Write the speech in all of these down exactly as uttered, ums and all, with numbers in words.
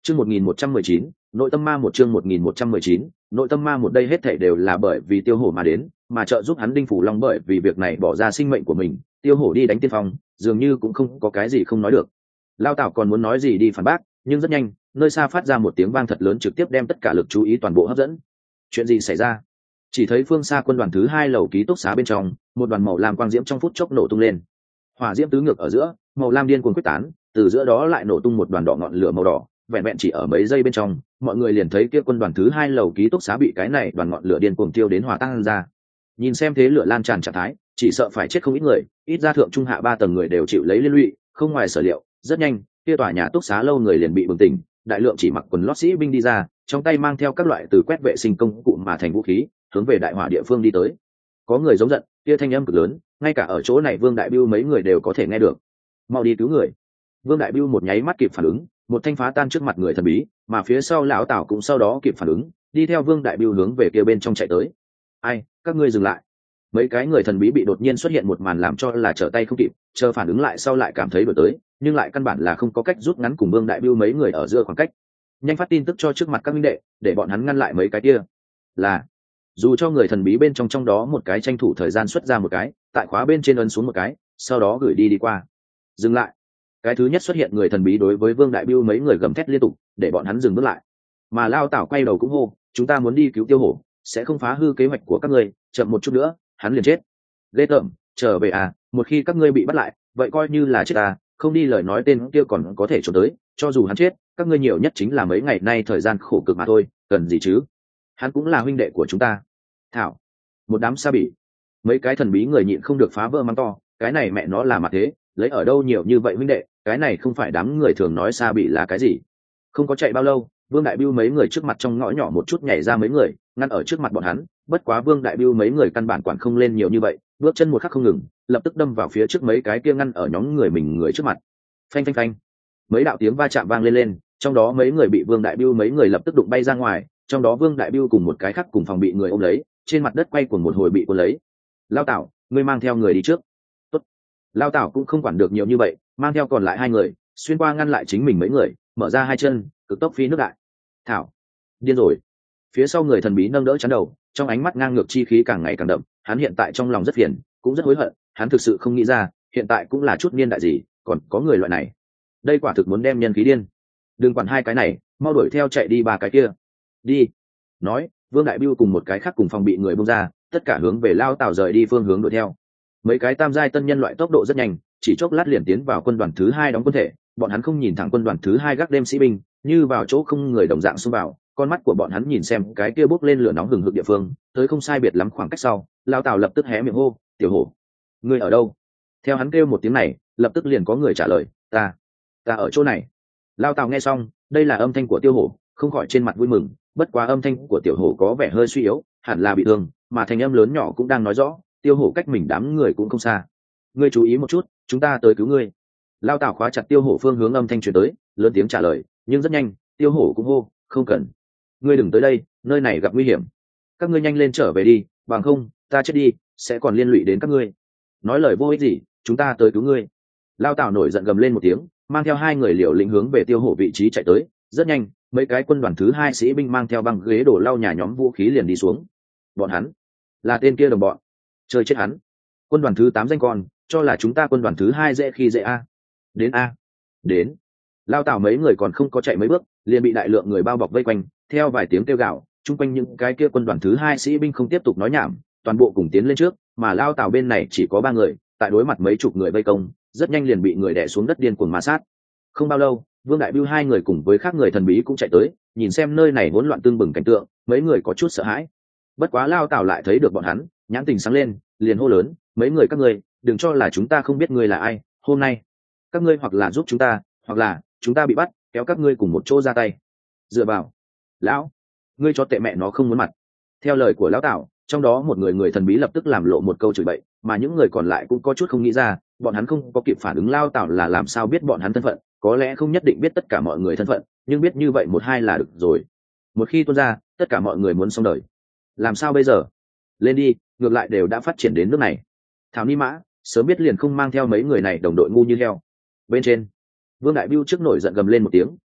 Chương một nghìn một trăm mười chín, nội tâm ma một chương một nghìn một trăm mười chín, nội tâm ma một đây hết thảy đều là bởi vì Tiêu Hổ mà đến, mà trợ giúp hắn Đinh Phủ Long bởi vì việc này bỏ ra sinh mệnh của mình, Tiêu Hổ đi đánh tiên phong, dường như cũng không có cái gì không nói được. Lao Tảo còn muốn nói gì đi phản bác, nhưng rất nhanh, nơi xa phát ra một tiếng vang thật lớn trực tiếp đem tất cả lực chú ý toàn bộ hấp dẫn. Chuyện gì xảy ra? Chỉ thấy phương xa quân đoàn thứ hai lầu ký túc xá bên trong, một đoàn màu lam quang diễm trong phút chốc nổ tung lên. Hỏa diễm tứ ngược ở giữa, màu lam điên cuồng quyết tán, từ giữa đó lại nổ tung một đoàn đỏ ngọn lửa màu đỏ, vẹn vẹn chỉ ở mấy giây bên trong, mọi người liền thấy kia quân đoàn thứ hai lầu ký túc xá bị cái này đoàn ngọn lửa điên cuồng tiêu đến hòa tan ra. Nhìn xem thế lửa lan tràn trạng thái, chỉ sợ phải chết không ít người, ít ra thượng trung hạ ba tầng người đều chịu lấy liên lụy, không ngoài sở liệu, rất nhanh, kia tòa nhà túc xá lâu người liền bị bừng tỉnh, đại lượng chỉ mặc quần lót sĩ binh đi ra, trong tay mang theo các loại từ quét vệ sinh công cụ mà thành vũ khí, hướng về đại hỏa địa phương đi tới. Có người giống giận, kia thanh âm cực lớn, ngay cả ở chỗ này Vương Đại Bưu mấy người đều có thể nghe được. Mau đi cứu người. Vương Đại Bưu một nháy mắt kịp phản ứng, một thanh phá tan trước mặt người thần bí, mà phía sau lão Tào cũng sau đó kịp phản ứng, đi theo Vương Đại Bưu hướng về kia bên trong chạy tới. Ai, các ngươi dừng lại. Mấy cái người thần bí bị đột nhiên xuất hiện một màn làm cho là trở tay không kịp, chờ phản ứng lại sau lại cảm thấy đổi tới, nhưng lại căn bản là không có cách rút ngắn cùng Vương Đại Bưu mấy người ở giữa khoảng cách. Nhanh phát tin tức cho trước mặt các minh đệ, để bọn hắn ngăn lại mấy cái kia. Là dù cho người thần bí bên trong trong đó một cái tranh thủ thời gian xuất ra một cái, tại khóa bên trên ấn xuống một cái, sau đó gửi đi đi qua. Dừng lại. Cái thứ nhất xuất hiện người thần bí đối với Vương Đại Bưu mấy người gầm thét liên tục, để bọn hắn dừng bước lại. Mà Lao Tảo quay đầu cũng hô, chúng ta muốn đi cứu Tiêu Hổ, sẽ không phá hư kế hoạch của các ngươi, chậm một chút nữa, hắn liền chết. Ghê tởm, trở về à, một khi các ngươi bị bắt lại, vậy coi như là chết à, không đi lời nói tên kia còn có thể trốn tới, cho dù hắn chết, các ngươi nhiều nhất chính là mấy ngày nay thời gian khổ cực mà thôi, cần gì chứ? Hắn cũng là huynh đệ của chúng ta. Thảo, một đám sa bỉ. Mấy cái thần bí người nhịn không được phá vỡ mắng to, cái này mẹ nó là mặt thế, lấy ở đâu nhiều như vậy huynh đệ, cái này không phải đám người thường nói sa bỉ là cái gì. Không có chạy bao lâu, Vương Đại Bưu mấy người trước mặt trong ngõ nhỏ một chút nhảy ra mấy người, ngăn ở trước mặt bọn hắn, bất quá Vương Đại Bưu mấy người căn bản quản không lên nhiều như vậy, bước chân một khắc không ngừng, lập tức đâm vào phía trước mấy cái kia ngăn ở nhóm người mình người trước mặt. Phanh phanh phanh. Mấy đạo tiếng va chạm vang lên lên, trong đó mấy người bị Vương Đại Bưu mấy người lập tức đụng bay ra ngoài, trong đó Vương Đại Bưu cùng một cái khác cùng phòng bị người ôm lấy, trên mặt đất quay cuồng một hồi bị cuốn lấy. Lao Tảo, ngươi mang theo người đi trước. Tốt. Lao Tảo cũng không quản được nhiều như vậy, mang theo còn lại hai người, xuyên qua ngăn lại chính mình mấy người, mở ra hai chân, cực tốc phi nước đại. Thảo, điên rồi. Phía sau người thần bí nâng đỡ chắn đầu, trong ánh mắt ngang ngược chi khí càng ngày càng đậm, hắn hiện tại trong lòng rất phiền, cũng rất hối hận, hắn thực sự không nghĩ ra, hiện tại cũng là chút niên đại gì, còn có người loại này. Đây quả thực muốn đem nhân khí điên. Đừng quản hai cái này, mau đuổi theo chạy đi ba cái kia. Đi. Nói, Vương Đại Bưu cùng một cái khác cùng phòng bị người bung ra, tất cả hướng về Lao Tảo rời đi phương hướng đuổi theo. Mấy cái tam giai tân nhân loại tốc độ rất nhanh, chỉ chốc lát liền tiến vào quân đoàn thứ hai đóng quân thể, bọn hắn không nhìn thẳng quân đoàn thứ hai gác đêm sĩ binh, như vào chỗ không người đồng dạng xông vào, con mắt của bọn hắn nhìn xem cái kia bốc lên lửa nóng hừng hực địa phương, tới không sai biệt lắm khoảng cách sau, Lao Tảo lập tức hé miệng hô, "Tiểu Hổ, ngươi ở đâu?" Theo hắn kêu một tiếng này, lập tức liền có người trả lời, "Ta, ta ở chỗ này." Lao Tảo nghe xong, đây là âm thanh của Tiêu Hổ, không khỏi trên mặt vui mừng, bất quá âm thanh của Tiểu Hổ có vẻ hơi suy yếu, hẳn là bị thương, mà thanh âm lớn nhỏ cũng đang nói rõ, Tiêu Hổ cách mình đám người cũng không xa. "Ngươi chú ý một chút, chúng ta tới cứu ngươi." Lao Tảo khóa chặt Tiêu Hổ phương hướng âm thanh truyền tới, lớn tiếng trả lời, nhưng rất nhanh, Tiêu Hổ cũng hô, "Không cần, ngươi đừng tới đây, nơi này gặp nguy hiểm. Các ngươi nhanh lên trở về đi, bằng không, ta chết đi, sẽ còn liên lụy đến các ngươi." Nói lời vô ích gì, chúng ta tới cứu ngươi. Lao Tảo nổi giận gầm lên một tiếng, mang theo hai người liều lĩnh hướng về Tiêu Hổ vị trí chạy tới, rất nhanh, mấy cái quân đoàn thứ hai sĩ binh mang theo băng ghế đổ lau nhà nhóm vũ khí liền đi xuống. Bọn hắn là tên kia đồng bọn, chơi chết hắn. Quân đoàn thứ tám danh con, cho là chúng ta quân đoàn thứ hai dễ khi dễ a. Đến a, đến. Lao Tảo mấy người còn không có chạy mấy bước, liền bị đại lượng người bao bọc vây quanh, theo vài tiếng kêu gào, chung quanh những cái kia quân đoàn thứ hai sĩ binh không tiếp tục nói nhảm, toàn bộ cùng tiến lên trước, mà Lao Tảo bên này chỉ có ba người, tại đối mặt mấy chục người vây công, rất nhanh liền bị người đè xuống đất điên cuồng ma sát. Không bao lâu, Vương Đại Bưu hai người cùng với khác người thần bí cũng chạy tới, nhìn xem nơi này hỗn loạn tương bừng cảnh tượng, mấy người có chút sợ hãi. Bất quá Lao Tảo lại thấy được bọn hắn, nhãn tình sáng lên, liền hô lớn, "Mấy người các ngươi, đừng cho là chúng ta không biết ngươi là ai, hôm nay các ngươi hoặc là giúp chúng ta, hoặc là chúng ta bị bắt, kéo các ngươi cùng một chỗ ra tay." Dựa vào. "Lão, ngươi cho tệ mẹ nó không muốn mặt." Theo lời của Lão Tảo, trong đó một người người thần bí lập tức làm lộ một câu chửi bậy, mà những người còn lại cũng có chút không nghĩ ra, bọn hắn không có kịp phản ứng Lao Tảo là làm sao biết bọn hắn thân phận, có lẽ không nhất định biết tất cả mọi người thân phận, nhưng biết như vậy một hai là được rồi. Một khi tuôn ra, tất cả mọi người muốn xong đời. Làm sao bây giờ? Lên đi, ngược lại đều đã phát triển đến nước này. Thảo ni mã, sớm biết liền không mang theo mấy người này đồng đội ngu như heo. Bên trên, Vương Đại Bưu trước nổi giận gầm lên một tiếng,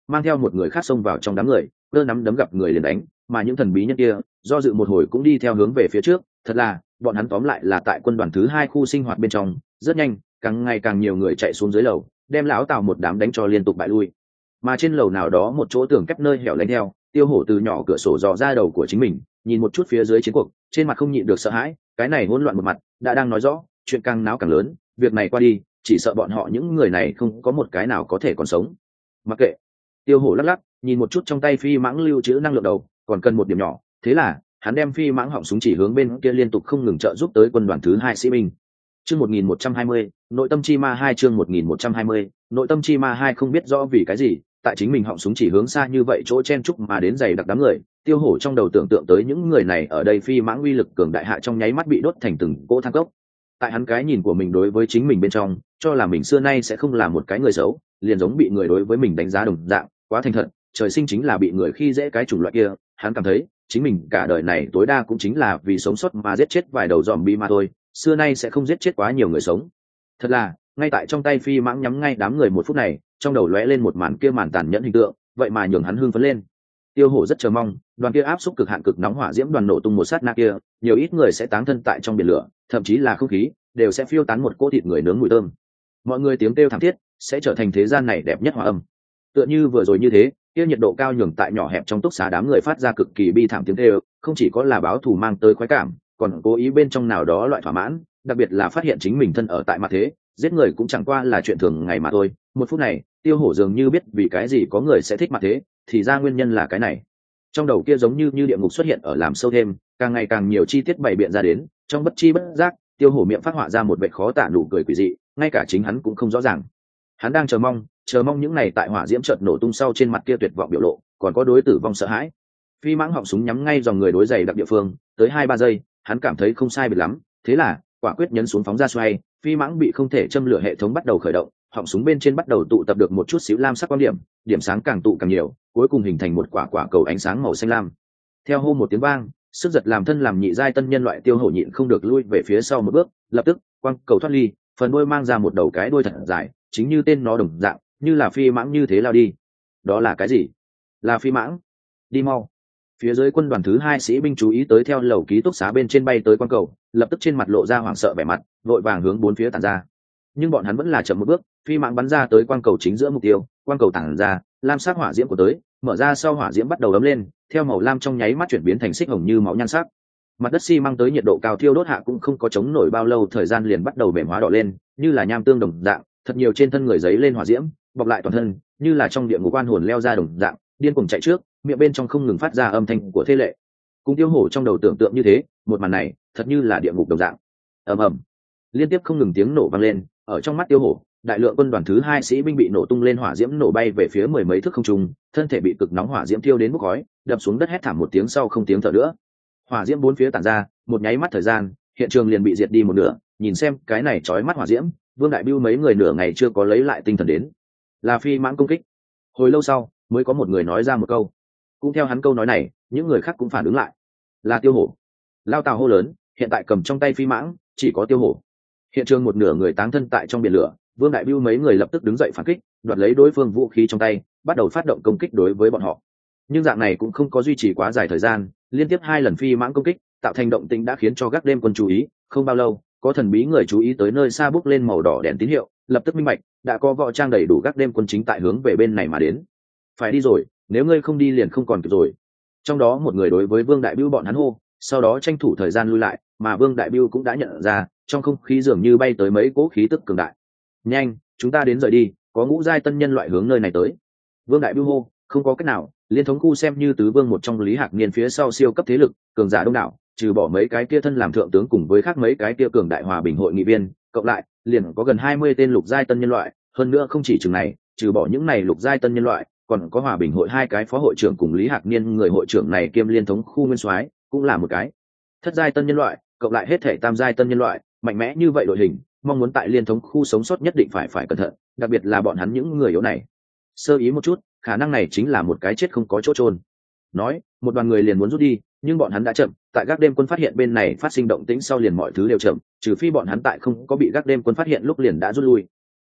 mang theo một người khác xông vào trong đám người, cơ nắm đấm gặp người liền đánh, mà những thần bí nhân kia do dự một hồi cũng đi theo hướng về phía trước. Thật là bọn hắn tóm lại là tại quân đoàn thứ hai khu sinh hoạt bên trong, rất nhanh càng ngày càng nhiều người chạy xuống dưới lầu, đem lão Tào một đám đánh cho liên tục bại lui. Mà trên lầu nào đó một chỗ tường kép nơi hẻo lánh theo, Tiêu Hổ từ nhỏ cửa sổ dò ra đầu của chính mình, nhìn một chút phía dưới chiến cuộc, trên mặt không nhịn được sợ hãi. Cái này hỗn loạn một mặt đã đang nói rõ chuyện càng náo càng lớn, việc này qua đi chỉ sợ bọn họ những người này không có một cái nào có thể còn sống. Mặc kệ. Tiêu Hổ lắc lắc nhìn một chút trong tay phi mãng lưu trữ năng lượng đầu, còn cần một điểm nhỏ, thế là hắn đem phi mãng họng súng chỉ hướng bên kia, liên tục không ngừng trợ giúp tới quân đoàn thứ hai sĩ binh. Chương một nghìn một trăm hai mươi, nội tâm chi ma hai. Chương một nghìn một trăm hai mươi, nội tâm chi ma hai. Không biết rõ vì cái gì, tại chính mình họng súng chỉ hướng xa như vậy chỗ chen trúc mà đến dày đặc đám người, Tiêu Hổ trong đầu tưởng tượng tới những người này ở đây phi mãng uy lực cường đại hạ trong nháy mắt bị đốt thành từng cỗ than cốc. Tại hắn cái nhìn của mình đối với chính mình bên trong, cho là mình xưa nay sẽ không là một cái người xấu, liền giống bị người đối với mình đánh giá đồng dạng, quá thành thật, trời sinh chính là bị người khi dễ cái chủng loại kia. Hắn cảm thấy chính mình cả đời này tối đa cũng chính là vì sống sót mà giết chết vài đầu zombie mà thôi, xưa nay sẽ không giết chết quá nhiều người sống. Thật là, ngay tại trong tay phi mãng nhắm ngay đám người một phút này, trong đầu lóe lên một màn kia màn tàn nhẫn hình tượng, vậy mà nhường hắn hưng phấn lên. Tiêu Hổ rất chờ mong, đoàn kia áp xúc cực hạn cực nóng hỏa diễm đoàn nổ tung một sát na kia, nhiều ít người sẽ táng thân tại trong biển lửa, thậm chí là không khí đều sẽ phiêu tán một cỗ thịt người nướng mùi thơm. Mọi người tiếng kêu thảm thiết sẽ trở thành thế gian này đẹp nhất hòa âm. Tựa như vừa rồi như thế, kia nhiệt độ cao nhường tại nhỏ hẹp trong túc xá đám người phát ra cực kỳ bi thảm tiếng kêu, không chỉ có là báo thù mang tới khoái cảm, còn cố ý bên trong nào đó loại thỏa mãn, đặc biệt là phát hiện chính mình thân ở tại mặt thế, giết người cũng chẳng qua là chuyện thường ngày mà thôi. Một phút này, Tiêu Hổ dường như biết vì cái gì có người sẽ thích mặt thế, thì ra nguyên nhân là cái này. Trong đầu kia giống như như địa ngục xuất hiện ở làm sâu thêm, càng ngày càng nhiều chi tiết bày biện ra đến, trong bất chi bất giác, Tiêu Hổ miệng phát họa ra một vẻ khó tả nụ cười quỷ dị, ngay cả chính hắn cũng không rõ ràng. Hắn đang chờ mong, chờ mong những này tại hỏa diễm chợt nổ tung sau trên mặt kia tuyệt vọng biểu lộ, còn có đối tử vong sợ hãi. Phi mãng họng súng nhắm ngay dòng người đối dày đặc địa phương, tới hai ba giây, hắn cảm thấy không sai biệt lắm, thế là quả quyết nhấn xuống phóng ra xoay, phi mãng bị không thể châm lửa hệ thống bắt đầu khởi động, họng súng bên trên bắt đầu tụ tập được một chút xíu lam sắc quang điểm, điểm sáng càng tụ càng nhiều, cuối cùng hình thành một quả quả cầu ánh sáng màu xanh lam. Theo hô một tiếng vang, sức giật làm thân làm nhị giai tân nhân loại Tiêu Hổ nhịn không được lui về phía sau một bước, lập tức quang cầu thoát ly, phần đuôi mang ra một đầu cái đuôi thật dài, chính như tên nó đồng dạng, như là phi mãng như thế lao đi. Đó là cái gì? Là phi mãng. Đi mau. Phía dưới quân đoàn thứ hai sĩ binh chú ý tới theo lầu ký túc xá bên trên bay tới quang cầu, lập tức trên mặt lộ ra hoảng sợ vẻ mặt, vội vàng hướng bốn phía tản ra. Nhưng bọn hắn vẫn là chậm một bước, phi mãng bắn ra tới quang cầu chính giữa mục tiêu, quang cầu tản ra, lam sắc hỏa diễm của tới, mở ra sau hỏa diễm bắt đầu ấm lên, theo màu lam trong nháy mắt chuyển biến thành xích hồng như máu nhan sắc. Mặt đất xi măng tới nhiệt độ cao thiêu đốt hạ cũng không có chống nổi bao lâu, thời gian liền bắt đầu mềm hóa đỏ lên, như là nham tương đồng dạng, thật nhiều trên thân người giấy lên hỏa diễm, bọc lại toàn thân, như là trong địa ngục oan hồn leo ra đồng dạng, điên cuồng chạy trước, miệng bên trong không ngừng phát ra âm thanh của thế lệ. Cùng Tiêu Hổ trong đầu tưởng tượng như thế, một màn này thật như là địa ngục đồng dạng. Ầm ầm, liên tiếp không ngừng tiếng nổ vang lên, ở trong mắt Tiêu Hổ, đại lượng quân đoàn thứ hai sĩ binh bị nổ tung lên hỏa diễm nổ bay về phía mười mấy thước không trung, thân thể bị cực nóng hỏa diễm thiêu đến bốc khói, đập xuống đất hét thảm một tiếng sau không tiếng thở nữa. Hỏa diễm bốn phía tản ra, một nháy mắt thời gian, hiện trường liền bị diệt đi một nửa. Nhìn xem cái này chói mắt hỏa diễm, Vương Đại Bưu mấy người nửa ngày chưa có lấy lại tinh thần đến. Là phi mãng công kích. Hồi lâu sau, mới có một người nói ra một câu. Cũng theo hắn câu nói này, những người khác cũng phản ứng lại. Là Tiêu Hổ. Lao Tào hô lớn, hiện tại cầm trong tay phi mãng, chỉ có Tiêu Hổ. Hiện trường một nửa người táng thân tại trong biển lửa, Vương Đại Bưu mấy người lập tức đứng dậy phản kích, đoạt lấy đối phương vũ khí trong tay, bắt đầu phát động công kích đối với bọn họ. Nhưng dạng này cũng không có duy trì quá dài thời gian, liên tiếp hai lần phi mãng công kích, tạo thành động tĩnh đã khiến cho gác đêm quân chú ý. Không bao lâu, có thần bí người chú ý tới nơi xa bốc lên màu đỏ đèn tín hiệu, lập tức minh bạch, đã có võ trang đầy đủ gác đêm quân chính tại hướng về bên này mà đến. Phải đi rồi, nếu ngươi không đi liền không còn kịp rồi. Trong đó một người đối với Vương Đại Bưu bọn hắn hô, sau đó tranh thủ thời gian lui lại, mà Vương Đại Bưu cũng đã nhận ra, trong không khí dường như bay tới mấy cỗ khí tức cường đại. Nhanh, chúng ta đến rời đi, có ngũ giai tân nhân loại hướng nơi này tới. Vương Đại Bưu hô, không có cách nào, liên thống khu xem như tứ vương một trong Lý Hạc Niên phía sau siêu cấp thế lực, cường giả đông đảo, trừ bỏ mấy cái kia thân làm thượng tướng cùng với khác mấy cái kia cường đại hòa bình hội nghị viên, cộng lại, liền có gần hai mươi tên lục giai tân nhân loại, hơn nữa không chỉ chừng này, trừ bỏ những này lục giai tân nhân loại, còn có hòa bình hội hai cái phó hội trưởng cùng Lý Hạc Niên người hội trưởng này kiêm liên thống khu nguyên soái, cũng là một cái thất giai tân nhân loại, cộng lại hết thể tam giai tân nhân loại, mạnh mẽ như vậy đội hình, mong muốn tại liên thống khu sống sót nhất định phải phải cẩn thận, đặc biệt là bọn hắn những người yếu này. Sơ ý một chút, khả năng này chính là một cái chết không có chỗ chôn. Nói, một đoàn người liền muốn rút đi, nhưng bọn hắn đã chậm, tại gác đêm quân phát hiện bên này phát sinh động tĩnh sau liền mọi thứ đều chậm, trừ phi bọn hắn tại không có bị gác đêm quân phát hiện lúc liền đã rút lui.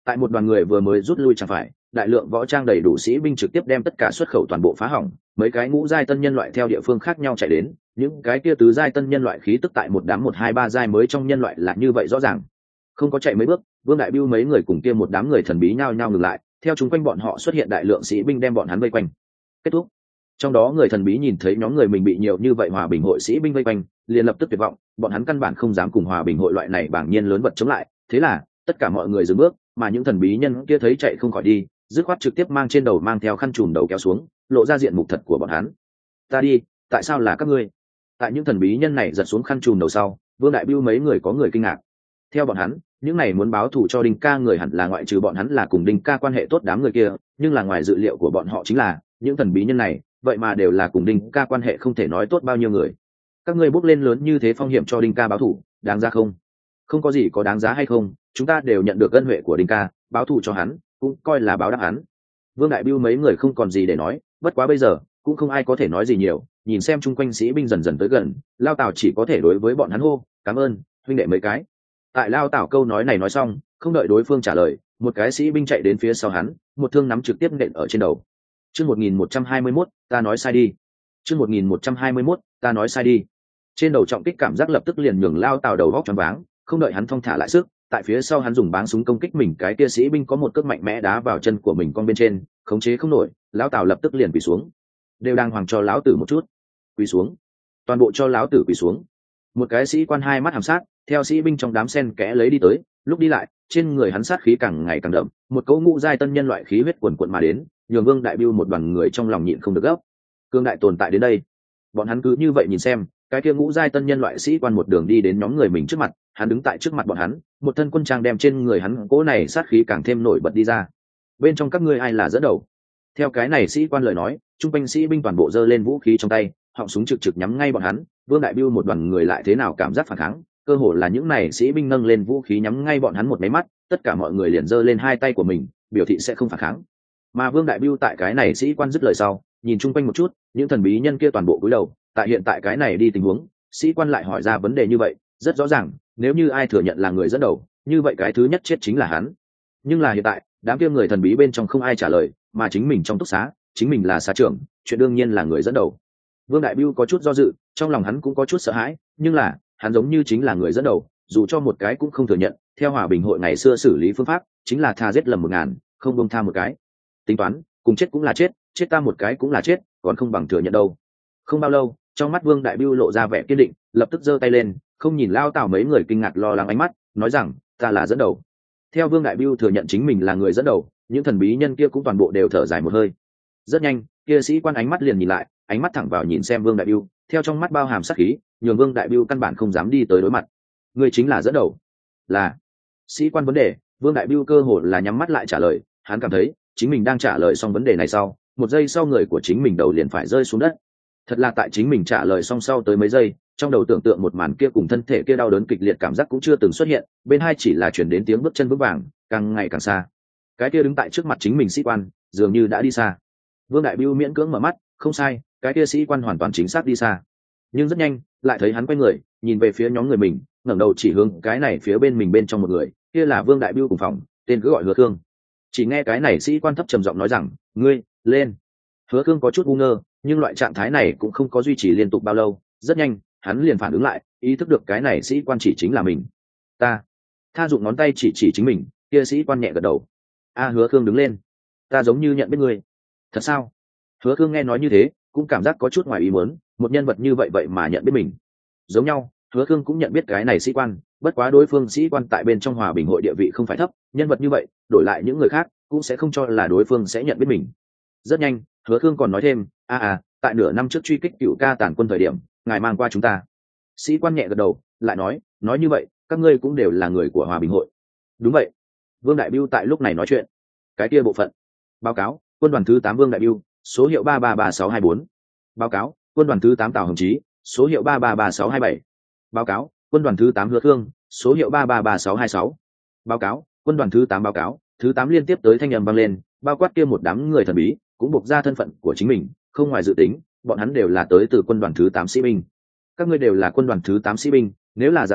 Tại một đoàn người vừa mới rút lui chẳng phải, đại lượng võ trang đầy đủ sĩ binh trực tiếp đem tất cả xuất khẩu toàn bộ phá hỏng, mấy cái ngũ giai tân nhân loại theo địa phương khác nhau chạy đến, những cái kia tứ giai tân nhân loại khí tức tại một đám một hai ba giai mới trong nhân loại là như vậy rõ ràng. Không có chạy mấy bước, Vương Đại Bưu mấy người cùng kia một đám người thần bí nhao nhao ngừng lại, theo chúng quanh bọn họ xuất hiện đại lượng sĩ binh đem bọn hắn vây quanh. Kết thúc. Trong đó người thần bí nhìn thấy nhóm người mình bị nhiều như vậy hòa bình hội sĩ binh vây quanh, liền lập tức tuyệt vọng, bọn hắn căn bản không dám cùng hòa bình hội loại này bảng nhiên lớn vật chống lại, thế là tất cả mọi người dừng bước, mà những thần bí nhân kia thấy chạy không khỏi đi, dứt khoát trực tiếp mang trên đầu mang theo khăn trùm đầu kéo xuống, lộ ra diện mục thật của bọn hắn. Ta đi, tại sao là các ngươi? Tại những thần bí nhân này giật xuống khăn trùm đầu sau, Vương Đại Bưu mấy người có người kinh ngạc. Theo bọn hắn, những này muốn báo thù cho Đinh Ca người hẳn là ngoại trừ bọn hắn là cùng Đinh Ca quan hệ tốt đám người kia, nhưng là ngoài dự liệu của bọn họ chính là những thần bí nhân này, vậy mà đều là cùng Đinh Ca quan hệ không thể nói tốt bao nhiêu người. Các ngươi bốc lên lớn như thế phong hiểm cho Đinh Ca báo thù, đáng ra không? Không có gì có đáng giá hay không, chúng ta đều nhận được ân huệ của Đinh Ca, báo thù cho hắn, cũng coi là báo đáp hắn. Vương Đại Bưu mấy người không còn gì để nói, bất quá bây giờ cũng không ai có thể nói gì nhiều, nhìn xem chung quanh sĩ binh dần dần tới gần, Lao Tào chỉ có thể đối với bọn hắn hô, cảm ơn, huynh đệ mấy cái. Tại Lao Tào câu nói này nói xong, không đợi đối phương trả lời, một cái sĩ binh chạy đến phía sau hắn, một thương nắm trực tiếp nện ở trên đầu. Chương một nghìn một trăm hai mươi mốt, ta nói sai đi. Chương một nghìn một trăm hai mươi mốt, ta nói sai đi. Trên đầu trọng kích cảm giác lập tức liền nhường Lao Tào đầu góc choáng váng, không đợi hắn thong thả lại sức, tại phía sau hắn dùng báng súng công kích mình, cái kia sĩ binh có một cước mạnh mẽ đá vào chân của mình con bên trên, khống chế không nổi, Lão Tào lập tức liền quỳ xuống. Đều đang hoàng cho lão tử một chút. Quỳ xuống. Toàn bộ cho lão tử quỳ xuống. Một cái sĩ quan hai mắt hàm sát, theo sĩ binh trong đám sen kẽ lấy đi tới, lúc đi lại, trên người hắn sát khí càng ngày càng đậm, một cỗ ngũ giai tân nhân loại khí huyết cuồn cuộn mà đến, nhường Vương Đại Bưu một đoàn người trong lòng nhịn không được gấp. Cương đại tồn tại đến đây. Bọn hắn cứ như vậy nhìn xem, cái kia ngũ giai tân nhân loại sĩ quan một đường đi đến nhóm người mình trước mặt, hắn đứng tại trước mặt bọn hắn, một thân quân trang đem trên người hắn cỗ này sát khí càng thêm nổi bật đi ra. Bên trong các ngươi ai là dẫn đầu? Theo cái này sĩ quan lời nói, trung quanh sĩ binh toàn bộ giơ lên vũ khí trong tay, họng súng trực trực nhắm ngay bọn hắn. Vương Đại Bưu một đoàn người lại thế nào cảm giác phản kháng, cơ hồ là những này sĩ binh nâng lên vũ khí nhắm ngay bọn hắn một máy mắt, tất cả mọi người liền giơ lên hai tay của mình, biểu thị sẽ không phản kháng. Mà Vương Đại Bưu tại cái này sĩ quan dứt lời sau, nhìn chung quanh một chút, những thần bí nhân kia toàn bộ cúi đầu. Tại hiện tại cái này đi tình huống, sĩ quan lại hỏi ra vấn đề như vậy, rất rõ ràng, nếu như ai thừa nhận là người dẫn đầu, như vậy cái thứ nhất chết chính là hắn. Nhưng là hiện tại, đám kia người thần bí bên trong không ai trả lời, mà chính mình trong túc xá, chính mình là xá trưởng, chuyện đương nhiên là người dẫn đầu. Vương Đại Bưu có chút do dự, trong lòng hắn cũng có chút sợ hãi, nhưng là hắn giống như chính là người dẫn đầu, dù cho một cái cũng không thừa nhận. Theo hòa bình hội ngày xưa xử lý phương pháp, chính là tha giết lầm một ngàn, không buông tha một cái. Tính toán, cùng chết cũng là chết, chết ta một cái cũng là chết, còn không bằng thừa nhận đâu. Không bao lâu, trong mắt Vương Đại Bưu lộ ra vẻ kiên định, lập tức giơ tay lên, không nhìn Lao Tào mấy người kinh ngạc lo lắng ánh mắt, nói rằng, ta là dẫn đầu. Theo Vương Đại Bưu thừa nhận chính mình là người dẫn đầu, những thần bí nhân kia cũng toàn bộ đều thở dài một hơi. Rất nhanh, kia sĩ quan ánh mắt liền nhìn lại, ánh mắt thẳng vào nhìn xem Vương Đại Bưu, theo trong mắt bao hàm sát khí, nhường Vương Đại Bưu căn bản không dám đi tới đối mặt. Người chính là dẫn đầu. Là. Sĩ quan vấn đề, Vương Đại Bưu cơ hồ là nhắm mắt lại trả lời, hắn cảm thấy chính mình đang trả lời xong vấn đề này sau, một giây sau người của chính mình đầu liền phải rơi xuống đất. Thật là tại chính mình trả lời xong sau tới mấy giây, trong đầu tưởng tượng một màn kia cùng thân thể kia đau đớn kịch liệt cảm giác cũng chưa từng xuất hiện, bên hai chỉ là chuyển đến tiếng bước chân vững vàng, càng ngày càng xa. Cái kia đứng tại trước mặt chính mình sĩ quan, dường như đã đi xa. Vương Đại Bưu miễn cưỡng mở mắt, không sai, cái kia sĩ quan hoàn toàn chính xác đi xa. Nhưng rất nhanh, lại thấy hắn quay người, nhìn về phía nhóm người mình, ngẩng đầu chỉ hướng cái này phía bên mình bên trong một người, kia là Vương Đại Bưu cùng phòng, tên cứ gọi Hứa Thương. Chỉ nghe cái này sĩ quan thấp trầm giọng nói rằng, ngươi lên. Hứa Thương có chút ngu ngơ, nhưng loại trạng thái này cũng không có duy trì liên tục bao lâu, rất nhanh hắn liền phản ứng lại, ý thức được cái này sĩ quan chỉ chính là mình. Ta. Tha dụng ngón tay chỉ chỉ chính mình, kia sĩ quan nhẹ gật đầu. A Hứa Thương đứng lên. Ta giống như nhận biết ngươi. Thật sao? Hứa Thương nghe nói như thế, cũng cảm giác có chút ngoài ý muốn, một nhân vật như vậy vậy mà nhận biết mình. Giống nhau, Hứa Thương cũng nhận biết cái này sĩ quan, bất quá đối phương sĩ quan tại bên trong hòa bình hội địa vị không phải thấp, nhân vật như vậy, đổi lại những người khác cũng sẽ không cho là đối phương sẽ nhận biết mình. Rất nhanh, Hứa Thương còn nói thêm, a à, tại nửa năm trước truy kích cựu ca tản quân thời điểm, ngài mang qua chúng ta. Sĩ quan nhẹ gật đầu, lại nói, nói như vậy, các ngươi cũng đều là người của hòa bình hội. Đúng vậy. Vương Đại Bưu tại lúc này nói chuyện. Cái kia bộ phận. Báo cáo, quân đoàn thứ tám Vương Đại Bưu, số hiệu ba ba ba sáu hai bốn. Báo cáo, quân đoàn thứ tám Tào Hồng Chí, số hiệu ba ba ba sáu hai bảy. Báo cáo, quân đoàn thứ tám Hứa Thương, số hiệu ba ba ba sáu hai sáu. Báo cáo, quân đoàn thứ tám báo cáo, thứ tám liên tiếp tới thanh âm vang lên, bao quát kia một đám người thần bí, cũng buộc ra thân phận của chính mình, không ngoài dự tính, bọn hắn đều là tới từ quân đoàn thứ tám sĩ binh. Các ngươi đều là quân đoàn thứ tám sĩ binh, nếu là dạng này,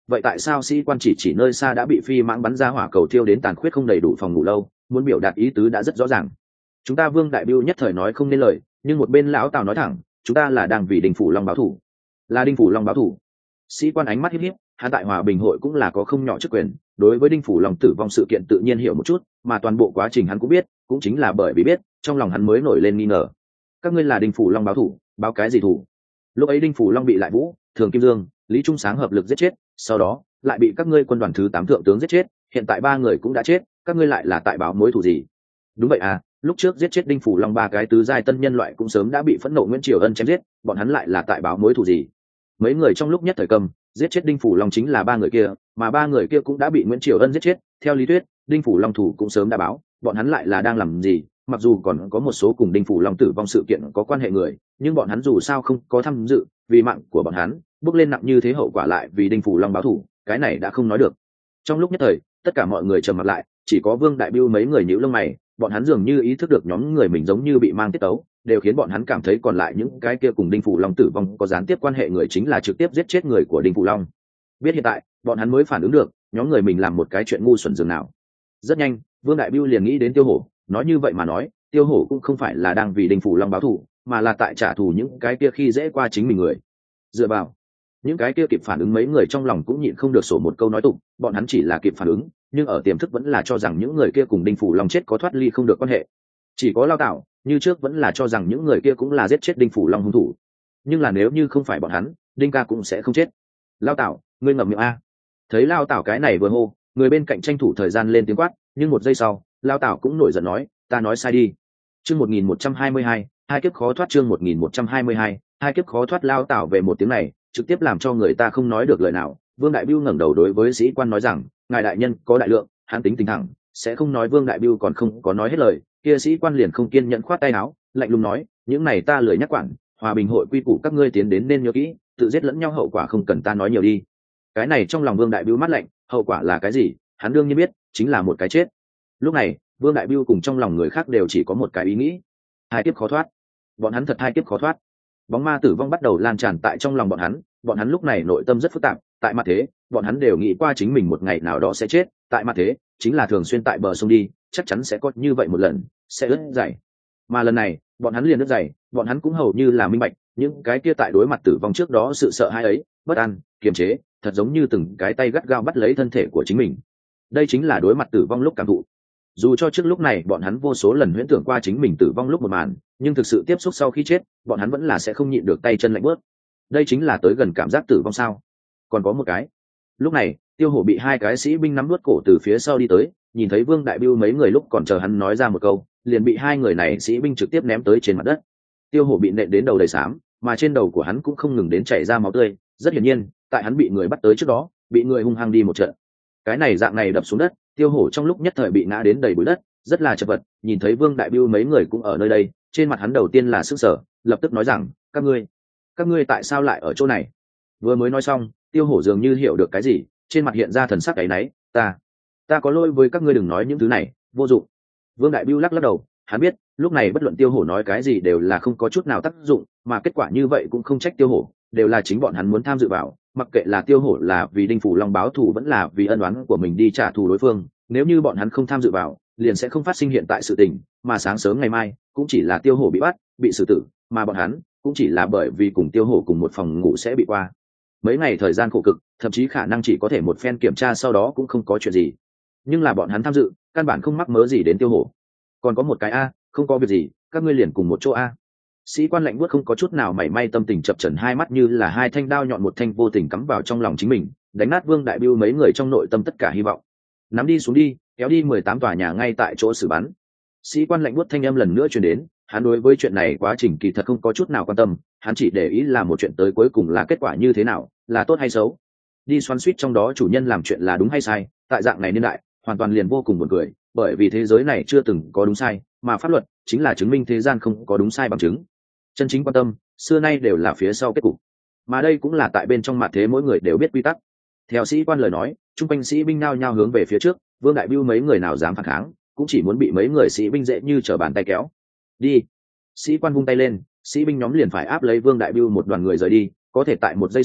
vậy tại sao sĩ quan chỉ chỉ nơi xa đã bị phi mãng bắn ra hỏa cầu thiêu đến tàn khuyết không đầy đủ phòng ngủ lâu, muốn biểu đạt ý tứ đã rất rõ ràng. Chúng ta Vương đại biêu nhất thời nói không nên lời, nhưng một bên lão Tào nói thẳng, chúng ta là đang vì Đinh Phủ Long báo thù. Là Đinh Phủ Long báo thù? Sĩ quan ánh mắt híp híp, hắn tại Hòa Bình hội cũng là có không nhỏ chức quyền, đối với Đinh Phủ Long tử vong sự kiện tự nhiên hiểu một chút, mà toàn bộ quá trình hắn cũng biết, cũng chính là bởi vì biết, trong lòng hắn mới nổi lên nghi ngờ. Các ngươi là Đinh Phủ Long báo thù, báo cái gì thù? Lúc ấy Đinh Phủ Long bị Lại Vũ, Thường Kim Dương, Lý Trung Sáng hợp lực giết chết, sau đó lại bị các ngươi quân đoàn thứ tám thượng tướng giết chết, hiện tại ba người cũng đã chết, các ngươi lại là tại báo mối thù gì? Đúng vậy à, lúc trước giết chết Đinh Phủ Long ba cái tứ giai tân nhân loại cũng sớm đã bị phẫn nộ Nguyễn Triều Ân chém giết, bọn hắn lại là tại báo mối thù gì? Mấy người trong lúc nhất thời cầm, giết chết Đinh Phủ Long chính là ba người kia, mà ba người kia cũng đã bị Nguyễn Triều Ân giết chết, theo lý thuyết, Đinh Phủ Long thủ cũng sớm đã báo, bọn hắn lại là đang làm gì? Mặc dù còn có một số cùng Đinh Phủ Long tử vong sự kiện có quan hệ người, nhưng bọn hắn dù sao không có tham dự, vì mạng của bọn hắn, bước lên nặng như thế hậu quả lại vì Đinh Phủ Long báo thù, cái này đã không nói được. Trong lúc nhất thời, tất cả mọi người trầm mặt lại, chỉ có Vương đại biêu mấy người nhíu lông mày, bọn hắn dường như ý thức được nhóm người mình giống như bị mang tiết tấu, đều khiến bọn hắn cảm thấy còn lại những cái kia cùng Đinh Phủ Long tử vong có gián tiếp quan hệ người chính là trực tiếp giết chết người của Đinh Phủ Long. Biết hiện tại, bọn hắn mới phản ứng được, nhóm người mình làm một cái chuyện ngu xuẩn dường nào. Rất nhanh, Vương đại biêu liền nghĩ đến Tiêu Hổ, nói như vậy mà nói, Tiêu Hổ cũng không phải là đang vì Đinh Phủ Long báo thù, mà là tại trả thù những cái kia khi dễ qua chính mình người. Dựa vào những cái kia kịp phản ứng mấy người trong lòng cũng nhịn không được sổ một câu nói tục, bọn hắn chỉ là kịp phản ứng, nhưng ở tiềm thức vẫn là cho rằng những người kia cùng Đinh Phủ Long chết có thoát ly không được quan hệ. Chỉ có Lao Tảo như trước vẫn là cho rằng những người kia cũng là giết chết Đinh Phủ Long hung thủ, nhưng là nếu như không phải bọn hắn, Đinh ca cũng sẽ không chết. Lao Tảo, ngươi ngậm miệng a! Thấy Lao Tảo cái này vừa hô, người bên cạnh tranh thủ thời gian lên tiếng quát, nhưng một giây sau, Lao Tảo cũng nổi giận nói, ta nói sai đi. Chương một nghìn một trăm hai mươi hai, hai kiếp khó thoát. Chương một nghìn một trăm hai mươi hai, hai kiếp khó thoát. Lao Tảo về một tiếng này, trực tiếp làm cho người ta không nói được lời nào. Vương đại biêu ngẩng đầu đối với sĩ quan nói rằng, ngài đại nhân có đại lượng, hắn tính tình thẳng, sẽ không nói. Vương đại biêu còn không có nói hết lời, kia sĩ quan liền không kiên nhẫn khoát tay áo, lạnh lùng nói, những này ta lười nhắc quản, Hòa Bình hội quy củ các ngươi tiến đến nên nhớ kỹ, tự giết lẫn nhau hậu quả không cần ta nói nhiều đi. Cái này trong lòng Vương đại biêu mắt lạnh, hậu quả là cái gì, hắn đương nhiên biết, chính là một cái chết. Lúc này, Vương đại biêu cùng trong lòng người khác đều chỉ có một cái ý nghĩ, hai kiếp khó thoát. Bọn hắn thật hai kiếp khó thoát. Bóng ma tử vong bắt đầu lan tràn tại trong lòng bọn hắn, bọn hắn lúc này nội tâm rất phức tạp, tại mặt thế, bọn hắn đều nghĩ qua chính mình một ngày nào đó sẽ chết, tại mặt thế, chính là thường xuyên tại bờ sông đi, chắc chắn sẽ có như vậy một lần, sẽ ướt dày. Mà lần này, bọn hắn liền ướt dày, bọn hắn cũng hầu như là minh bạch, những cái kia tại đối mặt tử vong trước đó sự sợ hãi ấy, bất an, kiềm chế, thật giống như từng cái tay gắt gao bắt lấy thân thể của chính mình. Đây chính là đối mặt tử vong lúc cảm thụ. Dù cho trước lúc này bọn hắn vô số lần huyễn tưởng qua chính mình tử vong lúc một màn, nhưng thực sự tiếp xúc sau khi chết, bọn hắn vẫn là sẽ không nhịn được tay chân lạnh bước. Đây chính là tới gần cảm giác tử vong sao? Còn có một cái. Lúc này, Tiêu Hổ bị hai cái sĩ binh nắm nuốt cổ từ phía sau đi tới, nhìn thấy Vương đại biêu mấy người lúc còn chờ hắn nói ra một câu, liền bị hai người này sĩ binh trực tiếp ném tới trên mặt đất. Tiêu Hổ bị nện đến đầu đầy xám, mà trên đầu của hắn cũng không ngừng đến chảy ra máu tươi, rất hiển nhiên, tại hắn bị người bắt tới trước đó, bị người hung hăng đi một trận. Cái này dạng này đập xuống đất, Tiêu Hổ trong lúc nhất thời bị ngã đến đầy bụi đất, rất là chật vật. Nhìn thấy Vương đại biêu mấy người cũng ở nơi đây, trên mặt hắn đầu tiên là sững sờ, lập tức nói rằng, các ngươi, các ngươi tại sao lại ở chỗ này? Vừa mới nói xong, Tiêu Hổ dường như hiểu được cái gì, trên mặt hiện ra thần sắc áy náy, ta, ta có lỗi với các ngươi, đừng nói những thứ này, vô dụng. Vương đại biêu lắc lắc đầu, hắn biết, lúc này bất luận Tiêu Hổ nói cái gì đều là không có chút nào tác dụng, mà kết quả như vậy cũng không trách Tiêu Hổ, đều là chính bọn hắn muốn tham dự vào, mặc kệ là Tiêu Hổ là vì Đinh Phủ Long báo thù vẫn là vì ân oán của mình đi trả thù đối phương, nếu như bọn hắn không tham dự vào, liền sẽ không phát sinh hiện tại sự tình, mà sáng sớm ngày mai cũng chỉ là Tiêu Hổ bị bắt, bị xử tử, mà bọn hắn cũng chỉ là bởi vì cùng Tiêu Hổ cùng một phòng ngủ sẽ bị qua. Mấy ngày thời gian khổ cực, thậm chí khả năng chỉ có thể một phen kiểm tra sau đó cũng không có chuyện gì. Nhưng là bọn hắn tham dự, căn bản không mắc mớ gì đến Tiêu Hổ. Còn có một cái a, không có việc gì, các ngươi liền cùng một chỗ a. Sĩ quan lạnh buốt không có chút nào mảy may tâm tình chập chờn, hai mắt như là hai thanh đao nhọn một thanh vô tình cắm vào trong lòng chính mình, đánh nát Vương đại biêu mấy người trong nội tâm tất cả hy vọng. Nắm đi xuống đi, kéo đi mười tám tòa nhà ngay tại chỗ xử bắn. Sĩ quan lạnh buốt thanh âm lần nữa truyền đến, hắn đối với chuyện này quá trình kỳ thật không có chút nào quan tâm, hắn chỉ để ý là một chuyện tới cuối cùng là kết quả như thế nào, là tốt hay xấu. Đi xoắn xuýt trong đó chủ nhân làm chuyện là đúng hay sai, tại dạng này niên đại, hoàn toàn liền vô cùng buồn cười, bởi vì thế giới này chưa từng có đúng sai, mà pháp luật chính là chứng minh thế gian không có đúng sai bằng chứng. Chân chính quan tâm, xưa nay đều là phía sau kết cục. Mà đây cũng là tại bên trong mặt thế mỗi người đều biết quy tắc. Theo sĩ quan lời nói, trung quanh sĩ binh nao nhao hướng về phía trước, Vương đại biêu mấy người nào dám phản kháng, cũng chỉ muốn bị mấy người sĩ binh dễ như trở bàn tay kéo. Đi. Sĩ quan vung tay lên, sĩ binh nhóm liền phải áp lấy Vương đại biêu một đoàn người rời đi, có thể tại một giây sau,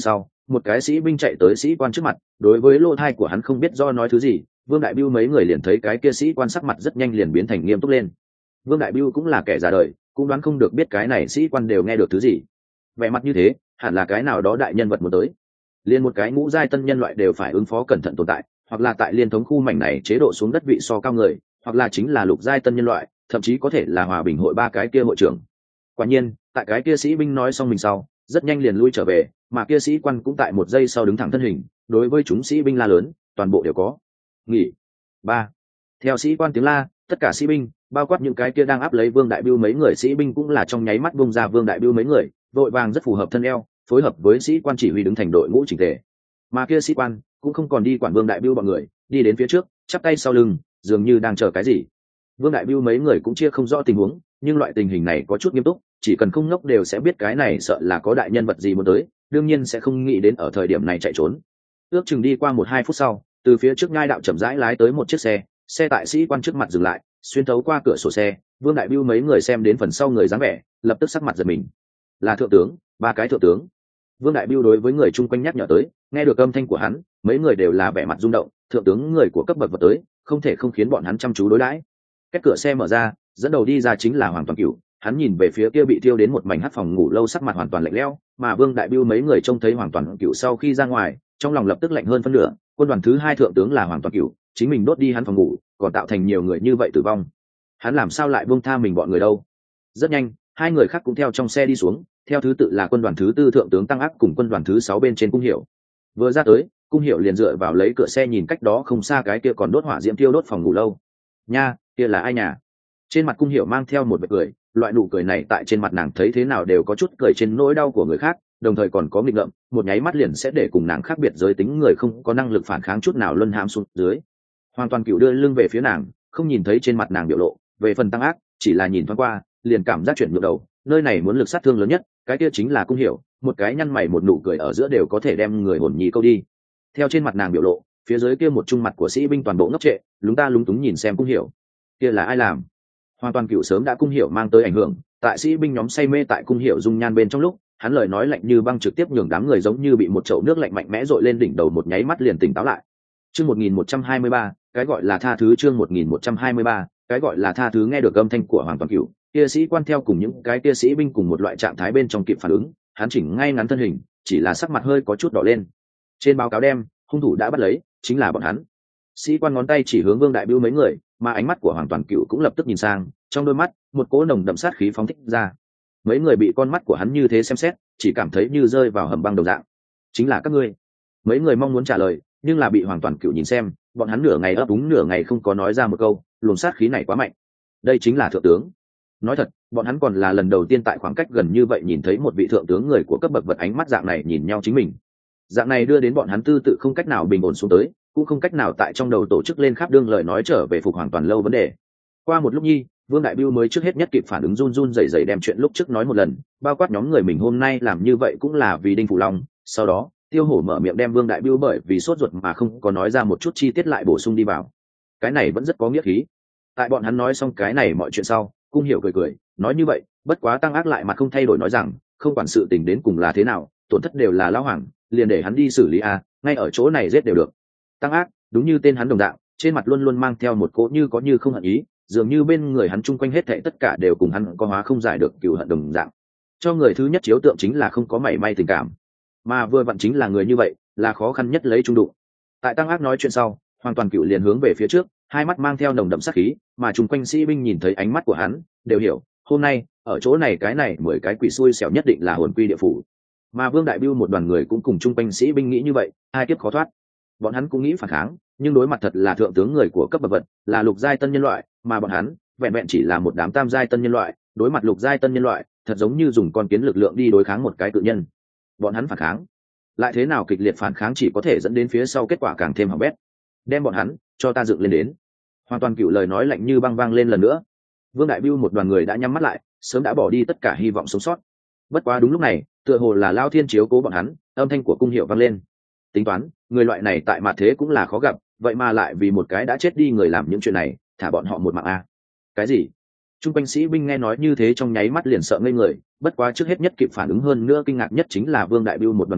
một cái sĩ binh chạy tới sĩ quan trước mặt, đối với lỗ thai của hắn không biết do nói thứ gì. Vương Đại Biêu mấy người liền thấy cái kia sĩ quan sắc mặt rất nhanh liền biến thành nghiêm túc lên. Vương Đại Biêu cũng là kẻ già đời, cũng đoán không được biết cái này sĩ quan đều nghe được thứ gì. Vẻ mặt như thế, hẳn là cái nào đó đại nhân vật muốn tới. Liên một cái ngũ giai tân nhân loại đều phải ứng phó cẩn thận tồn tại, hoặc là tại liên thống khu mảnh này chế độ xuống đất vị so cao người, hoặc là chính là lục giai tân nhân loại, thậm chí có thể là hòa bình hội ba cái kia hội trưởng. Quả nhiên, tại cái kia sĩ binh nói xong mình sau, rất nhanh liền lui trở về, mà kia sĩ quan cũng tại một giây sau đứng thẳng thân hình, đối với chúng sĩ binh la lớn, toàn bộ đều có. Nghỉ. Ba. Theo sĩ quan tiếng la, tất cả sĩ binh, bao quát những cái kia đang áp lấy Vương Đại Biêu mấy người sĩ binh cũng là trong nháy mắt bung ra Vương Đại Biêu mấy người, vội vàng rất phù hợp thân eo, phối hợp với sĩ quan chỉ huy đứng thành đội ngũ chỉnh tề. Mà kia sĩ quan cũng không còn đi quản Vương Đại Biêu bọn người, đi đến phía trước, chắp tay sau lưng, dường như đang chờ cái gì. Vương Đại Biêu mấy người cũng chia không rõ tình huống, nhưng loại tình hình này có chút nghiêm túc, chỉ cần không ngốc đều sẽ biết cái này sợ là có đại nhân vật gì muốn tới, đương nhiên sẽ không nghĩ đến ở thời điểm này chạy trốn. Ước chừng đi qua một hai phút sau, từ phía trước ngai đạo chậm rãi lái tới một chiếc xe, xe tại sĩ quan trước mặt dừng lại, xuyên thấu qua cửa sổ xe, Vương Đại Biêu mấy người xem đến phần sau người dáng vẻ, lập tức sắc mặt giật mình. Là thượng tướng, ba cái thượng tướng. Vương Đại Biêu đối với người chung quanh nhắc nhở tới, nghe được âm thanh của hắn, mấy người đều là vẻ mặt rung động, thượng tướng người của cấp bậc vật tới, không thể không khiến bọn hắn chăm chú đối đãi. Cách cửa xe mở ra, dẫn đầu đi ra chính là Hoàng Toàn Cửu, hắn nhìn về phía kia bị thiêu đến một mảnh hắc phòng ngủ lâu sắc mặt hoàn toàn lạnh lẽo, mà Vương Đại Biêu mấy người trông thấy Hoàng Toàn Cửu sau khi ra ngoài, trong lòng lập tức lạnh hơn phân nửa, quân đoàn thứ hai thượng tướng là Hoàng Toàn Cửu, chính mình đốt đi hắn phòng ngủ, còn tạo thành nhiều người như vậy tử vong. Hắn làm sao lại buông tha mình bọn người đâu? Rất nhanh, hai người khác cũng theo trong xe đi xuống, theo thứ tự là quân đoàn thứ tư thượng tướng Tăng Ác cùng quân đoàn thứ sáu bên trên Cung Hiểu. Vừa ra tới, Cung Hiểu liền dựa vào lấy cửa xe nhìn cách đó không xa cái kia còn đốt hỏa diễm thiêu đốt phòng ngủ lâu. Nha, kia là ai nhà? Trên mặt Cung Hiểu mang theo một vẻ cười, loại nụ cười này tại trên mặt nàng thấy thế nào đều có chút cười trên nỗi đau của người khác, đồng thời còn có nghịch ngợm, một nháy mắt liền sẽ để cùng nàng khác biệt giới tính người không có năng lực phản kháng chút nào luân hãm xuống dưới. Hoàn Toàn Cửu đưa lưng về phía nàng, không nhìn thấy trên mặt nàng biểu lộ, về phần Tăng Ác, chỉ là nhìn thoáng qua, liền cảm giác chuyển ngược đầu, nơi này muốn lực sát thương lớn nhất, cái kia chính là Cung Hiểu, một cái nhăn mày một nụ cười ở giữa đều có thể đem người hồn nhi câu đi. Theo trên mặt nàng biểu lộ, phía dưới kia một trung mặt của sĩ binh toàn bộ ngốc trệ, lúng ta lúng túng nhìn xem Cung Hiểu. Kia là ai làm? Hoàn Toàn Cửu sớm đã Cung Hiểu mang tới ảnh hưởng, tại sĩ binh nhóm say mê tại Cung Hiểu dung nhan bên trong lúc, hắn lời nói lạnh như băng trực tiếp nhường đám người giống như bị một chậu nước lạnh mạnh mẽ dội lên đỉnh đầu, một nháy mắt liền tỉnh táo lại. Chương một nghìn một trăm hai mươi ba, cái gọi là tha thứ. Chương một nghìn một trăm hai mươi ba, cái gọi là tha thứ. Nghe được âm thanh của Hoàng Toàn Cửu, kia sĩ quan theo cùng những cái kia sĩ binh cùng một loại trạng thái bên trong kịp phản ứng, hắn chỉnh ngay ngắn thân hình, chỉ là sắc mặt hơi có chút đỏ lên. Trên báo cáo đem, hung thủ đã bắt lấy, chính là bọn hắn. Sĩ quan ngón tay chỉ hướng Vương Đại Biêu mấy người, mà ánh mắt của Hoàng Toàn Cửu cũng lập tức nhìn sang, trong đôi mắt, một cỗ nồng đậm sát khí phóng thích ra. Mấy người bị con mắt của hắn như thế xem xét, chỉ cảm thấy như rơi vào hầm băng đồng dạng. Chính là các ngươi. Mấy người mong muốn trả lời, nhưng là bị Hoàng Toàn Cửu nhìn xem, bọn hắn nửa ngày ấp úng nửa ngày không có nói ra một câu, luồng sát khí này quá mạnh. Đây chính là thượng tướng. Nói thật, bọn hắn còn là lần đầu tiên tại khoảng cách gần như vậy nhìn thấy một vị thượng tướng người của cấp bậc vật ánh mắt dạng này nhìn nhau chính mình. Dạng này đưa đến bọn hắn tư tự không cách nào bình ổn xuống tới, cũng không cách nào tại trong đầu tổ chức lên khắp đương lời nói trở về phục hoàn toàn lâu vấn đề. Qua một lúc nhi, Vương Đại Biêu mới trước hết nhất kịp phản ứng, run run rẩy rẩy đem chuyện lúc trước nói một lần, bao quát nhóm người mình hôm nay làm như vậy cũng là vì Đinh Phủ Long. Sau đó, Tiêu Hổ mở miệng đem Vương Đại Biêu bởi vì sốt ruột mà không có nói ra một chút chi tiết lại bổ sung đi vào. Cái này vẫn rất có nghĩa khí. Tại bọn hắn nói xong cái này mọi chuyện sau, Cung Hiểu cười cười, nói như vậy, bất quá Tăng Ác lại mặt không thay đổi nói rằng, không quản sự tình đến cùng là thế nào, tổn thất đều là lão hoàng, liền để hắn đi xử lý a, ngay ở chỗ này giết đều được. Tăng Ác, đúng như tên hắn đồng dạng, trên mặt luôn luôn mang theo một cỗ như có như không hận ý, dường như bên người hắn chung quanh hết thảy tất cả đều cùng hắn có hóa không giải được cừu hận đồng dạng. Cho người thứ nhất chiếu tượng chính là không có mảy may tình cảm, mà vừa vặn chính là người như vậy, là khó khăn nhất lấy trung đụng. Tại Tăng Ác nói chuyện sau, Hoàng Toàn Cửu liền hướng về phía trước, hai mắt mang theo nồng đậm sát khí, mà chung quanh sĩ binh nhìn thấy ánh mắt của hắn, đều hiểu, hôm nay, ở chỗ này cái này mười cái quỷ xui xẻo nhất định là hồn quy địa phủ. Mà Vương Đại Biêu một đoàn người cũng cùng chung quanh sĩ binh nghĩ như vậy, hai kiếp khó thoát. Bọn hắn cũng nghĩ phản kháng, nhưng đối mặt thật là thượng tướng người của cấp bậc vật, là lục giai tân nhân loại, mà bọn hắn vẹn vẹn chỉ là một đám tam giai tân nhân loại, đối mặt lục giai tân nhân loại, thật giống như dùng con kiến lực lượng đi đối kháng một cái tự nhân. Bọn hắn phản kháng, lại thế nào kịch liệt phản kháng chỉ có thể dẫn đến phía sau kết quả càng thêm hỏng bét. Đem bọn hắn cho ta dựng lên đến. Hoàn Toàn Cửu lời nói lạnh như băng vang lên lần nữa. Vương Đại Biêu một đoàn người đã nhắm mắt lại, sớm đã bỏ đi tất cả hy vọng sống sót. Bất quá đúng lúc này, tựa hồ là Lao Thiên chiếu cố bọn hắn, âm thanh của Cung Hiểu vang lên. Tính toán, người loại này tại mặt thế cũng là khó gặp, vậy mà lại vì một cái đã chết đi người làm những chuyện này, thả bọn họ một mạng a. Cái gì? Trung quanh sĩ binh nghe nói như thế trong nháy mắt liền sợ ngây người, bất quá trước hết nhất kịp phản ứng hơn nữa kinh ngạc nhất chính là Vương Đại Biêu một đoàn người,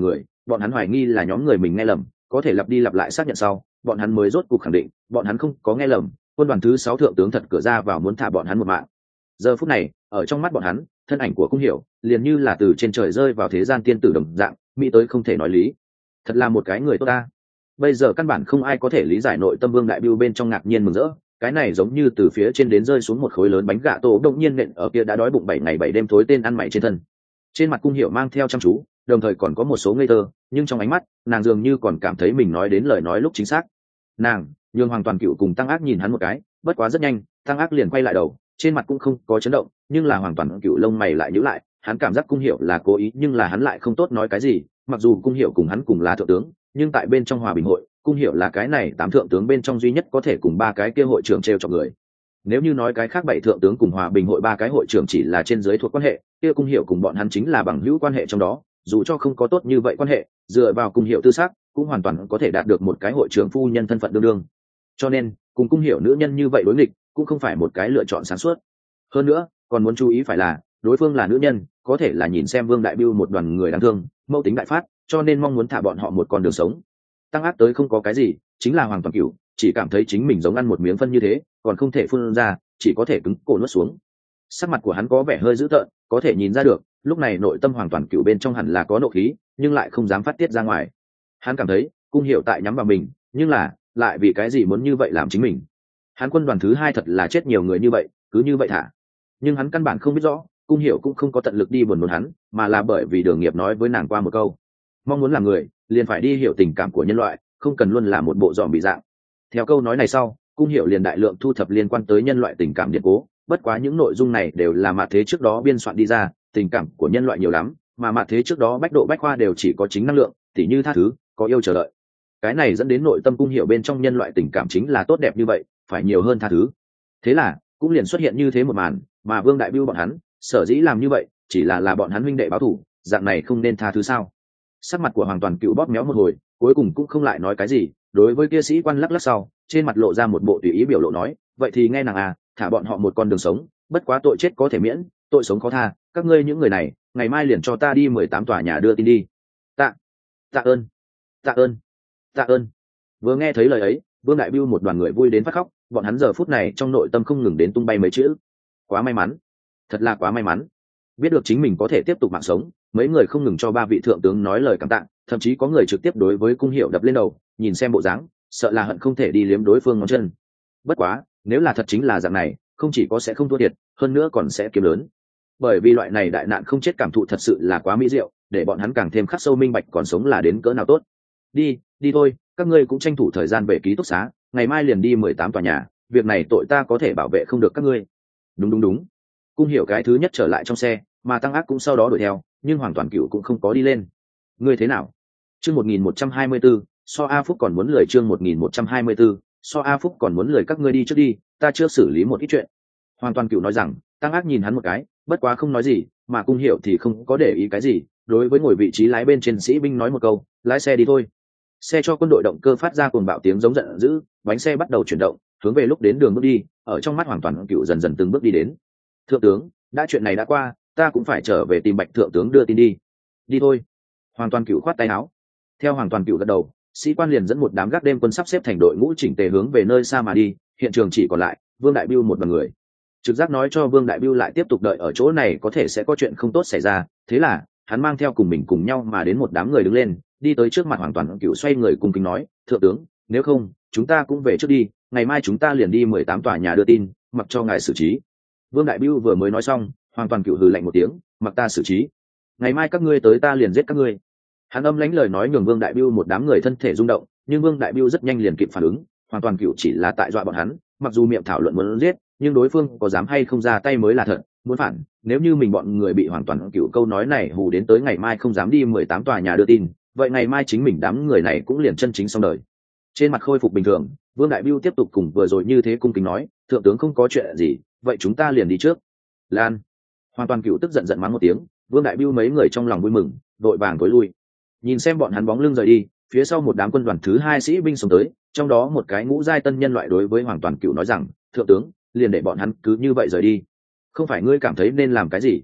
bọn hắn hoài nghi là nhóm người mình nghe lầm, có thể lặp đi lặp lại xác nhận sau, bọn hắn mới rốt cuộc khẳng định bọn hắn không có nghe lầm. Quân đoàn thứ sáu thượng tướng thật cửa ra vào muốn thả bọn hắn một mạng. Giờ phút này, ở trong mắt bọn hắn, thân ảnh của Cung Hiểu liền như là từ trên trời rơi vào thế gian tiên tử đồng dạng, mỹ tới không thể nói lý. Thật là một cái người tốt ta. Bây giờ căn bản không ai có thể lý giải nội tâm Vương Đại Biêu bên trong ngạc nhiên mừng rỡ, cái này giống như từ phía trên đến rơi xuống một khối lớn bánh gạ tổ đột nhiên nện ở kia đã đói bụng bảy ngày bảy đêm thối tên ăn mày trên thân. Trên mặt Cung Hiểu mang theo chăm chú, đồng thời còn có một số ngây thơ, nhưng trong ánh mắt, nàng dường như còn cảm thấy mình nói đến lời nói lúc chính xác. Nàng, nhường Hoàng Toàn Cựu cùng Tăng Ác nhìn hắn một cái, bất quá rất nhanh, Tăng Ác liền quay lại đầu, trên mặt cũng không có chấn động, nhưng là Hoàng Toàn Cựu lông mày lại nhíu lại, hắn cảm giác Cung Hiểu là cố ý, nhưng là hắn lại không tốt nói cái gì, mặc dù Cung Hiểu cùng hắn cùng là thượng tướng, nhưng tại bên trong Hòa Bình hội, Cung Hiểu là cái này tám thượng tướng bên trong duy nhất có thể cùng ba cái kia hội trưởng trêu chọc người. Nếu như nói cái khác bảy thượng tướng cùng Hòa Bình hội ba cái hội trưởng chỉ là trên dưới thuộc quan hệ, kia Cung Hiểu cùng bọn hắn chính là bằng hữu quan hệ trong đó, dù cho không có tốt như vậy quan hệ, dựa vào Cung Hiểu tư sắc, cũng hoàn toàn có thể đạt được một cái hội trưởng phu nhân thân phận đương đương. Cho nên, cùng Cung Hiểu nữ nhân như vậy đối nghịch, cũng không phải một cái lựa chọn sáng suốt. Hơn nữa, còn muốn chú ý phải là, đối phương là nữ nhân, có thể là nhìn xem Vương Đại Biêu một đoàn người đáng thương, mâu tính đại phát, cho nên mong muốn thả bọn họ một con đường sống. Tăng Ác tới không có cái gì, chính là Hoàng Toàn Cửu, chỉ cảm thấy chính mình giống ăn một miếng phân như thế, còn không thể phun ra, chỉ có thể cứng cổ nuốt xuống. Sắc mặt của hắn có vẻ hơi dữ tợn, có thể nhìn ra được, lúc này nội tâm Hoàng Toàn Cửu bên trong hẳn là có nộ khí, nhưng lại không dám phát tiết ra ngoài. Hắn cảm thấy, Cung Hiểu tại nhắm vào mình, nhưng là, lại vì cái gì muốn như vậy làm chính mình? Hắn quân đoàn thứ hai thật là chết nhiều người như vậy, cứ như vậy thả. Nhưng hắn căn bản không biết rõ, Cung Hiểu cũng không có tận lực đi buồn nôn hắn, mà là bởi vì Đường Nghiệp nói với nàng qua một câu, mong muốn làm người, liền phải đi hiểu tình cảm của nhân loại, không cần luôn là một bộ dòm bị dạng. Theo câu nói này sau, Cung Hiểu liền đại lượng thu thập liên quan tới nhân loại tình cảm điện cố, bất quá những nội dung này đều là mạt thế trước đó biên soạn đi ra, tình cảm của nhân loại nhiều lắm, mà mạt thế trước đó bách độ bách khoa đều chỉ có chính năng lượng, tỉ như tha thứ, có yêu chờ đợi. Cái này dẫn đến nội tâm Cung Hiểu bên trong nhân loại tình cảm chính là tốt đẹp như vậy, phải nhiều hơn tha thứ. Thế là, cũng liền xuất hiện như thế một màn, mà Vương Đại Biêu bọn hắn, sở dĩ làm như vậy, chỉ là là bọn hắn huynh đệ báo thù, dạng này không nên tha thứ sao? Sắc mặt của Hoàng Toàn Cựu bóp méo một hồi, cuối cùng cũng không lại nói cái gì, đối với kia sĩ quan lắc lắc sau, trên mặt lộ ra một bộ tùy ý biểu lộ nói, vậy thì nghe nàng à, thả bọn họ một con đường sống, bất quá tội chết có thể miễn, tội sống khó tha, các ngươi những người này, ngày mai liền cho ta đi mười tám tòa nhà đưa tin đi. Tạ, tạ ơn, tạ ơn, tạ ơn. Vừa nghe thấy lời ấy, Vương Đại Biêu một đoàn người vui đến phát khóc, bọn hắn giờ phút này trong nội tâm không ngừng đến tung bay mấy chữ. Quá may mắn, thật là quá may mắn. Biết được chính mình có thể tiếp tục mạng sống, mấy người không ngừng cho ba vị thượng tướng nói lời cảm tạ, thậm chí có người trực tiếp đối với Cung Hiểu đập lên đầu, nhìn xem bộ dáng, sợ là hận không thể đi liếm đối phương ngón chân. Bất quá, nếu là thật chính là dạng này, không chỉ có sẽ không thua thiệt, hơn nữa còn sẽ kiếm lớn. Bởi vì loại này đại nạn không chết cảm thụ thật sự là quá mỹ diệu, để bọn hắn càng thêm khắc sâu minh bạch còn sống là đến cỡ nào tốt. Đi, đi thôi, các ngươi cũng tranh thủ thời gian về ký túc xá, ngày mai liền đi mười tám tòa nhà, việc này tội ta có thể bảo vệ không được các ngươi. Đúng đúng đúng. Cung Hiểu cái thứ nhất trở lại trong xe, mà Tăng Ác cũng sau đó đuổi theo, nhưng Hoàng Toàn Cửu cũng không có đi lên. Ngươi thế nào? Chương một nghìn một trăm hai mươi bốn, so A Phúc còn muốn lười chương một nghìn một trăm hai mươi bốn, so A Phúc còn muốn lười các ngươi đi trước đi, ta chưa xử lý một ít chuyện. Hoàng Toàn Cửu nói rằng, Tăng Ác nhìn hắn một cái, bất quá không nói gì, mà Cung Hiểu thì không có để ý cái gì, đối với ngồi vị trí lái bên trên sĩ binh nói một câu, lái xe đi thôi. Xe cho quân đội động cơ phát ra cuồng bạo tiếng giống giận dữ, bánh xe bắt đầu chuyển động, hướng về lúc đến đường bước đi, ở trong mắt Hoàng Toàn Cửu dần dần từng bước đi đến. Thượng tướng, đã chuyện này đã qua, ta cũng phải trở về tìm Bạch thượng tướng đưa tin đi. Đi thôi. Hoàng Toàn Cửu khoát tay áo. Theo Hoàng Toàn Cửu gật đầu, sĩ quan liền dẫn một đám gác đêm quân sắp xếp thành đội ngũ chỉnh tề hướng về nơi xa mà đi, hiện trường chỉ còn lại Vương Đại Biêu một đoàn người. Trực giác nói cho Vương Đại Biêu lại tiếp tục đợi ở chỗ này có thể sẽ có chuyện không tốt xảy ra, thế là hắn mang theo cùng mình cùng nhau mà đến một đám người đứng lên, đi tới trước mặt Hoàng Toàn Cửu xoay người cung kính nói, thượng tướng, nếu không, chúng ta cũng về trước đi, ngày mai chúng ta liền đi mười tám tòa nhà đưa tin, mặc cho ngài xử trí. Vương Đại Biêu vừa mới nói xong, Hoàng Toàn Cửu hừ lạnh một tiếng, mặc ta xử trí. Ngày mai các ngươi tới ta liền giết các ngươi. Hắn âm lãnh lời nói nhường Vương Đại Biêu một đám người thân thể rung động, nhưng Vương Đại Biêu rất nhanh liền kịp phản ứng, Hoàng Toàn Cửu chỉ là tại dọa bọn hắn, mặc dù miệng thảo luận muốn giết, nhưng đối phương có dám hay không ra tay mới là thật, muốn phản, nếu như mình bọn người bị Hoàng Toàn Cửu câu nói này hù đến tới ngày mai không dám đi mười tám tòa nhà đưa tin, vậy ngày mai chính mình đám người này cũng liền chân chính xong đời. Trên mặt khôi phục bình thường, Vương Đại Biêu tiếp tục cùng vừa rồi như thế cung kính nói, thượng tướng không có chuyện gì, vậy chúng ta liền đi trước. Lan. Hoàng Toàn Cửu tức giận giận mắng một tiếng, Vương Đại Biêu mấy người trong lòng vui mừng, đội vàng tối lui. Nhìn xem bọn hắn bóng lưng rời đi, phía sau một đám quân đoàn thứ hai sĩ binh xông tới, trong đó một cái ngũ giai tân nhân loại đối với Hoàng Toàn Cửu nói rằng, thượng tướng, liền để bọn hắn cứ như vậy rời đi. Không phải ngươi cảm thấy nên làm cái gì?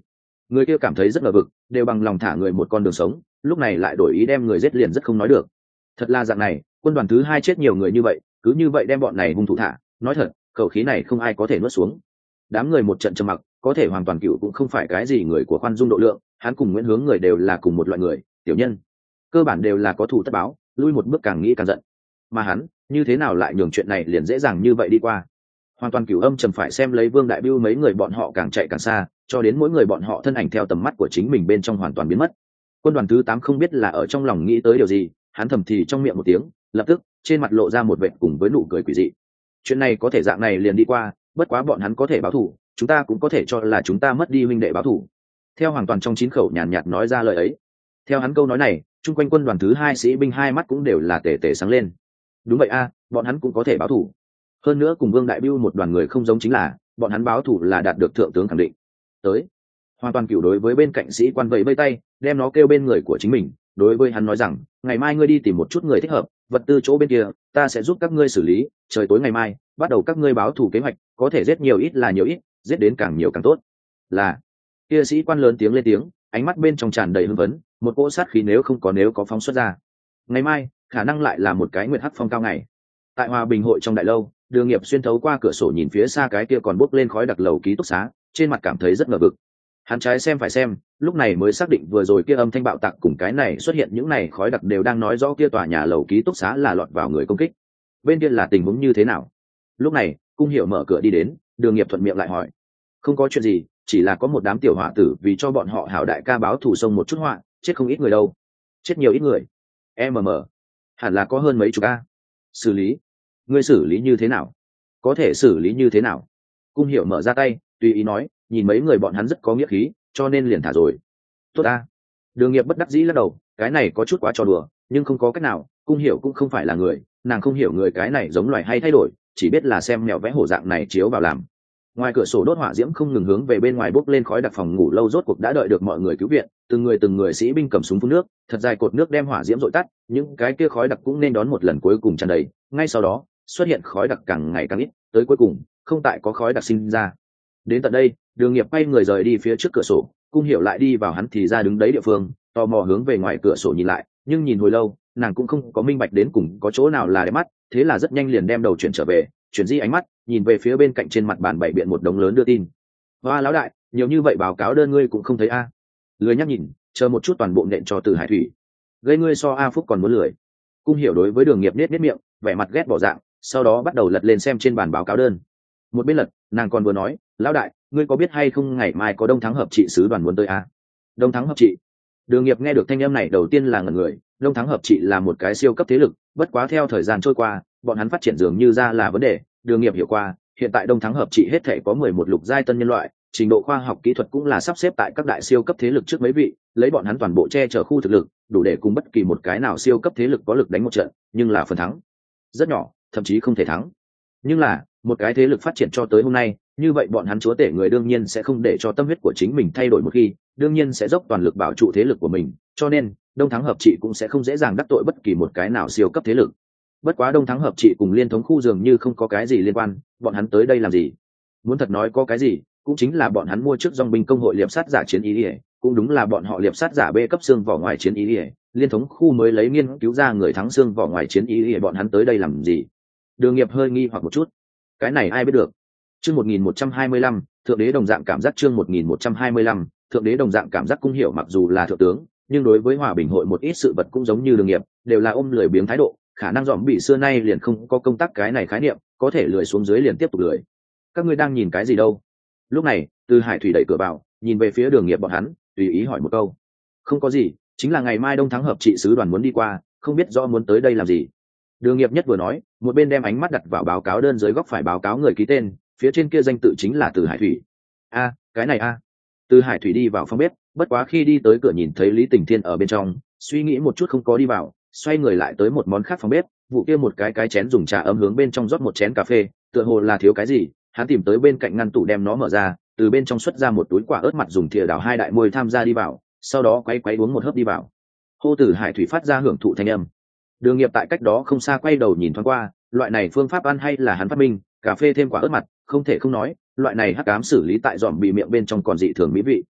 Người kia cảm thấy rất ngờ vực, đều bằng lòng thả người một con đường sống, lúc này lại đổi ý đem người giết liền rất không nói được. Thật là dạng này, quân đoàn thứ hai chết nhiều người như vậy, cứ như vậy đem bọn này hung thủ thả, nói thật, khẩu khí này không ai có thể nuốt xuống. Đám người một trận trầm mặc, có thể hoàn toàn cựu cũng không phải cái gì người của khoan dung độ lượng, hắn cùng Nguyễn Hướng người đều là cùng một loại người, tiểu nhân, cơ bản đều là có thù tất báo, lui một bước càng nghĩ càng giận. Mà hắn, như thế nào lại nhường chuyện này liền dễ dàng như vậy đi qua? Hoàn toàn cửu âm trầm phải xem lấy Vương Đại Bưu mấy người bọn họ càng chạy càng xa, cho đến mỗi người bọn họ thân ảnh theo tầm mắt của chính mình bên trong hoàn toàn biến mất. Quân đoàn thứ tám không biết là ở trong lòng nghĩ tới điều gì, hắn thầm thì trong miệng một tiếng, lập tức trên mặt lộ ra một vệt cùng với nụ cười quỷ dị. Chuyện này có thể dạng này liền đi qua, bất quá bọn hắn có thể báo thù, chúng ta cũng có thể cho là chúng ta mất đi huynh đệ báo thù. Theo Hoàng Toàn trong chín khẩu nhàn nhạt nói ra lời ấy. Theo hắn câu nói này, chung quanh quân đoàn thứ hai sĩ binh hai mắt cũng đều là tề tề sáng lên. Đúng vậy a, bọn hắn cũng có thể báo thù. Hơn nữa cùng Vương Đại Bưu một đoàn người không giống chính là, bọn hắn báo thù là đạt được thượng tướng khẳng định. Tới, Hoàn Toàn cửu đối với bên cạnh sĩ quan vẫy vây tay, đem nó kêu bên người của chính mình, đối với hắn nói rằng, ngày mai ngươi đi tìm một chút người thích hợp, vật tư chỗ bên kia, ta sẽ giúp các ngươi xử lý, trời tối ngày mai, bắt đầu các ngươi báo thù kế hoạch, có thể giết nhiều ít là nhiều ít, giết đến càng nhiều càng tốt. Là, kia sĩ quan lớn tiếng lên tiếng, ánh mắt bên trong tràn đầy hưng phấn, một cỗ sát khí nếu không có nếu có phóng xuất ra. Ngày mai, khả năng lại là một cái nguyệt hắc phong cao ngày. Tại Hòa Bình hội trong đại lâu, Đường Nghiệp xuyên thấu qua cửa sổ nhìn phía xa cái kia còn bốc lên khói đặc lầu ký túc xá, trên mặt cảm thấy rất ngờ vực. Hắn trái xem phải xem, lúc này mới xác định vừa rồi kia âm thanh bạo tạc cùng cái này xuất hiện những này khói đặc đều đang nói rõ kia tòa nhà lầu ký túc xá là lọt vào người công kích. Bên kia là tình huống như thế nào? Lúc này, Cung Hiểu mở cửa đi đến, Đường Nghiệp thuận miệng lại hỏi. Không có chuyện gì, chỉ là có một đám tiểu hỏa tử vì cho bọn họ hảo đại ca báo thù sông một chút họa, chết không ít người đâu. Chết nhiều ít người. em em, hẳn là có hơn mấy chục a. Xử lý? Ngươi xử lý như thế nào? Có thể xử lý như thế nào? Cung Hiểu mở ra tay, tùy ý nói, nhìn mấy người bọn hắn rất có nghĩa khí, cho nên liền thả rồi. Tốt a. Đường Nghiệp bất đắc dĩ lắc đầu, cái này có chút quá trò đùa, nhưng không có cách nào, Cung Hiểu cũng không phải là người, nàng không hiểu người cái này giống loài hay thay đổi, chỉ biết là xem mèo vẽ hổ dạng này chiếu vào làm. Ngoài cửa sổ đốt hỏa diễm không ngừng hướng về bên ngoài bốc lên khói đặc, phòng ngủ lâu rốt cuộc đã đợi được mọi người cứu viện, từng người từng người sĩ binh cầm súng phun nước, thật dài cột nước đem hỏa diễm dội tắt, những cái kia khói đặc cũng nên đón một lần cuối cùng tràn đầy, ngay sau đó xuất hiện khói đặc càng ngày càng ít, tới cuối cùng không tại có khói đặc sinh ra. Đến tận đây, Đường Nghiệp quay người rời đi phía trước cửa sổ, Cung Hiểu lại đi vào hắn thì ra đứng đấy địa phương, tò mò hướng về ngoài cửa sổ nhìn lại, nhưng nhìn hồi lâu, nàng cũng không có minh bạch đến cùng có chỗ nào là đẹp mắt, thế là rất nhanh liền đem đầu chuyển trở về, chuyển di ánh mắt, nhìn về phía bên cạnh trên mặt bàn bày biện một đống lớn đưa tin. Hoa lão đại, nhiều như vậy báo cáo đơn ngươi cũng không thấy a? À. Lười nhắc nhìn, chờ một chút toàn bộ nện cho Từ Hải Thủy. Gây ngươi so A Phúc còn muốn lười. Cung Hiểu đối với Đường Nghiệp nết nết miệng, vẻ mặt ghét bỏ dạng, sau đó bắt đầu lật lên xem trên bàn báo cáo đơn. Một bên lật, nàng còn vừa nói, lão đại, ngươi có biết hay không ngày mai có Đông Thắng hợp trị sứ đoàn muốn tới a? À? Đông Thắng hợp trị? Đường Nghiệp nghe được thanh âm này đầu tiên là ngẩn người, Đông Thắng hợp trị là một cái siêu cấp thế lực, bất quá theo thời gian trôi qua, bọn hắn phát triển dường như ra là vấn đề. Đường Nghiệp hiểu qua, hiện tại Đông Thắng hợp trị hết thể có mười một lục giai tân nhân loại, trình độ khoa học kỹ thuật cũng là sắp xếp tại các đại siêu cấp thế lực trước mấy vị, lấy bọn hắn toàn bộ che chở khu thực lực, đủ để cùng bất kỳ một cái nào siêu cấp thế lực có lực đánh một trận, nhưng là phần thắng rất nhỏ, thậm chí không thể thắng. Nhưng là, một cái thế lực phát triển cho tới hôm nay, như vậy bọn hắn chúa tể người đương nhiên sẽ không để cho tâm huyết của chính mình thay đổi một khi, đương nhiên sẽ dốc toàn lực bảo trụ thế lực của mình, cho nên, Đông Thắng hợp trị cũng sẽ không dễ dàng đắc tội bất kỳ một cái nào siêu cấp thế lực. Bất quá Đông Thắng hợp trị cùng liên thống khu dường như không có cái gì liên quan, bọn hắn tới đây làm gì? Muốn thật nói có cái gì, cũng chính là bọn hắn mua trước dòng binh công hội liệp sát giả chiến ý ỉa, cũng đúng là bọn họ liệp sát giả B cấp xương vỏ ngoài chiến ý ỉa, liên thống khu mới lấy nghiên cứu ra người thắng xương vỏ ngoài chiến ý ỉa, bọn hắn tới đây làm gì? Đường Nghiệp hơi nghi hoặc một chút, cái này ai biết được. Chương một nghìn một trăm hai mươi lăm, thượng đế đồng dạng cảm giác. Chương một nghìn một trăm hai mươi lăm, thượng đế đồng dạng cảm giác. Cung Hiểu mặc dù là thượng tướng, nhưng đối với Hòa Bình hội một ít sự vật cũng giống như Đường Nghiệp, đều là ôm lười biếng thái độ, khả năng dòm bị xưa nay liền không có công tác cái này khái niệm, có thể lười xuống dưới liền tiếp tục lười. Các ngươi đang nhìn cái gì đâu? Lúc này, Từ Hải Thủy đẩy cửa vào, nhìn về phía Đường Nghiệp bọn hắn, tùy ý hỏi một câu. Không có gì, chính là ngày mai Đông Thắng hợp trị sứ đoàn muốn đi qua, không biết rõ muốn tới đây làm gì. Đường Nghiệp nhất vừa nói, một bên đem ánh mắt đặt vào báo cáo đơn dưới góc phải báo cáo người ký tên, phía trên kia danh tự chính là Từ Hải Thủy. A, cái này a. Từ Hải Thủy đi vào phòng bếp, bất quá khi đi tới cửa nhìn thấy Lý Tình Thiên ở bên trong, suy nghĩ một chút không có đi vào, xoay người lại tới một món khác phòng bếp, vụ kia một cái cái chén dùng trà ấm hướng bên trong rót một chén cà phê, tựa hồ là thiếu cái gì, hắn tìm tới bên cạnh ngăn tủ đem nó mở ra, từ bên trong xuất ra một túi quả ớt mặt dùng thìa đào hai đại môi tham gia đi vào, sau đó quay quay uống một hớp đi vào. Hô Từ Hải Thủy phát ra hưởng thụ thanh âm. Đường Nghiệp tại cách đó không xa quay đầu nhìn thoáng qua, loại này phương pháp ăn hay là hắn phát minh, cà phê thêm quả ớt mặt, không thể không nói, loại này hắc ám xử lý tại dòm bị miệng bên trong còn dị thường mỹ vị.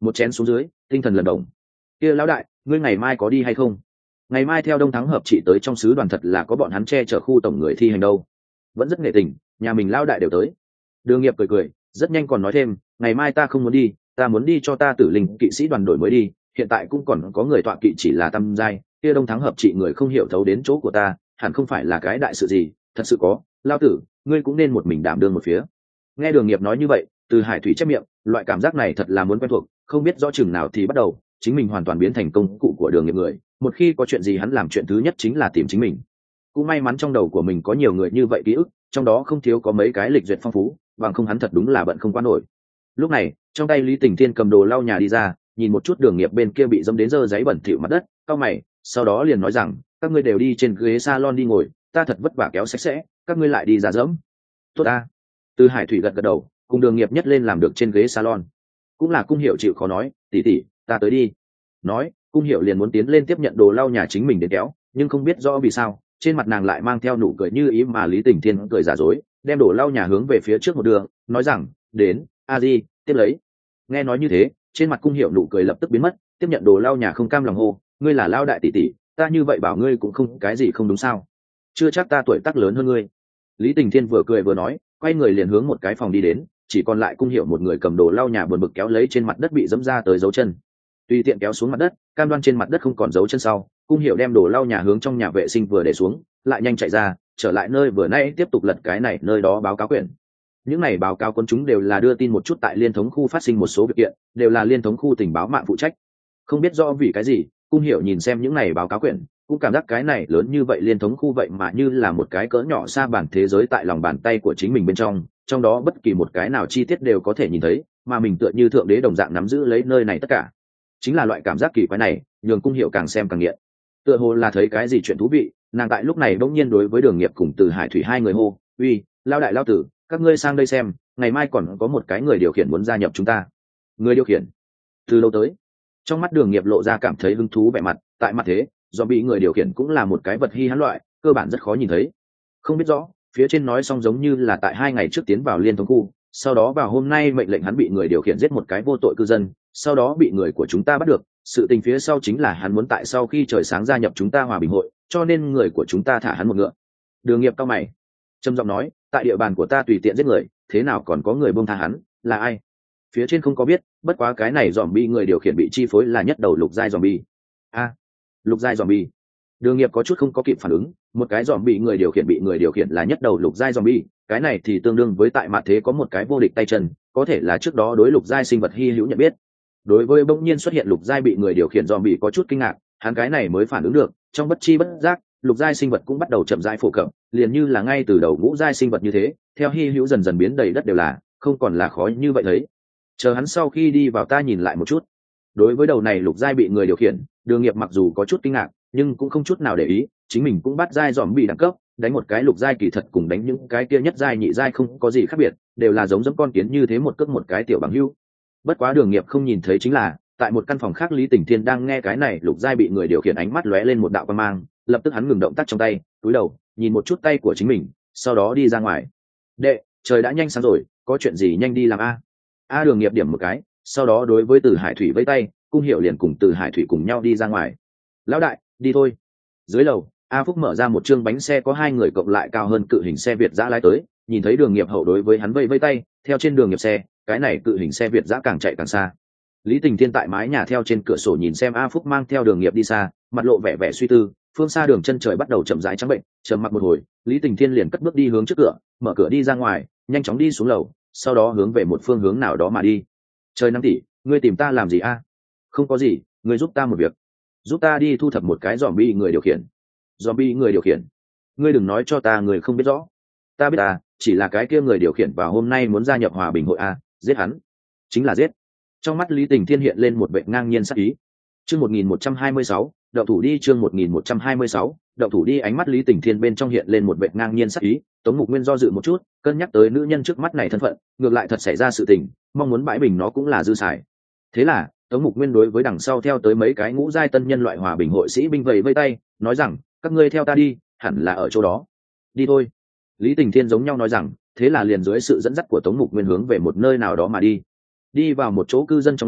một chén xuống dưới tinh thần lần đồng. Kia lão đại, ngươi ngày mai có đi hay không? Ngày mai theo Đông Thắng hợp chỉ tới trong sứ đoàn, thật là có bọn hắn che chở khu tổng người thi hành đâu. Vẫn rất nghệ tình, nhà mình lão đại đều tới. Đường Nghiệp cười cười, rất nhanh còn nói thêm, ngày mai ta không muốn đi, ta muốn đi cho ta Tử Linh kỵ sĩ đoàn đổi mới đi, hiện tại cũng còn có người tọa kỵ chỉ là tam giai, kia Đông Thắng hợp trị người không hiểu thấu đến chỗ của ta, hẳn không phải là cái đại sự gì, thật sự có, lão tử, ngươi cũng nên một mình đảm đương một phía. Nghe Đường Nghiệp nói như vậy, Từ Hải Thủy chép miệng, loại cảm giác này thật là muốn quen thuộc, không biết rõ chừng nào thì bắt đầu, chính mình hoàn toàn biến thành công cụ của Đường Nghiệp người, một khi có chuyện gì hắn làm chuyện thứ nhất chính là tìm chính mình. Cũng may mắn trong đầu của mình có nhiều người như vậy ký ức, trong đó không thiếu có mấy cái lịch duyệt phong phú, bằng không hắn thật đúng là bận không qua nổi. Lúc này, trong tay Lý Tình Thiên cầm đồ lau nhà đi ra, nhìn một chút Đường Nghiệp bên kia bị dẫm đến dơ giấy bẩn thỉu mặt đất, cau mày, sau đó liền nói rằng, các ngươi đều đi trên ghế salon đi ngồi, ta thật vất vả kéo sạch sẽ, các ngươi lại đi ra dẫm. Tốt a. Từ Hải Thủy gật gật đầu, cùng Đường Nghiệp nhất lên làm được trên ghế salon. Cũng là Cung Hiểu chịu khó nói, tỷ tỷ, ta tới đi. Nói, Cung Hiểu liền muốn tiến lên tiếp nhận đồ lau nhà chính mình đến kéo, nhưng không biết rõ vì sao, trên mặt nàng lại mang theo nụ cười như ý mà Lý Tình Thiên cười giả dối, đem đồ lau nhà hướng về phía trước một đường, nói rằng, đến, a di, tiếp lấy. Nghe nói như thế, trên mặt Cung Hiểu nụ cười lập tức biến mất, tiếp nhận đồ lau nhà không cam lòng hô, ngươi là lao đại tỷ tỷ, ta như vậy bảo ngươi cũng không cái gì không đúng sao? Chưa chắc ta tuổi tác lớn hơn ngươi. Lý Tình Thiên vừa cười vừa nói, quay người liền hướng một cái phòng đi đến, chỉ còn lại Cung Hiểu một người cầm đồ lau nhà buồn bực kéo lấy trên mặt đất bị dẫm ra tới dấu chân. Tùy tiện kéo xuống mặt đất, cam đoan trên mặt đất không còn dấu chân sau, Cung Hiểu đem đồ lau nhà hướng trong nhà vệ sinh vừa để xuống, lại nhanh chạy ra, trở lại nơi vừa nãy tiếp tục lật cái này nơi đó báo cáo quyển. Những này báo cáo quân chúng đều là đưa tin một chút tại liên thống khu phát sinh một số việc kiện, đều là liên thống khu tình báo mạng phụ trách. Không biết rõ vì cái gì, Cung Hiểu nhìn xem những này báo cáo quyển, cũng cảm giác cái này lớn như vậy liên thống khu vậy mà như là một cái cỡ nhỏ xa bản thế giới tại lòng bàn tay của chính mình bên trong, trong đó bất kỳ một cái nào chi tiết đều có thể nhìn thấy, mà mình tựa như thượng đế đồng dạng nắm giữ lấy nơi này tất cả. Chính là loại cảm giác kỳ quái này, nhường Cung Hiểu càng xem càng nghiện. Tựa hồ là thấy cái gì chuyện thú vị, nàng tại lúc này bỗng nhiên đối với Đường Nghiệp cùng Từ Hải Thủy hai người hô, uy, lao đại lao tử, các ngươi sang đây xem, ngày mai còn có một cái người điều khiển muốn gia nhập chúng ta. Người điều khiển? Từ lâu tới. Trong mắt Đường Nghiệp lộ ra cảm thấy hứng thú vẻ mặt, tại mặt thế, do bị người điều khiển cũng là một cái vật hi hãn loại, cơ bản rất khó nhìn thấy. Không biết rõ, phía trên nói xong giống như là tại hai ngày trước tiến vào liên thống khu, sau đó vào hôm nay mệnh lệnh hắn bị người điều khiển giết một cái vô tội cư dân, sau đó bị người của chúng ta bắt được, sự tình phía sau chính là hắn muốn tại sau khi trời sáng gia nhập chúng ta hòa bình hội, cho nên người của chúng ta thả hắn một ngựa. Đường Nghiệp cao mày, trầm giọng nói, tại địa bàn của ta tùy tiện giết người, thế nào còn có người buông tha hắn, là ai? Phía trên không có biết, bất quá cái này zombie người điều khiển bị chi phối là nhất đầu lục giai zombie. A, lục giai zombie. Đường Nghiệp có chút không có kịp phản ứng, một cái zombie người điều khiển bị người điều khiển là nhất đầu lục giai zombie, cái này thì tương đương với tại mặt thế có một cái vô địch tay chân, có thể là trước đó đối lục giai sinh vật hi hữu nhận biết. Đối với bỗng nhiên xuất hiện lục giai bị người điều khiển zombie có chút kinh ngạc, hắn cái này mới phản ứng được, trong bất chi bất giác, lục giai sinh vật cũng bắt đầu chậm rãi phổ cập, liền như là ngay từ đầu ngũ giai sinh vật như thế, theo hi hữu dần dần biến đầy đất đều là, không còn là khó như vậy thấy. Chờ hắn sau khi đi vào ta nhìn lại một chút. Đối với đầu này lục giai bị người điều khiển, Đường Nghiệp mặc dù có chút kinh ngạc, nhưng cũng không chút nào để ý, chính mình cũng bắt giai zombie đẳng cấp, đánh một cái lục giai kỳ thật cùng đánh những cái kia nhất giai nhị giai không có gì khác biệt, đều là giống giống con kiến như thế một cước một cái tiểu bằng hữu. Bất quá Đường Nghiệp không nhìn thấy chính là, tại một căn phòng khác Lý Tình Thiên đang nghe cái này lục giai bị người điều khiển ánh mắt lóe lên một đạo quang mang, lập tức hắn ngừng động tác trong tay, cúi đầu, nhìn một chút tay của chính mình, sau đó đi ra ngoài. Đệ, trời đã nhanh sáng rồi, có chuyện gì nhanh đi làm a. A Đường Nghiệp điểm một cái, sau đó đối với Từ Hải Thủy vẫy tay, Cung Hiểu liền cùng Từ Hải Thủy cùng nhau đi ra ngoài. Lão đại, đi thôi. Dưới lầu, A Phúc mở ra một chương bánh xe có hai người cộng lại cao hơn cự hình xe Việt dã lái tới, nhìn thấy Đường Nghiệp hậu đối với hắn vẫy vẫy tay, theo trên đường nghiệp xe, cái này cự hình xe Việt dã càng chạy càng xa. Lý Tình Thiên tại mái nhà theo trên cửa sổ nhìn xem A Phúc mang theo Đường Nghiệp đi xa, mặt lộ vẻ vẻ suy tư, phương xa đường chân trời bắt đầu chậm rãi trắng bệnh, trầm mặc một hồi, Lý Tình Thiên liền cất bước đi hướng trước cửa, mở cửa đi ra ngoài, nhanh chóng đi xuống lầu, sau đó hướng về một phương hướng nào đó mà đi. Trời năm tỷ, ngươi tìm ta làm gì a? Không có gì, ngươi giúp ta một việc, giúp ta đi thu thập một cái zombie người điều khiển. Zombie người điều khiển? Ngươi đừng nói cho ta người không biết rõ. Ta biết à, chỉ là cái kia người điều khiển vào hôm nay muốn gia nhập hòa bình hội a, giết hắn. Chính là giết. Trong mắt Lý Tình Thiên hiện lên một vẻ ngang nhiên sắc ý. Chương một nghìn một trăm hai mươi sáu, động thủ đi. Chương một nghìn một trăm hai mươi sáu, động thủ đi. Ánh mắt Lý Tình Thiên bên trong hiện lên một vẻ ngang nhiên sắc ý. Tống Mục Nguyên do dự một chút, cân nhắc tới nữ nhân trước mắt này thân phận, ngược lại thật xảy ra sự tình, mong muốn bãi bình nó cũng là dư xài. Thế là Tống Mục Nguyên đối với đằng sau theo tới mấy cái ngũ giai tân nhân loại hòa bình hội sĩ binh vẫy vây tay, nói rằng, các ngươi theo ta đi, hẳn là ở chỗ đó. Đi thôi. Lý Tình Thiên giống nhau nói rằng, thế là liền dưới sự dẫn dắt của Tống Mục Nguyên hướng về một nơi nào đó mà đi. Đi vào một chỗ cư dân trong lâu,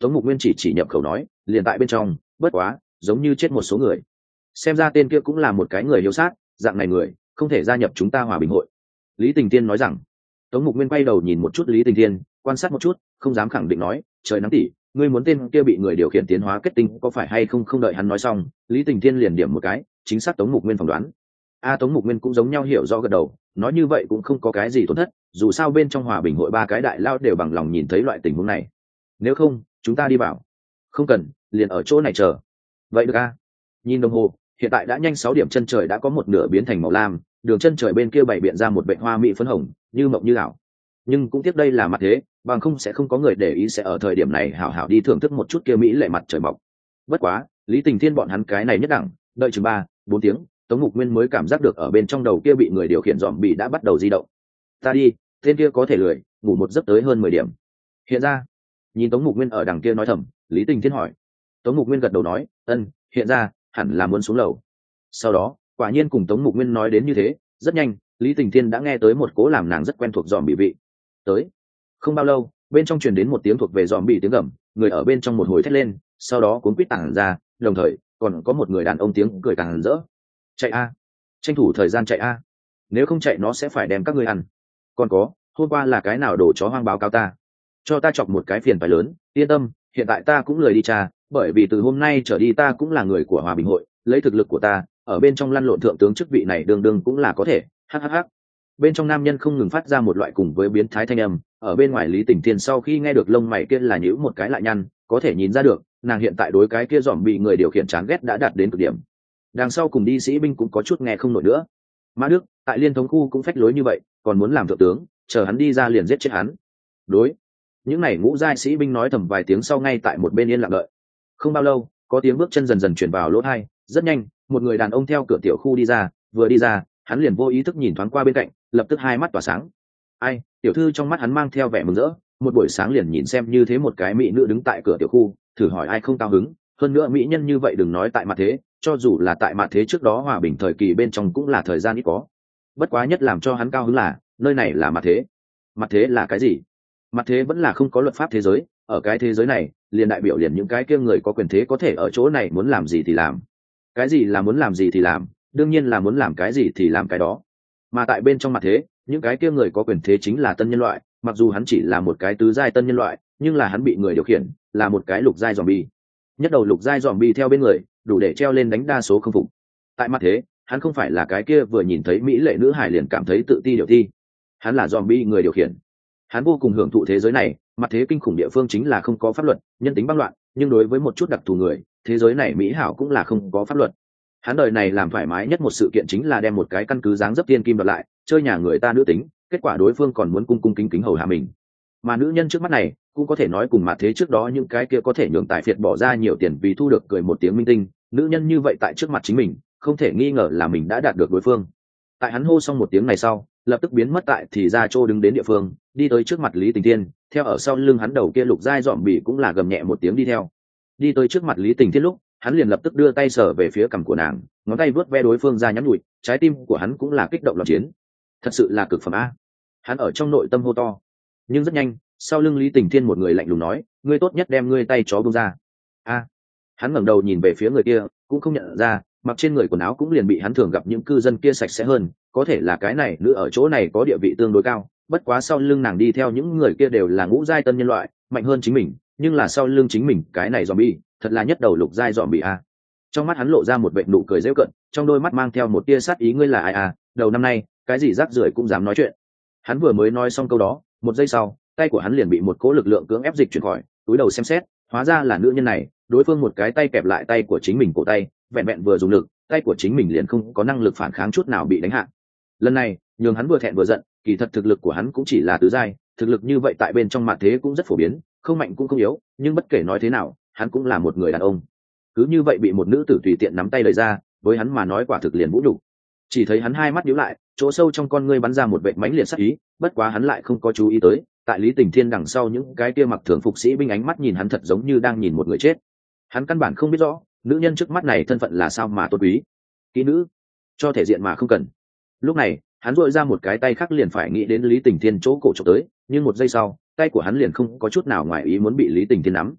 Tống Mục Nguyên chỉ chỉ nhập khẩu nói, liền tại bên trong, bất quá giống như chết một số người. Xem ra tên kia cũng là một cái người hiếu sát, dạng này người không thể gia nhập chúng ta hòa bình hội. Lý Tình Tiên nói rằng. Tống Mục Nguyên quay đầu nhìn một chút Lý Tình Tiên, quan sát một chút, không dám khẳng định nói, trời nắng tỉ, ngươi muốn tên kia bị người điều khiển tiến hóa kết tinh có phải hay không? Không đợi hắn nói xong, Lý Tình Tiên liền điểm một cái, chính xác Tống Mục Nguyên phỏng đoán. A Tống Mục Nguyên cũng giống nhau hiểu rõ gật đầu, nói như vậy cũng không có cái gì tổn thất, dù sao bên trong hòa bình hội ba cái đại lao đều bằng lòng nhìn thấy loại tình huống này. Nếu không, chúng ta đi vào. Không cần, liền ở chỗ này chờ. Vậy được a. Nhìn đồng hồ, hiện tại đã nhanh sáu điểm, chân trời đã có một nửa biến thành màu lam, đường chân trời bên kia bày biện ra một bệnh hoa mỹ phấn hồng, như mộng như ảo. Nhưng cũng tiếc đây là mặt thế, bằng không sẽ không có người để ý sẽ ở thời điểm này hảo hảo đi thưởng thức một chút kia mỹ lệ mặt trời mọc. Bất quá, Lý Tình Thiên bọn hắn cái này nhất đẳng, đợi chừng ba, bốn tiếng, Tống Mục Nguyên mới cảm giác được ở bên trong đầu kia bị người điều khiển dòm bị đã bắt đầu di động. Ta đi, tên kia có thể lười, ngủ một giấc tới hơn mười điểm. Hiện ra, nhìn Tống Mục Nguyên ở đằng kia nói thầm, Lý Tình Thiên hỏi. Tống Mục Nguyên gật đầu nói, ân, hiện ra, hẳn là muốn xuống lầu. Sau đó, quả nhiên cùng Tống Mục Nguyên nói đến như thế, rất nhanh, Lý Tình Thiên đã nghe tới một cố làm nàng rất quen thuộc dòm bị vị. Tới. Không bao lâu, bên trong truyền đến một tiếng thuộc về dòm bị tiếng gầm, người ở bên trong một hồi thét lên, sau đó cuốn quýt tản ra, đồng thời còn có một người đàn ông tiếng cười càng rỡ. Chạy a, tranh thủ thời gian chạy a, nếu không chạy nó sẽ phải đem các ngươi ăn. Còn có, hôm qua là cái nào đổ chó hoang báo cáo ta, cho ta chọc một cái phiền phải lớn. Yên tâm, hiện tại ta cũng lười đi tra, bởi vì từ hôm nay trở đi ta cũng là người của hòa bình hội, lấy thực lực của ta ở bên trong lăn lộn thượng tướng chức vị này đương đương cũng là có thể. Hhh. Bên trong nam nhân không ngừng phát ra một loại cùng với biến thái thanh âm, ở bên ngoài Lý Tình Thiên sau khi nghe được lông mày kia là nhíu một cái lại nhăn, có thể nhìn ra được nàng hiện tại đối cái kia dòm bị người điều khiển chán ghét đã đạt đến cực điểm. Đằng sau cùng đi sĩ binh cũng có chút nghe không nổi nữa. Mã Đức tại liên thống khu cũng phách lối như vậy, còn muốn làm thượng tướng, chờ hắn đi ra liền giết chết hắn. Đối, những này ngũ giai sĩ binh nói thầm vài tiếng sau ngay tại một bên yên lặng đợi. Không bao lâu, có tiếng bước chân dần dần chuyển vào lỗ tai, rất nhanh, một người đàn ông theo cửa tiểu khu đi ra, vừa đi ra, hắn liền vô ý thức nhìn thoáng qua bên cạnh, lập tức hai mắt tỏa sáng. Ai, tiểu thư trong mắt hắn mang theo vẻ mừng rỡ, một buổi sáng liền nhìn xem như thế một cái mỹ nữ đứng tại cửa tiểu khu, thử hỏi ai không cao hứng, hơn nữa mỹ nhân như vậy đừng nói tại mặt thế, cho dù là tại mặt thế trước đó hòa bình thời kỳ bên trong cũng là thời gian ít có. Bất quá nhất làm cho hắn cao hứng là, nơi này là mặt thế. Mặt thế là cái gì? Mặt thế vẫn là không có luật pháp thế giới, ở cái thế giới này, liền đại biểu liền những cái kia người có quyền thế có thể ở chỗ này muốn làm gì thì làm. Cái gì là muốn làm gì thì làm, đương nhiên là muốn làm cái gì thì làm cái đó. Mà tại bên trong mặt thế, những cái kia người có quyền thế chính là tân nhân loại, mặc dù hắn chỉ là một cái tứ giai tân nhân loại, nhưng là hắn bị người điều khiển, là một cái lục giai zombie. Nhất đầu lục giai zombie theo bên người, đủ để treo lên đánh đa số không phục. Tại mặt thế, hắn không phải là cái kia vừa nhìn thấy mỹ lệ nữ hải liền cảm thấy tự ti điều thi. Hắn là zombie người điều khiển. Hắn vô cùng hưởng thụ thế giới này, mặt thế kinh khủng địa phương chính là không có pháp luật, nhân tính băng loạn, nhưng đối với một chút đặc thù người, thế giới này mỹ hảo cũng là không có pháp luật. Hắn đời này làm thoải mái nhất một sự kiện chính là đem một cái căn cứ dáng dấp tiên kim đoạt lại, chơi nhà người ta nữ tính, kết quả đối phương còn muốn cung cung kính kính hầu hạ mình. Mà nữ nhân trước mắt này cũng có thể nói cùng mặt thế trước đó những cái kia có thể nhường tài phiệt bỏ ra nhiều tiền vì thu được cười một tiếng minh tinh, nữ nhân như vậy tại trước mặt chính mình, không thể nghi ngờ là mình đã đạt được đối phương. Tại hắn hô xong một tiếng này sau, lập tức biến mất tại thì ra chỗ đứng đến địa phương, đi tới trước mặt Lý Tình Thiên, theo ở sau lưng hắn đầu kia lục giai dọm bỉ cũng là gầm nhẹ một tiếng đi theo. Đi tới trước mặt Lý Tình Thiên lúc, hắn liền lập tức đưa tay sờ về phía cằm của nàng, ngón tay vớt ve đối phương ra nhắn nhủi, trái tim của hắn cũng là kích động loạn chiến. Thật sự là cực phẩm a. Hắn ở trong nội tâm hô to. Nhưng rất nhanh, sau lưng Lý Tình Thiên một người lạnh lùng nói, ngươi tốt nhất đem ngươi tay chó buông ra. A. Hắn ngẩng đầu nhìn về phía người kia, cũng không nhận ra, mặc trên người quần áo cũng liền bị hắn thường gặp những cư dân kia sạch sẽ hơn, có thể là cái này nữ ở chỗ này có địa vị tương đối cao, bất quá sau lưng nàng đi theo những người kia đều là ngũ giai tân nhân loại, mạnh hơn chính mình, nhưng là sau lưng chính mình cái này zombie, thật là nhất đầu lục giai zombie a. Trong mắt hắn lộ ra một vệt nụ cười giễu cợt, trong đôi mắt mang theo một tia sát ý, ngươi là ai a, đầu năm nay, cái gì rác rưởi cũng dám nói chuyện. Hắn vừa mới nói xong câu đó, một giây sau, tay của hắn liền bị một cỗ lực lượng cưỡng ép dịch chuyển khỏi, túi đầu xem xét, hóa ra là nữ nhân này, đối phương một cái tay kẹp lại tay của chính mình cổ tay, vẹn vẹn vừa dùng lực, tay của chính mình liền không có năng lực phản kháng chút nào bị đánh hạ. Lần này, nhường hắn vừa thẹn vừa giận, kỳ thật thực lực của hắn cũng chỉ là tứ giai, thực lực như vậy tại bên trong mặt thế cũng rất phổ biến, không mạnh cũng không yếu, nhưng bất kể nói thế nào, hắn cũng là một người đàn ông. Cứ như vậy bị một nữ tử tùy tiện nắm tay lời ra, với hắn mà nói quả thực liền vũ nhục. Chỉ thấy hắn hai mắt nhíu lại, chỗ sâu trong con ngươi bắn ra một vệt mãnh liệt sát ý, bất quá hắn lại không có chú ý tới, tại Lý Tình Thiên đằng sau những cái kia mặc thường phục sĩ binh ánh mắt nhìn hắn thật giống như đang nhìn một người chết. Hắn căn bản không biết rõ, nữ nhân trước mắt này thân phận là sao mà tôn quý. Kỹ nữ, cho thể diện mà không cần. Lúc này, hắn dội ra một cái tay khác liền phải nghĩ đến Lý Tình Thiên chỗ cổ chụp tới, nhưng một giây sau, tay của hắn liền không có chút nào ngoài ý muốn bị Lý Tình Thiên nắm.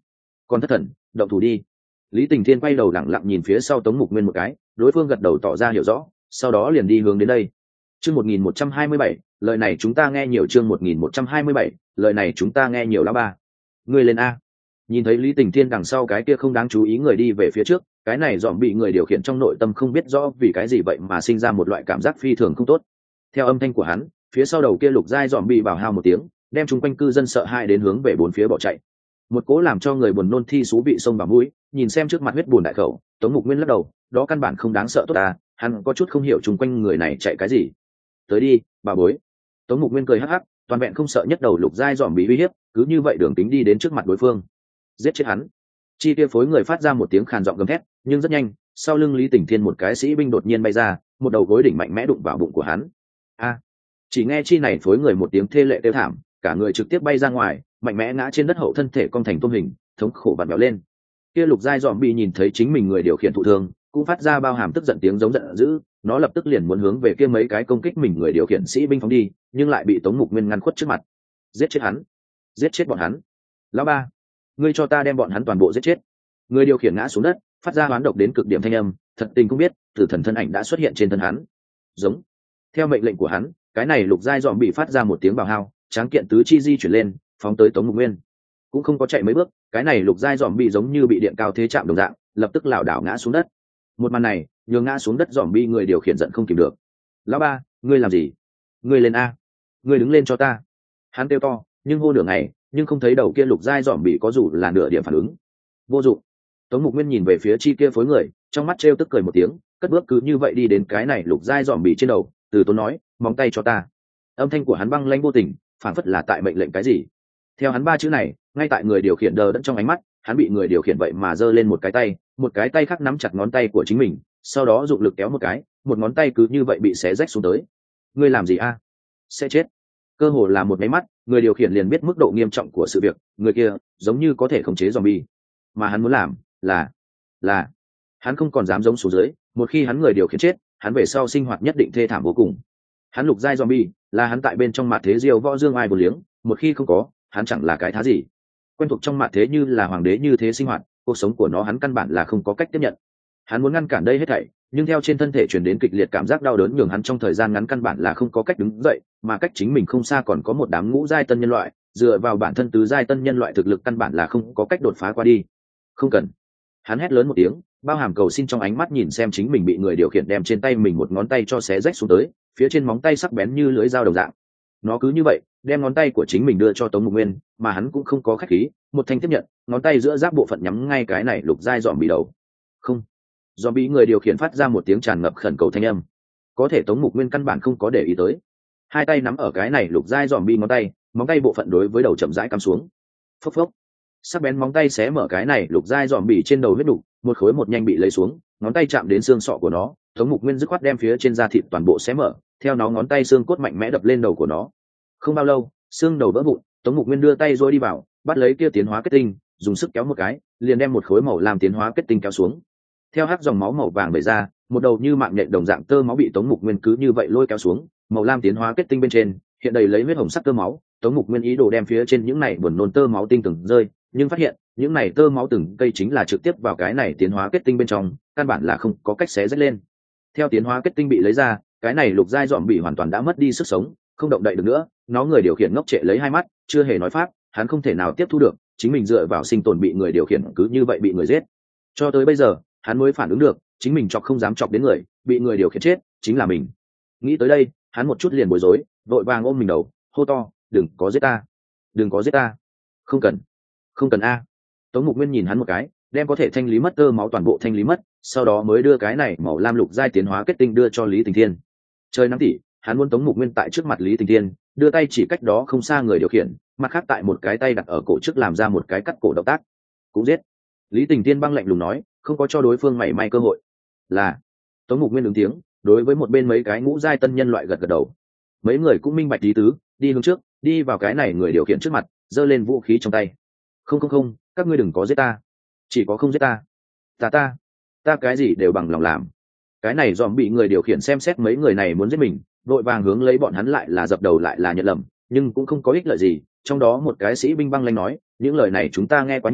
còn thất thần, động thủ đi. Lý Tình Thiên quay đầu lẳng lặng nhìn phía sau Tống Mục Nguyên một cái, đối phương gật đầu tỏ ra hiểu rõ, sau đó liền đi hướng đến đây. Chương một nghìn một trăm hai mươi bảy, lời này chúng ta nghe nhiều. Chương một nghìn một trăm hai mươi bảy, lời này chúng ta nghe nhiều. Lão ba, ngươi lên a. Nhìn thấy Lý Tình Thiên đằng sau cái kia không đáng chú ý người đi về phía trước, cái này dòm bị người điều khiển trong nội tâm không biết rõ vì cái gì vậy mà sinh ra một loại cảm giác phi thường không tốt. Theo âm thanh của hắn, phía sau đầu kia lục giai dòm bị bảo hao một tiếng, đem chung quanh cư dân sợ hãi đến hướng về bốn phía bỏ chạy. Một cố làm cho người buồn nôn thi xú bị xông vào mũi, nhìn xem trước mặt huyết buồn đại khẩu, Tống Mục Nguyên lắc đầu, đó căn bản không đáng sợ tốt ta, hắn có chút không hiểu chung quanh người này chạy cái gì. Tới đi, bà bối. Tống Mục Nguyên cười hắc hắc, toàn vẹn không sợ nhất đầu lục giai dòm bị uy hiếp, cứ như vậy đường tính đi đến trước mặt đối phương, giết chết hắn. Chi kia phối người phát ra một tiếng khàn giọng gầm thét, nhưng rất nhanh, sau lưng Lý Tình Thiên một cái sĩ binh đột nhiên bay ra, một đầu gối đỉnh mạnh mẽ đụng vào bụng của hắn. A! Chỉ nghe chi này phối người một tiếng thê lệ kêu thảm, cả người trực tiếp bay ra ngoài, mạnh mẽ ngã trên đất, hậu thân thể cong thành tôm hình, thống khổ vặn vẹo lên. Kia lục giai dòm bị nhìn thấy chính mình người điều khiển thụ thương, cũng phát ra bao hàm tức giận tiếng giống giận dữ, nó lập tức liền muốn hướng về kia mấy cái công kích mình người điều khiển sĩ binh phóng đi, nhưng lại bị Tống Mục Nguyên ngăn khuất trước mặt. Giết chết hắn, giết chết bọn hắn. Lão ba, ngươi cho ta đem bọn hắn toàn bộ giết chết. Người điều khiển ngã xuống đất, phát ra hoán độc đến cực điểm thanh âm, thật tình không biết, tử thần thân ảnh đã xuất hiện trên thân hắn. Giống. Theo mệnh lệnh của hắn, cái này lục giai dòm bị phát ra một tiếng bào hao, tráng kiện tứ chi di chuyển lên, phóng tới Tống Mục Nguyên. Cũng không có chạy mấy bước, cái này lục giai dòm bị giống như bị điện cao thế chạm đồng dạng, lập tức lảo đảo ngã xuống đất. Một màn này, nhường ngã xuống đất dòm bị người điều khiển giận không kìm được. Lão ba, ngươi làm gì? Ngươi lên a, ngươi đứng lên cho ta. Hắn kêu to, nhưng hô nửa ngày, nhưng không thấy đầu kia lục giai dòm bị có dù là nửa điểm phản ứng. Vô dụng. Tống Mục Nguyên nhìn về phía chi kia phối người, trong mắt trêu tức cười một tiếng, cất bước cứ như vậy đi đến cái này lục giai dòm bị trên đầu, từ tốn nói, móng tay cho ta. Âm thanh của hắn băng lãnh vô tình, phản phất là tại mệnh lệnh cái gì. Theo hắn ba chữ này, ngay tại người điều khiển đờ đẫn trong ánh mắt, hắn bị người điều khiển vậy mà giơ lên một cái tay, một cái tay khác nắm chặt ngón tay của chính mình, sau đó dụng lực kéo một cái, một ngón tay cứ như vậy bị xé rách xuống tới. Ngươi làm gì a? Sẽ chết. Cơ hồ là một cái mắt, người điều khiển liền biết mức độ nghiêm trọng của sự việc, người kia giống như có thể khống chế zombie, mà hắn muốn làm là là hắn không còn dám giống xuống dưới, một khi hắn người điều khiển chết, hắn về sau sinh hoạt nhất định thê thảm vô cùng. Hắn lục giai zombie là hắn tại bên trong mặt thế diêu võ dương ai bồ liếng, một khi không có, hắn chẳng là cái thá gì. Quen thuộc trong mặt thế như là hoàng đế như thế sinh hoạt, cuộc sống của nó hắn căn bản là không có cách tiếp nhận. Hắn muốn ngăn cản đây hết thảy, nhưng theo trên thân thể truyền đến kịch liệt cảm giác đau đớn nhường hắn trong thời gian ngắn căn bản là không có cách đứng dậy, mà cách chính mình không xa còn có một đám ngũ giai tân nhân loại, dựa vào bản thân tứ giai tân nhân loại thực lực căn bản là không có cách đột phá qua đi. Không cần. Hắn hét lớn một tiếng, bao hàm cầu xin trong ánh mắt nhìn xem chính mình bị người điều khiển đem trên tay mình một ngón tay cho xé rách xuống tới, phía trên móng tay sắc bén như lưỡi dao đồng dạng. Nó cứ như vậy, đem ngón tay của chính mình đưa cho Tống Mục Nguyên, mà hắn cũng không có khách khí, một thanh tiếp nhận, ngón tay giữa giáp bộ phận nhắm ngay cái này lục giai dòm bị đầu. Không. Dòm bị người điều khiển phát ra một tiếng tràn ngập khẩn cầu thanh âm. Có thể Tống Mục Nguyên căn bản không có để ý tới. Hai tay nắm ở cái này lục giai dòm bị ngón tay, móng tay bộ phận đối với đầu chậm rãi cắm xuống. Phốc phốc. Sắc bén móng tay xé mở cái này lục giai dòm bị trên đầu huyết đủ, một khối một nhanh bị lấy xuống, ngón tay chạm đến xương sọ của nó, Tống Mục Nguyên dứt khoát đem phía trên da thịt toàn bộ xé mở, theo nó ngón tay xương cốt mạnh mẽ đập lên đầu của nó. Không bao lâu, xương đầu vỡ vụn, Tống Mục Nguyên đưa tay rồi đi vào, bắt lấy kia tiến hóa kết tinh, dùng sức kéo một cái, liền đem một khối màu làm tiến hóa kết tinh kéo xuống. Theo hắc dòng máu màu vàng bể ra, một đầu như mạng nhện đồng dạng tơ máu bị Tống Mục Nguyên cứ như vậy lôi kéo xuống, màu lam tiến hóa kết tinh bên trên hiện đầy lấy huyết hồng sắc tơ máu. Tống Mục Nguyên ý đồ đem phía trên những này buồn nôn tơ máu tinh từng rơi, nhưng phát hiện những này tơ máu từng cây chính là trực tiếp vào cái này tiến hóa kết tinh bên trong, căn bản là không có cách xé rách lên. Theo tiến hóa kết tinh bị lấy ra, cái này lục giai dòm bị hoàn toàn đã mất đi sức sống, không động đậy được nữa. Nó người điều khiển ngốc trệ lấy hai mắt, chưa hề nói pháp, hắn không thể nào tiếp thu được chính mình dựa vào sinh tồn bị người điều khiển cứ như vậy bị người giết. Cho tới bây giờ hắn mới phản ứng được, chính mình chọc không dám chọc đến người, bị người điều khiển chết chính là mình. Nghĩ tới đây, hắn một chút liền bối rối, vội vàng ôm mình đầu, hô to, đừng có giết ta, đừng có giết ta, không cần, không cần a. Tống Mục Nguyên nhìn hắn một cái, đem có thể thanh lý mất tơ máu toàn bộ thanh lý mất, sau đó mới đưa cái này màu lam lục giai tiến hóa kết tinh đưa cho Lý Tình Thiên. Trời nắng tỉ, hắn muốn Tống Mục Nguyên tại trước mặt Lý Tình Thiên, đưa tay chỉ cách đó không xa người điều khiển, mặt khác tại một cái tay đặt ở cổ trước làm ra một cái cắt cổ động tác. Cũng giết. Lý Tình Thiên băng lạnh lùng nói, không có cho đối phương mảy may cơ hội. Là. Tống Mục Nguyên ứng tiếng, đối với một bên mấy cái ngũ giai tân nhân loại gật gật đầu. Mấy người cũng minh bạch ý tứ, đi hướng trước, đi vào cái này người điều khiển trước mặt, giơ lên vũ khí trong tay. Không không không, các ngươi đừng có giết ta, chỉ có không giết ta. Ta ta, ta cái gì đều bằng lòng làm. Cái này dòm bị người điều khiển xem xét mấy người này muốn giết mình, vội vàng hướng lấy bọn hắn lại là dập đầu lại là nhận lầm, nhưng cũng không có ích lợi gì. Trong đó một cái sĩ binh băng lãnh nói, những lời này chúng ta nghe quá nhiều,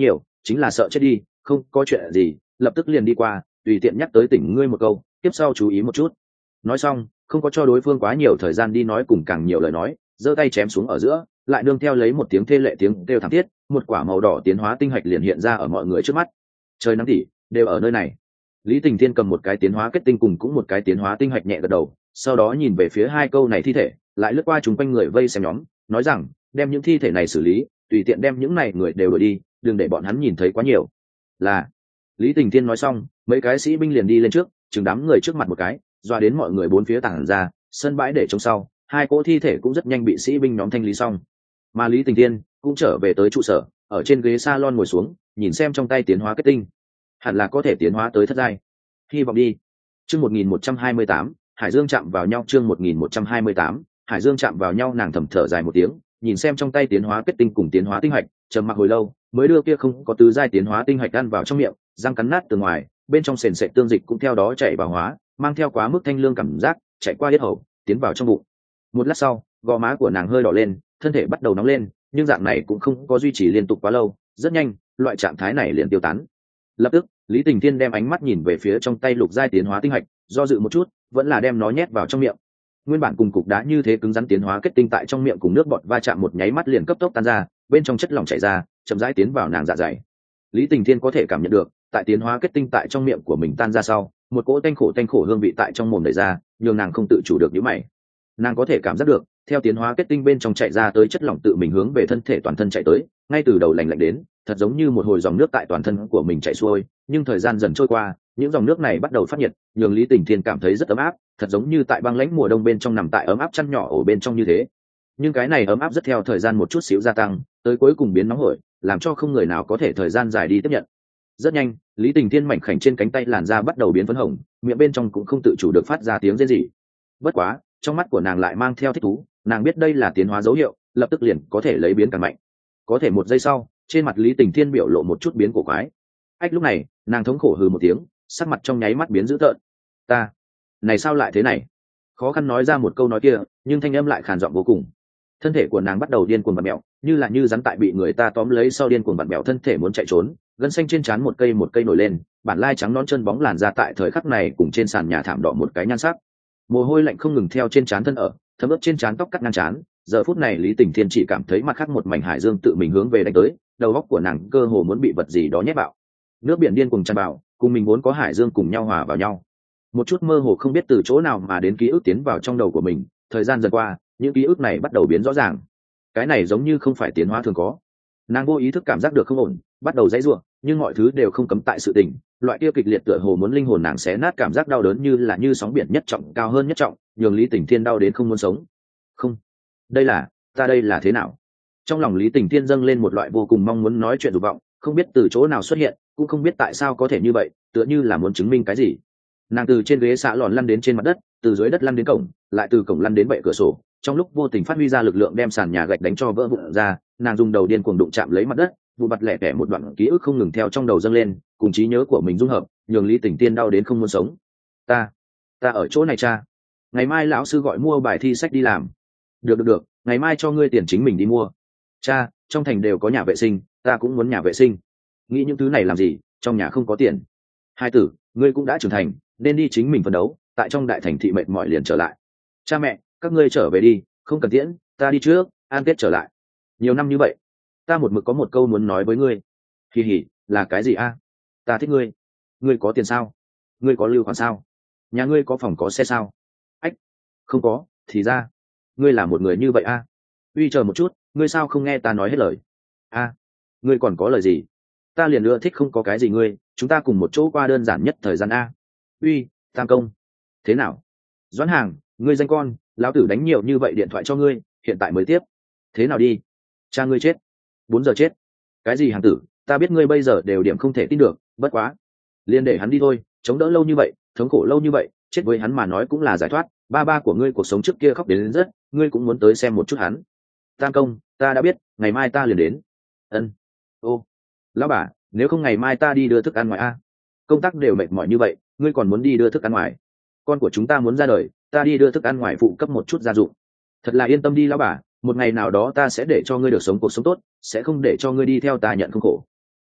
chính là sợ chết đi, không có chuyện gì, lập tức liền đi qua, tùy tiện nhắc tới tỉnh ngươi một câu, tiếp sau chú ý một chút. Nói xong, không có cho đối phương quá nhiều thời gian đi nói cùng càng nhiều lời nói, giơ tay chém xuống ở giữa, lại nương theo lấy một tiếng thê lệ tiếng kêu thảm thiết, một quả màu đỏ tiến hóa tinh hạch liền hiện ra ở mọi người trước mắt. Trời nắng tỉ, đều ở nơi này. Lý Tình Thiên cầm một cái tiến hóa kết tinh cùng cũng một cái tiến hóa tinh hạch nhẹ gật đầu, sau đó nhìn về phía hai câu này thi thể, lại lướt qua chúng quanh người vây xem nhóm, nói rằng, đem những thi thể này xử lý, tùy tiện đem những này người đều đuổi đi, đừng để bọn hắn nhìn thấy quá nhiều. Là. Lý Tình Thiên nói xong, mấy cái sĩ binh liền đi lên trước, chừng đám người trước mặt một cái, doa đến mọi người bốn phía tản ra, sân bãi để trông sau, hai cỗ thi thể cũng rất nhanh bị sĩ binh nhóm thanh lý xong. Mà Lý Tình Thiên cũng trở về tới trụ sở, ở trên ghế salon ngồi xuống, nhìn xem trong tay tiến hóa kết tinh, hẳn là có thể tiến hóa tới thất giai. Hy vọng đi. Chương một nghìn một trăm hai mươi tám, Hải Dương chạm vào nhau. Chương một nghìn một trăm hai mươi tám, Hải Dương chạm vào nhau. Nàng thầm thở dài một tiếng, nhìn xem trong tay tiến hóa kết tinh cùng tiến hóa tinh hạch, trầm mặc hồi lâu, mới đưa kia không có tứ giai tiến hóa tinh hạch ăn vào trong miệng, răng cắn nát từ ngoài, bên trong sền sệt tương dịch cũng theo đó chảy vào hóa, mang theo quá mức thanh lương cảm giác, chạy qua yết hầu, tiến vào trong bụng. Một lát sau, gò má của nàng hơi đỏ lên, thân thể bắt đầu nóng lên, nhưng dạng này cũng không có duy trì liên tục quá lâu, rất nhanh, loại trạng thái này liền tiêu tán. Lập tức, Lý Tình Thiên đem ánh mắt nhìn về phía trong tay lục giai tiến hóa tinh hạch, do dự một chút, vẫn là đem nó nhét vào trong miệng. Nguyên bản cùng cục đá như thế cứng rắn tiến hóa kết tinh tại trong miệng cùng nước bọt va chạm một nháy mắt liền cấp tốc tan ra, bên trong chất lỏng chảy ra, chậm rãi tiến vào nàng dạ dày. Lý Tình Thiên có thể cảm nhận được, tại tiến hóa kết tinh tại trong miệng của mình tan ra sau, một cỗ tanh khổ tanh khổ hương vị tại trong mồm đẩy ra, nhưng nàng không tự chủ được nhíu mày. Nàng có thể cảm giác được, theo tiến hóa kết tinh bên trong chạy ra tới chất lỏng tự mình hướng về thân thể toàn thân chạy tới, ngay từ đầu lạnh lạnh đến, thật giống như một hồi dòng nước tại toàn thân của mình chạy xuôi, nhưng thời gian dần trôi qua, những dòng nước này bắt đầu phát nhiệt, nhường Lý Tình Thiên cảm thấy rất ấm áp, thật giống như tại băng lãnh mùa đông bên trong nằm tại ấm áp chăn nhỏ ở bên trong như thế. Nhưng cái này ấm áp rất theo thời gian một chút xíu gia tăng, tới cuối cùng biến nóng hổi, làm cho không người nào có thể thời gian dài đi tiếp nhận. Rất nhanh, Lý Tình Thiên mảnh khảnh trên cánh tay làn da bắt đầu biến phấn hồng, miệng bên trong cũng không tự chủ được phát ra tiếng rên rỉ. Bất quá, trong mắt của nàng lại mang theo thích thú, nàng biết đây là tiến hóa dấu hiệu, lập tức liền có thể lấy biến càng mạnh. Có thể một giây sau, trên mặt Lý Tình Thiên biểu lộ một chút biến cổ quái. Ách, lúc này, nàng thống khổ hừ một tiếng, sắc mặt trong nháy mắt biến dữ tợn. Ta, này sao lại thế này? Khó khăn nói ra một câu nói kia, nhưng thanh âm lại khàn giọng vô cùng. Thân thể của nàng bắt đầu điên cuồng vặn mèo, như là như rắn tại bị người ta tóm lấy sau điên cuồng vặn mèo, thân thể muốn chạy trốn, gân xanh trên trán một cây một cây nổi lên, bản lai trắng non chân bóng làn da tại thời khắc này cùng trên sàn nhà thảm đỏ một cái nhan sắc. Mồ hôi lạnh không ngừng theo trên trán thân ở, thấm ướt trên trán tóc cắt ngang trán. Giờ phút này Lý Tình Thiên chỉ cảm thấy mặt khác một mảnh hải dương tự mình hướng về đánh tới, đầu óc của nàng cơ hồ muốn bị vật gì đó nhét vào. Nước biển điên cuồng tràn vào, cùng mình muốn có hải dương cùng nhau hòa vào nhau. Một chút mơ hồ không biết từ chỗ nào mà đến ký ức tiến vào trong đầu của mình, thời gian dần qua, những ký ức này bắt đầu biến rõ ràng. Cái này giống như không phải tiến hóa thường có. Nàng vô ý thức cảm giác được không ổn, bắt đầu dãy giụa, nhưng mọi thứ đều không cấm tại sự tình, loại kia kịch liệt tựa hồ muốn linh hồn nàng xé nát cảm giác đau đớn như là như sóng biển nhất trọng cao hơn nhất trọng, nhường Lý Tình Thiên đau đến không muốn sống. Không, đây là, ta đây là thế nào? Trong lòng Lý Tình Thiên dâng lên một loại vô cùng mong muốn nói chuyện dục vọng, không biết từ chỗ nào xuất hiện, cũng không biết tại sao có thể như vậy, tựa như là muốn chứng minh cái gì. Nàng từ trên ghế xạ lòn lăn đến trên mặt đất, từ dưới đất lăn đến cổng, lại từ cổng lăn đến bệ cửa sổ, trong lúc vô tình phát huy ra lực lượng đem sàn nhà gạch đánh cho vỡ vụn ra. Nàng dùng đầu điên cuồng đụng chạm lấy mặt đất, vụ mặt lẻ tẻ một đoạn ký ức không ngừng theo trong đầu dâng lên, cùng trí nhớ của mình dung hợp, nhường Lý Tình Thiên đau đến không muốn sống. Ta, ta ở chỗ này cha. Ngày mai lão sư gọi mua bài thi sách đi làm. Được được được, ngày mai cho ngươi tiền chính mình đi mua. Cha, trong thành đều có nhà vệ sinh, ta cũng muốn nhà vệ sinh. Nghĩ những thứ này làm gì, trong nhà không có tiền. Hai tử, ngươi cũng đã trưởng thành, nên đi chính mình phấn đấu, tại trong đại thành thị mệt mỏi liền trở lại. Cha mẹ, các ngươi trở về đi, không cần tiễn, ta đi trước, an tết trở lại. Nhiều năm như vậy, ta một mực có một câu muốn nói với ngươi. Hì hì, là cái gì a? Ta thích ngươi. Ngươi có tiền sao? Ngươi có lưu khoản sao? Nhà ngươi có phòng có xe sao? Ách, không có, thì ra ngươi là một người như vậy a. Uy, chờ một chút, ngươi sao không nghe ta nói hết lời? A, ngươi còn có lời gì? Ta liền ưa thích không có cái gì ngươi, chúng ta cùng một chỗ qua đơn giản nhất thời gian a. Uy, Tam công. Thế nào? Doãn Hàng, ngươi danh con, lão tử đánh nhiều như vậy điện thoại cho ngươi, hiện tại mới tiếp. Thế nào đi? Cha ngươi chết. Bốn giờ chết. Cái gì Hàng tử, ta biết ngươi bây giờ đều điểm không thể tin được, bất quá. Liên để hắn đi thôi, chống đỡ lâu như vậy, thống khổ lâu như vậy, chết với hắn mà nói cũng là giải thoát. Ba ba của ngươi cuộc sống trước kia khóc đến, đến rất, ngươi cũng muốn tới xem một chút hắn. Tam công, ta đã biết, ngày mai ta liền đến. Ân. Ô, lão bà, nếu không ngày mai ta đi đưa thức ăn ngoài a. Công tác đều mệt mỏi như vậy, ngươi còn muốn đi đưa thức ăn ngoài? Con của chúng ta muốn ra đời, ta đi đưa thức ăn ngoài phụ cấp một chút gia dụng. Thật là yên tâm đi lão bà, một ngày nào đó ta sẽ để cho ngươi được sống cuộc sống tốt, sẽ không để cho ngươi đi theo ta nhận không khổ.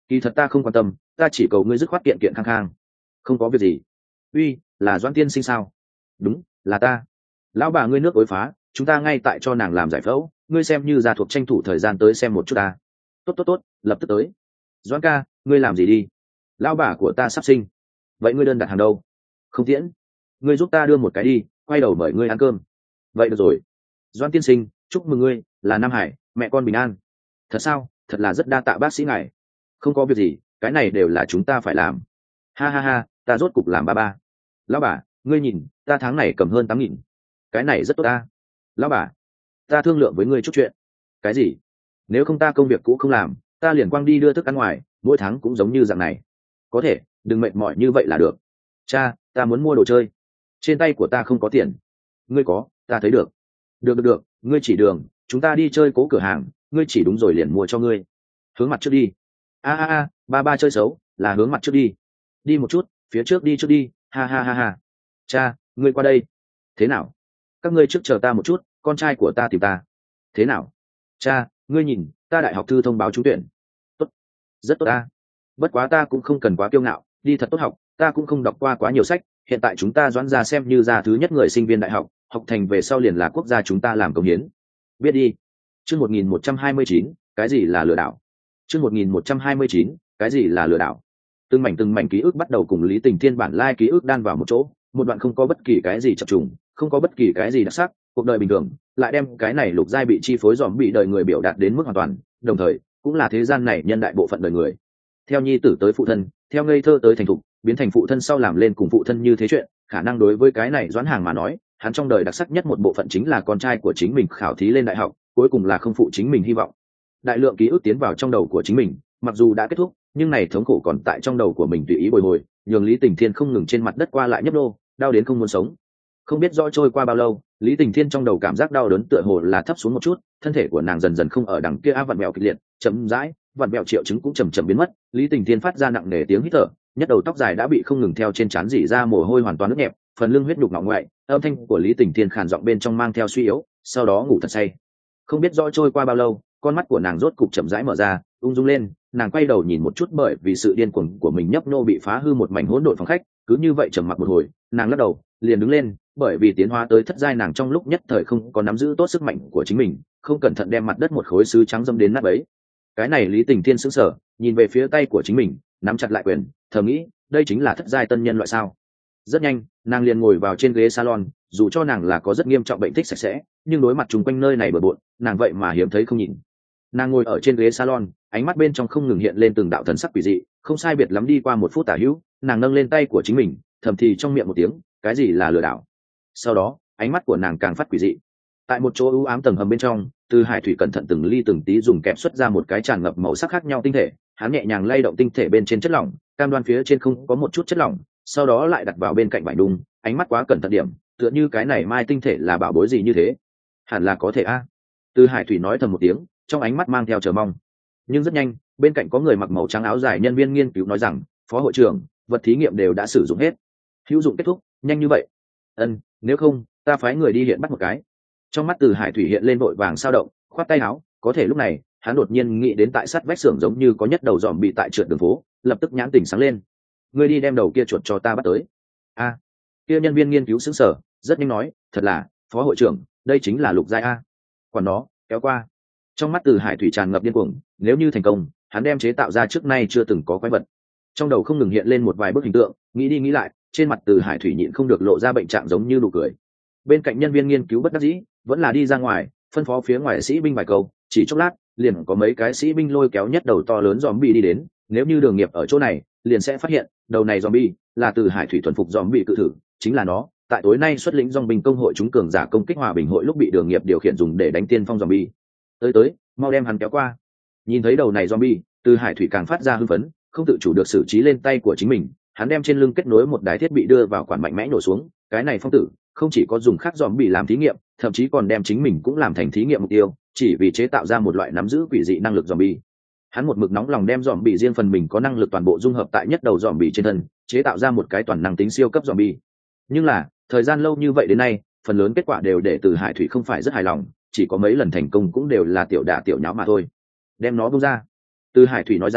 kỳ thật ta không quan tâm, ta chỉ cầu ngươi dứt khoát kiện kiện khang khang. Không có việc gì. Uy, là Doãn tiên sinh sao? Đúng, là ta. Lão bà ngươi nước ối phá, chúng ta ngay tại cho nàng làm giải phẫu, ngươi xem như gia thuộc tranh thủ thời gian tới xem một chút ta. Tốt tốt tốt, lập tức tới. Doãn ca, ngươi làm gì đi? Lão bà của ta sắp sinh. Vậy ngươi đơn đặt hàng đâu? Không tiễn. Ngươi giúp ta đưa một cái đi, quay đầu mời ngươi ăn cơm. Vậy được rồi. Doãn tiên sinh, chúc mừng ngươi, là Nam Hải, mẹ con bình an. Thật sao? Thật là rất đa tạ bác sĩ ngài. Không có việc gì, cái này đều là chúng ta phải làm. Ha ha ha, ta rốt cục làm ba ba. Lão bà, ngươi nhìn, ta tháng này cầm hơn tám nghìn. Cái này rất tốt ta. Lão bà, ta thương lượng với ngươi chút chuyện. Cái gì? Nếu không ta công việc cũ không làm, ta liền quang đi đưa thức ăn ngoài, mỗi tháng cũng giống như dạng này. Có thể, đừng mệt mỏi như vậy là được. Cha, ta muốn mua đồ chơi. Trên tay của ta không có tiền. Ngươi có, ta thấy được. Được được được, ngươi chỉ đường, chúng ta đi chơi cố cửa hàng, ngươi chỉ đúng rồi liền mua cho ngươi. Hướng mặt trước đi. A a a, ba ba chơi xấu, là hướng mặt trước đi. Đi một chút, phía trước đi trước đi, ha ha ha ha. Cha, ngươi qua đây. Thế nào? Các ngươi trước chờ ta một chút, con trai của ta tìm ta. Thế nào? Cha, ngươi nhìn, ta đại học thư thông báo trúng tuyển. Tốt, rất tốt ta. Bất quá ta cũng không cần quá kiêu ngạo, đi thật tốt học, ta cũng không đọc qua quá nhiều sách, hiện tại chúng ta Doãn gia xem như gia thứ nhất người sinh viên đại học, học thành về sau liền là quốc gia chúng ta làm công hiến. Biết đi. Chương một nghìn một trăm hai mươi chín, cái gì là lừa đảo? Chương một nghìn một trăm hai mươi chín, cái gì là lừa đảo? Từng mảnh từng mảnh ký ức bắt đầu cùng Lý Tình Thiên bản lai ký ức đan vào một chỗ, một đoạn không có bất kỳ cái gì chập trùng, không có bất kỳ cái gì đặc sắc, cuộc đời bình thường, lại đem cái này lục giai bị chi phối dòm bị đời người biểu đạt đến mức hoàn toàn, đồng thời, cũng là thế gian này nhân đại bộ phận đời người. Theo nhi tử tới phụ thân, theo ngây thơ tới thành thục, biến thành phụ thân sau làm lên cùng phụ thân như thế chuyện, khả năng đối với cái này Doãn Hàng mà nói, hắn trong đời đặc sắc nhất một bộ phận chính là con trai của chính mình khảo thí lên đại học, cuối cùng là không phụ chính mình hy vọng. Đại lượng ký ức tiến vào trong đầu của chính mình, mặc dù đã kết thúc, nhưng này thống khổ còn tại trong đầu của mình tùy ý bồi hồi, nhường Lý Tình Thiên không ngừng trên mặt đất qua lại nhấp nô, đau đến không muốn sống. Không biết rõ trôi qua bao lâu, Lý Tình Thiên trong đầu cảm giác đau đớn tựa hồ là thấp xuống một chút, thân thể của nàng dần dần không ở đằng kia a vặn mèo kịch liệt, chậm rãi, vặn mèo triệu chứng cũng chậm chậm biến mất. Lý Tình Thiên phát ra nặng nề tiếng hít thở, nhất đầu tóc dài đã bị không ngừng theo trên trán rỉ ra mồ hôi hoàn toàn ướt nhẹp, phần lưng huyết nhục ngọng ngoại, âm thanh của Lý Tình Thiên khàn giọng bên trong mang theo suy yếu, sau đó ngủ thật say. Không biết rõ trôi qua bao lâu, con mắt của nàng rốt cục chậm rãi mở ra, ung dung lên, nàng quay đầu nhìn một chút bởi vì sự điên cuồng của mình nhấp nô bị phá hư một mảnh hỗn độn phòng khách, cứ như vậy trầm mặc một hồi, nàng lắc đầu, liền đứng lên, bởi vì tiến hóa tới thất giai nàng trong lúc nhất thời không có nắm giữ tốt sức mạnh của chính mình, không cẩn thận đem mặt đất một khối sứ trắng dâm đến nát bấy. Cái này Lý Tình Thiên sững sờ, nhìn về phía tay của chính mình, nắm chặt lại quyền, thầm nghĩ, đây chính là thất giai tân nhân loại sao? Rất nhanh, nàng liền ngồi vào trên ghế salon, dù cho nàng là có rất nghiêm trọng bệnh thích sạch sẽ, nhưng đối mặt chung quanh nơi này bừa bộn, nàng vậy mà hiếm thấy không nhìn. Nàng ngồi ở trên ghế salon, ánh mắt bên trong không ngừng hiện lên từng đạo thần sắc quỷ dị, không sai biệt lắm đi qua một phút tả hữu, nàng nâng lên tay của chính mình, thầm thì trong miệng một tiếng, cái gì là lừa đảo? Sau đó, ánh mắt của nàng càng phát quỷ dị. Tại một chỗ u ám tầng hầm bên trong, Từ Hải Thủy cẩn thận từng ly từng tí dùng kẹp xuất ra một cái tràn ngập màu sắc khác nhau tinh thể, hắn nhẹ nhàng lay động tinh thể bên trên chất lỏng, cam đoan phía trên không có một chút chất lỏng, sau đó lại đặt vào bên cạnh vải đung, ánh mắt quá cẩn thận điểm, tựa như cái này mai tinh thể là bảo bối gì như thế. Hẳn là có thể a. Từ Hải Thủy nói thầm một tiếng, trong ánh mắt mang theo chờ mong. Nhưng rất nhanh, bên cạnh có người mặc màu trắng áo dài nhân viên nghiên cứu nói rằng, phó hội trưởng, vật thí nghiệm đều đã sử dụng hết. Hữu dụng kết thúc, nhanh như vậy? Ân, nếu không, ta phái người đi hiện bắt một cái. Trong mắt Từ Hải Thủy hiện lên vội vàng sao động, khoát tay áo, có thể lúc này, hắn đột nhiên nghĩ đến tại sát vách xưởng giống như có nhất đầu dòm bị tại trượt đường phố, lập tức nhãn tỉnh sáng lên. Ngươi đi đem đầu kia chuột cho ta bắt tới. A, kia nhân viên nghiên cứu sững sờ, rất nhanh nói, thật là, phó hội trưởng, đây chính là lục giai a. Còn nó, kéo qua. Trong mắt Từ Hải Thủy tràn ngập điên cuồng, nếu như thành công, hắn đem chế tạo ra trước nay chưa từng có quái vật. Trong đầu không ngừng hiện lên một vài bức hình tượng, nghĩ đi nghĩ lại, trên mặt Từ Hải Thủy nhịn không được lộ ra bệnh trạng giống như nụ cười. Bên cạnh nhân viên nghiên cứu bất đắc dĩ, vẫn là đi ra ngoài, phân phó phía ngoài sĩ binh vài câu, chỉ chốc lát, liền có mấy cái sĩ binh lôi kéo nhất đầu to lớn zombie đi đến, nếu như Đường Nghiệp ở chỗ này, liền sẽ phát hiện, đầu này zombie là Từ Hải Thủy thuần phục zombie cự thử, chính là nó, tại tối nay xuất lĩnh dòng binh công hội chúng cường giả công kích hòa bình hội lúc bị Đường Nghiệp điều khiển dùng để đánh tiên phong zombie. Tới tới, mau đem hắn kéo qua. Nhìn thấy đầu này zombie, Từ Hải Thủy càng phát ra hưng phấn, không tự chủ được xử trí lên tay của chính mình, hắn đem trên lưng kết nối một đài thiết bị đưa vào quản mạnh mẽ nổ xuống, cái này phong tử không chỉ có dùng khác zombie làm thí nghiệm, thậm chí còn đem chính mình cũng làm thành thí nghiệm mục tiêu, chỉ vì chế tạo ra một loại nắm giữ quỷ dị năng lực zombie. Hắn một mực nóng lòng đem zombie riêng phần mình có năng lực toàn bộ dung hợp tại nhất đầu zombie trên thân, chế tạo ra một cái toàn năng tính siêu cấp zombie. Nhưng là, thời gian lâu như vậy đến nay, phần lớn kết quả đều để Từ Hải Thủy không phải rất hài lòng, chỉ có mấy lần thành công cũng đều là tiểu đả tiểu nháo mà thôi. Đem nó buông ra. Từ Hải Thủy nói rằng,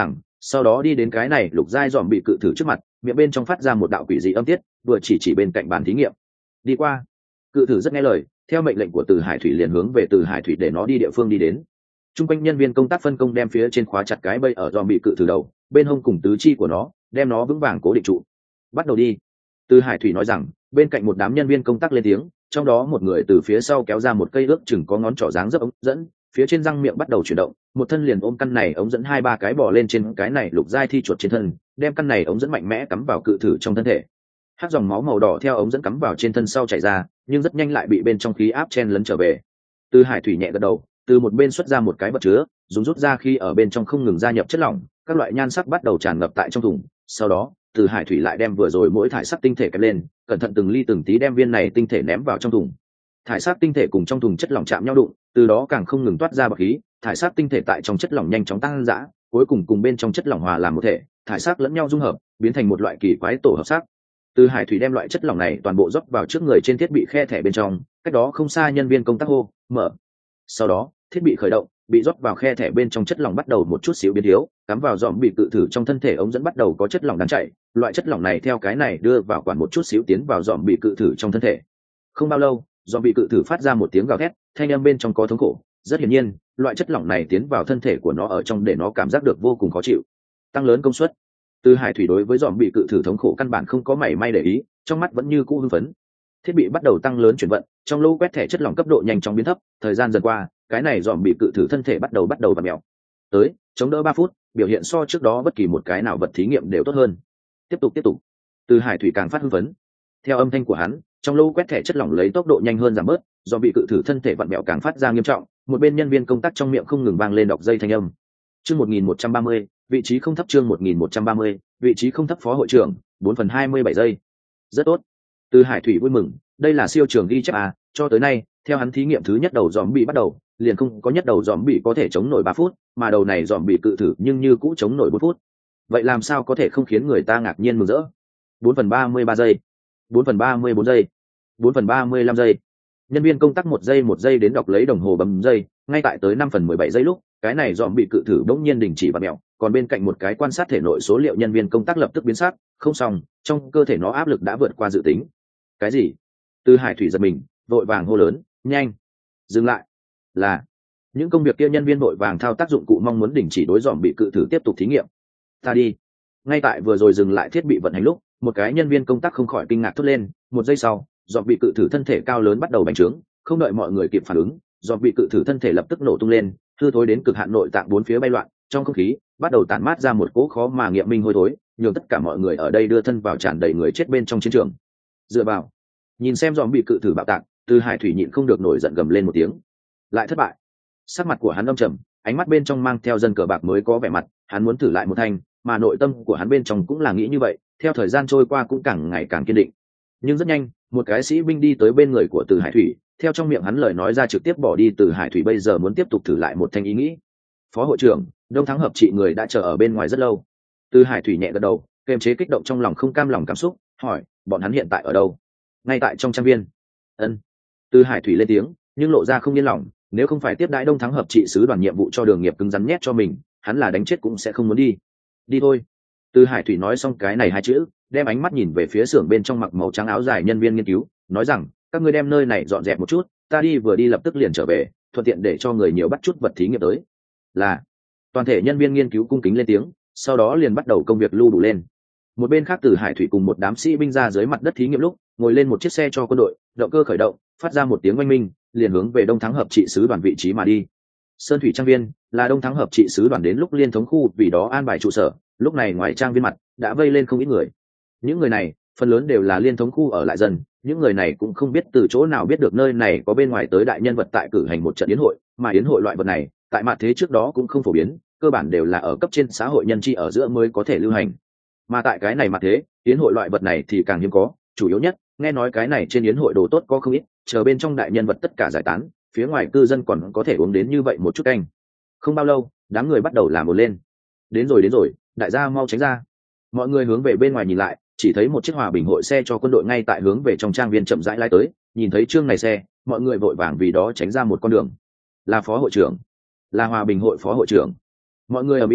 sau đó đi đến cái này lục giai dòm bị cự thử trước mặt, miệng bên trong phát ra một đạo quỷ dị âm tiết, vừa chỉ chỉ bên cạnh bàn thí nghiệm. Đi qua. Cự thử rất nghe lời, theo mệnh lệnh của Từ Hải Thủy liền hướng về Từ Hải Thủy để nó đi địa phương đi đến. Trung quanh nhân viên công tác phân công đem phía trên khóa chặt cái bẫy ở dòm bị cự thử đầu, bên hông cùng tứ chi của nó, đem nó vững vàng cố định trụ. Bắt đầu đi. Từ Hải Thủy nói rằng, bên cạnh một đám nhân viên công tác lên tiếng, trong đó một người từ phía sau kéo ra một cây ước chừng có ngón trỏ dáng dấp ống dẫn, phía trên răng miệng bắt đầu chuyển động, một thân liền ôm căn này ống dẫn hai ba cái bò lên trên cái này lục giai thi chuột trên thân, đem căn này ống dẫn mạnh mẽ cắm vào cự thử trong thân thể. Hắc dòng máu màu đỏ theo ống dẫn cắm vào trên thân sau chảy ra, nhưng rất nhanh lại bị bên trong khí áp chen lấn trở về. Từ Hải Thủy nhẹ gật đầu, từ một bên xuất ra một cái vật chứa, dùng rút ra khi ở bên trong không ngừng gia nhập chất lỏng, các loại nhan sắc bắt đầu tràn ngập tại trong thùng. Sau đó, Từ Hải Thủy lại đem vừa rồi mỗi thải sắc tinh thể kẹp lên, cẩn thận từng ly từng tí đem viên này tinh thể ném vào trong thùng. Thải sắc tinh thể cùng trong thùng chất lỏng chạm nhau đụng, từ đó càng không ngừng toát ra bọt khí, thải sắc tinh thể tại trong chất lỏng nhanh chóng tăng dã, cuối cùng cùng bên trong chất lỏng hòa làm một thể, thải sắc lẫn nhau dung hợp, biến thành một loại kỳ quái tổ hợp sắc. Từ Hải Thủy đem loại chất lỏng này toàn bộ rót vào trước người trên thiết bị khe thẻ bên trong, cách đó không xa nhân viên công tác hô, mở. Sau đó, thiết bị khởi động, bị rót vào khe thẻ bên trong chất lỏng bắt đầu một chút xíu biến thiếu, cắm vào dòm bị cự thử trong thân thể ống dẫn bắt đầu có chất lỏng đang chảy, loại chất lỏng này theo cái này đưa vào quản một chút xíu tiến vào dòm bị cự thử trong thân thể. Không bao lâu, dòm bị cự thử phát ra một tiếng gào thét, thanh âm bên trong có thống khổ, rất hiển nhiên, loại chất lỏng này tiến vào thân thể của nó ở trong để nó cảm giác được vô cùng khó chịu. Tăng lớn công suất. Từ Hải Thủy đối với dòm bị cự thử thống khổ căn bản không có mảy may để ý, trong mắt vẫn như cũ hưng phấn. Thiết bị bắt đầu tăng lớn chuyển vận, trong lô quét thẻ chất lỏng cấp độ nhanh chóng biến thấp, thời gian dần qua, cái này dòm bị cự thử thân thể bắt đầu bắt đầu vặn mèo. Tới, chống đỡ ba phút, biểu hiện so trước đó bất kỳ một cái nào vật thí nghiệm đều tốt hơn. Tiếp tục tiếp tục. Từ Hải Thủy càng phát hưng phấn. Theo âm thanh của hắn, trong lô quét thẻ chất lỏng lấy tốc độ nhanh hơn giảm bớt, dòm bị cự thử thân thể vặn mèo càng phát ra nghiêm trọng, một bên nhân viên công tác trong miệng không ngừng vang lên đọc dây thanh âm. Chương một nghìn một trăm ba mươi, vị trí không thấp chương một nghìn một trăm ba mươi, vị trí không thấp phó hội trưởng, bốn phần hai mươi bảy giây. Rất tốt. Từ Hải Thủy vui mừng, đây là siêu trường ghi chép à, cho tới nay, theo hắn thí nghiệm thứ nhất đầu dòm bị bắt đầu, liền không có nhất đầu dòm bị có thể chống nổi ba phút, mà đầu này dòm bị cự thử nhưng như cũ chống nổi bốn phút. Vậy làm sao có thể không khiến người ta ngạc nhiên mừng rỡ? bốn phần ba mươi ba giây, bốn phần ba mươi bốn giây, bốn phần ba mươi lăm giây. Nhân viên công tác một giây một giây đến đọc lấy đồng hồ bấm giây, ngay tại tới năm phần mười bảy giây lúc, cái này dòm bị cự thử bỗng nhiên đình chỉ vặn mèo, còn bên cạnh một cái quan sát thể nội số liệu nhân viên công tác lập tức biến sắc, không xong, trong cơ thể nó áp lực đã vượt qua dự tính. Cái gì? Từ Hải Thủy giật mình, vội vàng hô lớn, nhanh, dừng lại. Là những công việc kia nhân viên vội vàng thao tác dụng cụ mong muốn đình chỉ đối dòm bị cự thử tiếp tục thí nghiệm. Ta đi. Ngay tại vừa rồi dừng lại thiết bị vận hành lúc, một cái nhân viên công tác không khỏi kinh ngạc thốt lên, một giây sau, dòm bị cự thử thân thể cao lớn bắt đầu bành trướng, không đợi mọi người kịp phản ứng, dòm bị cự thử thân thể lập tức nổ tung lên, hư thối đến cực hạn nội tạng bốn phía bay loạn, trong không khí bắt đầu tản mát ra một cỗ khó mà nghiệm minh hôi thối, nhường tất cả mọi người ở đây đưa thân vào tràn đầy người chết bên trong chiến trường. Dựa vào, nhìn xem dòm bị cự thử bạo tạc, Từ Hải Thủy nhịn không được nổi giận gầm lên một tiếng. Lại thất bại. Sắc mặt của hắn âm trầm, ánh mắt bên trong mang theo dân cờ bạc mới có vẻ mặt, hắn muốn thử lại một thanh, mà nội tâm của hắn bên trong cũng là nghĩ như vậy, theo thời gian trôi qua cũng càng ngày càng kiên định. Nhưng rất nhanh, một cái sĩ binh đi tới bên người của Từ Hải Thủy, theo trong miệng hắn lời nói ra trực tiếp bỏ đi Từ Hải Thủy bây giờ muốn tiếp tục thử lại một thanh ý nghĩ. Phó hội trưởng, Đông Thắng hợp trị người đã chờ ở bên ngoài rất lâu. Từ Hải Thủy nhẹ gật đầu, kiềm chế kích động trong lòng không cam lòng cảm xúc, hỏi, bọn hắn hiện tại ở đâu? Ngay tại trong trang viên. Ân. Từ Hải Thủy lên tiếng, nhưng lộ ra không yên lòng, nếu không phải tiếp đãi Đông Thắng hợp trị sứ đoàn nhiệm vụ cho Đường Nghiệp cứng rắn nhét cho mình, hắn là đánh chết cũng sẽ không muốn đi. Đi thôi. Từ Hải Thủy nói xong cái này hai chữ, đem ánh mắt nhìn về phía xưởng bên trong mặc màu trắng áo dài nhân viên nghiên cứu, nói rằng, các ngươi đem nơi này dọn dẹp một chút, ta đi vừa đi lập tức liền trở về, thuận tiện để cho người nhiều bắt chút vật thí nghiệm tới. Là. Toàn thể nhân viên nghiên cứu cung kính lên tiếng, sau đó liền bắt đầu công việc lưu đủ lên. Một bên khác Từ Hải Thủy cùng một đám sĩ binh ra dưới mặt đất thí nghiệm lúc, ngồi lên một chiếc xe cho quân đội, động cơ khởi động, phát ra một tiếng oanh minh, liền hướng về Đông Thắng hợp trị sứ đoàn vị trí mà đi. Sơn Thủy Trang Viên là Đông Thắng hợp trị sứ đoàn đến lúc liên thống khu vì đó an bài trụ sở, lúc này ngoài trang viên mặt đã vây lên không ít người. Những người này phần lớn đều là liên thống khu ở lại dân, những người này cũng không biết từ chỗ nào biết được nơi này có bên ngoài tới đại nhân vật tại cử hành một trận yến hội, mà yến hội loại vật này tại mặt thế trước đó cũng không phổ biến, cơ bản đều là ở cấp trên xã hội nhân tri ở giữa mới có thể lưu hành. Mà tại cái này mặt thế, yến hội loại vật này thì càng hiếm có, chủ yếu nhất, nghe nói cái này trên yến hội đồ tốt có không ít, chờ bên trong đại nhân vật tất cả giải tán, phía ngoài cư dân còn có thể uống đến như vậy một chút canh. Không bao lâu, đám người bắt đầu làm ồn lên. Đến rồi đến rồi, đại gia mau tránh ra. Mọi người hướng về bên ngoài nhìn lại, chỉ thấy một chiếc hòa bình hội xe cho quân đội ngay tại hướng về trong trang viên chậm rãi lái tới, nhìn thấy chương này xe, mọi người vội vàng vì đó tránh ra một con đường. Là phó hội trưởng, là hòa bình hội phó hội trưởng. Mọi người ở Mỹ lấy,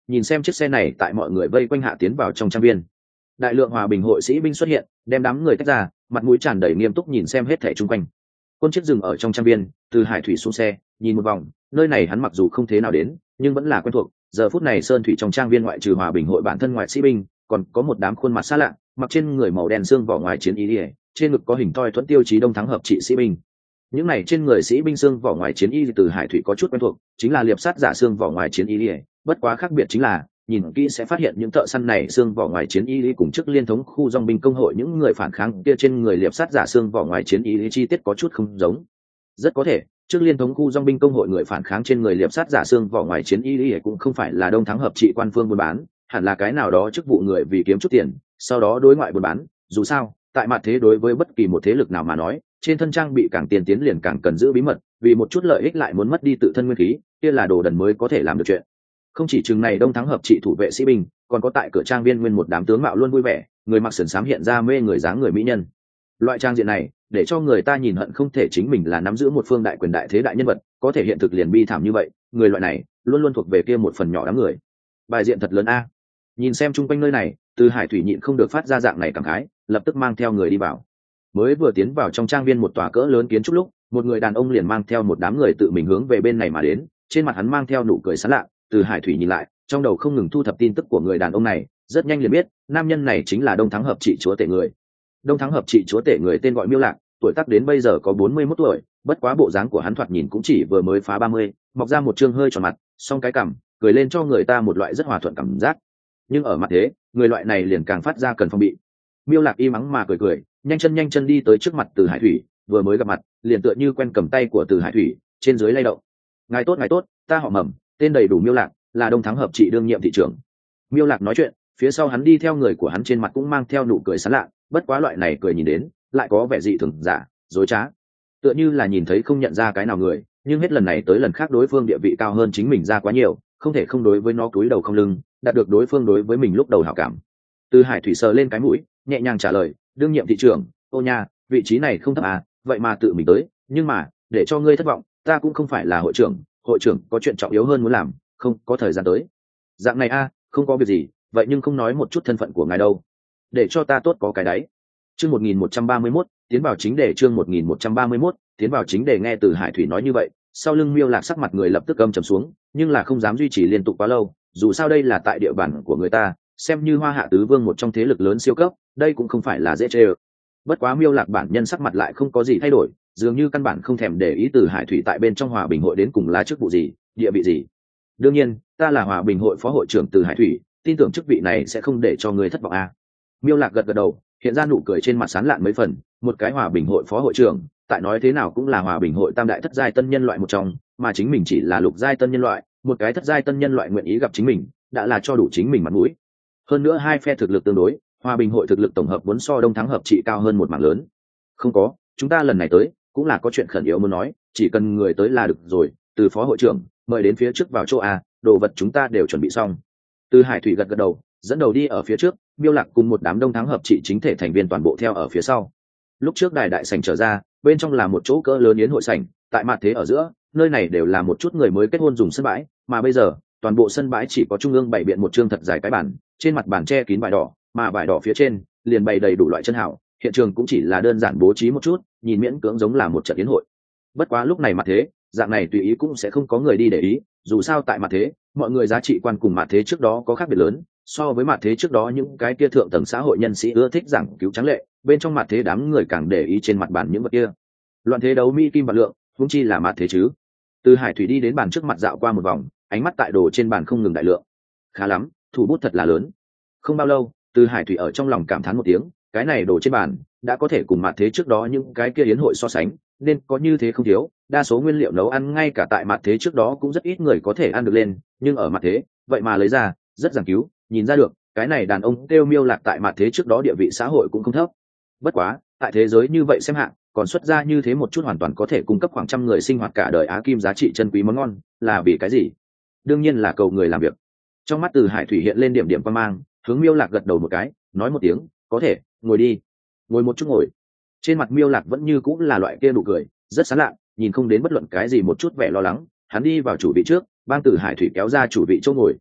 nhìn xem chiếc xe này tại mọi người vây quanh hạ tiến vào trong trang viên. Đại lượng hòa bình hội sĩ binh xuất hiện, đem đám người tách ra, mặt mũi tràn đầy nghiêm túc nhìn xem hết thảy chung quanh. Quân chiếc dừng ở trong trang viên, Từ Hải Thủy xuống xe, nhìn một vòng, nơi này hắn mặc dù không thế nào đến, nhưng vẫn là quen thuộc. Giờ phút này sơn thủy trong trang viên ngoại trừ hòa bình hội bản thân ngoại sĩ binh, còn có một đám khuôn mặt xa lạ, mặc trên người màu đen xương vỏ ngoài chiến y liễu, trên ngực có hình thoi thuẫn tiêu chí đông thắng hợp trị sĩ binh. Những này trên người sĩ binh xương vỏ ngoài chiến y Từ Hải Thủy có chút quen thuộc, chính là liệp sát giả xương vỏ ngoài chiến y liễu, bất quá khác biệt chính là nhìn kỹ sẽ phát hiện những thợ săn này xương vỏ ngoài chiến y lý cùng chức liên thống khu dòng binh công hội những người phản kháng kia trên người liệp sát giả xương vỏ ngoài chiến y lý chi tiết có chút không giống. Rất có thể chức liên thống khu dòng binh công hội người phản kháng trên người liệp sát giả xương vỏ ngoài chiến y lý cũng không phải là đông thắng hợp trị quan phương buôn bán, hẳn là cái nào đó chức vụ người vì kiếm chút tiền sau đó đối ngoại buôn bán. Dù sao tại mặt thế đối với bất kỳ một thế lực nào mà nói, trên thân trang bị càng tiên tiến liền càng cần giữ bí mật, vì một chút lợi ích lại muốn mất đi tự thân nguyên khí, kia là đồ đần mới có thể làm được chuyện. Không chỉ chừng này đông thắng hợp trị thủ vệ sĩ binh, còn có tại cửa trang viên nguyên một đám tướng mạo luôn vui vẻ, người mặc sườn xám hiện ra mê người dáng người mỹ nhân. Loại trang diện này để cho người ta nhìn hận không thể chính mình là nắm giữ một phương đại quyền đại thế đại nhân vật, có thể hiện thực liền bi thảm như vậy, người loại này luôn luôn thuộc về kia một phần nhỏ đám người. Bài diện thật lớn a. Nhìn xem chung quanh nơi này, Từ Hải Thủy nhịn không được phát ra dạng này cảm khái, lập tức mang theo người đi vào. Mới vừa tiến vào trong trang viên một tòa cỡ lớn kiến trúc lúc, một người đàn ông liền mang theo một đám người tự mình hướng về bên này mà đến, trên mặt hắn mang theo nụ cười sảng lạ. Từ Hải Thủy nhìn lại, trong đầu không ngừng thu thập tin tức của người đàn ông này, rất nhanh liền biết nam nhân này chính là đông thắng hợp trị chúa tể người. Đông thắng hợp trị chúa tể người tên gọi Miêu Lạc, tuổi tác đến bây giờ có bốn mươi mốt tuổi, bất quá bộ dáng của hắn thoạt nhìn cũng chỉ vừa mới phá ba mươi, mọc ra một trương hơi tròn mặt, song cái cằm, cười lên cho người ta một loại rất hòa thuận cảm giác. Nhưng ở mặt thế, người loại này liền càng phát ra cần phòng bị. Miêu Lạc im mắng mà cười cười, nhanh chân nhanh chân đi tới trước mặt Từ Hải Thủy, vừa mới gặp mặt, liền tựa như quen cầm tay của Từ Hải Thủy, trên dưới lay động. "Ngài tốt, ngài tốt, ta họ Mầm, tên đầy đủ Miêu Lạc, là đông thắng hợp trị đương nhiệm thị trưởng." Miêu Lạc nói chuyện, phía sau hắn đi theo người của hắn trên mặt cũng mang theo nụ cười sảng lạ, bất quá loại này cười nhìn đến lại có vẻ dị thường giả dối trá, tựa như là nhìn thấy không nhận ra cái nào người, nhưng hết lần này tới lần khác đối phương địa vị cao hơn chính mình ra quá nhiều, không thể không đối với nó cúi đầu không lưng, đạt được đối phương đối với mình lúc đầu hảo cảm. Từ Hải Thủy sờ lên cái mũi, nhẹ nhàng trả lời, "Đương nhiệm thị trưởng, ô nha, vị trí này không thấp à, vậy mà tự mình tới, nhưng mà để cho ngươi thất vọng, ta cũng không phải là hội trưởng, hội trưởng có chuyện trọng yếu hơn muốn làm, không có thời gian tới." "Dạng này a, không có việc gì, vậy nhưng không nói một chút thân phận của ngài đâu, để cho ta tốt có cái đáy." Chương một nghìn một trăm ba mươi mốt, tiến vào chính đề. Chương một nghìn một trăm ba mươi mốt, tiến vào chính đề. Nghe Từ Hải Thủy nói như vậy, sau lưng Miêu Lạc sắc mặt người lập tức âm trầm xuống, nhưng là không dám duy trì liên tục quá lâu, dù sao đây là tại địa bàn của người ta, xem như Hoa Hạ tứ vương một trong thế lực lớn siêu cấp, đây cũng không phải là dễ chơi. Bất quá Miêu Lạc bản nhân sắc mặt lại không có gì thay đổi, dường như căn bản không thèm để ý Từ Hải Thủy tại bên trong Hòa Bình hội đến cùng là chức vụ gì, địa vị gì. "Đương nhiên, ta là Hòa Bình hội phó hội trưởng Từ Hải Thủy, tin tưởng chức vị này sẽ không để cho người thất vọng a." Miêu Lạc gật gật đầu, hiện ra nụ cười trên mặt sán lạn mấy phần, một cái Hòa Bình hội phó hội trưởng, tại nói thế nào cũng là Hòa Bình hội tam đại thất giai tân nhân loại một trong, mà chính mình chỉ là lục giai tân nhân loại, một cái thất giai tân nhân loại nguyện ý gặp chính mình, đã là cho đủ chính mình mặt mũi. Hơn nữa hai phe thực lực tương đối, Hòa Bình hội thực lực tổng hợp vốn so đông thắng hợp trị cao hơn một mảng lớn. "Không có, chúng ta lần này tới cũng là có chuyện khẩn yếu muốn nói, chỉ cần người tới là được rồi." Từ phó hội trưởng, "Mời đến phía trước vào chỗ a, đồ vật chúng ta đều chuẩn bị xong." Từ Hải Thủy gật gật đầu, dẫn đầu đi ở phía trước, Miêu Lạc cùng một đám đông thắng hợp trị chính thể thành viên toàn bộ theo ở phía sau. Lúc trước đài đại sảnh trở ra, bên trong là một chỗ cỡ lớn yến hội sảnh, tại mặt thế ở giữa, nơi này đều là một chút người mới kết hôn dùng sân bãi, mà bây giờ, toàn bộ sân bãi chỉ có trung ương bày biện một trương thật dài cái bàn, trên mặt bàn che kín vải đỏ, mà vải đỏ phía trên liền bày đầy đủ loại chân hảo, hiện trường cũng chỉ là đơn giản bố trí một chút, nhìn miễn cưỡng giống là một trận yến hội. Bất quá lúc này mặt thế, dạng này tùy ý cũng sẽ không có người đi để ý, dù sao tại mặt thế, mọi người giá trị quan cùng mặt thế trước đó có khác biệt lớn, so với mặt thế trước đó những cái kia thượng tầng xã hội nhân sĩ ưa thích giảng cứu trắng lệ, bên trong mặt thế đám người càng để ý trên mặt bàn những vật kia. Loạn thế đấu mỹ kim và lượng, huống chi là mặt thế chứ. Từ Hải Thủy đi đến bàn trước mặt dạo qua một vòng, ánh mắt tại đồ trên bàn không ngừng đại lượng. Khá lắm, thủ bút thật là lớn. Không bao lâu, Từ Hải Thủy ở trong lòng cảm thán một tiếng, cái này đồ trên bàn đã có thể cùng mặt thế trước đó những cái kia yến hội so sánh, nên có như thế không thiếu, đa số nguyên liệu nấu ăn ngay cả tại mặt thế trước đó cũng rất ít người có thể ăn được lên, nhưng ở mặt thế, vậy mà lấy ra, rất giảng cứu, nhìn ra được, cái này đàn ông kêu Miêu Lạc tại mặt thế trước đó địa vị xã hội cũng không thấp. Bất quá, tại thế giới như vậy xem hạng, còn xuất ra như thế một chút hoàn toàn có thể cung cấp khoảng trăm người sinh hoạt cả đời á kim giá trị chân quý món ngon, là vì cái gì? Đương nhiên là cầu người làm việc. Trong mắt Từ Hải Thủy hiện lên điểm điểm quan mang, hướng Miêu Lạc gật đầu một cái, nói một tiếng, có thể, ngồi đi. Ngồi một chút ngồi. Trên mặt Miêu Lạc vẫn như cũng là loại kia nụ cười, rất sán lạ, nhìn không đến bất luận cái gì một chút vẻ lo lắng, hắn đi vào chủ vị trước, bang Từ Hải Thủy kéo ra chủ vị chỗ ngồi.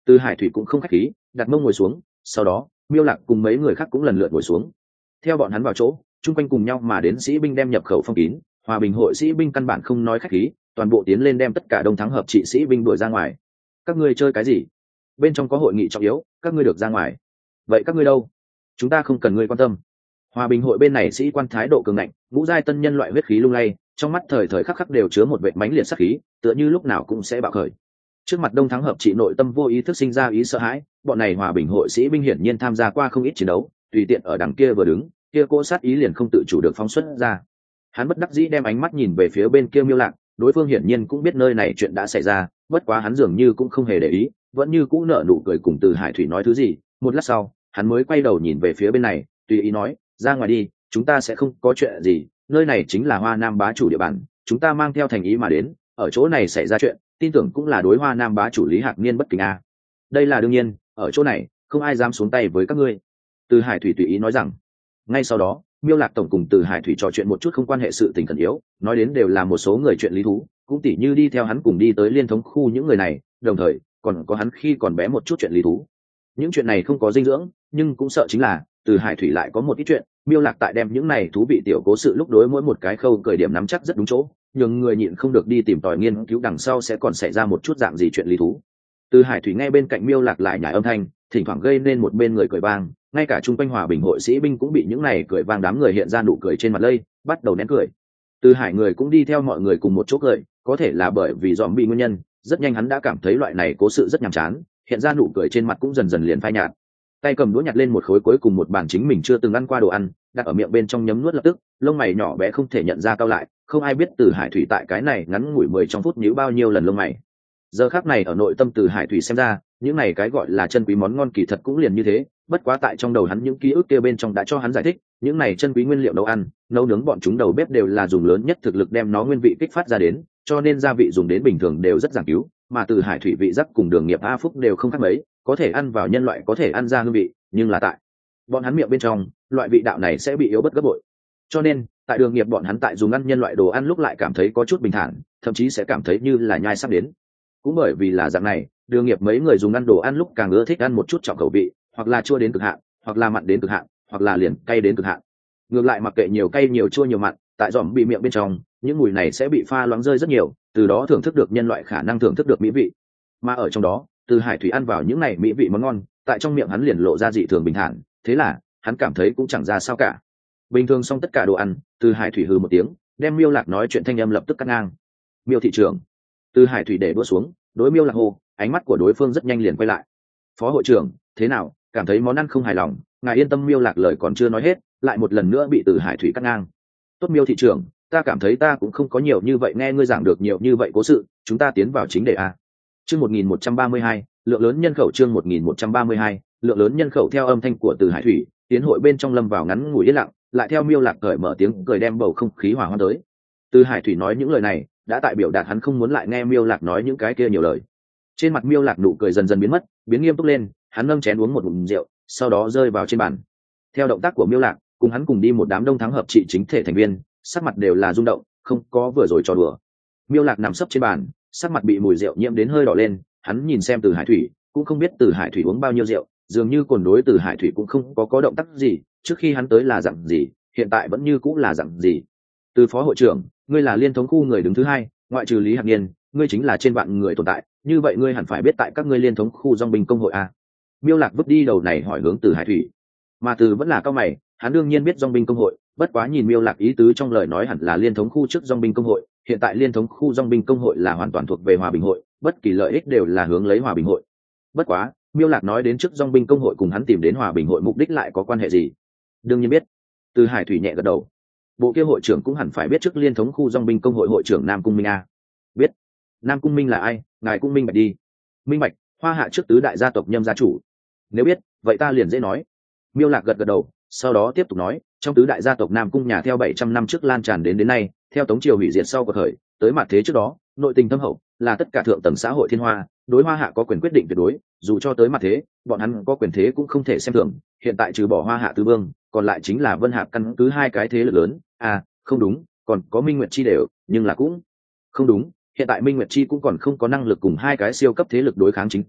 Từ Hải Thủy cũng không khách khí, đặt mông ngồi xuống, sau đó Miêu Lạc cùng mấy người khác cũng lần lượt ngồi xuống. Theo bọn hắn vào chỗ, chung quanh cùng nhau mà đến sĩ binh đem nhập khẩu phong kín, hòa bình hội sĩ binh căn bản không nói khách khí, toàn bộ tiến lên đem tất cả đông thắng hợp trị sĩ binh đuổi ra ngoài. Các ngươi chơi cái gì? Bên trong có hội nghị trọng yếu, các ngươi được ra ngoài. Vậy các ngươi đâu? Chúng ta không cần ngươi quan tâm. Hòa bình hội bên này sĩ quan thái độ cường ngạnh, ngũ giai tân nhân loại huyết khí lung lay, trong mắt thời thời khắc khắc đều chứa một vệ mãnh liệt sát khí, tựa như lúc nào cũng sẽ bạo khởi. Trước mặt đông thắng hợp trị nội tâm vô ý thức sinh ra ý sợ hãi, bọn này hòa bình hội sĩ binh hiển nhiên tham gia qua không ít chiến đấu, tùy tiện ở đằng kia vừa đứng, kia cỗ sát ý liền không tự chủ được phóng xuất ra. Hắn bất đắc dĩ đem ánh mắt nhìn về phía bên kia Miêu Lạc, đối phương hiển nhiên cũng biết nơi này chuyện đã xảy ra, bất quá hắn dường như cũng không hề để ý, vẫn như cũ nở nụ cười cùng Từ Hải Thủy nói thứ gì. Một lát sau, hắn mới quay đầu nhìn về phía bên này, tùy ý nói, ra ngoài đi, chúng ta sẽ không có chuyện gì, nơi này chính là Hoa Nam bá chủ địa bàn, chúng ta mang theo thành ý mà đến, ở chỗ này xảy ra chuyện, tin tưởng cũng là đối Hoa Nam bá chủ Lý Hạc Niên bất kính a. Đây là đương nhiên, ở chỗ này không ai dám xuống tay với các ngươi. Từ Hải Thủy tùy ý nói rằng. Ngay sau đó, Miêu Lạc tổng cùng Từ Hải Thủy trò chuyện một chút không quan hệ sự tình khẩn yếu, nói đến đều là một số người chuyện lý thú, cũng tỉ như đi theo hắn cùng đi tới liên thống khu những người này, đồng thời còn có hắn khi còn bé một chút chuyện lý thú. Những chuyện này không có dinh dưỡng, nhưng cũng sợ chính là Từ Hải Thủy lại có một ít chuyện, Miêu Lạc tại đem những này thú vị tiểu cố sự lúc đối mỗi một cái khâu cởi điểm nắm chắc rất đúng chỗ, nhưng người nhịn không được đi tìm tòi nghiên cứu đằng sau sẽ còn xảy ra một chút dạng gì chuyện lý thú. Từ Hải Thủy nghe bên cạnh Miêu Lạc lại nhải âm thanh, thỉnh thoảng gây nên một bên người cười vang, ngay cả trung quanh hòa bình hội sĩ binh cũng bị những này cười vang đám người hiện ra nụ cười trên mặt lây, bắt đầu nén cười. Từ Hải người cũng đi theo mọi người cùng một chỗ cười, có thể là bởi vì dòm bị nguyên nhân, rất nhanh hắn đã cảm thấy loại này cố sự rất nhàm chán, hiện ra nụ cười trên mặt cũng dần dần liền phai nhạt. Tay cầm đũa nhặt lên một khối cuối cùng một bàn chính mình chưa từng ăn qua đồ ăn, đặt ở miệng bên trong nhấm nuốt lập tức, lông mày nhỏ bé không thể nhận ra cao lại, không ai biết Từ Hải Thủy tại cái này ngắn ngủi mười trong phút nhíu bao nhiêu lần lông mày. Giờ khắc này ở nội tâm Từ Hải Thủy xem ra, những này cái gọi là chân quý món ngon kỳ thật cũng liền như thế, bất quá tại trong đầu hắn những ký ức kia bên trong đã cho hắn giải thích, những này chân quý nguyên liệu nấu ăn, nấu nướng bọn chúng đầu bếp đều là dùng lớn nhất thực lực đem nó nguyên vị kích phát ra đến, cho nên gia vị dùng đến bình thường đều rất giảng cứu, mà Từ Hải Thủy vị giác cùng Đường Nghiệp A Phúc đều không khác mấy, có thể ăn vào nhân loại có thể ăn ra hương vị, nhưng là tại bọn hắn miệng bên trong, loại vị đạo này sẽ bị yếu bất gấp bội. Cho nên, tại Đường Nghiệp bọn hắn tại dùng ăn nhân loại đồ ăn lúc lại cảm thấy có chút bình thản, thậm chí sẽ cảm thấy như là nhai sắp đến. Cũng bởi vì là dạng này, Đường Nghiệp mấy người dùng ăn đồ ăn lúc càng ưa thích ăn một chút trọng khẩu vị, hoặc là chua đến cực hạn, hoặc là mặn đến cực hạn, hoặc là liền cay đến cực hạn. Ngược lại mặc kệ nhiều cay nhiều chua nhiều mặn, tại dòm bị miệng bên trong, những mùi này sẽ bị pha loãng rơi rất nhiều, từ đó thưởng thức được nhân loại khả năng thưởng thức được mỹ vị. Mà ở trong đó, Từ Hải Thủy ăn vào những này mỹ vị món ngon, tại trong miệng hắn liền lộ ra dị thường bình thản, thế là hắn cảm thấy cũng chẳng ra sao cả. Bình thường xong tất cả đồ ăn, Từ Hải Thủy hừ một tiếng, đem Miêu Lạc nói chuyện thanh âm lập tức cắt ngang. Miêu thị trưởng. Từ Hải Thủy để đũa xuống, đối Miêu Lạc hô, ánh mắt của đối phương rất nhanh liền quay lại. Phó hội trưởng, thế nào, cảm thấy món ăn không hài lòng? Ngài yên tâm. Miêu Lạc lời còn chưa nói hết, lại một lần nữa bị Từ Hải Thủy cắt ngang. Tốt Miêu thị trưởng, ta cảm thấy ta cũng không có nhiều như vậy nghe ngươi giảng được nhiều như vậy cố sự, chúng ta tiến vào chính đề a. Chương một nghìn một trăm ba mươi hai, lượng lớn nhân khẩu. Chương một nghìn một trăm ba mươi hai, lượng lớn nhân khẩu. Theo âm thanh của Từ Hải Thủy, tiến hội bên trong lâm vào ngắn ngủi yên lặng, lại theo Miêu Lạc cởi mở tiếng cười đem bầu không khí hòa hoãn tới. Từ Hải Thủy nói những lời này, đã tại biểu đạt hắn không muốn lại nghe Miêu Lạc nói những cái kia nhiều lời. Trên mặt Miêu Lạc nụ cười dần dần biến mất, biến nghiêm túc lên, hắn nâng chén uống một ngụm rượu, sau đó rơi vào trên bàn. Theo động tác của Miêu Lạc, cùng hắn cùng đi một đám đông thắng hợp trị chính thể thành viên, sắc mặt đều là rung động, không có vừa rồi trò đùa. Miêu Lạc nằm sấp trên bàn, sắc mặt bị mùi rượu nhiễm đến hơi đỏ lên, hắn nhìn xem Từ Hải Thủy, cũng không biết Từ Hải Thủy uống bao nhiêu rượu, dường như cồn đối Từ Hải Thủy cũng không có có động tác gì, trước khi hắn tới là dặn gì, hiện tại vẫn như cũng là dặn gì. Từ phó hội trưởng, ngươi là liên thống khu người đứng thứ hai, ngoại trừ Lý Hạc Niên, ngươi chính là trên vạn người tồn tại, như vậy ngươi hẳn phải biết tại các ngươi liên thống khu dòng binh công hội a. Miêu Lạc vứt đi đầu này hỏi hướng Từ Hải Thủy, mà Từ vẫn là cao mày, hắn đương nhiên biết dòng binh công hội, bất quá nhìn Miêu Lạc ý tứ trong lời nói hẳn là liên thống khu trước dòng binh công hội, hiện tại liên thống khu dòng binh công hội là hoàn toàn thuộc về hòa bình hội, bất kỳ lợi ích đều là hướng lấy hòa bình hội. Bất quá, Miêu Lạc nói đến trước dòng binh công hội cùng hắn tìm đến hòa bình hội mục đích lại có quan hệ gì? Đương nhiên biết. Từ Hải Thủy nhẹ gật đầu. Bộ kia hội trưởng cũng hẳn phải biết trước liên thống khu dòng binh công hội hội trưởng Nam Cung Minh a. Biết. Nam Cung Minh là ai? Ngài cũng minh bạch đi. Minh bạch, Hoa Hạ trước tứ đại gia tộc Nhâm gia chủ. Nếu biết, vậy ta liền dễ nói. Miêu Lạc gật gật đầu, sau đó tiếp tục nói, trong tứ đại gia tộc Nam Cung nhà theo bảy trăm năm trước lan tràn đến đến nay, theo Tống triều hủy diệt sau cuộc khởi, tới mặt thế trước đó, nội tình thâm hậu, là tất cả thượng tầng xã hội thiên hoa, đối Hoa Hạ có quyền quyết định tuyệt đối, dù cho tới mặt thế, bọn hắn có quyền thế cũng không thể xem thường, hiện tại trừ bỏ Hoa Hạ tứ vương, còn lại chính là Vân Hạc căn cứ hai cái thế lực lớn, à, không đúng, còn có Minh Nguyệt chi đều, nhưng là cũng không đúng, hiện tại Minh Nguyệt chi cũng còn không có năng lực cùng hai cái siêu cấp thế lực đối kháng chính diện,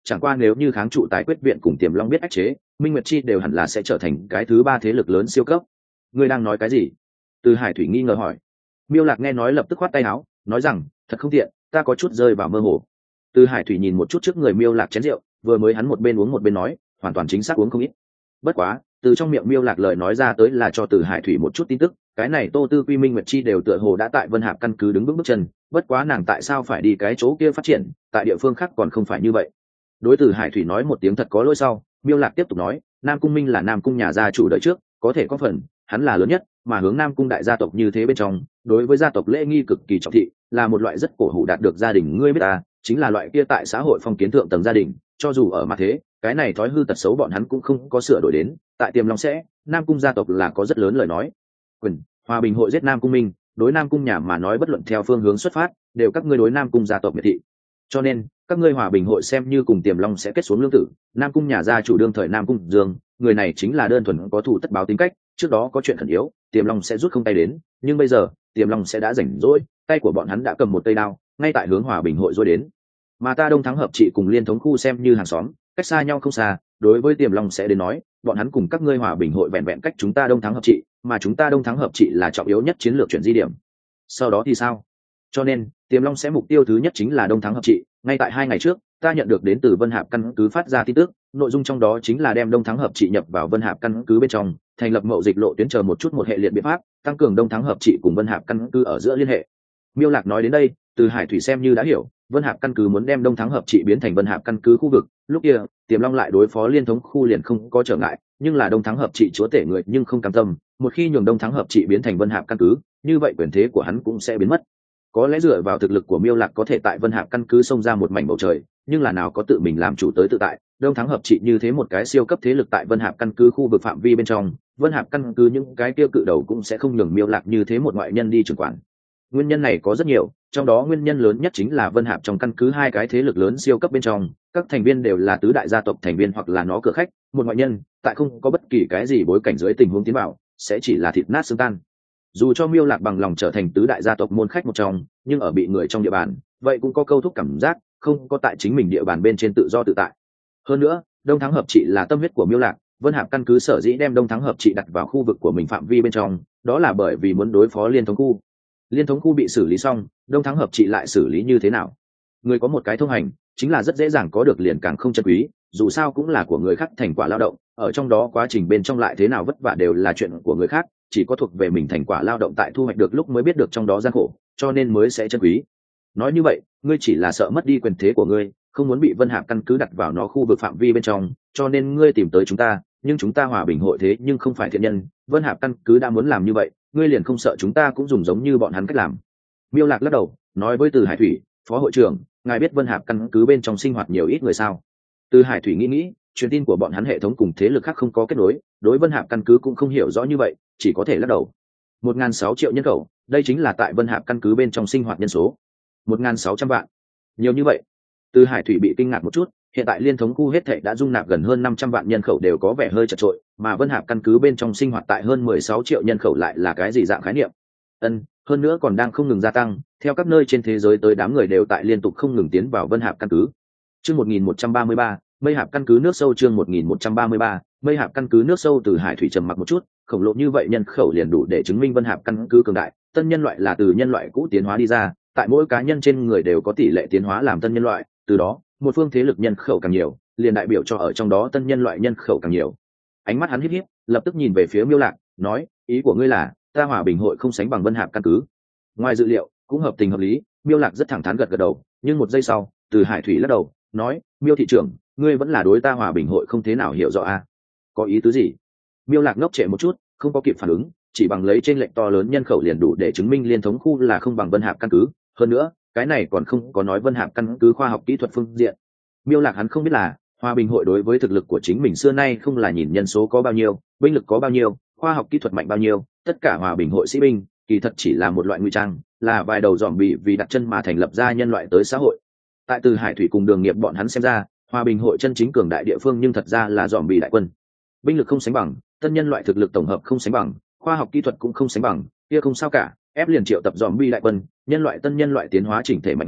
chẳng qua nếu như kháng trụ tài quyết viện cùng tiềm long biết ách chế, minh nguyệt chi đều hẳn là sẽ trở thành cái thứ ba thế lực lớn siêu cấp. Ngươi đang nói cái gì? Từ Hải Thủy nghi ngờ hỏi. Miêu Lạc nghe nói lập tức khoát tay áo, nói rằng thật không tiện, ta có chút rơi vào mơ hồ. Từ Hải Thủy nhìn một chút trước người Miêu Lạc chén rượu, vừa mới hắn một bên uống một bên nói, hoàn toàn chính xác uống không ít. Bất quá, từ trong miệng Miêu Lạc lời nói ra tới là cho Từ Hải Thủy một chút tin tức, cái này Tô Tư Quy Minh Nguyệt Chi đều tựa hồ đã tại Vân Hạp căn cứ đứng vững bước chân, bất quá nàng tại sao phải đi cái chỗ kia phát triển, tại địa phương khác còn không phải như vậy. Đối Từ Hải Thủy nói một tiếng thật có lỗi sau, Miêu Lạc tiếp tục nói, Nam Cung Minh là Nam Cung nhà gia chủ đời trước, có thể có phần, hắn là lớn nhất, mà hướng Nam Cung đại gia tộc như thế bên trong, đối với gia tộc lễ nghi cực kỳ trọng thị, là một loại rất cổ hủ đạt được gia đình ngươi biết ta, chính là loại kia tại xã hội phong kiến thượng tầng gia đình, cho dù ở mặt thế, cái này thói hư tật xấu bọn hắn cũng không có sửa đổi đến, tại Tiềm Long sẽ, Nam Cung gia tộc là có rất lớn lời nói. Quyền, Hòa Bình hội giết Nam Cung Minh, đối Nam Cung nhà mà nói bất luận theo phương hướng xuất phát, đều các ngươi đối Nam Cung gia tộc miệt thị. Cho nên, các ngươi Hòa Bình hội xem như cùng Tiềm Long sẽ kết xuống lương tử, Nam Cung nhà gia chủ đương thời Nam Cung Dương, người này chính là đơn thuần có thủ tất báo tính cách, trước đó có chuyện khẩn yếu, Tiềm Long sẽ rút không tay đến, nhưng bây giờ, Tiềm Long sẽ đã rảnh rỗi, tay của bọn hắn đã cầm một cây đao, ngay tại hướng Hòa Bình hội rồi đến. Mà ta Đông Thắng hợp trị cùng Liên Thống khu xem như hàng xóm, cách xa nhau không xa, đối với Tiềm Long sẽ đến nói, bọn hắn cùng các ngươi Hòa Bình hội vẹn vẹn cách chúng ta Đông Thắng hợp trị, mà chúng ta Đông Thắng hợp trị là trọng yếu nhất chiến lược chuyển di điểm. Sau đó thì sao? Cho nên, Tiềm Long sẽ mục tiêu thứ nhất chính là Đông Thắng hợp trị, ngay tại hai ngày trước, ta nhận được đến từ Vân Hạp căn cứ phát ra tin tức, nội dung trong đó chính là đem Đông Thắng hợp trị nhập vào Vân Hạp căn cứ bên trong, thành lập mậu dịch lộ tuyến chờ một chút một hệ liệt biện pháp, tăng cường Đông Thắng hợp trị cùng Vân Hạp căn cứ ở giữa liên hệ. Miêu Lạc nói đến đây, Từ Hải Thủy xem như đã hiểu, Vân Hạp căn cứ muốn đem Đông Thắng hợp trị biến thành Vân Hạp căn cứ khu vực, lúc kia, Tiềm Long lại đối phó Liên Thống khu liền không có trở ngại, nhưng là Đông Thắng hợp trị chúa tể người nhưng không cam tâm, một khi nhường Đông Thắng hợp trị biến thành Vân Hạp căn cứ, như vậy quyền thế của hắn cũng sẽ biến mất. Có lẽ dựa vào thực lực của Miêu Lạc có thể tại Vân Hạp căn cứ xông ra một mảnh bầu trời, nhưng là nào có tự mình làm chủ tới tự tại, Đông Thắng hợp trị như thế một cái siêu cấp thế lực tại Vân Hạp căn cứ khu vực phạm vi bên trong, Vân Hạp căn cứ những cái kia cự đầu cũng sẽ không nhường Miêu Lạc như thế một ngoại nhân đi trưởng quản. Nguyên nhân này có rất nhiều, trong đó nguyên nhân lớn nhất chính là Vân Hạp trong căn cứ hai cái thế lực lớn siêu cấp bên trong, các thành viên đều là tứ đại gia tộc thành viên hoặc là nó cửa khách, một ngoại nhân, tại không có bất kỳ cái gì bối cảnh dưới tình huống tiến vào, sẽ chỉ là thịt nát xương tan. Dù cho Miêu Lạc bằng lòng trở thành tứ đại gia tộc môn khách một trong, nhưng ở bị người trong địa bàn, vậy cũng có câu thúc cảm giác, không có tại chính mình địa bàn bên trên tự do tự tại. Hơn nữa, Đông Thắng hợp trị là tâm huyết của Miêu Lạc, Vân Hạp căn cứ sở dĩ đem Đông Thắng hợp trị đặt vào khu vực của mình phạm vi bên trong, đó là bởi vì muốn đối phó Liên Thống khu. Liên Thống khu bị xử lý xong, Đông Thắng hợp trị lại xử lý như thế nào? Người có một cái thông hành, chính là rất dễ dàng có được liền càng không chân quý, dù sao cũng là của người khác thành quả lao động, ở trong đó quá trình bên trong lại thế nào vất vả đều là chuyện của người khác, chỉ có thuộc về mình thành quả lao động tại thu hoạch được lúc mới biết được trong đó gian khổ, cho nên mới sẽ chân quý. Nói như vậy, ngươi chỉ là sợ mất đi quyền thế của ngươi, không muốn bị Vân Hạp căn cứ đặt vào nó khu vực phạm vi bên trong, cho nên ngươi tìm tới chúng ta, nhưng chúng ta Hòa Bình hội thế nhưng không phải thiện nhân, Vân Hạp căn cứ đã muốn làm như vậy, ngươi liền không sợ chúng ta cũng dùng giống như bọn hắn cách làm. Miêu Lạc lắc đầu, nói với Từ Hải Thủy, phó hội trưởng, ngài biết Vân Hạp căn cứ bên trong sinh hoạt nhiều ít người sao? Từ Hải Thủy nghĩ nghĩ, truyền tin của bọn hắn hệ thống cùng thế lực khác không có kết nối, đối Vân Hạp căn cứ cũng không hiểu rõ như vậy, chỉ có thể lắc đầu. một nghìn sáu triệu nhân khẩu, đây chính là tại Vân Hạp căn cứ bên trong sinh hoạt nhân số. một nghìn sáu trăm vạn. Nhiều như vậy. Từ Hải Thủy bị kinh ngạc một chút, hiện tại Liên Thống khu hết thảy đã dung nạp gần hơn năm trăm vạn nhân khẩu đều có vẻ hơi chật trội, mà Vân Hạp căn cứ bên trong sinh hoạt tại hơn mười sáu triệu nhân khẩu lại là cái gì dạng khái niệm? Ân, hơn nữa còn đang không ngừng gia tăng, theo các nơi trên thế giới tới đám người đều tại liên tục không ngừng tiến vào Vân Hạp căn cứ. Chương một nghìn một trăm ba mươi ba, Mây Hạp căn cứ nước sâu chương một nghìn một trăm ba mươi ba, Mây Hạp căn cứ nước sâu. Từ Hải Thủy trầm mặc một chút, khổng lồ như vậy nhân khẩu liền đủ để chứng minh Vân Hạp căn cứ cường đại, tân nhân loại là từ nhân loại cũ tiến hóa đi ra, tại mỗi cá nhân trên người đều có tỷ lệ tiến hóa làm tân nhân loại, từ đó, một phương thế lực nhân khẩu càng nhiều, liền đại biểu cho ở trong đó tân nhân loại nhân khẩu càng nhiều. Ánh mắt hắn híp híp, lập tức nhìn về phía Miêu Lạc, nói, ý của ngươi là, ta Hòa Bình hội không sánh bằng Vân Hạp căn cứ. Ngoài dự liệu, cũng hợp tình hợp lý, Miêu Lạc rất thẳng thắn gật gật đầu, nhưng một giây sau, Từ Hải Thủy lắc đầu, nói, Miêu thị trưởng, ngươi vẫn là đối ta Hòa Bình hội không thế nào hiểu rõ a? À? Có ý tứ gì? Miêu Lạc ngốc trệ một chút, không có kịp phản ứng, chỉ bằng lấy trên lệnh to lớn nhân khẩu liền đủ để chứng minh Liên Thống khu là không bằng Vân Hạp căn cứ, hơn nữa, cái này còn không có nói Vân Hạp căn cứ khoa học kỹ thuật phương diện. Miêu Lạc hắn không biết là, Hòa Bình hội đối với thực lực của chính mình xưa nay không là nhìn nhân số có bao nhiêu, binh lực có bao nhiêu, khoa học kỹ thuật mạnh bao nhiêu, tất cả Hòa Bình hội sĩ binh, kỳ thật chỉ là một loại ngụy trang, là vài đầu dòm bị vì đặt chân mà thành lập ra nhân loại tới xã hội. Tại Từ Hải Thủy cùng Đường Nghiệp bọn hắn xem ra, Hòa Bình hội chân chính cường đại địa phương nhưng thật ra là dòm bị đại quân. Binh lực không sánh bằng, tân nhân loại thực lực tổng hợp không sánh bằng, khoa học kỹ thuật cũng không sánh bằng, kia không sao cả, ép liền triệu tập dòm bi đại quân, nhân loại tân nhân loại tiến hóa chỉnh thể mạnh hơn,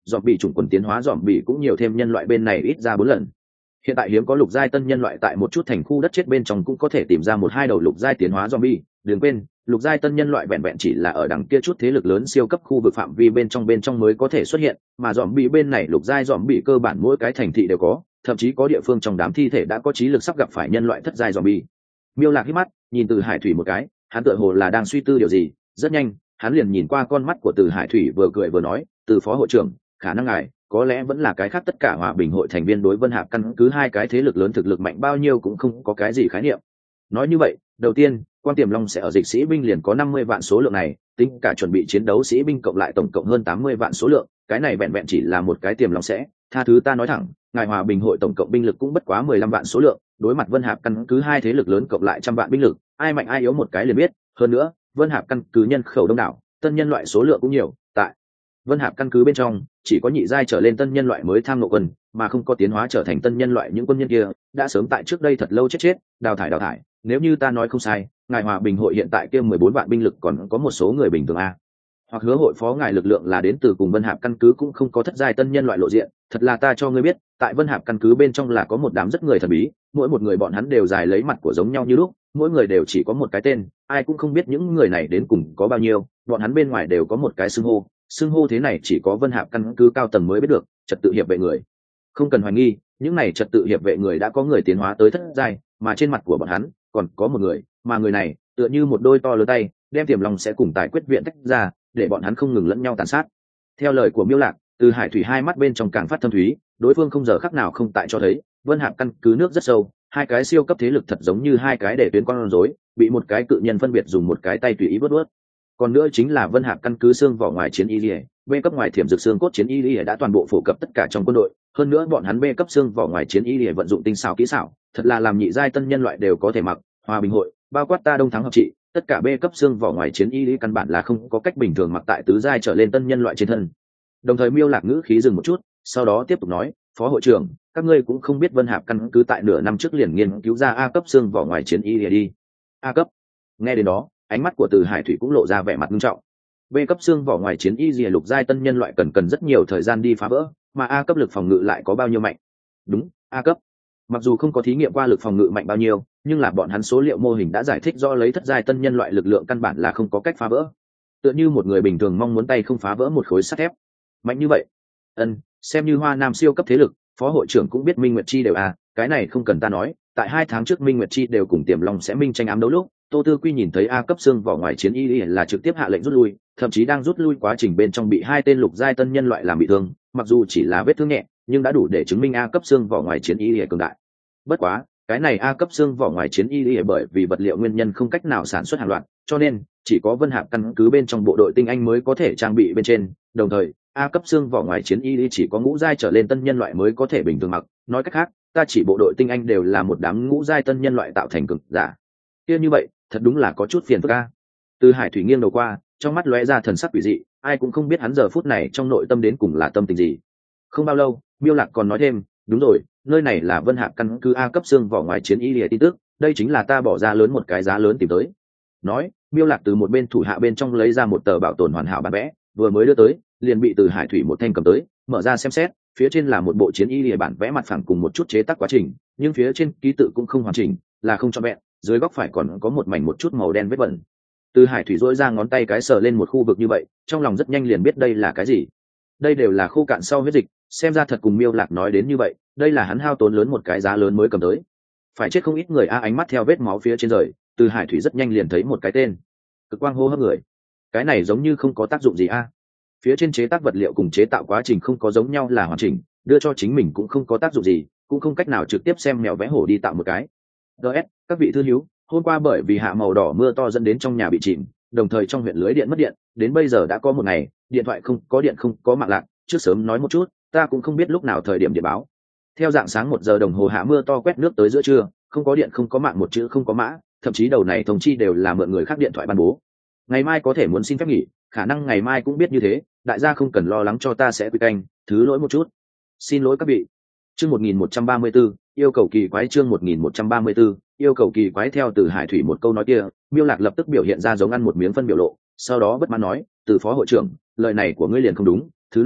dòm bị chủng quần tiến hóa dòm bị cũng nhiều thêm nhân loại bên này ít ra bốn lần. Hiện tại hiếm có lục giai tân nhân loại tại một chút thành khu đất chết bên trong cũng có thể tìm ra một hai đầu lục giai tiến hóa zombie, đừng quên, lục giai tân nhân loại vẹn vẹn chỉ là ở đằng kia chút thế lực lớn siêu cấp khu vực phạm vi bên trong bên trong mới có thể xuất hiện, mà zombie bên này lục giai zombie cơ bản mỗi cái thành thị đều có, thậm chí có địa phương trong đám thi thể đã có trí lực sắp gặp phải nhân loại thất giai zombie. Miêu Lạc hít mắt, nhìn Từ Hải Thủy một cái, hắn tựa hồ là đang suy tư điều gì, rất nhanh, hắn liền nhìn qua con mắt của Từ Hải Thủy vừa cười vừa nói, "Từ phó hội trưởng, khả năng ngài có lẽ vẫn là cái khác tất cả hòa bình hội thành viên đối Vân Hạp căn cứ hai cái thế lực lớn thực lực mạnh bao nhiêu cũng không có cái gì khái niệm." Nói như vậy, đầu tiên, Quan Tiềm Long sẽ ở dịch sĩ binh liền có năm mươi vạn số lượng này, tính cả chuẩn bị chiến đấu sĩ binh cộng lại tổng cộng hơn tám mươi vạn số lượng, cái này vẹn vẹn chỉ là một cái Tiềm Long sẽ, tha thứ ta nói thẳng, ngài hòa bình hội tổng cộng binh lực cũng bất quá mười lăm vạn số lượng, đối mặt Vân Hạp căn cứ hai thế lực lớn cộng lại trăm vạn binh lực, ai mạnh ai yếu một cái liền biết, hơn nữa, Vân Hạp căn cứ nhân khẩu đông đảo, tân nhân loại số lượng cũng nhiều, tại Vân Hạp căn cứ bên trong, chỉ có nhị giai trở lên tân nhân loại mới tham ngộ quân, mà không có tiến hóa trở thành tân nhân loại những quân nhân kia, đã sớm tại trước đây thật lâu chết chết, đào thải đào thải, nếu như ta nói không sai, ngài hòa bình hội hiện tại kia mười bốn vạn binh lực còn có một số người bình thường a. Hoặc hứa hội phó ngài lực lượng là đến từ cùng Vân Hạp căn cứ cũng không có thất giai tân nhân loại lộ diện, thật là ta cho ngươi biết, tại Vân Hạp căn cứ bên trong là có một đám rất người thần bí, mỗi một người bọn hắn đều dài lấy mặt của giống nhau như lúc, mỗi người đều chỉ có một cái tên, ai cũng không biết những người này đến cùng có bao nhiêu, bọn hắn bên ngoài đều có một cái xưng hô, xưng hô thế này chỉ có Vân Hạp căn cứ cao tầng mới biết được, trật tự hiệp vệ người. Không cần hoài nghi, những này trật tự hiệp vệ người đã có người tiến hóa tới thất giai, mà trên mặt của bọn hắn còn có một người, mà người này tựa như một đôi to lớn tay, đem Tiềm Long sẽ cùng Tài Quyết viện tách ra, để bọn hắn không ngừng lẫn nhau tàn sát. Theo lời của Miêu Lạc, Từ Hải Thủy hai mắt bên trong càng phát thâm thúy, đối phương không giờ khắc nào không tại cho thấy, Vân Hạp căn cứ nước rất sâu, hai cái siêu cấp thế lực thật giống như hai cái để tuyến con rối, bị một cái cự nhân phân biệt dùng một cái tay tùy ý vớt vớt. Còn nữa chính là Vân Hạp căn cứ xương vỏ ngoài chiến y liễu, B cấp ngoài thiểm dược xương cốt chiến y liễu đã toàn bộ phổ cập tất cả trong quân đội, hơn nữa bọn hắn B cấp xương vỏ ngoài chiến y liễu vận dụng tinh xảo kỹ xảo, thật là làm nhị giai tân nhân loại đều có thể mặc. Hòa bình hội, bao quát ta Đông Thắng hợp trị, tất cả B cấp xương vỏ ngoài chiến y liễu căn bản là không có cách bình thường mặc tại tứ giai trở lên tân nhân loại trên thân. Đồng thời Miêu Lạc ngữ khí dừng một chút, sau đó tiếp tục nói, "Phó hội trưởng, các ngươi cũng không biết Vân Hạp căn cứ tại nửa năm trước liền nghiên cứu ra A cấp xương vỏ ngoài chiến y liễu đi." A cấp. Nghe đến đó, ánh mắt của Từ Hải Thủy cũng lộ ra vẻ mặt nghiêm trọng. B cấp xương vỏ ngoài chiến y liễu lục giai tân nhân loại cần cần rất nhiều thời gian đi phá vỡ, mà A cấp lực phòng ngự lại có bao nhiêu mạnh? Đúng, A cấp. Mặc dù không có thí nghiệm qua lực phòng ngự mạnh bao nhiêu, nhưng là bọn hắn số liệu mô hình đã giải thích rõ lấy thất giai tân nhân loại lực lượng căn bản là không có cách phá vỡ. Tựa như một người bình thường mong muốn tay không phá vỡ một khối sắt thép. Mạnh như vậy. Ân, xem như Hoa Nam siêu cấp thế lực, phó hội trưởng cũng biết Minh Nguyệt Chi đều à, cái này không cần ta nói, tại hai tháng trước Minh Nguyệt Chi đều cùng Tiềm Long sẽ minh tranh ám đấu lúc, Tô Tư Quy nhìn thấy A cấp xương vỏ ngoài chiến y là trực tiếp hạ lệnh rút lui, thậm chí đang rút lui quá trình bên trong bị hai tên lục giai tân nhân loại làm bị thương, mặc dù chỉ là vết thương nhẹ, nhưng đã đủ để chứng minh A cấp xương vỏ ngoài chiến y cường đại. Bất quá, cái này A cấp xương vỏ ngoài chiến y bởi vì vật liệu nguyên nhân không cách nào sản xuất hàng loạt, cho nên chỉ có Vân Hạp căn cứ bên trong bộ đội tinh anh mới có thể trang bị bên trên, đồng thời A cấp xương vỏ ngoài chiến y chỉ có ngũ giai trở lên tân nhân loại mới có thể bình thường mặc, nói cách khác, ta chỉ bộ đội tinh anh đều là một đám ngũ giai tân nhân loại tạo thành cường giả. Kia như vậy, thật đúng là có chút phiền phức a. Từ Hải Thủy nghiêng đầu qua, trong mắt lóe ra thần sắc quỷ dị, ai cũng không biết hắn giờ phút này trong nội tâm đến cùng là tâm tình gì. Không bao lâu, Miêu Lạc còn nói thêm, đúng rồi, nơi này là Vân Hạp căn cứ A cấp xương vỏ ngoài chiến y lìa tin tức, đây chính là ta bỏ ra lớn một cái giá lớn tìm tới. Nói, Miêu Lạc từ một bên thủ hạ bên trong lấy ra một tờ bảo tồn hoàn hảo bản vẽ, vừa mới đưa tới, liền bị Từ Hải Thủy một thanh cầm tới, mở ra xem xét, phía trên là một bộ chiến y lìa bản vẽ mặt phẳng cùng một chút chế tác quá trình, nhưng phía trên ký tự cũng không hoàn chỉnh, là không trọn vẹn, dưới góc phải còn có một mảnh một chút màu đen vết bẩn. Từ Hải Thủy duỗi ra ngón tay cái sờ lên một khu vực như vậy, trong lòng rất nhanh liền biết đây là cái gì. Đây đều là khô cạn sau huyết dịch, xem ra thật cùng Miêu Lạc nói đến như vậy, đây là hắn hao tốn lớn một cái giá lớn mới cầm tới. Phải chết không ít người a, ánh mắt theo vết máu phía trên rời, Từ Hải Thủy rất nhanh liền thấy một cái tên, Cực quang hô hấp người. Cái này giống như không có tác dụng gì a. Phía trên chế tác vật liệu cùng chế tạo quá trình không có giống nhau là hoàn chỉnh, đưa cho chính mình cũng không có tác dụng gì, cũng không cách nào trực tiếp xem mèo vẽ hổ đi tạo một cái. ds các vị thư hữu, hôm qua bởi vì hạ màu đỏ mưa to dẫn đến trong nhà bị chìm, đồng thời trong huyện lưới điện mất điện, đến bây giờ đã có một ngày, điện thoại không có điện không có mạng lạc, trước sớm nói một chút, ta cũng không biết lúc nào thời điểm điện báo. Theo dạng sáng một giờ đồng hồ hạ mưa to quét nước tới giữa trưa, không có điện không có mạng một chữ không có mã, thậm chí đầu này thông chi đều là mượn người khác điện thoại ban bố. Ngày mai có thể muốn xin phép nghỉ, khả năng ngày mai cũng biết như thế, đại gia không cần lo lắng cho ta sẽ quy canh, thứ lỗi một chút. Xin lỗi các vị. Chương một nghìn một trăm ba mươi tư, yêu cầu kỳ quái chương một nghìn một trăm ba mươi tư, yêu cầu kỳ quái theo Từ Hải Thủy một câu nói kia, Miêu Lạc lập tức biểu hiện ra giống ăn một miếng phân biểu lộ, sau đó bất mãn nói, "Từ phó hội trưởng, lời này của ngươi liền không đúng, thứ này,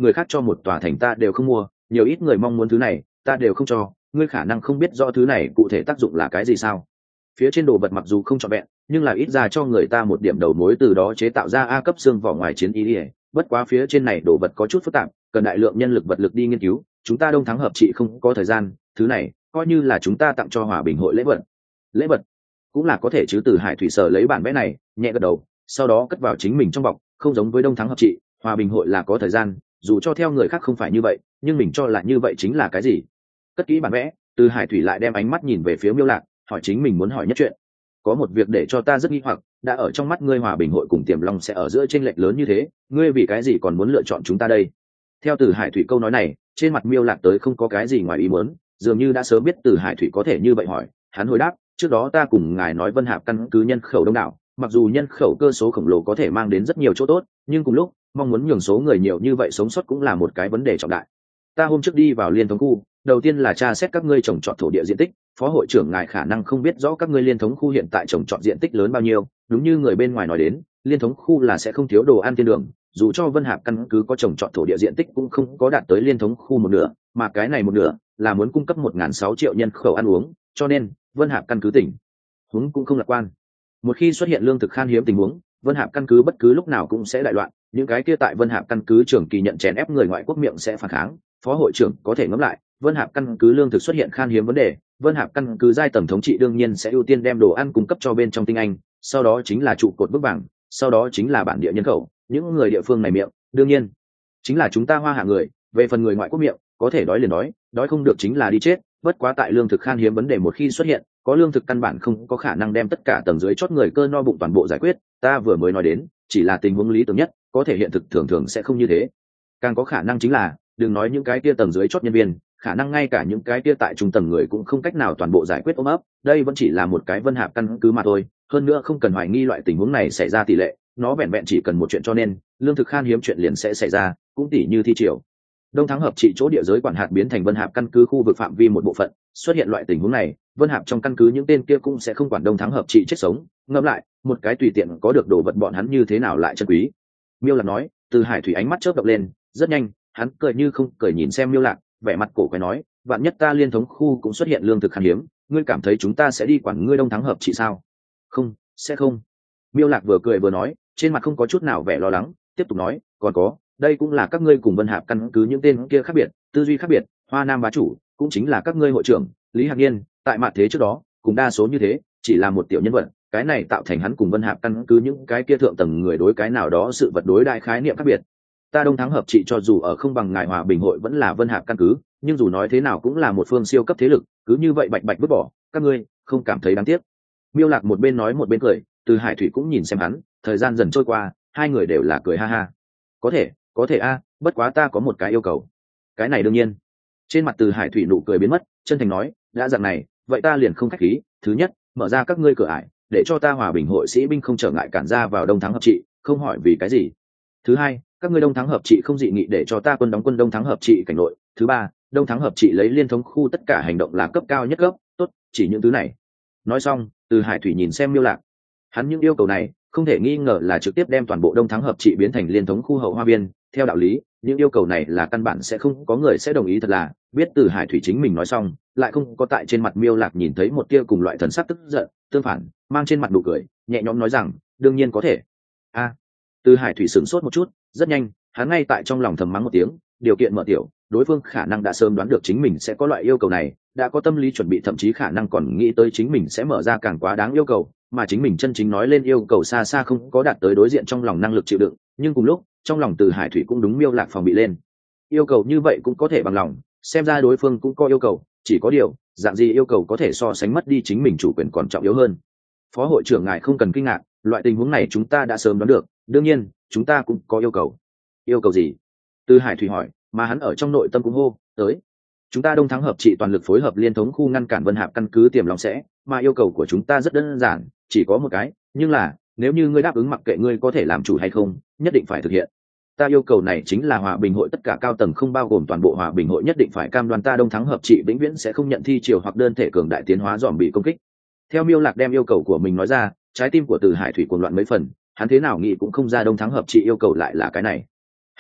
người khác cho một tòa thành ta đều không mua, nhiều ít người mong muốn thứ này ta đều không cho, ngươi khả năng không biết rõ thứ này cụ thể tác dụng là cái gì sao? Phía trên đồ vật mặc dù không trọn vẹn, nhưng là ít ra cho người ta một điểm đầu mối, từ đó chế tạo ra a cấp xương vỏ ngoài chiến y. Bất quá phía trên này đồ vật có chút phức tạp, cần đại lượng nhân lực vật lực đi nghiên cứu, chúng ta Đông Thắng hợp trị không có thời gian, thứ này coi như là chúng ta tặng cho hòa bình hội lễ vật. Lễ vật cũng là có thể chứ? Từ Hải thủy sở lấy bản vẽ này nhẹ gật đầu, sau đó cất vào chính mình trong bọc. Không giống với Đông Thắng hợp trị, hòa bình hội là có thời gian, dù cho theo người khác không phải như vậy, nhưng mình cho là như vậy chính là cái gì? Cất kỹ bản vẽ, Từ Hải thủy lại đem ánh mắt nhìn về phía Miêu Lạc, hỏi chính mình muốn hỏi nhất chuyện. Có một việc để cho ta rất nghi hoặc, đã ở trong mắt ngươi hòa bình hội cùng Tiềm Long sẽ ở giữa chênh lệch lớn như thế, ngươi vì cái gì còn muốn lựa chọn chúng ta đây? Theo Từ Hải thủy câu nói này, trên mặt Miêu Lạc tới không có cái gì ngoài ý muốn, dường như đã sớm biết Từ Hải thủy có thể như vậy hỏi. Hắn hồi đáp, trước đó ta cùng ngài nói Vân Hạp căn cứ nhân khẩu đông đảo, mặc dù nhân khẩu cơ số khổng lồ có thể mang đến rất nhiều chỗ tốt, nhưng cùng lúc mong muốn nhường số người nhiều như vậy sống sót cũng là một cái vấn đề trọng đại. Ta hôm trước đi vào liên thống khu, đầu tiên là tra xét các ngươi trồng trọt thổ địa diện tích. Phó hội trưởng ngài khả năng không biết rõ các ngươi liên thống khu hiện tại trồng trọt diện tích lớn bao nhiêu, đúng như người bên ngoài nói đến, liên thống khu là sẽ không thiếu đồ ăn thiên đường, dù cho Vân Hạp căn cứ có trồng trọt thổ địa diện tích cũng không có đạt tới liên thống khu một nửa, mà cái này một nửa là muốn cung cấp một nghìn sáu triệu nhân khẩu ăn uống, cho nên Vân Hạp căn cứ tỉnh huống cũng không lạc quan. Một khi xuất hiện lương thực khan hiếm tình huống, Vân Hạp căn cứ bất cứ lúc nào cũng sẽ đại loạn, những cái kia tại Vân Hạp căn cứ trưởng kỳ nhận chèn ép người ngoại quốc miệng sẽ phản kháng. Phó hội trưởng có thể ngẫm lại, Vân Hạp căn cứ lương thực xuất hiện khan hiếm vấn đề, Vân Hạp căn cứ giai tầng thống trị đương nhiên sẽ ưu tiên đem đồ ăn cung cấp cho bên trong tinh anh, sau đó chính là trụ cột bước vàng, sau đó chính là bản địa nhân khẩu, những người địa phương này miệng, đương nhiên chính là chúng ta Hoa Hạ người. Về phần người ngoại quốc miệng, có thể đói liền đói, đói không được chính là đi chết. Bất quá tại lương thực khan hiếm vấn đề một khi xuất hiện, có lương thực căn bản không có khả năng đem tất cả tầng dưới chót người cơ no bụng toàn bộ giải quyết. Ta vừa mới nói đến chỉ là tình huống lý tưởng nhất, có thể hiện thực thường thường sẽ không như thế. Càng có khả năng chính là, đừng nói những cái kia tầng dưới chót nhân viên, khả năng ngay cả những cái kia tại trung tầng người cũng không cách nào toàn bộ giải quyết ôm ấp. Đây vẫn chỉ là một cái Vân Hạp căn cứ mà thôi, hơn nữa không cần hoài nghi loại tình huống này xảy ra tỷ lệ, nó vẹn vẹn chỉ cần một chuyện, cho nên lương thực khan hiếm chuyện liền sẽ xảy ra, cũng tỷ như thi triều. Đông Thắng hợp trị chỗ địa giới quản hạt biến thành Vân Hạp căn cứ khu vực phạm vi một bộ phận, xuất hiện loại tình huống này, Vân Hạp trong căn cứ những tên kia cũng sẽ không quản Đông Thắng hợp trị chết sống. Ngẫm lại, một cái tùy tiện có được đồ vật bọn hắn như thế nào lại chân quý. Miêu Lạc nói. Từ Hải thủy ánh mắt chớp động lên, rất nhanh hắn cười như không cười nhìn xem Miêu Lạc, vẻ mặt cổ quái nói, vạn nhất ta liên thống khu cũng xuất hiện lương thực khan hiếm, ngươi cảm thấy chúng ta sẽ đi quản ngươi Đông Thắng hợp trị sao? Không, sẽ không. Miêu Lạc vừa cười vừa nói, trên mặt không có chút nào vẻ lo lắng, tiếp tục nói, còn có, đây cũng là các ngươi cùng Vân Hạp căn cứ những tên kia khác biệt, tư duy khác biệt. Hoa Nam bá chủ cũng chính là các ngươi hội trưởng Lý Hạc Nhiên, tại mạn thế trước đó cùng đa số như thế, chỉ là một tiểu nhân vật, cái này tạo thành hắn cùng Vân Hạp căn cứ những cái kia thượng tầng người đối cái nào đó sự vật đối đại khái niệm khác biệt. Ta Đông Thắng hợp trị cho dù ở không bằng ngài Hòa Bình hội vẫn là Vân Hạp căn cứ, nhưng dù nói thế nào cũng là một phương siêu cấp thế lực, cứ như vậy bạch bạch vứt bỏ, các ngươi không cảm thấy đáng tiếc? Miêu Lạc một bên nói một bên cười, Từ Hải thủy cũng nhìn xem hắn, thời gian dần trôi qua, hai người đều là cười ha ha. Có thể, có thể a, bất quá ta có một cái yêu cầu. Cái này đương nhiên. Trên mặt Từ Hải thủy nụ cười biến mất, chân thành nói, đã dạng này, vậy ta liền không khách khí. Thứ nhất, mở ra các ngươi cửa ải, để cho ta Hòa Bình hội sĩ binh không trở ngại cản ra vào Đông Thắng hợp trị, không hỏi vì cái gì. Thứ hai, các ngươi Đông Thắng hợp trị không dị nghị để cho ta quân đóng quân Đông Thắng hợp trị cảnh nội. Thứ ba, Đông Thắng hợp trị lấy liên thống khu tất cả hành động là cấp cao nhất cấp. Tốt, chỉ những thứ này. Nói xong, Từ Hải thủy nhìn xem Miêu Lạc, hắn những yêu cầu này không thể nghi ngờ là trực tiếp đem toàn bộ Đông Thắng hợp trị biến thành liên thống khu hậu hoa viên. Theo đạo lý, những yêu cầu này là căn bản sẽ không có người sẽ đồng ý. Thật là biết Từ Hải thủy chính mình nói xong, lại không có tại trên mặt Miêu Lạc nhìn thấy một tia cùng loại thần sắc tức giận, tương phản mang trên mặt nụ cười nhẹ nhõm nói rằng, đương nhiên có thể. A. À, Từ Hải thủy sửng sốt một chút, rất nhanh hắn ngay tại trong lòng thầm mắng một tiếng, điều kiện mở tiểu, đối phương khả năng đã sớm đoán được chính mình sẽ có loại yêu cầu này, đã có tâm lý chuẩn bị, thậm chí khả năng còn nghĩ tới chính mình sẽ mở ra càng quá đáng yêu cầu, mà chính mình chân chính nói lên yêu cầu xa xa không có đạt tới đối diện trong lòng năng lực chịu đựng. Nhưng cùng lúc trong lòng Từ Hải thủy cũng đúng Miêu Lạc phòng bị lên, yêu cầu như vậy cũng có thể bằng lòng, xem ra đối phương cũng có yêu cầu, chỉ có điều dạng gì yêu cầu có thể so sánh mất đi chính mình chủ quyền còn trọng yếu hơn. Phó hội trưởng ngài không cần kinh ngạc, loại tình huống này chúng ta đã sớm đoán được, đương nhiên chúng ta cũng có yêu cầu. Yêu cầu gì? Từ Hải thủy hỏi, mà hắn ở trong nội tâm cũng hô tới. Chúng ta Đông Thắng hợp trị toàn lực phối hợp liên thống khu ngăn cản Vân Hạp căn cứ Tiềm Long sẽ, mà yêu cầu của chúng ta rất đơn giản, chỉ có một cái, nhưng là nếu như ngươi đáp ứng, mặc kệ ngươi có thể làm chủ hay không, nhất định phải thực hiện. Ta yêu cầu này chính là Hòa Bình hội tất cả cao tầng không bao gồm toàn bộ Hòa Bình hội nhất định phải cam đoan ta Đông Thắng hợp trị vĩnh viễn sẽ không nhận thi triều hoặc đơn thể cường đại tiến hóa dòm bị công kích. Theo Miêu Lạc đem yêu cầu của mình nói ra, trái tim của Từ Hải thủy cuồng loạn mấy phần, hắn thế nào nghĩ cũng không ra Đông Thắng hợp trị yêu cầu lại là cái này.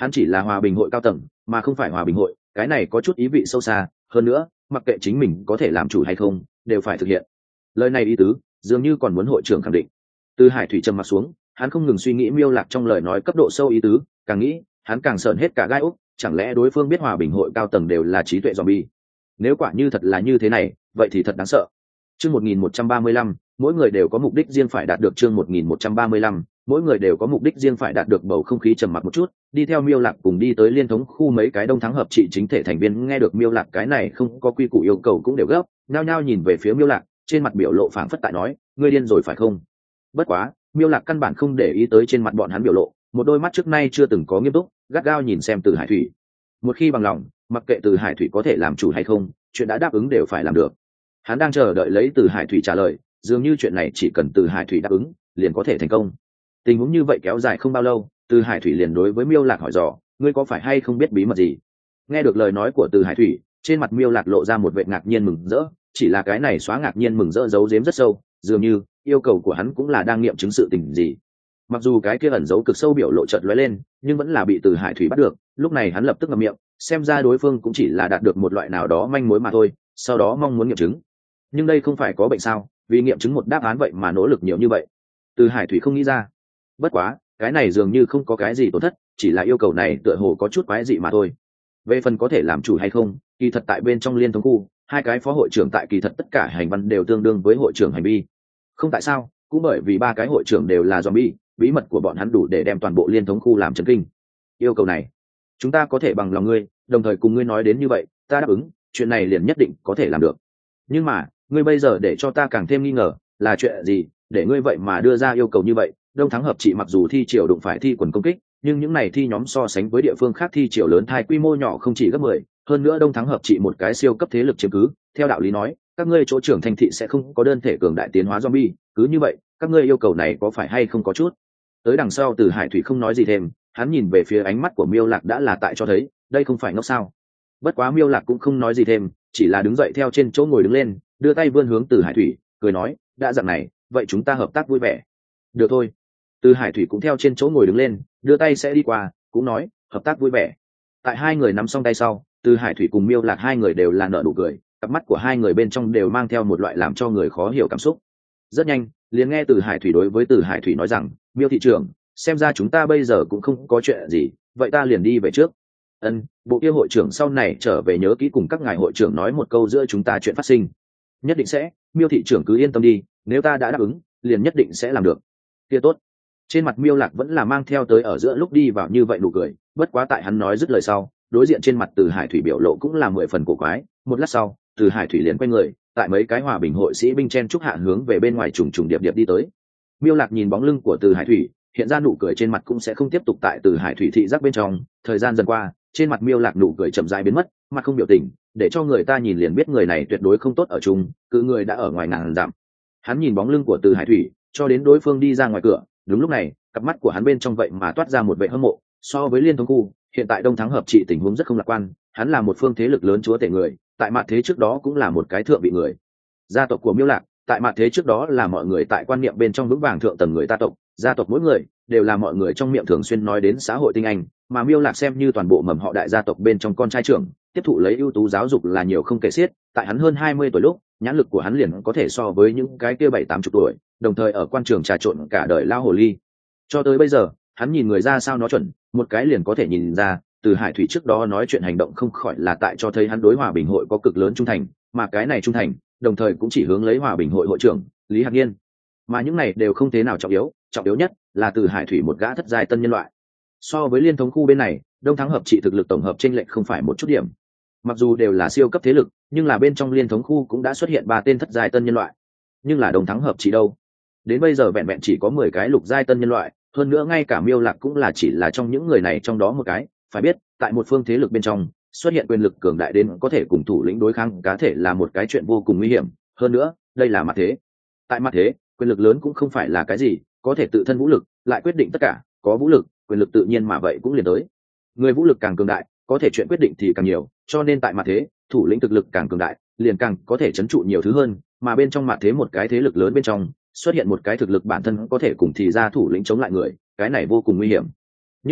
hắn chỉ là hòa bình hội cao tầng mà không phải hòa bình hội, cái này có chút ý vị sâu xa. Hơn nữa mặc kệ chính mình có thể làm chủ hay không đều phải thực hiện. Lời này ý tứ dường như còn muốn hội trưởng khẳng định. Từ Hải Thủy trầm mặt xuống, hắn không ngừng suy nghĩ Miêu Lạc trong lời nói cấp độ sâu ý tứ, càng nghĩ hắn càng sợn hết cả gai ốc. Chẳng lẽ đối phương biết hòa bình hội cao tầng đều là trí tuệ zombie? Nếu quả như thật là như thế này vậy thì thật đáng sợ. Chương một nghìn một trăm ba mươi lăm, mỗi người đều có mục đích riêng phải đạt được. Chương một nghìn một trăm ba mươi lăm, mỗi người đều có mục đích riêng phải đạt được. Bầu không khí trầm mặc một chút, đi theo Miêu Lạc cùng đi tới liên thống khu mấy cái đông thắng hợp trị chính thể thành viên nghe được Miêu Lạc cái này không có quy củ yêu cầu cũng đều gấp, nhao nhao nhìn về phía Miêu Lạc, trên mặt biểu lộ phảng phất tại nói, ngươi điên rồi phải không? Bất quá, Miêu Lạc căn bản không để ý tới trên mặt bọn hắn biểu lộ, một đôi mắt trước nay chưa từng có nghiêm túc, gắt gao nhìn xem Từ Hải Thủy. Một khi bằng lòng, mặc kệ Từ Hải Thủy có thể làm chủ hay không, chuyện đã đáp ứng đều phải làm được. Hắn đang chờ đợi lấy Từ Hải Thủy trả lời, dường như chuyện này chỉ cần Từ Hải Thủy đáp ứng liền có thể thành công. Tình huống như vậy kéo dài không bao lâu, Từ Hải Thủy liền đối với Miêu Lạc hỏi dò, ngươi có phải hay không biết bí mật gì? Nghe được lời nói của Từ Hải Thủy, trên mặt Miêu Lạc lộ ra một vẻ ngạc nhiên mừng rỡ, chỉ là cái này xóa ngạc nhiên mừng rỡ giấu giếm rất sâu, dường như yêu cầu của hắn cũng là đang nghiệm chứng sự tình gì. Mặc dù cái kia ẩn giấu cực sâu biểu lộ chợt lóe lên, nhưng vẫn là bị Từ Hải Thủy bắt được. Lúc này hắn lập tức ngậm miệng, xem ra đối phương cũng chỉ là đạt được một loại nào đó manh mối mà thôi, sau đó mong muốn nghiệm chứng. Nhưng đây không phải có bệnh sao, vì nghiệm chứng một đáp án vậy mà nỗ lực nhiều như vậy. Từ Hải Thủy không nghĩ ra. Bất quá cái này dường như không có cái gì tổn thất, chỉ là yêu cầu này tựa hồ có chút quái dị mà thôi. Về phần có thể làm chủ hay không, kỳ thật tại bên trong liên thống khu, hai cái phó hội trưởng tại kỳ thật tất cả hành văn đều tương đương với hội trưởng hành vi. Không tại sao, cũng bởi vì ba cái hội trưởng đều là zombie, bí mật của bọn hắn đủ để đem toàn bộ liên thống khu làm chấn kinh. Yêu cầu này, chúng ta có thể bằng lòng ngươi, đồng thời cùng ngươi nói đến như vậy, ta đáp ứng, chuyện này liền nhất định có thể làm được. Nhưng mà, ngươi bây giờ để cho ta càng thêm nghi ngờ, là chuyện gì, để ngươi vậy mà đưa ra yêu cầu như vậy? Đông thắng hợp trị mặc dù thi triều đụng phải thi quần công kích, nhưng những này thi nhóm so sánh với địa phương khác thi triều lớn thai quy mô nhỏ không chỉ gấp mười, hơn nữa đông thắng hợp trị một cái siêu cấp thế lực chiếm cứ, theo đạo lý nói, các ngươi chỗ trưởng thành thị sẽ không có đơn thể cường đại tiến hóa zombie, cứ như vậy, các ngươi yêu cầu này có phải hay không có chút? Tới đằng sau Từ Hải Thủy không nói gì thêm, hắn nhìn về phía ánh mắt của Miêu Lạc đã là tại cho thấy, đây không phải ngốc sao? Bất quá Miêu Lạc cũng không nói gì thêm, chỉ là đứng dậy theo trên chỗ ngồi đứng lên, đưa tay vươn hướng Từ Hải Thủy, cười nói, đã dạng này, vậy chúng ta hợp tác vui vẻ. Được thôi. Từ Hải Thủy cũng theo trên chỗ ngồi đứng lên, đưa tay sẽ đi qua, cũng nói, hợp tác vui vẻ. Tại hai người nắm xong tay sau, Từ Hải Thủy cùng Miêu Lạc hai người đều là nở nụ cười, cặp mắt của hai người bên trong đều mang theo một loại làm cho người khó hiểu cảm xúc. Rất nhanh, liền nghe Từ Hải Thủy đối với Từ Hải Thủy nói rằng, Miêu thị trưởng, xem ra chúng ta bây giờ cũng không có chuyện gì, vậy ta liền đi về trước. Ân, bộ kia hội trưởng sau này trở về nhớ kỹ cùng các ngài hội trưởng nói một câu giữa chúng ta chuyện phát sinh. Nhất định sẽ, Miêu thị trưởng cứ yên tâm đi, nếu ta đã đáp ứng, liền nhất định sẽ làm được. Kia tốt. Trên mặt Miêu Lạc vẫn là mang theo tới ở giữa lúc đi vào như vậy nụ cười, bất quá tại hắn nói dứt lời sau, đối diện trên mặt Từ Hải Thủy biểu lộ cũng là mười phần cổ quái. Một lát sau, Từ Hải Thủy liền quay người, tại mấy cái hòa bình hội sĩ binh chen trúc hạ hướng về bên ngoài trùng trùng điệp điệp đi tới. Miêu Lạc nhìn bóng lưng của Từ Hải Thủy, hiện ra nụ cười trên mặt cũng sẽ không tiếp tục tại Từ Hải Thủy thị giác bên trong. Thời gian dần qua, trên mặt Miêu Lạc nụ cười chậm rãi biến mất, mặt không biểu tình, để cho người ta nhìn liền biết người này tuyệt đối không tốt ở chung, cứ người đã ở ngoài ngàn dặm. Hắn nhìn bóng lưng của Từ Hải Thủy, cho đến đối phương đi ra ngoài cửa, đúng lúc này, cặp mắt của hắn bên trong vậy mà toát ra một vẻ hâm mộ. So với liên thống khu, hiện tại đông thắng hợp trị tình huống rất không lạc quan, hắn là một phương thế lực lớn chúa tể người, tại mặt thế trước đó cũng là một cái thượng vị người. Gia tộc của Miêu Lạc, tại mặt thế trước đó là mọi người tại quan niệm bên trong vững vàng thượng tầng người ta tộc, gia tộc mỗi người đều là mọi người trong miệng thường xuyên nói đến xã hội tinh anh, mà Miêu Lạc xem như toàn bộ mầm họ đại gia tộc bên trong con trai trưởng, tiếp thụ lấy ưu tú giáo dục là nhiều không kể xiết. Tại hắn hơn hai mươi tuổi lúc, nhãn lực của hắn liền có thể so với những cái kia bảy tám chục tuổi, đồng thời ở quan trường trà trộn cả đời lao hồ ly. Cho tới bây giờ, hắn nhìn người ra sao nó chuẩn, một cái liền có thể nhìn ra, Từ Hải Thủy trước đó nói chuyện hành động không khỏi là tại cho thấy hắn đối hòa bình hội có cực lớn trung thành, mà cái này trung thành, đồng thời cũng chỉ hướng lấy hòa bình hội hội trưởng Lý Hạc Nhiên. Mà những này đều không thế nào trọng yếu, trọng yếu nhất là Từ Hải Thủy một gã thất giai tân nhân loại. So với liên thống khu bên này, đông thắng hợp trị thực lực tổng hợp chênh lệch không phải một chút điểm. Mặc dù đều là siêu cấp thế lực, nhưng là bên trong liên thống khu cũng đã xuất hiện ba tên thất giai tân nhân loại. Nhưng là đông thắng hợp trị đâu? Đến bây giờ vẹn vẹn chỉ có mười cái lục giai tân nhân loại, hơn nữa ngay cả Miêu Lạc cũng là chỉ là trong những người này trong đó một cái. Phải biết, tại một phương thế lực bên trong, xuất hiện quyền lực cường đại đến có thể cùng thủ lĩnh đối kháng cá thể là một cái chuyện vô cùng nguy hiểm. Hơn nữa, đây là mặt thế. Tại mặt thế, quyền lực lớn cũng không phải là cái gì, có thể tự thân vũ lực lại quyết định tất cả, có vũ lực, quyền lực tự nhiên mà vậy cũng liền tới. Người vũ lực càng cường đại, có thể chuyện quyết định thì càng nhiều, cho nên tại mặt thế, thủ lĩnh thực lực càng cường đại, liền càng có thể trấn trụ nhiều thứ hơn, mà bên trong mặt thế một cái thế lực lớn bên trong, xuất hiện một cái thực lực bản thân có thể cùng thì ra thủ lĩnh chống lại người, cái này vô cùng nguy hiểm. Nhưng là,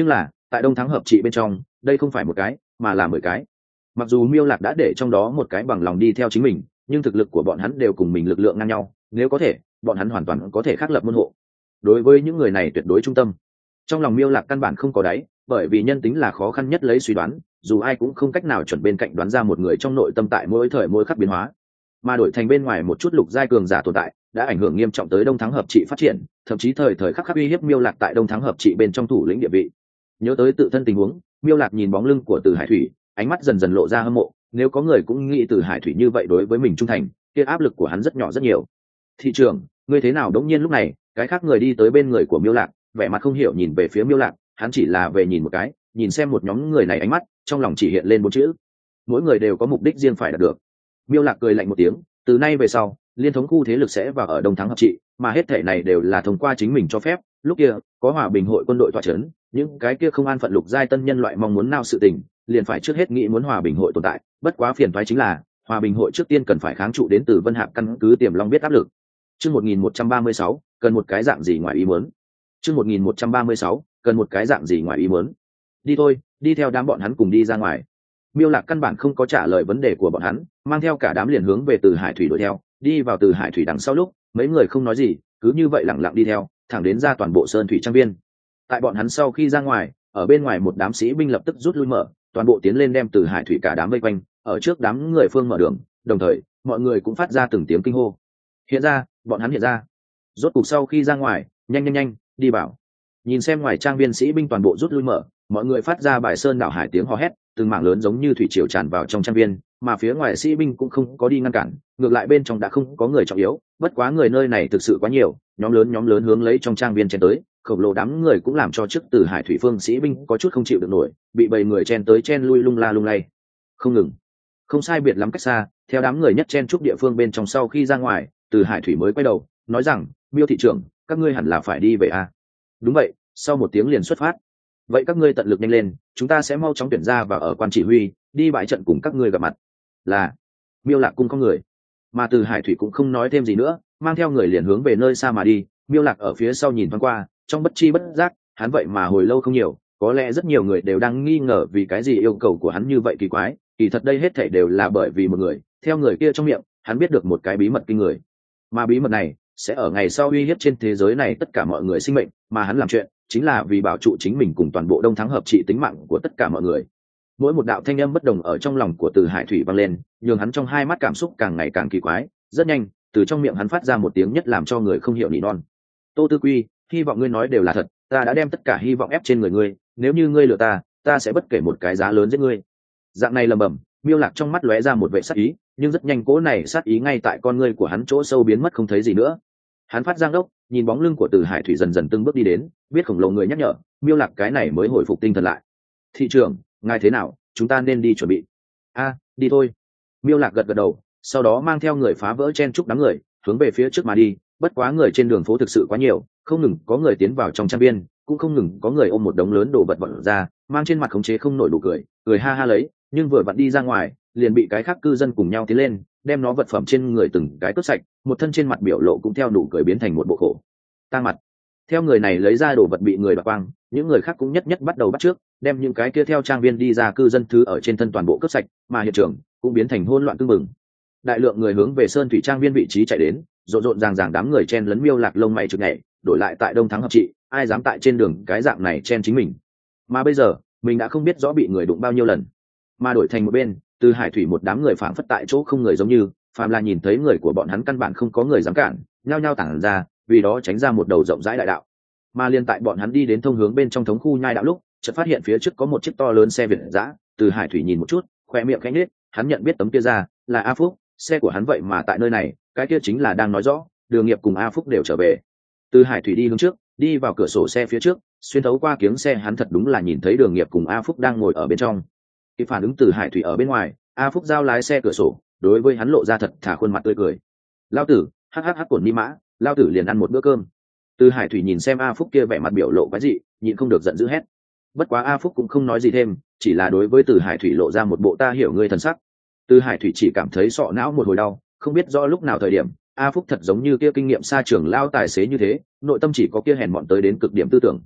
tại đông thắng hợp trị bên trong đây không phải một cái mà là mười cái. Mặc dù Miêu Lạc đã để trong đó một cái bằng lòng đi theo chính mình, nhưng thực lực của bọn hắn đều cùng mình lực lượng ngang nhau, nếu có thể bọn hắn hoàn toàn có thể khắc lập môn hộ. Đối với những người này tuyệt đối trung tâm. Trong lòng Miêu Lạc căn bản không có đáy, bởi vì nhân tính là khó khăn nhất lấy suy đoán, dù ai cũng không cách nào chuẩn bên cạnh đoán ra một người trong nội tâm tại mỗi thời mỗi khắc biến hóa, mà đổi thành bên ngoài một chút lục giai cường giả tồn tại đã ảnh hưởng nghiêm trọng tới đông thắng hợp trị phát triển, thậm chí thời thời khắc khắc uy hiếp Miêu Lạc tại đông thắng hợp trị bên trong thủ lĩnh địa vị. Nhớ tới tự thân tình huống, Miêu Lạc nhìn bóng lưng của Từ Hải Thủy, ánh mắt dần dần lộ ra hâm mộ. Nếu có người cũng nghĩ Từ Hải Thủy như vậy đối với mình trung thành, kia áp lực của hắn rất nhỏ rất nhiều. Thị trưởng, ngươi thế nào? Đống nhiên lúc này cái khác người đi tới bên người của Miêu Lạc, vẻ mặt không hiểu nhìn về phía Miêu Lạc. Hắn chỉ là về nhìn một cái, nhìn xem một nhóm người này ánh mắt trong lòng chỉ hiện lên bốn chữ: mỗi người đều có mục đích riêng phải đạt được. Miêu Lạc cười lạnh một tiếng, từ nay về sau liên thống khu thế lực sẽ vào ở đông thắng hợp trị, mà hết thể này đều là thông qua chính mình cho phép. Lúc kia có hòa bình hội quân đội tọa chấn, những cái kia không an phận lục giai tân nhân loại mong muốn nào sự tình liền phải trước hết nghĩ muốn hòa bình hội tồn tại. Bất quá phiền toái chính là hòa bình hội trước tiên cần phải kháng trụ đến từ Vân Hạc căn cứ Tiềm Long biết áp lực. Chương một nghìn một trăm ba mươi sáu, cần một cái dạng gì ngoài ý muốn. Chương một nghìn một trăm ba mươi sáu, cần một cái dạng gì ngoài ý muốn. Đi thôi, đi theo đám bọn hắn cùng đi ra ngoài. Miêu Lạc căn bản không có trả lời vấn đề của bọn hắn, mang theo cả đám liền hướng về Từ Hải Thủy đuổi theo. Đi vào Từ Hải Thủy đằng sau lúc, mấy người không nói gì, cứ như vậy lặng lặng đi theo, thẳng đến ra toàn bộ Sơn Thủy Trang viên. Tại bọn hắn sau khi ra ngoài, ở bên ngoài một đám sĩ binh lập tức rút lui mở, toàn bộ tiến lên đem Từ Hải Thủy cả đám vây quanh, ở trước đám người phương mở đường, đồng thời mọi người cũng phát ra từng tiếng kinh hô. Hiện ra, bọn hắn hiện ra. Rốt cục sau khi ra ngoài, nhanh nhanh nhanh, đi bảo. Nhìn xem ngoài trang viên sĩ binh toàn bộ rút lui mở, mọi người phát ra bài sơn đảo hải tiếng hò hét, từng mảng lớn giống như thủy triều tràn vào trong trang viên, mà phía ngoài sĩ binh cũng không có đi ngăn cản, ngược lại bên trong đã không có người trọng yếu. Bất quá người nơi này thực sự quá nhiều, nhóm lớn nhóm lớn hướng lấy trong trang viên chen tới, khổng lồ đám người cũng làm cho trước Từ Hải Thủy phương sĩ binh có chút không chịu được nổi, bị bầy người chen tới chen lui lung la lung lay không ngừng. Không sai biệt lắm cách xa, theo đám người nhất chen chúc địa phương bên trong sau khi ra ngoài, Từ Hải Thủy mới quay đầu nói rằng: Miêu thị trưởng, các ngươi hẳn là phải đi về à? Đúng vậy, sau một tiếng liền xuất phát. Vậy các ngươi tận lực nhanh lên, chúng ta sẽ mau chóng tuyển ra và ở quan chỉ huy đi bãi trận cùng các ngươi gặp mặt. Là. Miêu Lạc cung có người, mà Từ Hải Thủy cũng không nói thêm gì nữa, mang theo người liền hướng về nơi xa mà đi. Miêu Lạc ở phía sau nhìn thoáng qua, trong bất chi bất giác hắn vậy mà hồi lâu không nhiều, có lẽ rất nhiều người đều đang nghi ngờ vì cái gì yêu cầu của hắn như vậy kỳ quái, kỳ thật đây hết thảy đều là bởi vì một người, theo người kia trong miệng hắn biết được một cái bí mật kinh người, mà bí mật này sẽ ở ngày sau uy hiếp trên thế giới này tất cả mọi người sinh mệnh, mà hắn làm chuyện chính là vì bảo trụ chính mình cùng toàn bộ đông thắng hợp trị tính mạng của tất cả mọi người. Mỗi một đạo thanh âm bất đồng ở trong lòng của Từ Hải Thủy vang lên, nhường hắn trong hai mắt cảm xúc càng ngày càng kỳ quái. Rất nhanh, từ trong miệng hắn phát ra một tiếng nhất làm cho người không hiểu nỉ non: Tô Tư Quy, hy vọng ngươi nói đều là thật, ta đã đem tất cả hy vọng ép trên người ngươi, nếu như ngươi lừa ta, ta sẽ bất kể một cái giá lớn giết ngươi. Dạng này lầm bầm, Miêu Lạc trong mắt lóe ra một vẻ sát ý, nhưng rất nhanh cố này sát ý ngay tại con ngươi của hắn chỗ sâu biến mất không thấy gì nữa. Hắn phát giang đốc, nhìn bóng lưng của Từ Hải Thủy dần dần từng bước đi đến, biết khổng lồ người nhắc nhở, Miêu Lạc cái này mới hồi phục tinh thần lại. Thị trưởng, ngài thế nào, chúng ta nên đi chuẩn bị. A, đi thôi. Miêu Lạc gật gật đầu, sau đó mang theo người phá vỡ chen chúc đám người, hướng về phía trước mà đi. Bất quá người trên đường phố thực sự quá nhiều, không ngừng có người tiến vào trong trang viên, cũng không ngừng có người ôm một đống lớn đồ vật vật ra, mang trên mặt khống chế không nổi đủ cười, cười ha ha lấy, nhưng vừa vặn đi ra ngoài, liền bị cái khác cư dân cùng nhau tiến lên, đem nó vật phẩm trên người từng cái cướp sạch, một thân trên mặt biểu lộ cũng theo nụ cười biến thành một bộ khổ tang mặt. Theo người này lấy ra đồ vật bị người đoạt quang, những người khác cũng nhất nhất bắt đầu bắt trước, đem những cái kia theo trang viên đi ra cư dân thứ ở trên thân toàn bộ cướp sạch, mà hiện trường cũng biến thành hỗn loạn tương mừng. Đại lượng người hướng về Sơn Thủy Trang viên vị trí chạy đến, rộn rộn ràng ràng đám người chen lấn Miêu Lạc lông mày chực nhảy, đổi lại tại đông thắng hợp trị, ai dám tại trên đường cái dạng này chen chính mình. Mà bây giờ mình đã không biết rõ bị người đụng bao nhiêu lần, mà đổi thành một bên Từ Hải Thủy một đám người phảng phất tại chỗ không người, giống như phàm là nhìn thấy người của bọn hắn căn bản không có người dám cản, nhao nhao tản ra, vì đó tránh ra một đầu rộng rãi đại đạo. Mà liên tại bọn hắn đi đến thông hướng bên trong thống khu nhai đạo lúc, chợt phát hiện phía trước có một chiếc to lớn xe Việt dã. Từ Hải Thủy nhìn một chút, khoe miệng khẽ nhếch, hắn nhận biết tấm kia ra là A Phúc, xe của hắn vậy mà tại nơi này, cái kia chính là đang nói rõ Đường Nghiệp cùng A Phúc đều trở về. Từ Hải Thủy đi hướng trước, đi vào cửa sổ xe phía trước, xuyên thấu qua kiếng xe hắn thật đúng là nhìn thấy Đường Nghiệp cùng A Phúc đang ngồi ở bên trong. Khi phản ứng Từ Hải Thủy ở bên ngoài, A Phúc giao lái xe cửa sổ, đối với hắn lộ ra thật thà khuôn mặt tươi cười. Lao tử, hắc hắc hắc cuộn ni mã, lao tử liền ăn một bữa cơm. Từ Hải Thủy nhìn xem A Phúc kia vẻ mặt biểu lộ quái dị, nhịn không được giận dữ hét. Bất quá A Phúc cũng không nói gì thêm, chỉ là đối với Từ Hải Thủy lộ ra một bộ ta hiểu ngươi thần sắc. Từ Hải Thủy chỉ cảm thấy sọ não một hồi đau, không biết do lúc nào thời điểm, A Phúc thật giống như kia kinh nghiệm xa trường lao tài xế như thế, nội tâm chỉ có kia hèn mọn tới đến cực điểm tư tưởng.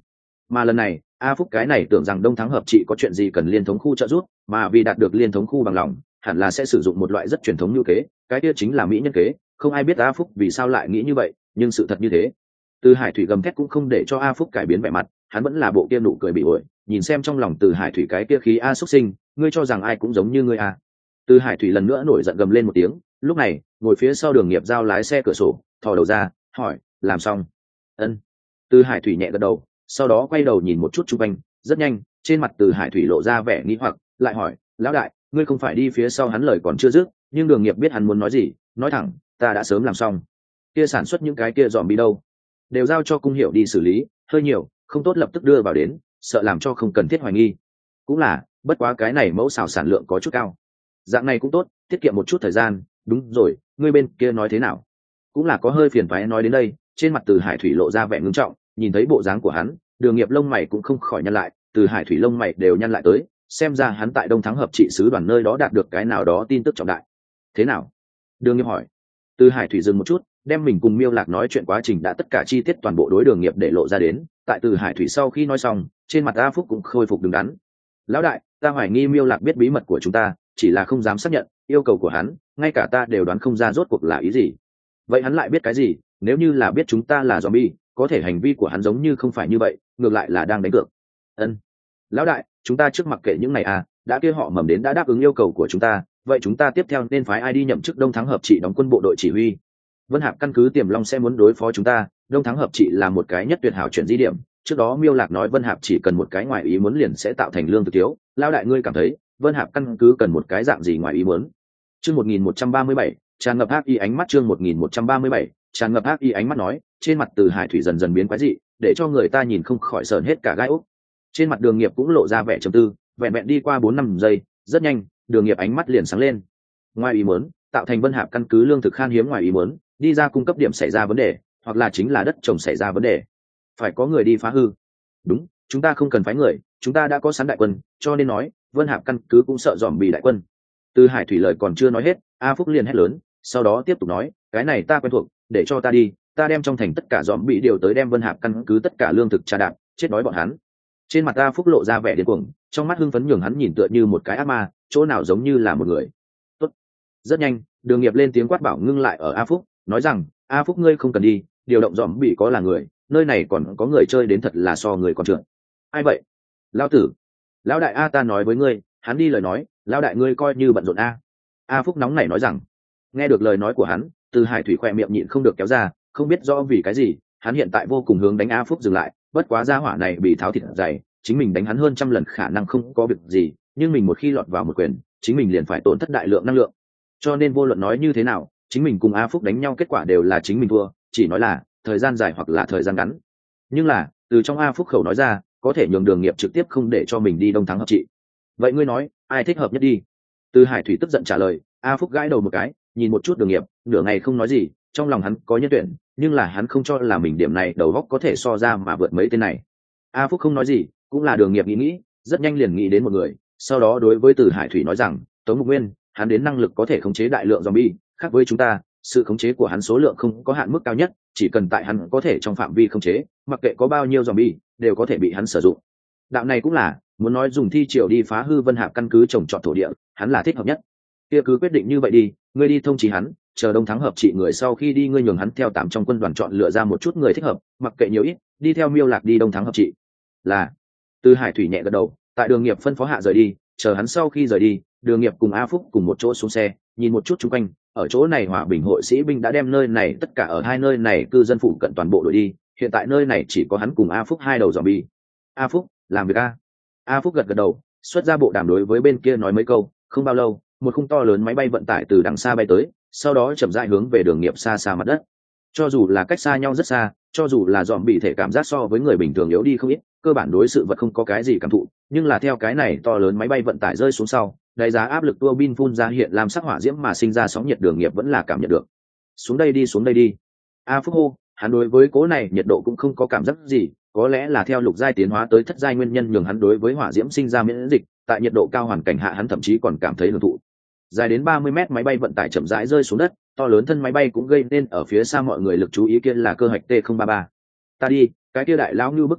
Mà lần này A Phúc cái này tưởng rằng Đông Thắng hợp trị có chuyện gì cần liên thống khu trợ giúp, mà vì đạt được liên thống khu bằng lòng hẳn là sẽ sử dụng một loại rất truyền thống như kế, cái kia chính là mỹ nhân kế. Không ai biết A Phúc vì sao lại nghĩ như vậy, nhưng sự thật như thế. Từ Hải Thủy gầm thét cũng không để cho A Phúc cải biến vẻ mặt, hắn vẫn là bộ kia nụ cười bị ổi, nhìn xem trong lòng Từ Hải Thủy cái kia khí a xuất sinh, ngươi cho rằng ai cũng giống như ngươi à? Từ Hải Thủy lần nữa nổi giận gầm lên một tiếng. Lúc này ngồi phía sau Đường Nghiệp Giao lái xe cửa sổ thò đầu ra hỏi, làm xong? Ân. Từ Hải Thủy nhẹ gật đầu, sau đó quay đầu nhìn một chút xung quanh, rất nhanh trên mặt Từ Hải Thủy lộ ra vẻ nghi hoặc, lại hỏi, lão đại, ngươi không phải đi phía sau hắn lời còn chưa dứt, nhưng Đường Nghiệp biết hắn muốn nói gì, nói thẳng, ta đã sớm làm xong. Kia sản xuất những cái kia dòm bi đâu, đều giao cho cung hiệu đi xử lý, hơi nhiều không tốt lập tức đưa vào đến, sợ làm cho không cần thiết hoài nghi. Cũng là, bất quá cái này mẫu xào sản lượng có chút cao, dạng này cũng tốt, tiết kiệm một chút thời gian. Đúng rồi, ngươi bên kia nói thế nào? Cũng là có hơi phiền toái. Nói đến đây, trên mặt Từ Hải Thủy lộ ra vẻ ngưng trọng, nhìn thấy bộ dáng của hắn, Đường Nghiệp lông mày cũng không khỏi nhăn lại, Từ Hải Thủy lông mày đều nhăn lại tới, xem ra hắn tại Đông Thắng hợp trị sứ đoàn nơi đó đạt được cái nào đó tin tức trọng đại. Thế nào? Đường Nghiệp hỏi. Từ Hải Thủy dừng một chút, đem mình cùng Miêu Lạc nói chuyện quá trình đã tất cả chi tiết toàn bộ đối Đường Nghiệp để lộ ra đến. Tại Từ Hải Thủy sau khi nói xong, trên mặt A Phúc cũng khôi phục đứng đắn. Lão đại, ta hoài nghi Miêu Lạc biết bí mật của chúng ta, chỉ là không dám xác nhận, yêu cầu của hắn ngay cả ta đều đoán không ra rốt cuộc là ý gì. Vậy hắn lại biết cái gì? Nếu như là biết chúng ta là zombie, có thể hành vi của hắn giống như không phải như vậy, ngược lại là đang đánh cược. Ân. Lão đại, chúng ta trước mặc kệ những này à, đã kia họ mầm đến đã đáp ứng yêu cầu của chúng ta, vậy chúng ta tiếp theo nên phái ai đi nhậm chức Đông Thắng hợp trị đóng quân bộ đội chỉ huy? Vân Hạp căn cứ Tiềm Long sẽ muốn đối phó chúng ta, Đông Thắng hợp trị là một cái nhất tuyệt hảo chuyển di điểm. Trước đó Miêu Lạc nói Vân Hạp chỉ cần một cái ngoài ý muốn liền sẽ tạo thành lương thực thiếu, lão đại ngươi cảm thấy Vân Hạp căn cứ cần một cái dạng gì ngoài ý muốn? Chương một nghìn một trăm ba mươi bảy, tràn ngập ác ý ánh mắt. Chương một nghìn một trăm ba mươi bảy, tràn ngập ác ý ánh mắt. Nói, trên mặt Từ Hải Thủy dần dần biến quái dị, để cho người ta nhìn không khỏi sờn hết cả gai ốc. Trên mặt Đường Nghiệp cũng lộ ra vẻ trầm tư, vẹn vẹn đi qua bốn năm giây, rất nhanh, Đường Nghiệp ánh mắt liền sáng lên. Ngoài ý muốn, tạo thành Vân Hạp căn cứ lương thực khan hiếm, ngoài ý muốn, đi ra cung cấp điểm xảy ra vấn đề, hoặc là chính là đất trồng xảy ra vấn đề. Phải có người đi phá hư. Đúng, chúng ta không cần phái người, chúng ta đã có sẵn đại quân, cho nên nói, Vân Hạp căn cứ cũng sợ dòm bị đại quân. Từ Hải Thủy lời còn chưa nói hết, A Phúc liền hét lớn, sau đó tiếp tục nói, cái này ta quen thuộc, để cho ta đi, ta đem trong thành tất cả dòm bị điều tới đem Vân Hạp căn cứ tất cả lương thực trà đạp, chết đói bọn hắn. Trên mặt A Phúc lộ ra vẻ điên cuồng, trong mắt hưng phấn nhường hắn nhìn tựa như một cái ác ma, chỗ nào giống như là một người. Tốt. Rất nhanh, Đường Nghiệp lên tiếng quát bảo ngưng lại ở A Phúc, nói rằng, A Phúc ngươi không cần đi, điều động dòm bị có là người, nơi này còn có người chơi đến thật là so người còn trượt. Ai vậy? Lão tử. Lão đại A ta nói với ngươi, hắn đi lời nói, lão đại ngươi coi như bận rộn A. A Phúc nóng nảy nói rằng. Nghe được lời nói của hắn, Từ Hải Thủy khỏe miệng nhịn không được kéo ra, không biết rõ vì cái gì, hắn hiện tại vô cùng hướng đánh A Phúc dừng lại, bất quá gia hỏa này bị tháo thịt dày, chính mình đánh hắn hơn trăm lần khả năng không có việc gì, nhưng mình một khi lọt vào một quyền, chính mình liền phải tổn thất đại lượng năng lượng. Cho nên vô luận nói như thế nào, chính mình cùng A Phúc đánh nhau kết quả đều là chính mình thua, chỉ nói là thời gian dài hoặc là thời gian ngắn. Nhưng là, từ trong A Phúc khẩu nói ra, có thể nhường Đường Nghiệp trực tiếp không để cho mình đi Đông Thắng hợp trị. Vậy ngươi nói, ai thích hợp nhất đi? Từ Hải Thủy tức giận trả lời. A Phúc gãi đầu một cái, nhìn một chút Đường Nghiệp, nửa ngày không nói gì, trong lòng hắn có nhân tuyển, nhưng là hắn không cho là mình điểm này đầu óc có thể so ra mà vượt mấy tên này. A Phúc không nói gì, cũng là Đường Nghiệp nghĩ nghĩ, rất nhanh liền nghĩ đến một người, sau đó đối với Từ Hải Thủy nói rằng, Tống Mục Nguyên, hắn đến năng lực có thể khống chế đại lượng zombie, khác với chúng ta, sự khống chế của hắn số lượng không có hạn mức cao nhất, chỉ cần tại hắn có thể trong phạm vi khống chế, mặc kệ có bao nhiêu zombie, đều có thể bị hắn sử dụng. Đạo này cũng là, muốn nói dùng thi triều đi phá hư Vân Hạp căn cứ trồng trọt thổ địa, hắn là thích hợp nhất. Kia cứ quyết định như vậy đi, ngươi đi thông chí hắn, chờ Đông Thắng hợp trị người sau khi đi ngươi nhường hắn theo tám trong quân đoàn chọn lựa ra một chút người thích hợp, mặc kệ nhiều ít, đi theo Miêu Lạc đi Đông Thắng hợp trị. Là. Từ Hải Thủy nhẹ gật đầu, tại Đường Nghiệp phân phó hạ rời đi, chờ hắn sau khi rời đi, Đường Nghiệp cùng A Phúc cùng một chỗ xuống xe, nhìn một chút xung quanh, ở chỗ này Hòa Bình hội sĩ binh đã đem nơi này tất cả ở hai nơi này cư dân phụ cận toàn bộ đội đi, hiện tại nơi này chỉ có hắn cùng A Phúc hai đầu zombie. A Phúc, làm việc a. A Phúc gật gật đầu, xuất ra bộ đàm đối với bên kia nói mấy câu, không bao lâu, một khung to lớn máy bay vận tải từ đằng xa bay tới, sau đó chậm rãi hướng về Đường Nghiệp xa xa mặt đất. Cho dù là cách xa nhau rất xa, cho dù là dòm bị thể cảm giác so với người bình thường yếu đi không ít, cơ bản đối sự vật không có cái gì cảm thụ, nhưng là theo cái này to lớn máy bay vận tải rơi xuống sau, đại giá áp lực tua bin phun ra hiện làm sắc hỏa diễm mà sinh ra sóng nhiệt, Đường Nghiệp vẫn là cảm nhận được. Xuống đây đi, xuống đây đi. A Phúc hô, hắn đối với cố này nhiệt độ cũng không có cảm giác gì, có lẽ là theo lục giai tiến hóa tới thất giai nguyên nhân nhường hắn đối với hỏa diễm sinh ra miễn dịch, tại nhiệt độ cao hoàn cảnh hạ hắn thậm chí còn cảm thấy hưởng thụ. Dài đến ba mươi mét máy bay vận tải chậm rãi rơi xuống đất, to lớn thân máy bay cũng gây nên ở phía xa mọi người lực chú ý, kia là cơ hạch T không ba ba. Ta đi, cái kia đại lão như bức như vậy,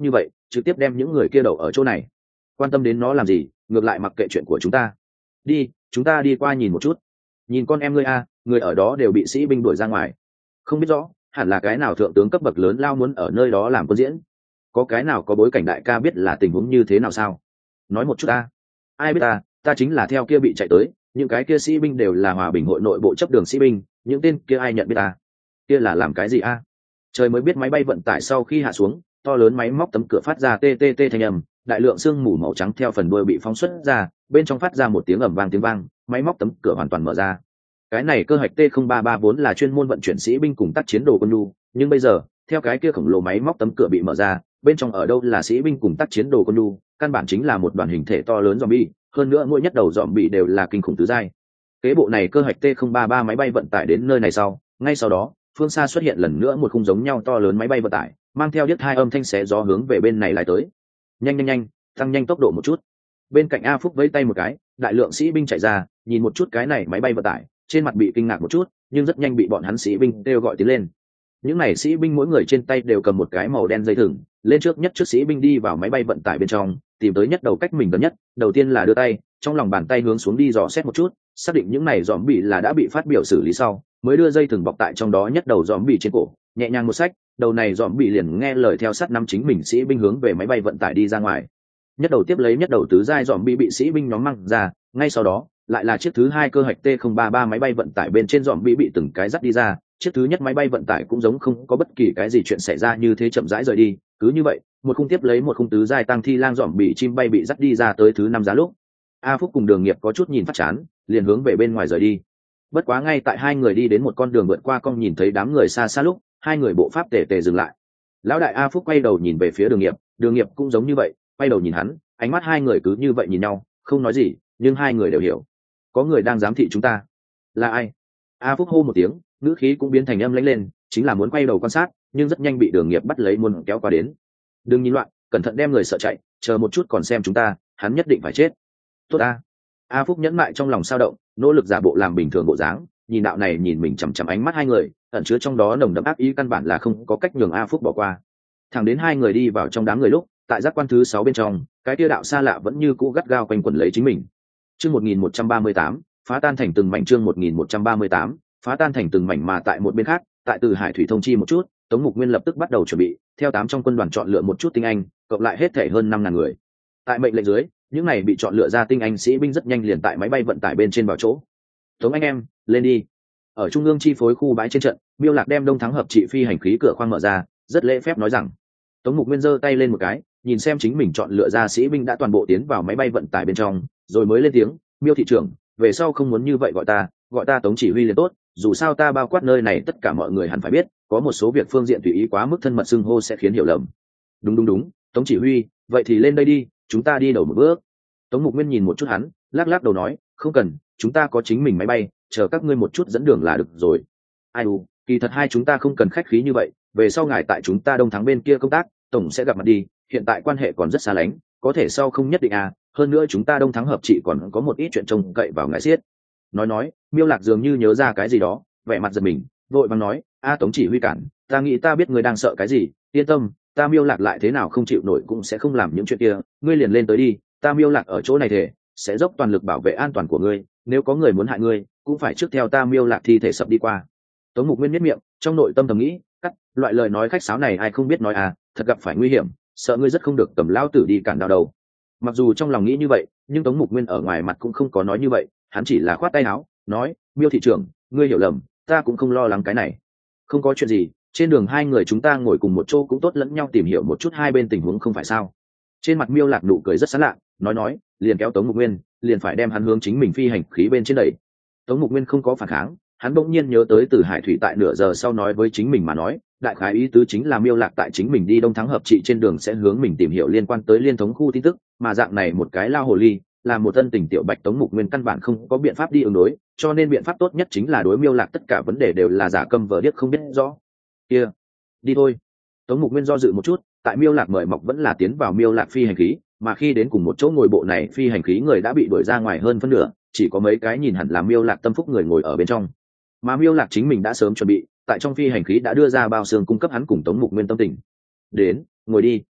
trực tiếp đem những người kia đậu ở chỗ này. Quan tâm đến nó làm gì, ngược lại mặc kệ chuyện của chúng ta. Đi, chúng ta đi qua nhìn một chút. Nhìn con em ngươi a, người ở đó đều bị sĩ binh đuổi ra ngoài. Không biết rõ, hẳn là cái nào thượng tướng cấp bậc lớn lao muốn ở nơi đó làm quân diễn. Có cái nào có bối cảnh đại ca biết là tình huống như thế nào sao? Nói một chút ta. Ai biết ta, ta chính là theo kia bị chạy tới, những cái kia sĩ binh đều là hòa bình hội nội bộ chấp đường sĩ binh, những tên kia ai nhận biết ta? Kia là làm cái gì a? Trời mới biết máy bay vận tải sau khi hạ xuống, to lớn máy móc tấm cửa phát ra tê tê tê thanh âm, đại lượng sương mù màu trắng theo phần đuôi bị phóng xuất ra, bên trong phát ra một tiếng ầm vang tiếng vang, máy móc tấm cửa hoàn toàn mở ra. Cái này cơ hạch T không ba ba vốn là chuyên môn vận chuyển sĩ binh cùng tác chiến đồ quân nhu, nhưng bây giờ, theo cái kia khổng lồ máy móc tấm cửa bị mở ra, bên trong ở đâu là sĩ binh cùng tác chiến đồ quân nhu, căn bản chính là một đoàn hình thể to lớn zombie, hơn nữa mỗi nhất đầu zombie đều là kinh khủng tứ giai. Kế bộ này cơ hạch T không ba ba máy bay vận tải đến nơi này sau, ngay sau đó, phương xa xuất hiện lần nữa một khung giống nhau to lớn máy bay vận tải, mang theo điếc hai âm thanh xé gió hướng về bên này lại tới. Nhanh nhanh nhanh, tăng nhanh tốc độ một chút. Bên cạnh A Phúc vẫy tay một cái, đại lượng sĩ binh chạy ra, nhìn một chút cái này máy bay vận tải, trên mặt bị kinh ngạc một chút, nhưng rất nhanh bị bọn hắn sĩ binh kêu gọi tiến lên. Những này sĩ binh mỗi người trên tay đều cầm một cái màu đen dây thừng, lên trước nhất trước sĩ binh đi vào máy bay vận tải bên trong, tìm tới nhất đầu cách mình gần nhất, đầu tiên là đưa tay, trong lòng bàn tay hướng xuống đi dò xét một chút, xác định những này dòm bị là đã bị phát biểu xử lý sau, mới đưa dây thừng bọc tại trong đó nhất đầu dòm bị trên cổ, nhẹ nhàng một xách, đầu này dòm bị liền nghe lời theo sát năm chính mình sĩ binh hướng về máy bay vận tải đi ra ngoài. Nhất đầu tiếp lấy nhất đầu tứ giai dòm bị bị sĩ binh nhóm mang ra, ngay sau đó lại là chiếc thứ hai cơ hạch T không ba ba máy bay vận tải bên trên dòm bị bị từng cái dắt đi ra, chiếc thứ nhất máy bay vận tải cũng giống không có bất kỳ cái gì chuyện xảy ra như thế chậm rãi rời đi. Cứ như vậy, một khung tiếp lấy một khung tứ giai tăng thi lang dòm bị chim bay bị dắt đi ra tới thứ năm giá lúc, A Phúc cùng Đường Nghiệp có chút nhìn phát chán, liền hướng về bên ngoài rời đi. Bất quá ngay tại hai người đi đến một con đường vượt qua con nhìn thấy đám người xa xa lúc, hai người bộ pháp tề tề dừng lại. Lão đại A Phúc quay đầu nhìn về phía Đường Nghiệp, Đường Nghiệp cũng giống như vậy, quay đầu nhìn hắn, ánh mắt hai người cứ như vậy nhìn nhau, không nói gì, nhưng hai người đều hiểu, có người đang giám thị chúng ta. Là ai? A Phúc hô một tiếng, ngữ khí cũng biến thành âm lãnh lên, chính là muốn quay đầu quan sát, nhưng rất nhanh bị Đường Nghiệp bắt lấy muốn kéo qua đến. Đừng nhìn loạn, cẩn thận đem người sợ chạy, chờ một chút còn xem chúng ta, hắn nhất định phải chết. Tốt a. A Phúc nhẫn mại trong lòng sao động, nỗ lực giả bộ làm bình thường bộ dáng, nhìn đạo này nhìn mình chằm chằm ánh mắt hai người, ẩn chứa trong đó nồng đậm ác ý căn bản là không có cách nhường A Phúc bỏ qua. Thẳng đến hai người đi vào trong đám người lúc, tại giác quan thứ sáu bên trong, cái tia đạo xa lạ vẫn như cũ gắt gao quanh quẩn lấy chính mình. Chương một nghìn một trăm ba mươi tám, phá tan thành từng mảnh. Chương một nghìn một trăm ba mươi tám, phá tan thành từng mảnh. Mà tại một bên khác, tại Từ Hải thủy thông chi một chút, Tống Mục Nguyên lập tức bắt đầu chuẩn bị, theo tám trong quân đoàn chọn lựa một chút tinh anh, cộng lại hết thể hơn năm ngàn người. Tại mệnh lệnh dưới, những này bị chọn lựa ra tinh anh sĩ binh rất nhanh liền tại máy bay vận tải bên trên vào chỗ. Tống anh em, lên đi. Ở trung ương chi phối khu bãi trên trận, Miêu Lạc đem Đông Thắng hợp trị phi hành khí cửa khoang mở ra, rất lễ phép nói rằng. Tống Mục Nguyên giơ tay lên một cái, nhìn xem chính mình chọn lựa ra sĩ binh đã toàn bộ tiến vào máy bay vận tải bên trong, rồi mới lên tiếng, Miêu thị trưởng, về sau không muốn như vậy gọi ta, gọi ta Tống chỉ huy liền tốt, dù sao ta bao quát nơi này tất cả mọi người hẳn phải biết, có một số việc phương diện tùy ý quá mức thân mật xưng hô sẽ khiến hiểu lầm. Đúng đúng đúng, Tống chỉ huy, vậy thì lên đây đi, chúng ta đi đầu một bước. Tống Mục Nguyên nhìn một chút hắn, lắc lắc đầu nói, không cần, chúng ta có chính mình máy bay, chờ các ngươi một chút dẫn đường là được rồi. Ai u, kỳ thật hai chúng ta không cần khách khí như vậy, về sau ngài tại chúng ta Đông Thắng bên kia công tác, tổng sẽ gặp mặt đi, hiện tại quan hệ còn rất xa lánh, có thể sau không nhất định à, hơn nữa chúng ta Đông Thắng hợp trị còn có một ít chuyện trông cậy vào ngài xiết. Nói nói, Miêu Lạc dường như nhớ ra cái gì đó, vẻ mặt giật mình, vội vàng nói, a Tống chỉ huy cản, ta nghĩ ta biết người đang sợ cái gì, yên tâm, ta Miêu Lạc lại thế nào không chịu nổi cũng sẽ không làm những chuyện kia, ngươi liền lên tới đi, ta Miêu Lạc ở chỗ này thể sẽ dốc toàn lực bảo vệ an toàn của ngươi, nếu có người muốn hại ngươi cũng phải trước theo ta Miêu Lạc thi thể sập đi qua. Tống Mục Nguyên miết miệng, trong nội tâm thầm nghĩ, cắt, loại lời nói khách sáo này ai không biết nói à, thật gặp phải nguy hiểm, sợ ngươi rất không được cầm lao tử đi cản đào đầu. Mặc dù trong lòng nghĩ như vậy, nhưng Tống Mục Nguyên ở ngoài mặt cũng không có nói như vậy, hắn chỉ là khoát tay áo, nói, Miêu thị trưởng, ngươi hiểu lầm, ta cũng không lo lắng cái này. Không có chuyện gì, trên đường hai người chúng ta ngồi cùng một chỗ cũng tốt lẫn nhau tìm hiểu một chút hai bên tình huống không phải sao. Trên mặt Miêu Lạc nụ cười rất sán lạ, nói nói, liền kéo Tống Mục Nguyên, liền phải đem hắn hướng chính mình phi hành khí bên trên đẩy. Tống Mục Nguyên không có phản kháng, hắn bỗng nhiên nhớ tới Từ Hải thủy tại nửa giờ sau nói với chính mình mà nói, đại khái ý tứ chính là Miêu Lạc tại chính mình đi Đông Thắng hợp trị trên đường sẽ hướng mình tìm hiểu liên quan tới liên thống khu tin tức, mà dạng này một cái lao hồ ly, là một tân tình tiểu bạch Tống Mục Nguyên căn bản không có biện pháp đi ứng đối, cho nên biện pháp tốt nhất chính là đối Miêu Lạc tất cả vấn đề đều là giả câm vờ điếc không biết rõ. Kia, đi thôi. Tống Mục Nguyên do dự một chút, tại Miêu Lạc mời mọc vẫn là tiến vào Miêu Lạc phi hành khí, mà khi đến cùng một chỗ ngồi bộ này phi hành khí người đã bị đuổi ra ngoài hơn phân nửa, chỉ có mấy cái nhìn hẳn là Miêu Lạc tâm phúc người ngồi ở bên trong. Mà Miêu Lạc chính mình đã sớm chuẩn bị, tại trong phi hành khí đã đưa ra bao xương cung cấp hắn cùng Tống Mục Nguyên tâm tình. Đến, ngồi đi.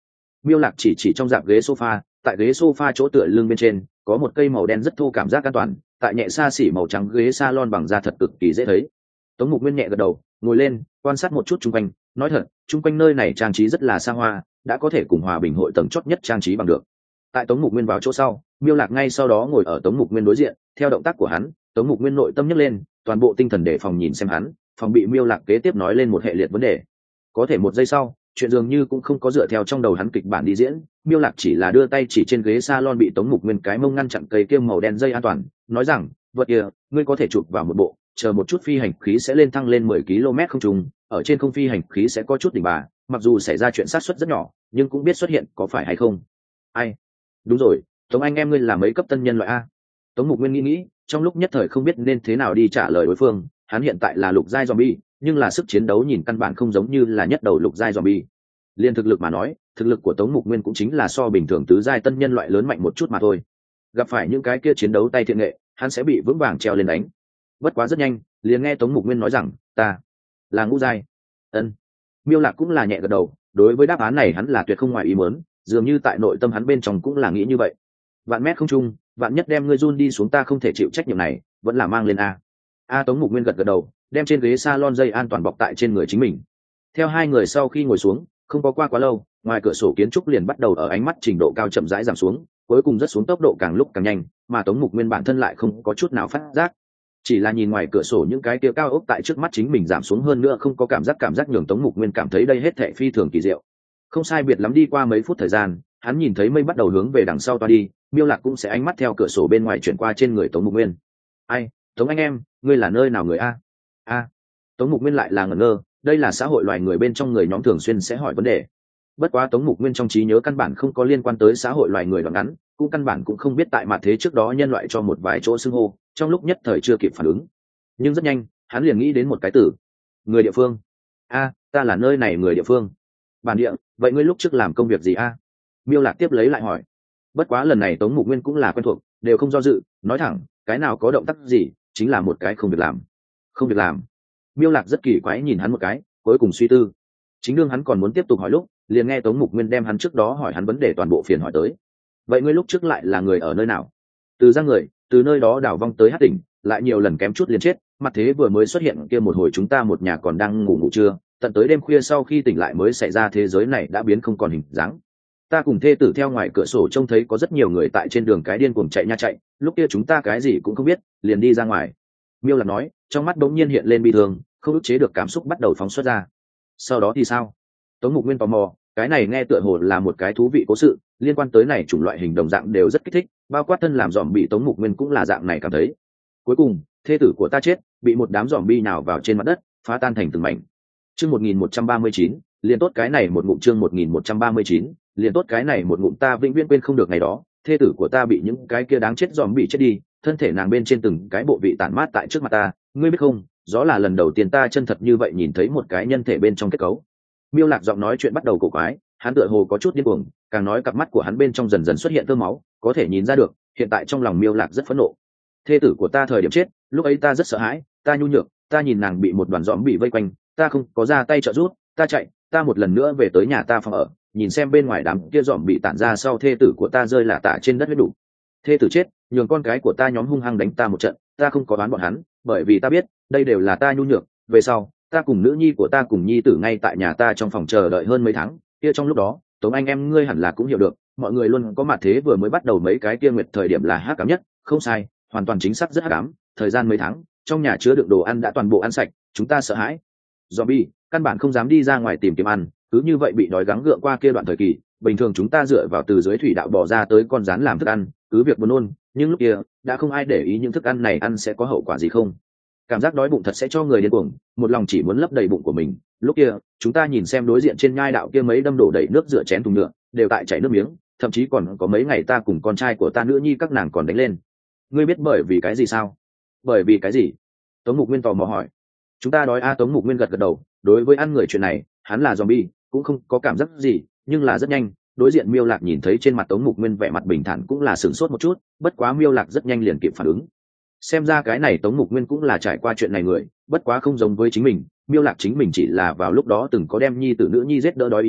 Miêu Lạc chỉ chỉ trong dạp ghế sofa, tại ghế sofa chỗ tựa lưng bên trên có một cây màu đen rất thô, cảm giác an toàn, tại nhẹ xa xỉ màu trắng ghế salon bằng da thật cực kỳ dễ thấy. Tống Mục Nguyên nhẹ gật đầu, ngồi lên, quan sát một chút chung quanh, nói thật, chung quanh nơi này trang trí rất là xa hoa, đã có thể cùng Hòa Bình hội tầng chót nhất trang trí bằng được. Tại Tống Mục Nguyên vào chỗ sau, Miêu Lạc ngay sau đó ngồi ở Tống Mục Nguyên đối diện, theo động tác của hắn, Tống Mục Nguyên nội tâm nhấc lên, toàn bộ tinh thần để phòng nhìn xem hắn, phòng bị Miêu Lạc kế tiếp nói lên một hệ liệt vấn đề. Có thể một giây sau, chuyện dường như cũng không có dựa theo trong đầu hắn kịch bản đi diễn, Miêu Lạc chỉ là đưa tay chỉ trên ghế salon bị Tống Mục Nguyên cái mông ngăn chặn cây kiêm màu đen dây an toàn, nói rằng, vật kia, ngươi có thể chụp vào một bộ, chờ một chút phi hành khí sẽ lên thăng lên mười ki lô mét không trung, ở trên không phi hành khí sẽ có chút đỉnh bà, mặc dù xảy ra chuyện sát suất rất nhỏ, nhưng cũng biết xuất hiện, có phải hay không? Ai? Đúng rồi, Tống anh em ngươi là mấy cấp tân nhân loại a? Tống Mục Nguyên nghĩ nghĩ, trong lúc nhất thời không biết nên thế nào đi trả lời đối phương, hắn hiện tại là lục giai zombie, nhưng là sức chiến đấu nhìn căn bản không giống như là nhất đầu lục giai zombie. Liên thực lực mà nói, thực lực của Tống Mục Nguyên cũng chính là so bình thường tứ giai tân nhân loại lớn mạnh một chút mà thôi. Gặp phải những cái kia chiến đấu tay thiện nghệ, hắn sẽ bị vững vàng treo lên đánh. Bất quá rất nhanh, liền nghe Tống Mục Nguyên nói rằng, ta là ngũ giai. Ân. Miêu Lạc cũng là nhẹ gật đầu, đối với đáp án này hắn là tuyệt không ngoài ý muốn, dường như tại nội tâm hắn bên trong cũng là nghĩ như vậy. Vạn mét không trung, vạn nhất đem ngươi run đi xuống ta không thể chịu trách nhiệm này, vẫn là mang lên a. A Tống Mục Nguyên gật gật đầu, đem trên ghế salon dây an toàn bọc tại trên người chính mình. Theo hai người sau khi ngồi xuống, không có qua quá lâu, ngoài cửa sổ kiến trúc liền bắt đầu ở ánh mắt trình độ cao chậm rãi giảm xuống, cuối cùng rất xuống tốc độ càng lúc càng nhanh, mà Tống Mục Nguyên bản thân lại không có chút nào phát giác. Chỉ là nhìn ngoài cửa sổ những cái kia cao ốc tại trước mắt chính mình giảm xuống hơn nữa không có cảm giác cảm giác nhường Tống Mục Nguyên cảm thấy đây hết thảy phi thường kỳ diệu. Không sai biệt lắm đi qua mấy phút thời gian, hắn nhìn thấy mây bắt đầu hướng về đằng sau toa đi, Miêu Lạc cũng sẽ ánh mắt theo cửa sổ bên ngoài chuyển qua trên người Tống Mục Nguyên. Ai, Tống anh em, ngươi là nơi nào người a? A. Tống Mục Nguyên lại là ngẩn ngơ, đây là xã hội loài người bên trong người nhóm thường xuyên sẽ hỏi vấn đề. Bất quá Tống Mục Nguyên trong trí nhớ căn bản không có liên quan tới xã hội loài người đoạn ngắn, cũng căn bản cũng không biết tại mặt thế trước đó nhân loại cho một vài chỗ xưng hô, trong lúc nhất thời chưa kịp phản ứng. Nhưng rất nhanh, hắn liền nghĩ đến một cái từ, người địa phương. A, ta là nơi này người địa phương. Bản địa, vậy ngươi lúc trước làm công việc gì a? Miêu Lạc tiếp lấy lại hỏi. Bất quá lần này Tống Mục Nguyên cũng là quen thuộc, đều không do dự, nói thẳng, cái nào có động tác gì, chính là một cái không việc làm. Không việc làm. Miêu Lạc rất kỳ quái nhìn hắn một cái, cuối cùng suy tư. Chính đương hắn còn muốn tiếp tục hỏi lúc, liền nghe Tống Mục Nguyên đem hắn trước đó hỏi hắn vấn đề toàn bộ phiền hỏi tới. Vậy ngươi lúc trước lại là người ở nơi nào? Từ ra người, từ nơi đó đảo vong tới Hát tỉnh, lại nhiều lần kém chút liền chết, mặt thế vừa mới xuất hiện kia một hồi chúng ta một nhà còn đang ngủ ngủ trưa, tận tới đêm khuya sau khi tỉnh lại mới xảy ra thế giới này đã biến không còn hình dáng. Ta cùng thê tử theo ngoài cửa sổ trông thấy có rất nhiều người tại trên đường cái điên cuồng chạy nha chạy, lúc kia chúng ta cái gì cũng không biết, liền đi ra ngoài. Miêu Lạc nói, trong mắt bỗng nhiên hiện lên bi thương, không ức chế được cảm xúc bắt đầu phóng xuất ra. Sau đó thì sao? Tống Mục Nguyên tò mò, cái này nghe tựa hồ là một cái thú vị cố sự, liên quan tới này chủng loại hình đồng dạng đều rất kích thích, bao quát thân làm dòm bị Tống Mục Nguyên cũng là dạng này cảm thấy. Cuối cùng, thê tử của ta chết, bị một đám dòm bi nào vào trên mặt đất, phá tan thành từng mảnh. Chương một nghìn một trăm ba mươi chín, liền tốt cái này một ngụm chương một nghìn một trăm ba mươi chín, liền tốt cái này một ngụm ta vĩnh viễn quên không được ngày đó, thê tử của ta bị những cái kia đáng chết dòm bị chết đi, thân thể nàng bên trên từng cái bộ vị tản mát tại trước mặt ta, ngươi biết không, đó là lần đầu tiên ta chân thật như vậy nhìn thấy một cái nhân thể bên trong kết cấu. Miêu Lạc giọng nói chuyện bắt đầu cổ quái, hắn tựa hồ có chút điên cuồng, càng nói cặp mắt của hắn bên trong dần dần xuất hiện tơ máu, có thể nhìn ra được, hiện tại trong lòng Miêu Lạc rất phẫn nộ. Thê tử của ta thời điểm chết, lúc ấy ta rất sợ hãi, ta nhu nhược, ta nhìn nàng bị một đoàn dòm bị vây quanh, ta không có ra tay trợ giúp, ta chạy, ta một lần nữa về tới nhà ta phòng ở, nhìn xem bên ngoài đám kia dòm bị tản ra sau thê tử của ta rơi lả tả trên đất huyết đủ. Thê tử chết, nhường con cái của ta nhóm hung hăng đánh ta một trận, ta không có đoán bọn hắn, bởi vì ta biết, đây đều là ta nhu nhược, về sau, ta cùng nữ nhi của ta cùng nhi tử ngay tại nhà ta trong phòng chờ đợi hơn mấy tháng, kia trong lúc đó, Tống anh em ngươi hẳn là cũng hiểu được, mọi người luôn có mặt thế vừa mới bắt đầu mấy cái kia nguyệt thời điểm là hắc ám nhất, không sai, hoàn toàn chính xác rất hắc ám, thời gian mấy tháng, trong nhà chứa đựng đồ ăn đã toàn bộ ăn sạch, chúng ta sợ hãi. Zombie, căn bản không dám đi ra ngoài tìm kiếm ăn, cứ như vậy bị đói gắng gượng qua kia đoạn thời kỳ, bình thường chúng ta dựa vào từ dưới thủy đạo bò ra tới con rắn làm thức ăn, cứ việc buồn nôn, nhưng lúc kia, đã không ai để ý những thức ăn này ăn sẽ có hậu quả gì không. Cảm giác đói bụng thật sẽ cho người điên cuồng, một lòng chỉ muốn lấp đầy bụng của mình. Lúc kia, chúng ta nhìn xem đối diện trên nhai đạo kia mấy đâm đổ đầy nước rửa chén thùng nhựa, đều tại chảy nước miếng, thậm chí còn có mấy ngày ta cùng con trai của ta nữ nhi các nàng còn đánh lên. Ngươi biết bởi vì cái gì sao? Bởi vì cái gì? Tống Mục Nguyên tò mò hỏi. Chúng ta đói a Tống Mục Nguyên gật gật đầu, đối với ăn người chuyện này, hắn là zombie, cũng không có cảm giác gì, nhưng là rất nhanh, đối diện Miêu Lạc nhìn thấy trên mặt Tống Mục Nguyên vẻ mặt bình thản cũng là sửng sốt một chút, bất quá Miêu Lạc rất nhanh liền kịp phản ứng. Xem ra cái này Tống Mục Nguyên cũng là trải qua chuyện này người, bất quá không giống với chính mình, Miêu Lạc chính mình chỉ là vào lúc đó từng có đem nhi tử nữ nhi giết đỡ đói ý nghĩ,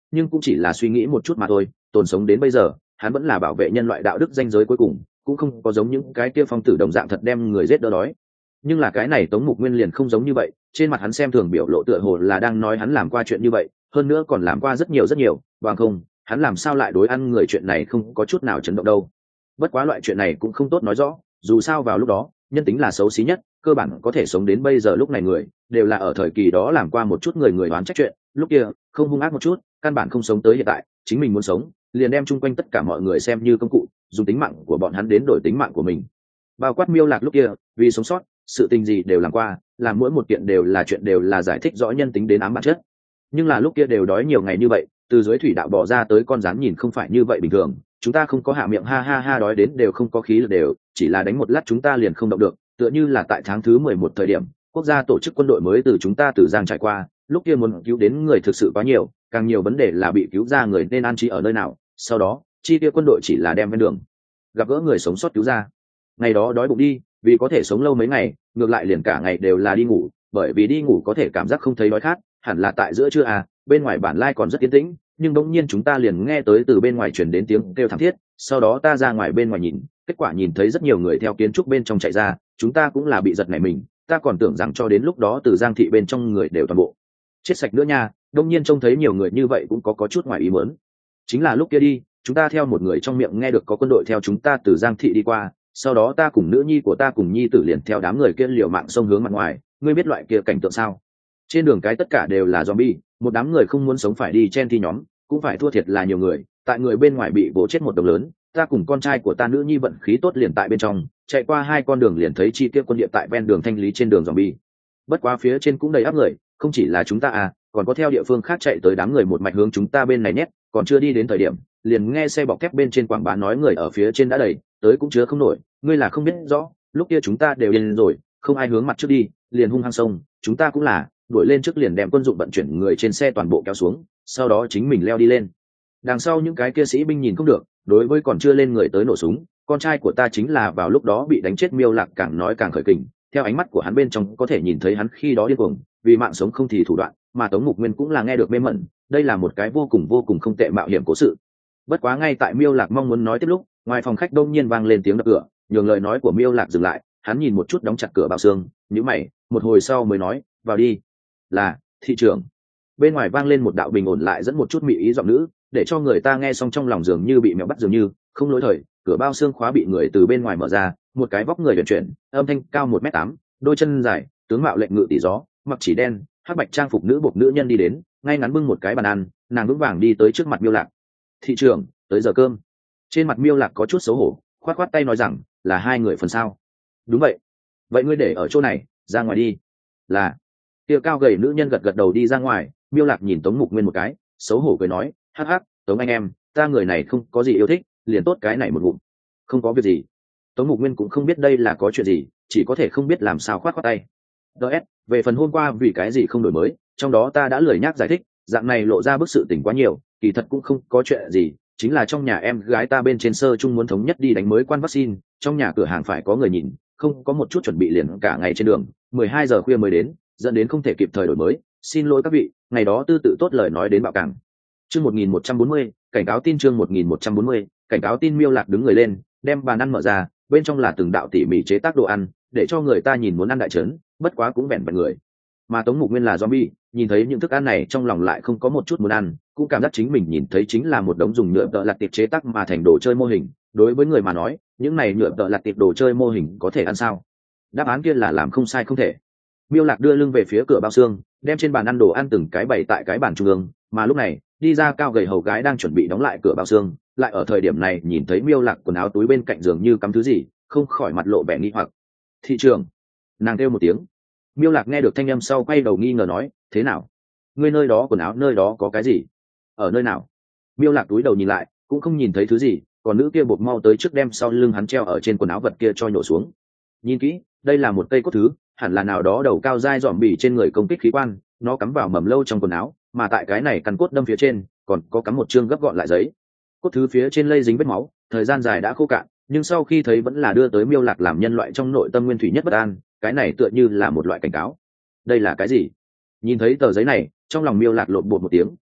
nhưng cũng chỉ là suy nghĩ một chút mà thôi. Tồn sống đến bây giờ, hắn vẫn là bảo vệ nhân loại đạo đức ranh giới cuối cùng, cũng không có giống những cái kia phong tử đồng dạng thật đem người giết đỡ đói. Nhưng là cái này Tống Mục Nguyên liền không giống như vậy, trên mặt hắn xem thường biểu lộ tựa hồ là đang nói hắn làm qua chuyện như vậy, hơn nữa còn làm qua rất nhiều rất nhiều, bằng không hắn làm sao lại đối ăn người chuyện này không có chút nào chấn động đâu. Bất quá loại chuyện này cũng không tốt nói rõ, dù sao vào lúc đó nhân tính là xấu xí nhất, cơ bản có thể sống đến bây giờ lúc này người đều là ở thời kỳ đó làm qua một chút người người đoán trách chuyện, lúc kia không hung ác một chút căn bản không sống tới hiện tại. Chính mình muốn sống liền đem chung quanh tất cả mọi người xem như công cụ, dùng tính mạng của bọn hắn đến đổi tính mạng của mình. Bao quát Miêu Lạc lúc kia vì sống sót sự tình gì đều làm qua, làm mỗi một kiện đều là chuyện đều là giải thích rõ nhân tính đến ám bản chất. Nhưng là lúc kia đều đói nhiều ngày như vậy, từ dưới thủy đạo bỏ ra tới con rắn nhìn không phải như vậy bình thường, chúng ta không có hạ miệng ha ha ha đói đến đều không có khí lực đều, chỉ là đánh một lát chúng ta liền không động được, tựa như là tại tháng thứ mười một thời điểm quốc gia tổ chức quân đội mới từ chúng ta từ Giang trải qua, lúc kia muốn cứu đến người thực sự quá nhiều, càng nhiều vấn đề là bị cứu ra người nên an trí ở nơi nào, sau đó chi kia quân đội chỉ là đem ven đường gặp gỡ người sống sót cứu ra. Ngày đó đói bụng đi, vì có thể sống lâu mấy ngày, ngược lại liền cả ngày đều là đi ngủ, bởi vì đi ngủ có thể cảm giác không thấy đói khát, hẳn là tại giữa trưa à, bên ngoài bản lai còn rất yên tĩnh, nhưng bỗng nhiên chúng ta liền nghe tới từ bên ngoài truyền đến tiếng kêu thảm thiết, sau đó ta ra ngoài bên ngoài nhìn, kết quả nhìn thấy rất nhiều người theo kiến trúc bên trong chạy ra, chúng ta cũng là bị giật nảy mình, ta còn tưởng rằng cho đến lúc đó từ Giang thị bên trong người đều toàn bộ chết sạch nữa nha. Đông nhiên trông thấy nhiều người như vậy cũng có có chút ngoài ý muốn. Chính là lúc kia đi, chúng ta theo một người trong miệng nghe được có quân đội theo chúng ta từ Giang thị đi qua, sau đó ta cùng nữ nhi của ta cùng nhi tử liền theo đám người kia liều mạng xông hướng mặt ngoài. Ngươi biết loại kia cảnh tượng sao? Trên đường cái tất cả đều là zombie, một đám người không muốn sống phải đi chen thi nhóm, cũng phải thua thiệt là nhiều người, tại người bên ngoài bị vỗ chết một đồng lớn. Ta cùng con trai của ta nữ nhi vận khí tốt liền tại bên trong, chạy qua hai con đường liền thấy chi kia quân địa tại ven đường thanh lý trên đường zombie. Bất quá phía trên cũng đầy áp người, không chỉ là chúng ta à, còn có theo địa phương khác chạy tới đám người một mạch hướng chúng ta bên này nhét, còn chưa đi đến thời điểm liền nghe xe bọc thép bên trên quảng bá nói người ở phía trên đã đầy tới cũng chứa không nổi. Ngươi là không biết rõ, lúc kia chúng ta đều điên rồi, không ai hướng mặt trước đi, liền hung hăng sông, chúng ta cũng là đuổi lên trước liền đem quân dụng vận chuyển người trên xe toàn bộ kéo xuống, sau đó chính mình leo đi lên. Đằng sau những cái kia sĩ binh nhìn không được, đối với còn chưa lên người tới nổ súng. Con trai của ta chính là vào lúc đó bị đánh chết. Miêu Lạc càng nói càng khởi kình, theo ánh mắt của hắn bên trong có thể nhìn thấy hắn khi đó điên cuồng, vì mạng sống không thì thủ đoạn, mà Tống Mục Nguyên cũng là nghe được mê mẩn, đây là một cái vô cùng vô cùng không tệ mạo hiểm cố sự. Bất quá ngay tại Miêu Lạc mong muốn nói tiếp lúc, ngoài phòng khách đông nhiên vang lên tiếng đập cửa, nhường lời nói của Miêu Lạc dừng lại. Hắn nhìn một chút đóng chặt cửa bao xương, nhíu mày, một hồi sau mới nói, vào đi. Là thị trưởng. Bên ngoài vang lên một đạo bình ổn lại dẫn một chút mị ý giọng nữ, để cho người ta nghe xong trong lòng dường như bị mèo bắt dường như. Không lỗi thời, cửa bao xương khóa bị người từ bên ngoài mở ra, một cái vóc người huyền chuyển, âm thanh cao một mét tám, đôi chân dài, tướng mạo lệnh ngự tỷ gió, mặc chỉ đen, hắc bạch trang phục nữ buộc nữ nhân đi đến, ngay ngắn bưng một cái bàn ăn, nàng vững vàng đi tới trước mặt Miêu Lạc. Thị trưởng, tới giờ cơm. Trên mặt Miêu Lạc có chút xấu hổ, khoát khoát tay nói rằng, là hai người phần sao? Đúng vậy. Vậy ngươi để ở chỗ này, ra ngoài đi. Là. Kia cao gầy nữ nhân gật gật đầu đi ra ngoài. Miêu Lạc nhìn Tống Mục Nguyên một cái, xấu hổ cười nói, hắc hắc, Tống anh em, ta người này không có gì yêu thích, liền tốt cái này một ngụm. Không có việc gì. Tống Mục Nguyên cũng không biết đây là có chuyện gì, chỉ có thể không biết làm sao khoát khoát tay. ds về phần hôm qua vì cái gì không đổi mới, trong đó ta đã lười nhác giải thích, dạng này lộ ra bức sự tình quá nhiều, kỳ thật cũng không có chuyện gì, chính là trong nhà em gái ta bên trên sơ chung muốn thống nhất đi đánh mới quan vaccine, trong nhà cửa hàng phải có người nhìn, không có một chút chuẩn bị liền cả ngày trên đường, mười hai giờ khuya mới đến, dẫn đến không thể kịp thời đổi mới, xin lỗi các vị, ngày đó tư tự tốt lời nói đến bạo càng. Chương một nghìn một trăm bốn mươi, cảnh cáo tin. Chương một nghìn một trăm bốn mươi, cảnh cáo tin. Miêu Lạc đứng người lên, đem bàn ăn mở ra, bên trong là từng đạo tỉ mỉ chế tác đồ ăn, để cho người ta nhìn muốn ăn đại trấn, bất quá cũng vẹn vẹn người. Mà Tống Mục Nguyên là zombie, nhìn thấy những thức ăn này trong lòng lại không có một chút muốn ăn, cũng cảm giác chính mình nhìn thấy chính là một đống dùng nhựa tợ lặt tiệp chế tác mà thành đồ chơi mô hình. Đối với người mà nói, những này nhựa tợ lặt tiệp đồ chơi mô hình có thể ăn sao? Đáp án kia là làm không sai không thể. Miêu Lạc đưa lưng về phía cửa bao xương, đem trên bàn ăn đồ ăn từng cái bày tại cái bàn trung ương, mà lúc này đi ra cao gầy hầu gái đang chuẩn bị đóng lại cửa bao xương, lại ở thời điểm này nhìn thấy Miêu Lạc quần áo túi bên cạnh giường như cắm thứ gì, không khỏi mặt lộ vẻ nghi hoặc. Thị trường. Nàng kêu một tiếng. Miêu Lạc nghe được thanh âm sau quay đầu nghi ngờ nói, thế nào? Ngươi nơi đó quần áo nơi đó có cái gì? Ở nơi nào? Miêu Lạc túi đầu nhìn lại, cũng không nhìn thấy thứ gì, còn nữ kia buộc mau tới trước đem sau lưng hắn treo ở trên quần áo vật kia cho nhổ xuống. Nhìn kỹ, đây là một cây cốt thứ, hẳn là nào đó đầu cao dai dòm bỉ trên người công kích khí quan, nó cắm vào mầm lâu trong quần áo, mà tại cái này căn cốt đâm phía trên, còn có cắm một chương gấp gọn lại giấy. Cốt thứ phía trên lây dính vết máu, thời gian dài đã khô cạn, nhưng sau khi thấy vẫn là đưa tới Miêu Lạc làm nhân loại trong nội tâm nguyên thủy nhất bất an, cái này tựa như là một loại cảnh cáo. Đây là cái gì? Nhìn thấy tờ giấy này, trong lòng Miêu Lạc lộn bột một tiếng,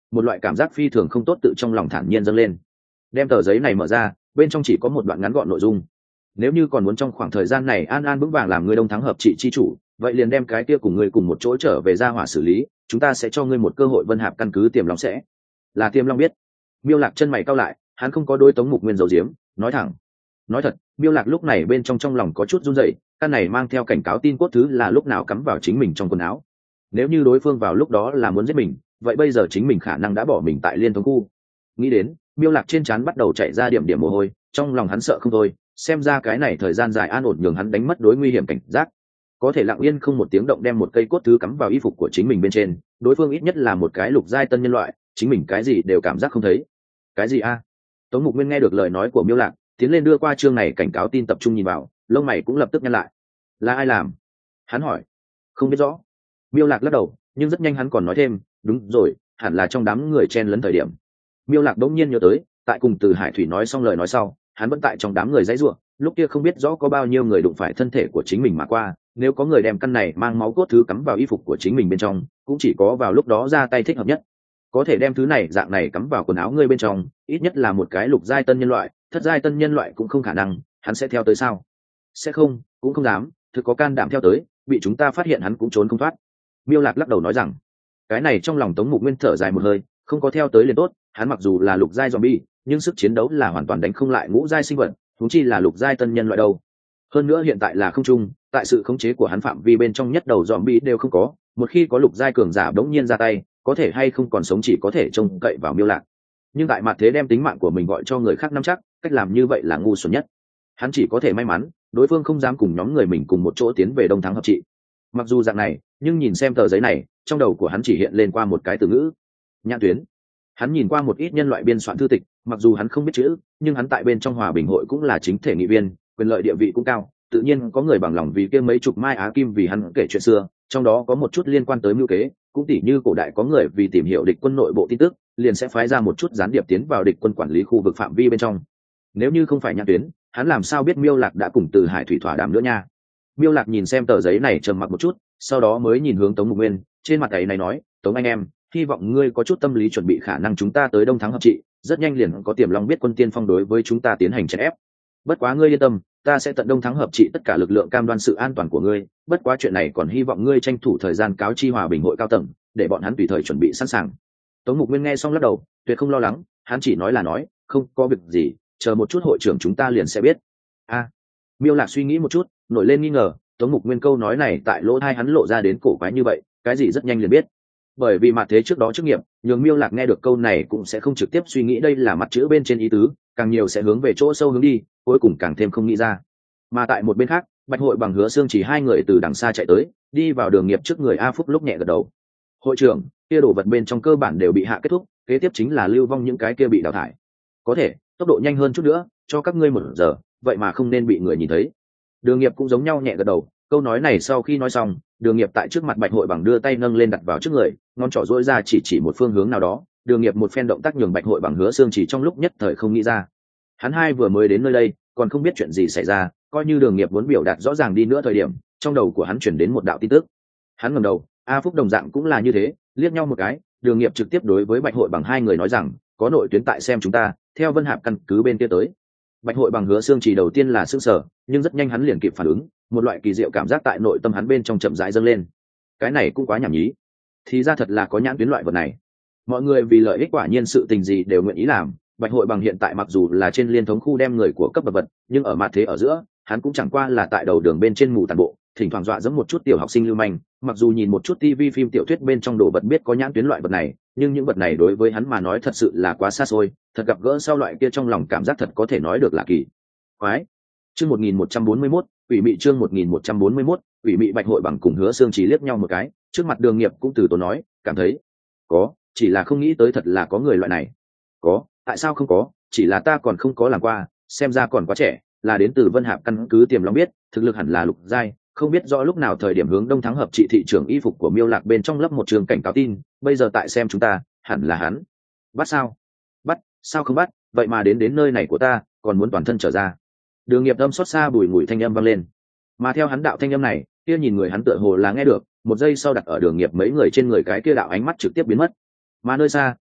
một loại cảm giác phi thường không tốt tự trong lòng thản nhiên dâng lên. Đem tờ giấy này mở ra, bên trong chỉ có một đoạn ngắn gọn nội dung. Nếu như còn muốn trong khoảng thời gian này an an vững vàng làm người đông thắng hợp trị chi chủ, vậy liền đem cái kia cùng ngươi cùng một chỗ trở về gia hỏa xử lý, chúng ta sẽ cho ngươi một cơ hội. Vân Hạp căn cứ Tiềm Long sẽ là Tiềm Long biết. Miêu Lạc chân mày cau lại, hắn không có đối Tống Mục Nguyên giấu giếm, nói thẳng. Nói thật, Miêu Lạc lúc này bên trong trong lòng có chút run rẩy, căn này mang theo cảnh cáo tin cốt thứ là lúc nào cắm vào chính mình trong quần áo. Nếu như đối phương vào lúc đó là muốn giết mình, vậy bây giờ chính mình khả năng đã bỏ mình tại liên thống khu. Nghĩ đến, Miêu Lạc trên trán bắt đầu chạy ra điểm điểm mồ hôi, trong lòng hắn sợ không thôi, xem ra cái này thời gian dài an ổn nhường hắn đánh mất đối nguy hiểm cảnh giác. Có thể lặng yên không một tiếng động đem một cây cốt thứ cắm vào y phục của chính mình bên trên, đối phương ít nhất là một cái lục giai tân nhân loại, chính mình cái gì đều cảm giác không thấy. Cái gì a? Tống Mục Nguyên nghe được lời nói của Miêu Lạc, tiến lên đưa qua chương này cảnh cáo tin tập trung nhìn vào, lông mày cũng lập tức nhăn lại. Là ai làm? Hắn hỏi. Không biết rõ. Miêu Lạc lắc đầu, nhưng rất nhanh hắn còn nói thêm, đúng rồi, hẳn là trong đám người chen lấn thời điểm. Miêu Lạc đống nhiên nhớ tới, tại cùng Từ Hải Thủy nói xong lời nói sau, hắn vẫn tại trong đám người dãy rủa, lúc kia không biết rõ có bao nhiêu người đụng phải thân thể của chính mình mà qua, nếu có người đem căn này mang máu cốt thứ cắm vào y phục của chính mình bên trong, cũng chỉ có vào lúc đó ra tay thích hợp nhất. Có thể đem thứ này dạng này cắm vào quần áo ngươi bên trong, ít nhất là một cái lục giai tân nhân loại, thất giai tân nhân loại cũng không khả năng, hắn sẽ theo tới sao? Sẽ không, cũng không dám, thực có can đảm theo tới, bị chúng ta phát hiện hắn cũng trốn không thoát. Miêu Lạc lắc đầu nói rằng, cái này trong lòng Tống Mục Nguyên thở dài một hơi, không có theo tới liền tốt, hắn mặc dù là lục giai zombie, nhưng sức chiến đấu là hoàn toàn đánh không lại ngũ giai sinh vật, huống chi là lục giai tân nhân loại đâu. Hơn nữa hiện tại là không trung, tại sự khống chế của hắn phạm vi bên trong nhất đầu zombie đều không có, một khi có lục giai cường giả đống nhiên ra tay, có thể hay không còn sống chỉ có thể trông cậy vào Miêu Lạc. Nhưng tại mặt thế đem tính mạng của mình gọi cho người khác nắm chắc, cách làm như vậy là ngu xuẩn nhất. Hắn chỉ có thể may mắn, đối phương không dám cùng nhóm người mình cùng một chỗ tiến về đông thắng hợp trị. Mặc dù dạng này, nhưng nhìn xem tờ giấy này, trong đầu của hắn chỉ hiện lên qua một cái từ ngữ: nhãn tuyến. Hắn nhìn qua một ít nhân loại biên soạn thư tịch, mặc dù hắn không biết chữ, nhưng hắn tại bên trong hòa bình hội cũng là chính thể nghị viên, quyền lợi địa vị cũng cao, tự nhiên có người bằng lòng vì kia mấy chục mai á kim vì hắn kể chuyện xưa, trong đó có một chút liên quan tới mưu kế, cũng tỉ như cổ đại có người vì tìm hiểu địch quân nội bộ tin tức, liền sẽ phái ra một chút gián điệp tiến vào địch quân quản lý khu vực phạm vi bên trong. Nếu như không phải nhãn tuyến, hắn làm sao biết Miêu Lạc đã cùng Từ Hải Thủy thỏa đàm nữa nha. Miêu Lạc nhìn xem tờ giấy này trầm mặc một chút, sau đó mới nhìn hướng Tống Mục Nguyên, trên mặt ấy này nói, Tống anh em, hy vọng ngươi có chút tâm lý chuẩn bị khả năng chúng ta tới đông thắng hợp trị, rất nhanh liền có Tiềm Long biết quân tiên phong đối với chúng ta tiến hành chèn ép. Bất quá ngươi yên tâm, ta sẽ tận đông thắng hợp trị tất cả lực lượng cam đoan sự an toàn của ngươi, bất quá chuyện này còn hy vọng ngươi tranh thủ thời gian cáo chi hòa bình hội cao tầng, để bọn hắn tùy thời chuẩn bị sẵn sàng. Tống Mục Nguyên nghe xong lắc đầu, tuyệt không lo lắng, hắn chỉ nói là nói, không có việc gì, chờ một chút hội trưởng chúng ta liền sẽ biết. A, à, Miêu Lạc suy nghĩ một chút, nổi lên nghi ngờ, Tống Mục Nguyên câu nói này tại lỗ tai hắn lộ ra đến cổ quái như vậy, cái gì rất nhanh liền biết. Bởi vì mặt thế trước đó chức nghiệp, nhường Miêu Lạc nghe được câu này cũng sẽ không trực tiếp suy nghĩ đây là mặt chữ bên trên ý tứ, càng nhiều sẽ hướng về chỗ sâu hướng đi, cuối cùng càng thêm không nghĩ ra. Mà tại một bên khác, Bạch Hội bằng Hứa Xương chỉ hai người từ đằng xa chạy tới, đi vào đường nghiệp trước người A Phúc lúc nhẹ gật đầu. Hội trưởng, kia đồ vật bên trong cơ bản đều bị hạ kết thúc, kế tiếp chính là lưu vong những cái kia bị đào thải. Có thể tốc độ nhanh hơn chút nữa, cho các ngươi một giờ, vậy mà không nên bị người nhìn thấy. Đường nghiệp cũng giống nhau nhẹ gật đầu, câu nói này sau khi nói xong, đường nghiệp tại trước mặt Bạch Hội bằng đưa tay nâng lên đặt vào trước người, ngón trỏ duỗi ra chỉ chỉ một phương hướng nào đó, đường nghiệp một phen động tác nhường Bạch Hội bằng Hứa Xương chỉ trong lúc nhất thời không nghĩ ra. Hắn hai vừa mới đến nơi đây, còn không biết chuyện gì xảy ra, coi như đường nghiệp muốn biểu đạt rõ ràng đi nữa thời điểm, trong đầu của hắn chuyển đến một đạo tin tức. Hắn ngẩng đầu, A Phúc đồng dạng cũng là như thế, liếc nhau một cái, đường nghiệp trực tiếp đối với Bạch Hội bằng hai người nói rằng, có nội tuyến tại xem chúng ta, theo Vân Hạp căn cứ bên kia tới. Bạch Hội bằng Hứa Xương chỉ đầu tiên là sững sờ, nhưng rất nhanh hắn liền kịp phản ứng, một loại kỳ diệu cảm giác tại nội tâm hắn bên trong chậm rãi dâng lên. Cái này cũng quá nhảm nhí, thì ra thật là có nhãn tuyến loại vật này. Mọi người vì lợi ích quả nhiên sự tình gì đều nguyện ý làm. Bạch Hội bằng hiện tại mặc dù là trên liên thống khu đem người của cấp bậc vật, nhưng ở mặt thế ở giữa, hắn cũng chẳng qua là tại đầu đường bên trên mù tàn bộ, thỉnh thoảng dọa dẫm một chút tiểu học sinh lưu manh, mặc dù nhìn một chút tivi phim tiểu thuyết bên trong đồ vật biết có nhãn tuyến loại vật này, nhưng những vật này đối với hắn mà nói thật sự là quá xa xôi, thật gặp gỡ sau loại kia trong lòng cảm giác thật có thể nói được là kỳ quái. Chương một nghìn một trăm bốn mươi mốt, ủy mị chương một nghìn một trăm bốn mươi mốt, ủy mị. Bạch Hội bằng cùng Hứa Xương chỉ liếc nhau một cái, trước mặt đường nghiệp cũng từ tốn nói, cảm thấy có, chỉ là không nghĩ tới thật là có người loại này. Có, tại sao không có, chỉ là ta còn không có làm qua, xem ra còn quá trẻ, là đến từ Vân Hạp căn cứ Tiềm Long biết, thực lực hẳn là lục giai, không biết rõ lúc nào thời điểm hướng đông thắng hợp trị thị trường y phục của Miêu Lạc bên trong lấp một trường cảnh cáo tin, bây giờ tại xem chúng ta, hẳn là hắn. Bắt sao? Bắt, sao không bắt, vậy mà đến đến nơi này của ta, còn muốn toàn thân trở ra. Đường nghiệp âm xót xa bùi ngùi thanh âm vang lên. Mà theo hắn đạo thanh âm này, kia nhìn người hắn tựa hồ là nghe được, một giây sau đặt ở đường nghiệp mấy người trên người cái kia đạo ánh mắt trực tiếp biến mất. Mà nơi xa,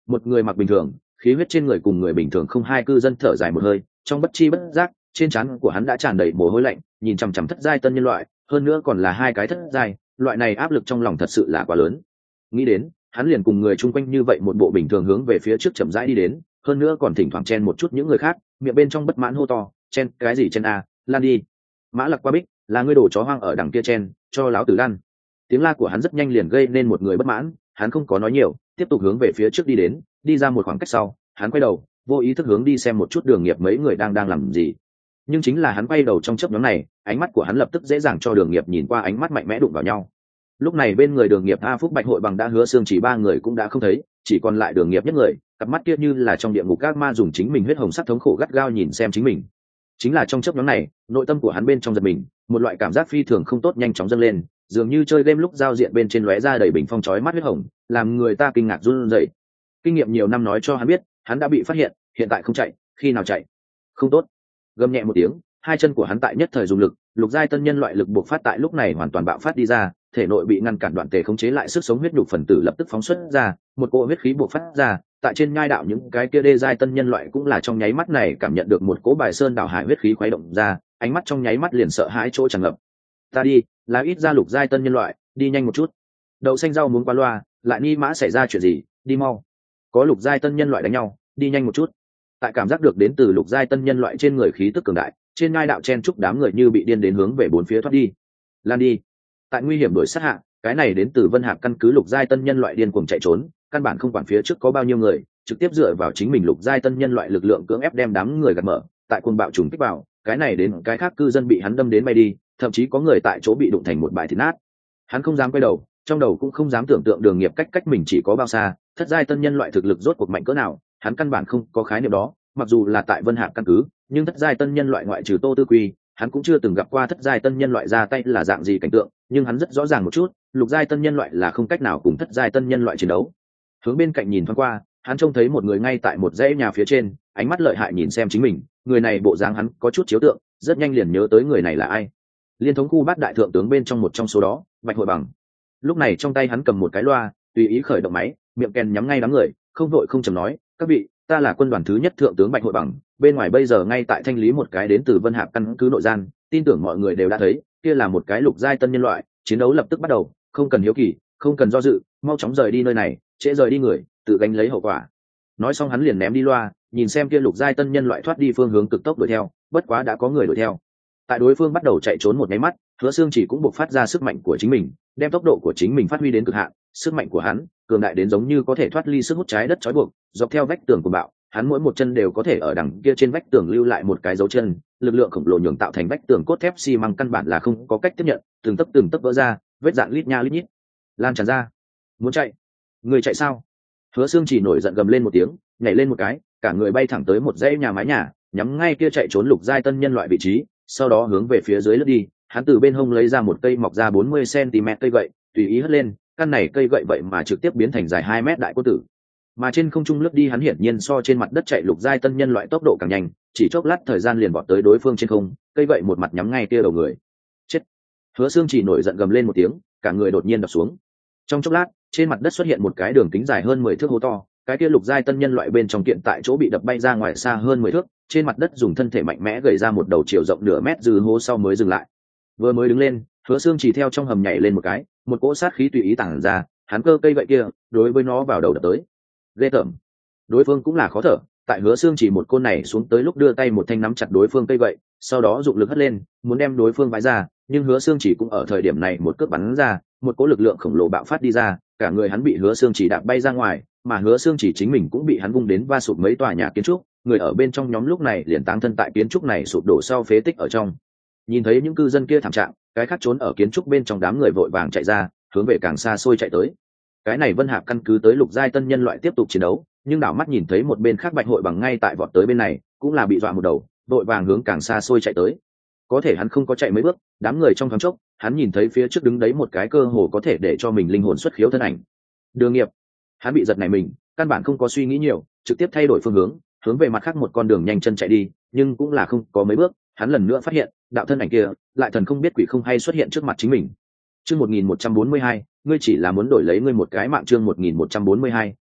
một người mặc bình thường, khí huyết trên người cùng người bình thường không hai cư dân thở dài một hơi, trong bất chi bất giác trên trán của hắn đã tràn đầy mồ hôi lạnh, nhìn chằm chằm thất giai tân nhân loại, hơn nữa còn là hai cái thất giai, loại này áp lực trong lòng thật sự là quá lớn. Nghĩ đến, hắn liền cùng người chung quanh như vậy một bộ bình thường hướng về phía trước chậm rãi đi đến, hơn nữa còn thỉnh thoảng chen một chút những người khác, miệng bên trong bất mãn hô to, chen cái gì chen a, lan đi. Mã Lặc qua bích, là ngươi đồ chó hoang ở đằng kia chen, cho láo tử lan. Tiếng la của hắn rất nhanh liền gây nên một người bất mãn, hắn không có nói nhiều, tiếp tục hướng về phía trước đi đến, đi ra một khoảng cách sau, hắn quay đầu, vô ý thức hướng đi xem một chút Đường Nghiệp mấy người đang đang làm gì. Nhưng chính là hắn quay đầu trong chớp nhoáng này, ánh mắt của hắn lập tức dễ dàng cho Đường Nghiệp nhìn qua ánh mắt mạnh mẽ đụng vào nhau. Lúc này bên người Đường Nghiệp A Phúc Bạch Hội Bằng đã Hứa Xương chỉ ba người cũng đã không thấy, chỉ còn lại Đường Nghiệp nhất người, cặp mắt kia như là trong địa ngục các ma dùng chính mình huyết hồng sắc thống khổ gắt gao nhìn xem chính mình. Chính là trong chớp nhoáng này, nội tâm của hắn bên trong giật mình, một loại cảm giác phi thường không tốt nhanh chóng dâng lên, dường như chơi game lúc giao diện bên trên lóe ra đầy bình phong chói mắt huyết hồng, làm người ta kinh ngạc run rẩy. Kinh nghiệm nhiều năm nói cho hắn biết, hắn đã bị phát hiện, hiện tại không chạy, khi nào chạy? Không tốt. Gầm nhẹ một tiếng, hai chân của hắn tại nhất thời dùng lực, lục giai tân nhân loại lực buộc phát tại lúc này hoàn toàn bạo phát đi ra, thể nội bị ngăn cản đoạn tề khống chế lại sức sống huyết nhục phần tử lập tức phóng xuất ra, một cỗ huyết khí buộc phát ra, tại trên nhai đạo những cái kia đê giai tân nhân loại cũng là trong nháy mắt này cảm nhận được một cỗ bài sơn đảo hải huyết khí khuấy động ra, ánh mắt trong nháy mắt liền sợ hãi chỗ tràn ngập. Ta đi, là ít ra lục giai tân nhân loại, đi nhanh một chút. Đậu xanh rau muốn qua loa, lại ni mã xảy ra chuyện gì, đi mau. Có lục giai tân nhân loại đánh nhau, đi nhanh một chút. Tại cảm giác được đến từ lục giai tân nhân loại trên người khí tức cường đại, trên ngai đạo chen chúc đám người như bị điên đến hướng về bốn phía thoát đi. Lan đi. Tại nguy hiểm đổi sát hạ, cái này đến từ Vân Hạp căn cứ lục giai tân nhân loại điên cuồng chạy trốn, căn bản không quản phía trước có bao nhiêu người, trực tiếp dựa vào chính mình lục giai tân nhân loại lực lượng cưỡng ép đem đám người gạt mở, tại cuồng bạo trùng kích vào, cái này đến cái khác cư dân bị hắn đâm đến bay đi, thậm chí có người tại chỗ bị đụng thành một bãi thịt nát. Hắn không dám quay đầu, trong đầu cũng không dám tưởng tượng Đường Nghiệp cách cách mình chỉ có bao xa, thất giai tân nhân loại thực lực rốt cuộc mạnh cỡ nào, hắn căn bản không có khái niệm đó, mặc dù là tại Vân Hạp căn cứ, nhưng thất giai tân nhân loại ngoại trừ Tô Tư Quy, hắn cũng chưa từng gặp qua thất giai tân nhân loại ra tay là dạng gì cảnh tượng, nhưng hắn rất rõ ràng một chút, lục giai tân nhân loại là không cách nào cùng thất giai tân nhân loại chiến đấu. Hướng bên cạnh nhìn thoáng qua, hắn trông thấy một người ngay tại một dãy nhà phía trên, ánh mắt lợi hại nhìn xem chính mình, người này bộ dáng hắn có chút chiếu tượng, rất nhanh liền nhớ tới người này là ai. Liên thống khu bát đại thượng tướng bên trong một trong số đó, Bạch Hội Bằng. Lúc này trong tay hắn cầm một cái loa, tùy ý khởi động máy, miệng kèn nhắm ngay đám người, không vội không chậm nói, các vị, ta là quân đoàn thứ nhất thượng tướng Bạch Hội Bằng, bên ngoài bây giờ ngay tại thanh lý một cái đến từ Vân Hạp căn cứ nội gian, tin tưởng mọi người đều đã thấy, kia là một cái lục giai tân nhân loại, chiến đấu lập tức bắt đầu, không cần hiếu kỳ, không cần do dự, mau chóng rời đi nơi này, trễ rời đi người, tự gánh lấy hậu quả. Nói xong hắn liền ném đi loa, nhìn xem kia lục giai tân nhân loại thoát đi phương hướng cực tốc đuổi theo, bất quá đã có người đuổi theo. Tại đối phương bắt đầu chạy trốn một cái mắt, Hứa Xương chỉ cũng buộc phát ra sức mạnh của chính mình, đem tốc độ của chính mình phát huy đến cực hạn, sức mạnh của hắn cường đại đến giống như có thể thoát ly sức hút trái đất trói buộc, dọc theo vách tường của bạo, hắn mỗi một chân đều có thể ở đằng kia trên vách tường lưu lại một cái dấu chân, lực lượng khổng lồ nhường tạo thành vách tường cốt thép xi măng căn bản là không có cách tiếp nhận, từng tấc từng tấc vỡ ra, vết dạn lít nha lít nhít, lan tràn ra. Muốn chạy? Người chạy sao? Hứa Xương chỉ nổi giận gầm lên một tiếng, nhảy lên một cái, cả người bay thẳng tới một dãy nhà mái nhà, nhắm ngay kia chạy trốn lục giai tân nhân loại vị trí, sau đó hướng về phía dưới lướt đi. Hắn từ bên hông lấy ra một cây mọc ra bốn mươi xăng-ti-mét cây gậy, tùy ý hất lên, căn này cây gậy vậy mà trực tiếp biến thành dài hai mét đại cốt tử. Mà trên không trung lướt đi hắn hiển nhiên so trên mặt đất chạy lục giai tân nhân loại tốc độ càng nhanh, chỉ chốc lát thời gian liền vọt tới đối phương trên không, cây gậy một mặt nhắm ngay kia đầu người. Chết! Hứa Xương chỉ nổi giận gầm lên một tiếng, cả người đột nhiên đập xuống. Trong chốc lát, trên mặt đất xuất hiện một cái đường kính dài hơn mười thước hố to, cái kia lục giai tân nhân loại bên trong kiện tại chỗ bị đập bay ra ngoài xa hơn mười thước, trên mặt đất dùng thân thể mạnh mẽ gầy ra một đầu chiều rộng nửa mét dư hố sau mới dừng lại. Vừa mới đứng lên, Hứa Xương chỉ theo trong hầm nhảy lên một cái, một cỗ sát khí tùy ý tản ra, hắn cơ cây gậy kia, đối với nó vào đầu đập tới. Ghê tởm. Đối phương cũng là khó thở, tại Hứa Xương chỉ một côn này xuống tới lúc đưa tay một thanh nắm chặt đối phương cây gậy, sau đó dụng lực hất lên, muốn đem đối phương vãi ra, nhưng Hứa Xương chỉ cũng ở thời điểm này một cước bắn ra, một cỗ lực lượng khổng lồ bạo phát đi ra, cả người hắn bị Hứa Xương chỉ đạp bay ra ngoài, mà Hứa Xương chỉ chính mình cũng bị hắn vung đến va sụp mấy tòa nhà kiến trúc, người ở bên trong nhóm lúc này liền táng thân tại kiến trúc này sụp đổ sau phế tích ở trong. Nhìn thấy những cư dân kia thảm trạng, cái khác trốn ở kiến trúc bên trong đám người vội vàng chạy ra, hướng về càng xa xôi chạy tới. Cái này Vân Hạp căn cứ tới lục giai tân nhân loại tiếp tục chiến đấu, nhưng đảo mắt nhìn thấy một bên khác Bạch Hội Bằng ngay tại vọt tới bên này, cũng là bị dọa một đầu, vội vàng hướng càng xa xôi chạy tới. Có thể hắn không có chạy mấy bước, đám người trong thoáng chốc, hắn nhìn thấy phía trước đứng đấy một cái cơ hồ có thể để cho mình linh hồn xuất khiếu thân ảnh. Đường Nghiệp. Hắn bị giật này mình, căn bản không có suy nghĩ nhiều, trực tiếp thay đổi phương hướng, hướng về mặt khác một con đường nhanh chân chạy đi, nhưng cũng là không có mấy bước, hắn lần nữa phát hiện, đạo thân ảnh kia lại thần không biết quỷ không hay xuất hiện trước mặt chính mình. Chương một nghìn một trăm bốn mươi hai, ngươi chỉ là muốn đổi lấy ngươi một cái mạng. Chương một nghìn một trăm bốn mươi hai,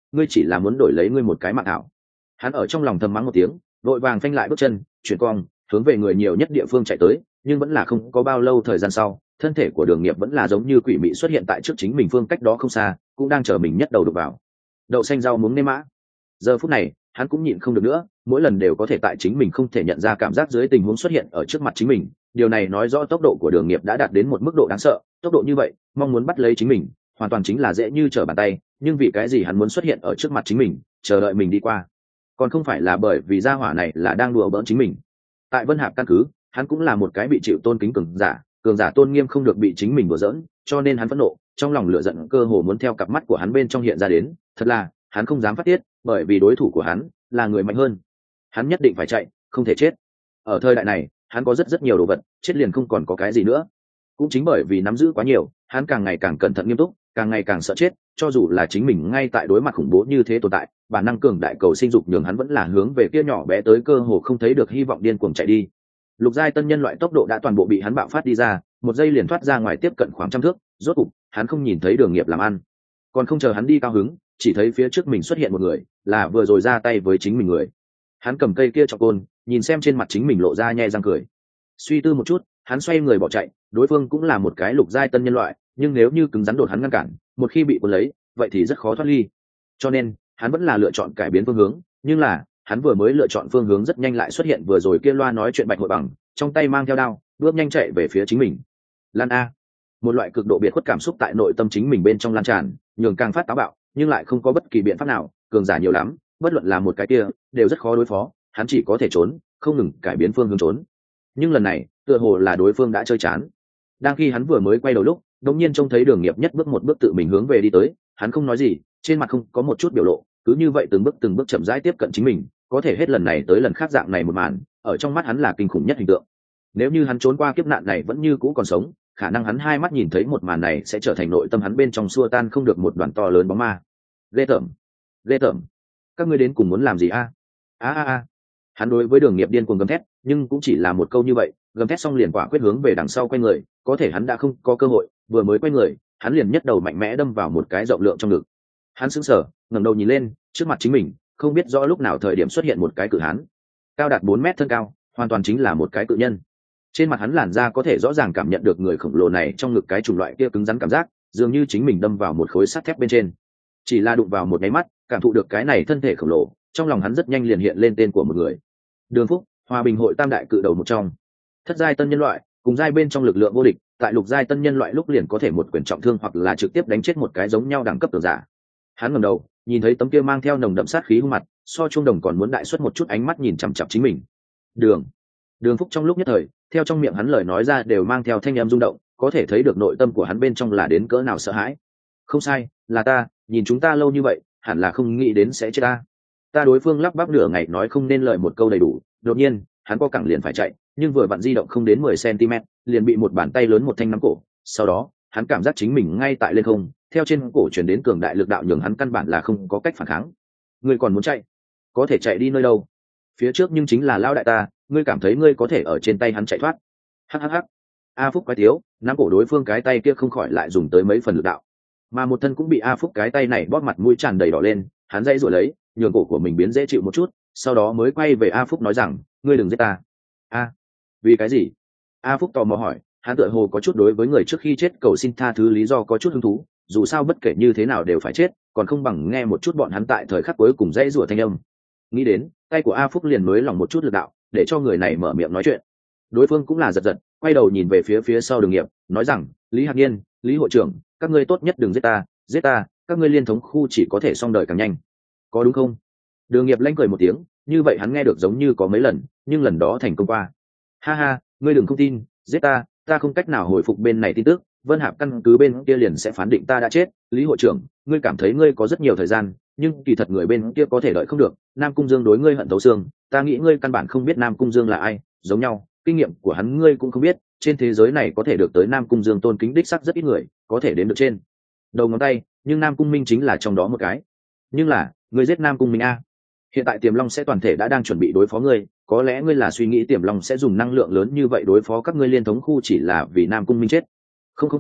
ngươi chỉ là muốn đổi lấy ngươi một cái mạng thảo. Hắn ở trong lòng thầm mắng một tiếng, vội vàng phanh lại bước chân, chuyển cong hướng về người nhiều nhất địa phương chạy tới, nhưng vẫn là không có bao lâu thời gian sau, thân thể của Đường Nghiệp vẫn là giống như quỷ mị xuất hiện tại trước chính mình, phương cách đó không xa, cũng đang chờ mình nhất đầu đục vào. Đậu xanh rau muống nêm mã. Giờ phút này, hắn cũng nhịn không được nữa, mỗi lần đều có thể tại chính mình không thể nhận ra cảm giác dưới tình huống xuất hiện ở trước mặt chính mình, điều này nói rõ tốc độ của Đường Nghiệp đã đạt đến một mức độ đáng sợ, tốc độ như vậy, mong muốn bắt lấy chính mình, hoàn toàn chính là dễ như trở bàn tay, nhưng vì cái gì hắn muốn xuất hiện ở trước mặt chính mình, chờ đợi mình đi qua? Còn không phải là bởi vì gia hỏa này là đang đùa bỡn chính mình. Tại Vân Hạp căn cứ, hắn cũng là một cái bị chịu tôn kính cường giả, cường giả tôn nghiêm không được bị chính mình đùa giỡn, cho nên hắn phẫn nộ, trong lòng lửa giận cơ hồ muốn theo cặp mắt của hắn bên trong hiện ra đến, thật là, hắn không dám phát tiết, bởi vì đối thủ của hắn là người mạnh hơn. Hắn nhất định phải chạy, không thể chết. Ở thời đại này, hắn có rất rất nhiều đồ vật, chết liền không còn có cái gì nữa. Cũng chính bởi vì nắm giữ quá nhiều, hắn càng ngày càng cẩn thận nghiêm túc, càng ngày càng sợ chết, cho dù là chính mình ngay tại đối mặt khủng bố như thế tồn tại, bản năng cường đại cầu sinh dục nhường hắn vẫn là hướng về kia nhỏ bé tới cơ hồ không thấy được hy vọng điên cuồng chạy đi. Lục giai tân nhân loại tốc độ đã toàn bộ bị hắn bạo phát đi ra, một giây liền thoát ra ngoài tiếp cận khoảng trăm thước, rốt cục, hắn không nhìn thấy Đường Nghiệp làm ăn. Còn không chờ hắn đi cao hứng, chỉ thấy phía trước mình xuất hiện một người, là vừa rồi ra tay với chính mình người. Hắn cầm cây kia cho côn, nhìn xem trên mặt chính mình lộ ra nhe răng cười. Suy tư một chút, hắn xoay người bỏ chạy, đối phương cũng là một cái lục giai tân nhân loại, nhưng nếu như cứng rắn đột hắn ngăn cản, một khi bị cuốn lấy, vậy thì rất khó thoát ly. Cho nên, hắn vẫn là lựa chọn cải biến phương hướng, nhưng là, hắn vừa mới lựa chọn phương hướng rất nhanh lại xuất hiện vừa rồi kia loa nói chuyện Bạch Hội Bằng, trong tay mang theo đao, bước nhanh chạy về phía chính mình. Lan a, một loại cực độ biệt khuất cảm xúc tại nội tâm chính mình bên trong lan tràn, nhường càng phát táo bạo, nhưng lại không có bất kỳ biện pháp nào, cường giả nhiều lắm, bất luận là một cái kia, đều rất khó đối phó, hắn chỉ có thể trốn, không ngừng cải biến phương hướng trốn. Nhưng lần này, tựa hồ là đối phương đã chơi chán. Đang khi hắn vừa mới quay đầu lúc, đột nhiên trông thấy Đường Nghiệp nhất bước một bước tự mình hướng về đi tới, hắn không nói gì, trên mặt không có một chút biểu lộ, cứ như vậy từng bước từng bước chậm rãi tiếp cận chính mình, có thể hết lần này tới lần khác dạng này một màn, ở trong mắt hắn là kinh khủng nhất hình tượng. Nếu như hắn trốn qua kiếp nạn này vẫn như cũ còn sống, khả năng hắn hai mắt nhìn thấy một màn này sẽ trở thành nội tâm hắn bên trong xua tan không được một đoàn to lớn bóng ma. Ghê tởm, ghê tởm, các ngươi đến cùng muốn làm gì a? A a a. Hắn đối với Đường Nghiệp điên cuồng gầm thét, nhưng cũng chỉ là một câu như vậy, gầm thét xong liền quả quyết hướng về đằng sau quay người, có thể hắn đã không có cơ hội, vừa mới quay người, hắn liền nhất đầu mạnh mẽ đâm vào một cái rộng lượng trong ngực. Hắn sững sờ, ngẩng đầu nhìn lên, trước mặt chính mình, không biết rõ lúc nào thời điểm xuất hiện một cái cự hán, cao đạt bốn mét thân cao, hoàn toàn chính là một cái cự nhân. Trên mặt hắn làn da có thể rõ ràng cảm nhận được người khổng lồ này trong ngực cái chủng loại kia cứng rắn cảm giác, dường như chính mình đâm vào một khối sắt thép bên trên. Chỉ là đụng vào một cái mắt, cảm thụ được cái này thân thể khổng lồ, trong lòng hắn rất nhanh liền hiện lên tên của một người. Đường Phúc, Hòa Bình hội tam đại cự đầu một trong. Thất giai tân nhân loại, cùng giai bên trong lực lượng vô địch, tại lục giai tân nhân loại lúc liền có thể một quyền trọng thương hoặc là trực tiếp đánh chết một cái giống nhau đẳng cấp cường giả. Hắn ngẩng đầu, nhìn thấy tấm kia mang theo nồng đậm sát khí hung mặt, so trung đồng còn muốn đại xuất một chút ánh mắt nhìn chằm chằm chính mình. Đường, Đường Phúc trong lúc nhất thời, theo trong miệng hắn lời nói ra đều mang theo thanh âm rung động, có thể thấy được nội tâm của hắn bên trong là đến cỡ nào sợ hãi. Không sai, là ta, nhìn chúng ta lâu như vậy, hẳn là không nghĩ đến sẽ chết ta. Ta đối phương lắp bắp nửa ngày nói không nên lời một câu đầy đủ, đột nhiên, hắn co cẳng liền phải chạy, nhưng vừa vặn di động không đến mười xăng-ti-mét, liền bị một bàn tay lớn một thanh nắm cổ, sau đó, hắn cảm giác chính mình ngay tại lên không, theo trên cổ truyền đến cường đại lực đạo nhường hắn căn bản là không có cách phản kháng. Ngươi còn muốn chạy? Có thể chạy đi nơi đâu? Phía trước nhưng chính là lão đại ta, ngươi cảm thấy ngươi có thể ở trên tay hắn chạy thoát? Hắc hắc hắc. A Phúc quái tiếu, nắm cổ đối phương cái tay kia không khỏi lại dùng tới mấy phần lực đạo. Mà một thân cũng bị A Phúc cái tay này bóp mặt mũi tràn đầy đỏ lên, hắn dây rồi lấy, nhường cổ của mình biến dễ chịu một chút, sau đó mới quay về A Phúc nói rằng, ngươi đừng giết ta. A, vì cái gì? A Phúc tò mò hỏi, hắn tựa hồ có chút đối với người trước khi chết cầu xin tha thứ lý do có chút hứng thú, dù sao bất kể như thế nào đều phải chết, còn không bằng nghe một chút bọn hắn tại thời khắc cuối cùng dãy rủa thanh âm. Nghĩ đến, tay của A Phúc liền nới lỏng một chút lực đạo, để cho người này mở miệng nói chuyện. Đối phương cũng là giật giật, quay đầu nhìn về phía phía sau Đường Nghiệp, nói rằng, Lý Hạc Nhiên, Lý hội trưởng, các ngươi tốt nhất đừng giết ta, giết ta, các ngươi liên thống khu chỉ có thể xong đời càng nhanh. Có đúng không? Đường Nghiệp lanh cười một tiếng, như vậy hắn nghe được giống như có mấy lần, nhưng lần đó thành công qua. Ha ha, ngươi đừng không tin, giết ta, ta không cách nào hồi phục bên này tin tức, Vân Hạp căn cứ bên kia liền sẽ phán định ta đã chết. Lý hội trưởng, ngươi cảm thấy ngươi có rất nhiều thời gian, nhưng kỳ thật người bên kia có thể đợi không được. Nam Cung Dương đối ngươi hận thấu xương, ta nghĩ ngươi căn bản không biết Nam Cung Dương là ai, giống nhau, kinh nghiệm của hắn ngươi cũng không biết. Trên thế giới này có thể được tới Nam Cung Dương tôn kính đích sắc rất ít người, có thể đến được trên đầu ngón tay, nhưng Nam Cung Minh chính là trong đó một cái. Nhưng là, ngươi giết Nam Cung Minh a? Hiện tại Tiềm Long sẽ toàn thể đã đang chuẩn bị đối phó ngươi, có lẽ ngươi là suy nghĩ Tiềm Long sẽ dùng năng lượng lớn như vậy đối phó các ngươi liên thống khu chỉ là vì Nam Cung Minh chết. Không không không,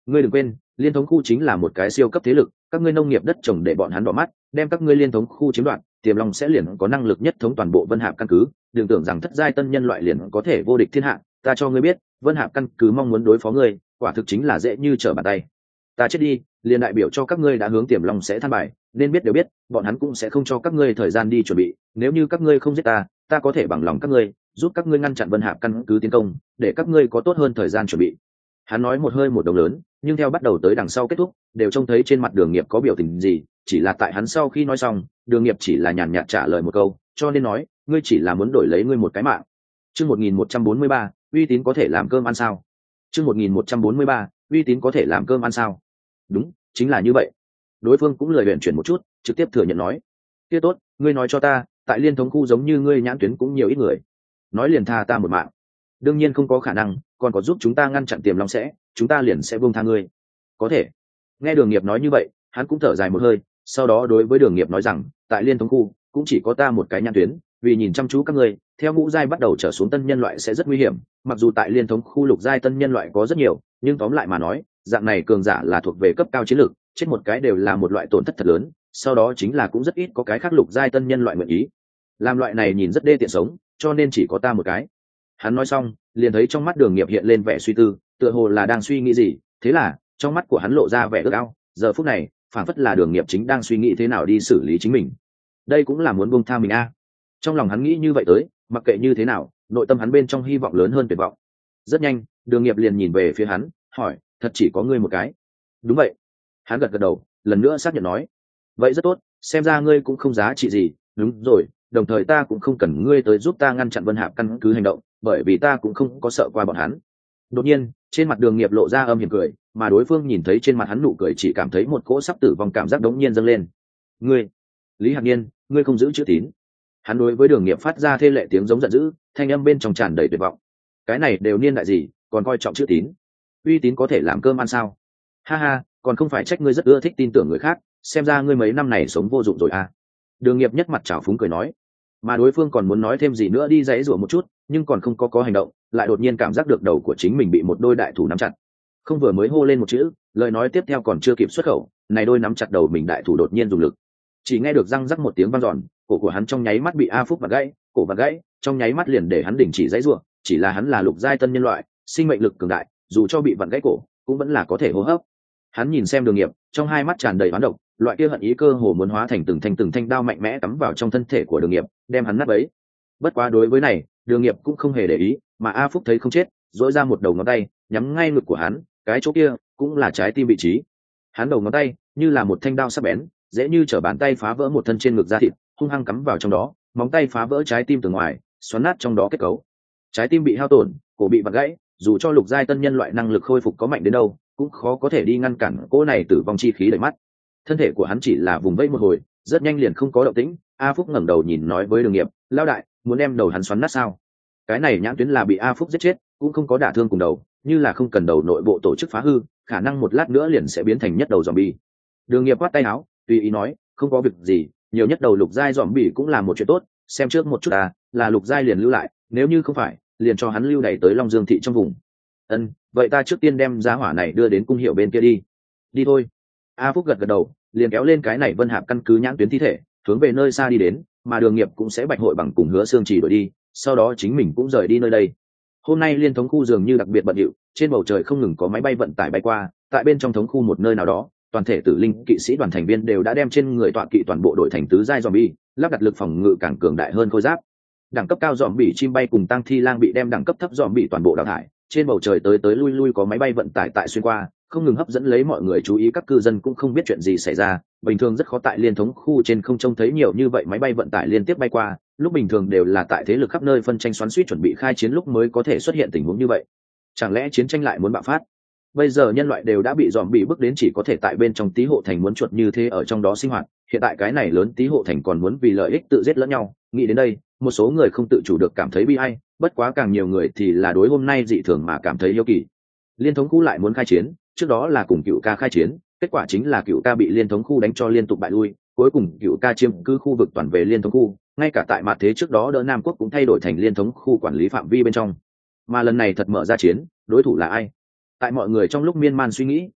ngươi đừng quên, liên thống khu chính là một cái siêu cấp thế lực, các ngươi nông nghiệp đất trồng để bọn hắn đỏ mắt, đem các ngươi liên thống khu chiếm đoạt, tiềm long sẽ liền có năng lực nhất thống toàn bộ Vân Hạp căn cứ, đừng tưởng rằng thất giai tân nhân loại liền có thể vô địch thiên hạ, ta cho ngươi biết, Vân Hạp căn cứ mong muốn đối phó ngươi, quả thực chính là dễ như trở bàn tay. Ta chết đi, liền đại biểu cho các ngươi đã hướng tiềm long sẽ than bài, nên biết đều biết, bọn hắn cũng sẽ không cho các ngươi thời gian đi chuẩn bị, nếu như các ngươi không giết ta, ta có thể bằng lòng các ngươi, giúp các ngươi ngăn chặn Vân Hạp căn cứ tiến công, để các ngươi có tốt hơn thời gian chuẩn bị. Hắn nói một hơi một đồng lớn, nhưng theo bắt đầu tới đằng sau kết thúc, đều trông thấy trên mặt Đường Nghiệp có biểu tình gì, chỉ là tại hắn sau khi nói xong, Đường Nghiệp chỉ là nhàn nhạt trả lời một câu, cho nên nói, ngươi chỉ là muốn đổi lấy ngươi một cái mạng. Chương một nghìn một trăm bốn mươi ba, uy tín có thể làm cơm ăn sao? Chương một nghìn một trăm bốn mươi ba, uy tín có thể làm cơm ăn sao? Đúng, chính là như vậy. Đối phương cũng lời huyền chuyển một chút, trực tiếp thừa nhận nói, kia tốt, ngươi nói cho ta, tại liên thống khu giống như ngươi nhãn tuyến cũng nhiều ít người, nói liền tha ta một mạng. Đương nhiên không có khả năng, còn có giúp chúng ta ngăn chặn tiềm long sẽ, chúng ta liền sẽ buông tha ngươi. Có thể. Nghe Đường Nghiệp nói như vậy, hắn cũng thở dài một hơi, sau đó đối với Đường Nghiệp nói rằng, tại liên thống khu cũng chỉ có ta một cái nhãn tuyến, vì nhìn chăm chú các ngươi, theo ngũ giai bắt đầu trở xuống tân nhân loại sẽ rất nguy hiểm, mặc dù tại liên thống khu lục giai tân nhân loại có rất nhiều, nhưng tóm lại mà nói, dạng này cường giả là thuộc về cấp cao chiến lược, chết một cái đều là một loại tổn thất thật lớn, sau đó chính là cũng rất ít có cái khác lục giai tân nhân loại nguyện ý làm loại này nhìn rất đê tiện sống, cho nên chỉ có ta một cái. Hắn nói xong, liền thấy trong mắt Đường Nghiệp hiện lên vẻ suy tư, tựa hồ là đang suy nghĩ gì, thế là trong mắt của hắn lộ ra vẻ ước ao, giờ phút này phảng phất là Đường Nghiệp chính đang suy nghĩ thế nào đi xử lý chính mình, đây cũng là muốn buông tha mình a. À. Trong lòng hắn nghĩ như vậy tới, mặc kệ như thế nào, nội tâm hắn bên trong hy vọng lớn hơn tuyệt vọng. Rất nhanh, Đường Nghiệp liền nhìn về phía hắn, hỏi, thật chỉ có ngươi một cái? Đúng vậy. Hắn gật gật đầu, lần nữa xác nhận nói, vậy rất tốt, xem ra ngươi cũng không giá trị gì. Đúng rồi, đồng thời ta cũng không cần ngươi tới giúp ta ngăn chặn Vân Hạp căn cứ hành động, bởi vì ta cũng không có sợ qua bọn hắn. Đột nhiên, trên mặt Đường Nghiệp lộ ra âm hiểm cười, mà đối phương nhìn thấy trên mặt hắn nụ cười chỉ cảm thấy một cỗ sắp tử vong cảm giác đống nhiên dâng lên. Ngươi, Lý Hạc Nhiên, ngươi không giữ chữ tín. Hắn đối với Đường Nghiệp phát ra thê lệ tiếng giống giận dữ, thanh âm bên trong tràn đầy tuyệt vọng. Cái này đều niên đại gì, còn coi trọng chữ tín? Uy tín có thể làm cơm ăn sao? Ha ha, còn không phải trách ngươi rất ưa thích tin tưởng người khác, xem ra ngươi mấy năm này sống vô dụng rồi à. Đường Nghiệp nhếch mặt trào phúng cười nói, mà đối phương còn muốn nói thêm gì nữa đi dãy rủa một chút, nhưng còn không có có hành động, lại đột nhiên cảm giác được đầu của chính mình bị một đôi đại thủ nắm chặt. Không vừa mới hô lên một chữ, lời nói tiếp theo còn chưa kịp xuất khẩu, này đôi nắm chặt đầu mình đại thủ đột nhiên dùng lực. Chỉ nghe được răng rắc một tiếng vang dọn, cổ của hắn trong nháy mắt bị A Phúc vặn gãy, cổ vặn gãy, trong nháy mắt liền để hắn đình chỉ dãy rủa, chỉ là hắn là lục giai tân nhân loại, sinh mệnh lực cường đại, dù cho bị vặn gãy cổ, cũng vẫn là có thể hô hấp. Hắn nhìn xem Đường Nghiệp, trong hai mắt tràn đầy oán độc, loại kia hận ý cơ hồ muốn hóa thành từng thanh từng thanh đao mạnh mẽ cắm vào trong thân thể của Đường Nghiệp, đem hắn nát bấy. Bất quá đối với này, Đường Nghiệp cũng không hề để ý, mà A Phúc thấy không chết, duỗi ra một đầu ngón tay, nhắm ngay ngực của hắn, cái chỗ kia cũng là trái tim vị trí. Hắn đầu ngón tay như là một thanh đao sắc bén, dễ như trở bàn tay phá vỡ một thân trên ngực da thịt, hung hăng cắm vào trong đó, móng tay phá vỡ trái tim từ ngoài, xoắn nát trong đó kết cấu. Trái tim bị hao tổn, cổ bị vặn gãy, dù cho lục giai tân nhân loại năng lực khôi phục có mạnh đến đâu, cũng khó có thể đi ngăn cản cỗ này tử vong chi khí đầy mắt. Thân thể của hắn chỉ là vùng vẫy một hồi, rất nhanh liền không có động tĩnh. A Phúc ngẩng đầu nhìn nói với Đường Nghiệp, lão đại, muốn đem đầu hắn xoắn nát sao? Cái này nhãn tuyến là bị A Phúc giết chết, cũng không có đả thương cùng đầu, như là không cần đầu nội bộ tổ chức phá hư, khả năng một lát nữa liền sẽ biến thành nhất đầu zombie. Đường Nghiệp quát tay áo, tùy ý nói, không có việc gì, nhiều nhất đầu lục giai zombie cũng là một chuyện tốt, xem trước một chút à, là lục giai liền lưu lại, nếu như không phải, liền cho hắn lưu đẩy tới Long Dương thị trong vùng. Ân, vậy ta trước tiên đem giá hỏa này đưa đến cung hiệu bên kia đi. Đi thôi. A Phúc gật gật đầu, liền kéo lên cái này Vân Hạp căn cứ nhãn tuyến thi thể, hướng về nơi xa đi đến, mà Đường Nghiệp cũng sẽ bạch hội bằng cùng Hứa Xương Trì đuổi đi, sau đó chính mình cũng rời đi nơi đây. Hôm nay liên thống khu dường như đặc biệt bận rộn, trên bầu trời không ngừng có máy bay vận tải bay qua, tại bên trong thống khu một nơi nào đó, toàn thể tử linh kỵ sĩ đoàn thành viên đều đã đem trên người tọa kỵ toàn bộ đội thành tứ giai zombie, lắp đặt lực phòng ngự càng cường đại hơn khôi giáp. Đẳng cấp cao zombie chim bay cùng tăng thi lang bị đem đẳng cấp thấp zombie toàn bộ đào thải, trên bầu trời tới tới lui lui có máy bay vận tải tại xuyên qua, không ngừng hấp dẫn lấy mọi người chú ý, các cư dân cũng không biết chuyện gì xảy ra, bình thường rất khó tại liên thống khu trên không trông thấy nhiều như vậy máy bay vận tải liên tiếp bay qua, lúc bình thường đều là tại thế lực khắp nơi phân tranh xoắn xuýt chuẩn bị khai chiến lúc mới có thể xuất hiện tình huống như vậy. Chẳng lẽ chiến tranh lại muốn bạo phát? Bây giờ nhân loại đều đã bị dòm bị bước đến chỉ có thể tại bên trong tí hộ thành muốn chuột như thế ở trong đó sinh hoạt, hiện tại cái này lớn tí hộ thành còn muốn vì lợi ích tự giết lẫn nhau. Nghĩ đến đây, một số người không tự chủ được cảm thấy bi ai, bất quá càng nhiều người thì là đối hôm nay dị thường mà cảm thấy yêu kỳ. Liên thống khu lại muốn khai chiến, trước đó là cùng Cựu Ca khai chiến, kết quả chính là Cựu Ca bị liên thống khu đánh cho liên tục bại lui, cuối cùng Cựu Ca chiếm cứ khu vực toàn về liên thống khu, ngay cả tại mặt thế trước đó đỡ Nam Quốc cũng thay đổi thành liên thống khu quản lý phạm vi bên trong. Mà lần này thật mở ra chiến, đối thủ là ai? Tại mọi người trong lúc miên man suy nghĩ,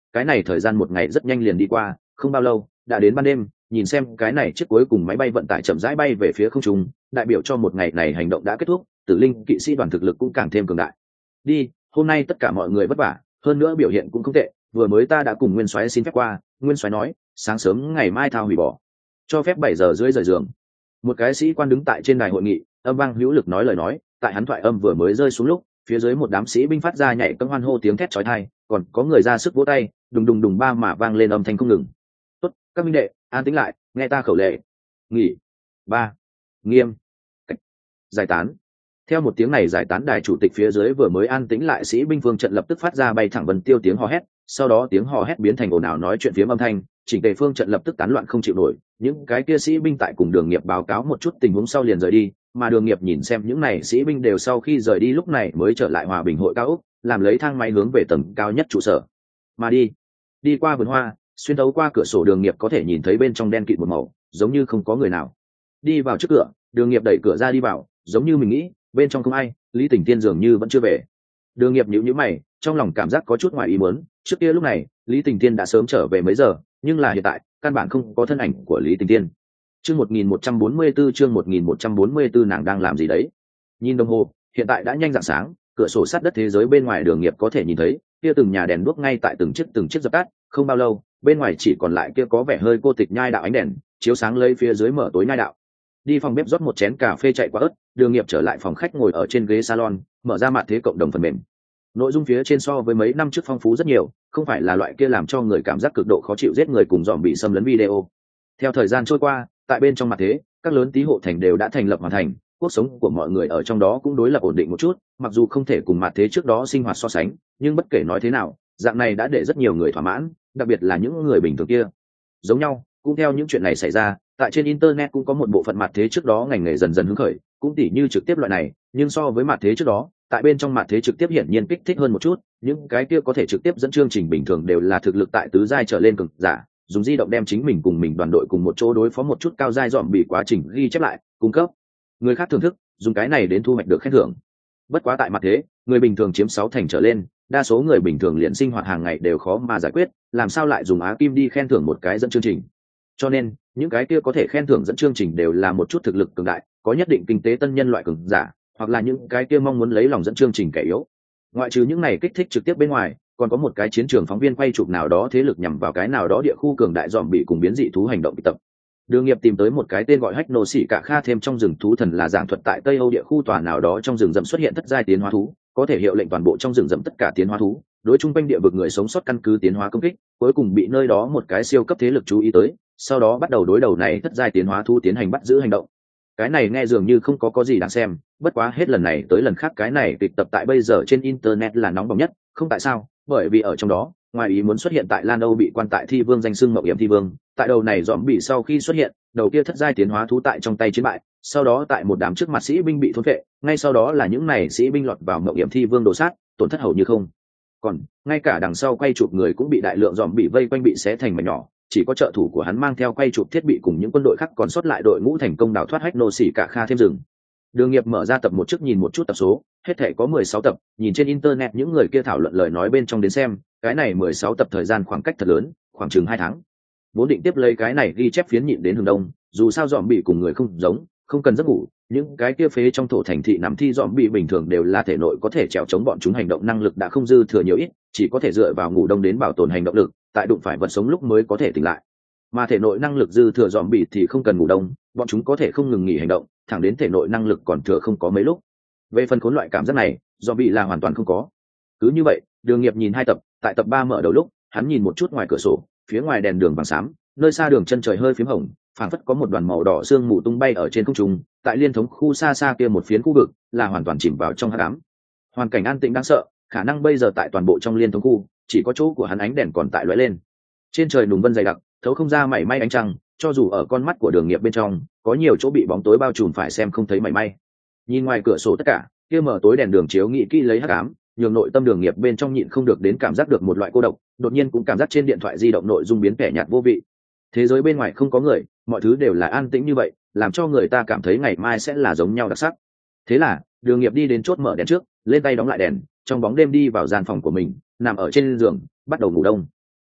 cái này thời gian một ngày rất nhanh liền đi qua, không bao lâu đã đến ban đêm. Nhìn xem cái này chiếc cuối cùng máy bay vận tải chậm rãi bay về phía không trung, đại biểu cho một ngày này hành động đã kết thúc. Tử linh kỵ sĩ đoàn thực lực cũng càng thêm cường đại. Đi, hôm nay tất cả mọi người vất vả, hơn nữa biểu hiện cũng không tệ. Vừa mới ta đã cùng Nguyên Soái xin phép qua, Nguyên Soái nói sáng sớm ngày mai thao hủy bỏ, cho phép bảy giờ rưỡi rời giường. Một cái sĩ quan đứng tại trên đài hội nghị, âm vang hữu lực nói lời nói. Tại hắn thoại âm vừa mới rơi xuống lúc, phía dưới một đám sĩ binh phát ra nhảy cẫng hoan hô tiếng thét chói tai, còn có người ra sức vỗ tay, đùng đùng đùng ba mà vang lên âm thanh không ngừng. Tốt, các minh đệ, an tĩnh lại, nghe ta khẩu lệ. Nghỉ. Ba. Nghiêm. Cách. Giải tán. Theo một tiếng này giải tán, đài chủ tịch phía dưới vừa mới an tĩnh lại sĩ binh phương trận lập tức phát ra bay thẳng vân tiêu tiếng hò hét, sau đó tiếng hò hét biến thành ồn ào nói chuyện phiếm âm thanh, chỉnh tề phương trận lập tức tán loạn không chịu nổi. Những cái kia sĩ binh tại cùng Đường Nghiệp báo cáo một chút tình huống sau liền rời đi, mà Đường Nghiệp nhìn xem những này sĩ binh đều sau khi rời đi lúc này mới trở lại Hòa Bình hội cao ốc, làm lấy thang máy hướng về tầng cao nhất trụ sở mà đi. Đi qua vườn hoa, xuyên thấu qua cửa sổ, Đường Nghiệp có thể nhìn thấy bên trong đen kịt một màu, giống như không có người nào. Đi vào trước cửa, Đường Nghiệp đẩy cửa ra đi vào, giống như mình nghĩ bên trong không ai. Lý Tình Tiên dường như vẫn chưa về. Đường Nghiệp nhíu nhíu mày, trong lòng cảm giác có chút ngoài ý muốn. Trước kia lúc này Lý Tình Tiên đã sớm trở về mấy giờ, nhưng là hiện tại căn bản không có thân ảnh của Lý Tình Tiên. Chương một nghìn một trăm bốn mươi tư, chương một nghìn một trăm bốn mươi tư, nàng đang làm gì đấy? Nhìn đồng hồ, hiện tại đã nhanh rạng sáng, cửa sổ sát đất thế giới bên ngoài Đường Nghiệp có thể nhìn thấy kia từng nhà đèn đuốc ngay tại từng chiếc từng chiếc dập tắt. Không bao lâu, bên ngoài chỉ còn lại kia có vẻ hơi cô tịch nhai đạo ánh đèn chiếu sáng lấy phía dưới mở tối nhai đạo. Đi phòng bếp rót một chén cà phê chạy qua ớt, Đường Nghiệp trở lại phòng khách ngồi ở trên ghế salon, mở ra mặt thế cộng đồng phần mềm. Nội dung phía trên so với mấy năm trước phong phú rất nhiều, không phải là loại kia làm cho người cảm giác cực độ khó chịu giết người cùng dòm bị xâm lấn video. Theo thời gian trôi qua, tại bên trong mặt thế, các lớn tí hộ thành đều đã thành lập hoàn thành, cuộc sống của mọi người ở trong đó cũng đối lập ổn định một chút, mặc dù không thể cùng mặt thế trước đó sinh hoạt so sánh, nhưng bất kể nói thế nào, dạng này đã để rất nhiều người thỏa mãn, đặc biệt là những người bình thường kia. Giống nhau, cũng theo những chuyện này xảy ra, tại trên internet cũng có một bộ phận mặt thế trước đó ngành nghề dần dần hứng khởi, cũng tỉ như trực tiếp loại này, nhưng so với mặt thế trước đó, tại bên trong mặt thế trực tiếp hiển nhiên kích thích hơn một chút. Những cái kia có thể trực tiếp dẫn chương trình bình thường đều là thực lực tại tứ giai trở lên cực giả, dùng di động đem chính mình cùng mình đoàn đội cùng một chỗ đối phó một chút cao giai dòm bị quá trình ghi chép lại, cung cấp người khác thưởng thức, dùng cái này đến thu hoạch được khen thưởng. Bất quá tại mặt thế, người bình thường chiếm sáu thành trở lên, đa số người bình thường liền sinh hoạt hàng ngày đều khó mà giải quyết, làm sao lại dùng á kim đi khen thưởng một cái dẫn chương trình. Cho nên những cái kia có thể khen thưởng dẫn chương trình đều là một chút thực lực cường đại, có nhất định kinh tế tân nhân loại cường giả, hoặc là những cái kia mong muốn lấy lòng dẫn chương trình kẻ yếu. Ngoại trừ những này kích thích trực tiếp bên ngoài, còn có một cái chiến trường phóng viên quay chụp nào đó thế lực nhằm vào cái nào đó địa khu cường đại dòm bị cùng biến dị thú hành động bị tập. Đường Nghiệp tìm tới một cái tên gọi Hách Nô Sĩ Cả Kha thêm trong rừng thú thần, là giảng thuật tại Tây Âu địa khu tòa nào đó trong rừng rậm xuất hiện thất giai tiến hóa thú, có thể hiệu lệnh toàn bộ trong rừng rậm tất cả tiến hóa thú đối chung quanh địa vực người sống sót căn cứ tiến hóa công kích, cuối cùng bị nơi đó một cái siêu cấp thế lực chú ý tới, sau đó bắt đầu đối đầu này thất giai tiến hóa thú tiến hành bắt giữ hành động. Cái này nghe dường như không có có gì đáng xem, bất quá hết lần này tới lần khác cái này kịch tập tại bây giờ trên internet là nóng bỏng nhất, không tại sao, bởi vì ở trong đó ngoài ý muốn xuất hiện tại Lan Âu bị quan tại thi vương danh xưng Mộng Yểm Thi Vương, tại đầu này dòm bị sau khi xuất hiện, đầu kia thất giai tiến hóa thú tại trong tay chiến bại, sau đó tại một đám trước mặt sĩ binh bị thôn phệ, ngay sau đó là những này sĩ binh lọt vào Mộng Yểm Thi Vương đồ sát, tổn thất hầu như không. Còn ngay cả đằng sau quay chụp người cũng bị đại lượng dòm bị vây quanh bị xé thành mảnh nhỏ, chỉ có trợ thủ của hắn mang theo quay chụp thiết bị cùng những quân đội khác còn sót lại đội ngũ thành công đào thoát Hách Nô Sĩ Cả Kha thêm rừng. Đường Nghiệp mở ra tập một trước nhìn một chút tập số, hết thể có mười sáu tập, nhìn trên internet những người kia thảo luận lời nói bên trong đến xem, cái này mười sáu tập thời gian khoảng cách thật lớn, khoảng chừng hai tháng. Vốn định tiếp lấy cái này ghi chép phiến nhịn đến hướng đông, dù sao dòm bị cùng người không giống, không cần giấc ngủ, những cái kia phế trong thổ thành thị nằm thi dòm bị bình thường đều là thể nội có thể trèo chống bọn chúng hành động năng lực đã không dư thừa nhiều ít, chỉ có thể dựa vào ngủ đông đến bảo tồn hành động lực, tại đụng phải vật sống lúc mới có thể tỉnh lại. Mà thể nội năng lực dư thừa dòm bị thì không cần ngủ đông, bọn chúng có thể không ngừng nghỉ hành động, thẳng đến thể nội năng lực còn thừa không có mấy lúc. Về phần khốn loại cảm giác này, dòm bị là hoàn toàn không có. Cứ như vậy, Đường Nghiệp nhìn hai tập, tại tập ba mở đầu lúc, hắn nhìn một chút ngoài cửa sổ, phía ngoài đèn đường vàng xám, nơi xa đường chân trời hơi phím hồng, phảng phất có một đoàn màu đỏ sương mù tung bay ở trên không trung, tại liên thống khu xa xa kia một phiến khu vực, là hoàn toàn chìm vào trong hắc ám. Hoàn cảnh an tĩnh đáng sợ, khả năng bây giờ tại toàn bộ trong liên thống khu, chỉ có chỗ của hắn ánh đèn còn tại lóe lên. Trên trời nùng vân dày đặc, thấu không ra mảy may ánh trăng, cho dù ở con mắt của Đường Nghiệp bên trong, có nhiều chỗ bị bóng tối bao trùm phải xem không thấy mảy may. Nhìn ngoài cửa sổ tất cả, kia mở tối đèn đường chiếu nghĩ kỹ lấy hắc ám, nhường nội tâm Đường Nghiệp bên trong nhịn không được đến cảm giác được một loại cô độc, đột nhiên cũng cảm giác trên điện thoại di động nội dung biến vẻ nhạt vô vị. Thế giới bên ngoài không có người, mọi thứ đều là an tĩnh như vậy, làm cho người ta cảm thấy ngày mai sẽ là giống nhau đặc sắc. Thế là, Đường Nghiệp đi đến chốt mở đèn trước, lên tay đóng lại đèn, trong bóng đêm đi vào gian phòng của mình, nằm ở trên giường, bắt đầu ngủ đông.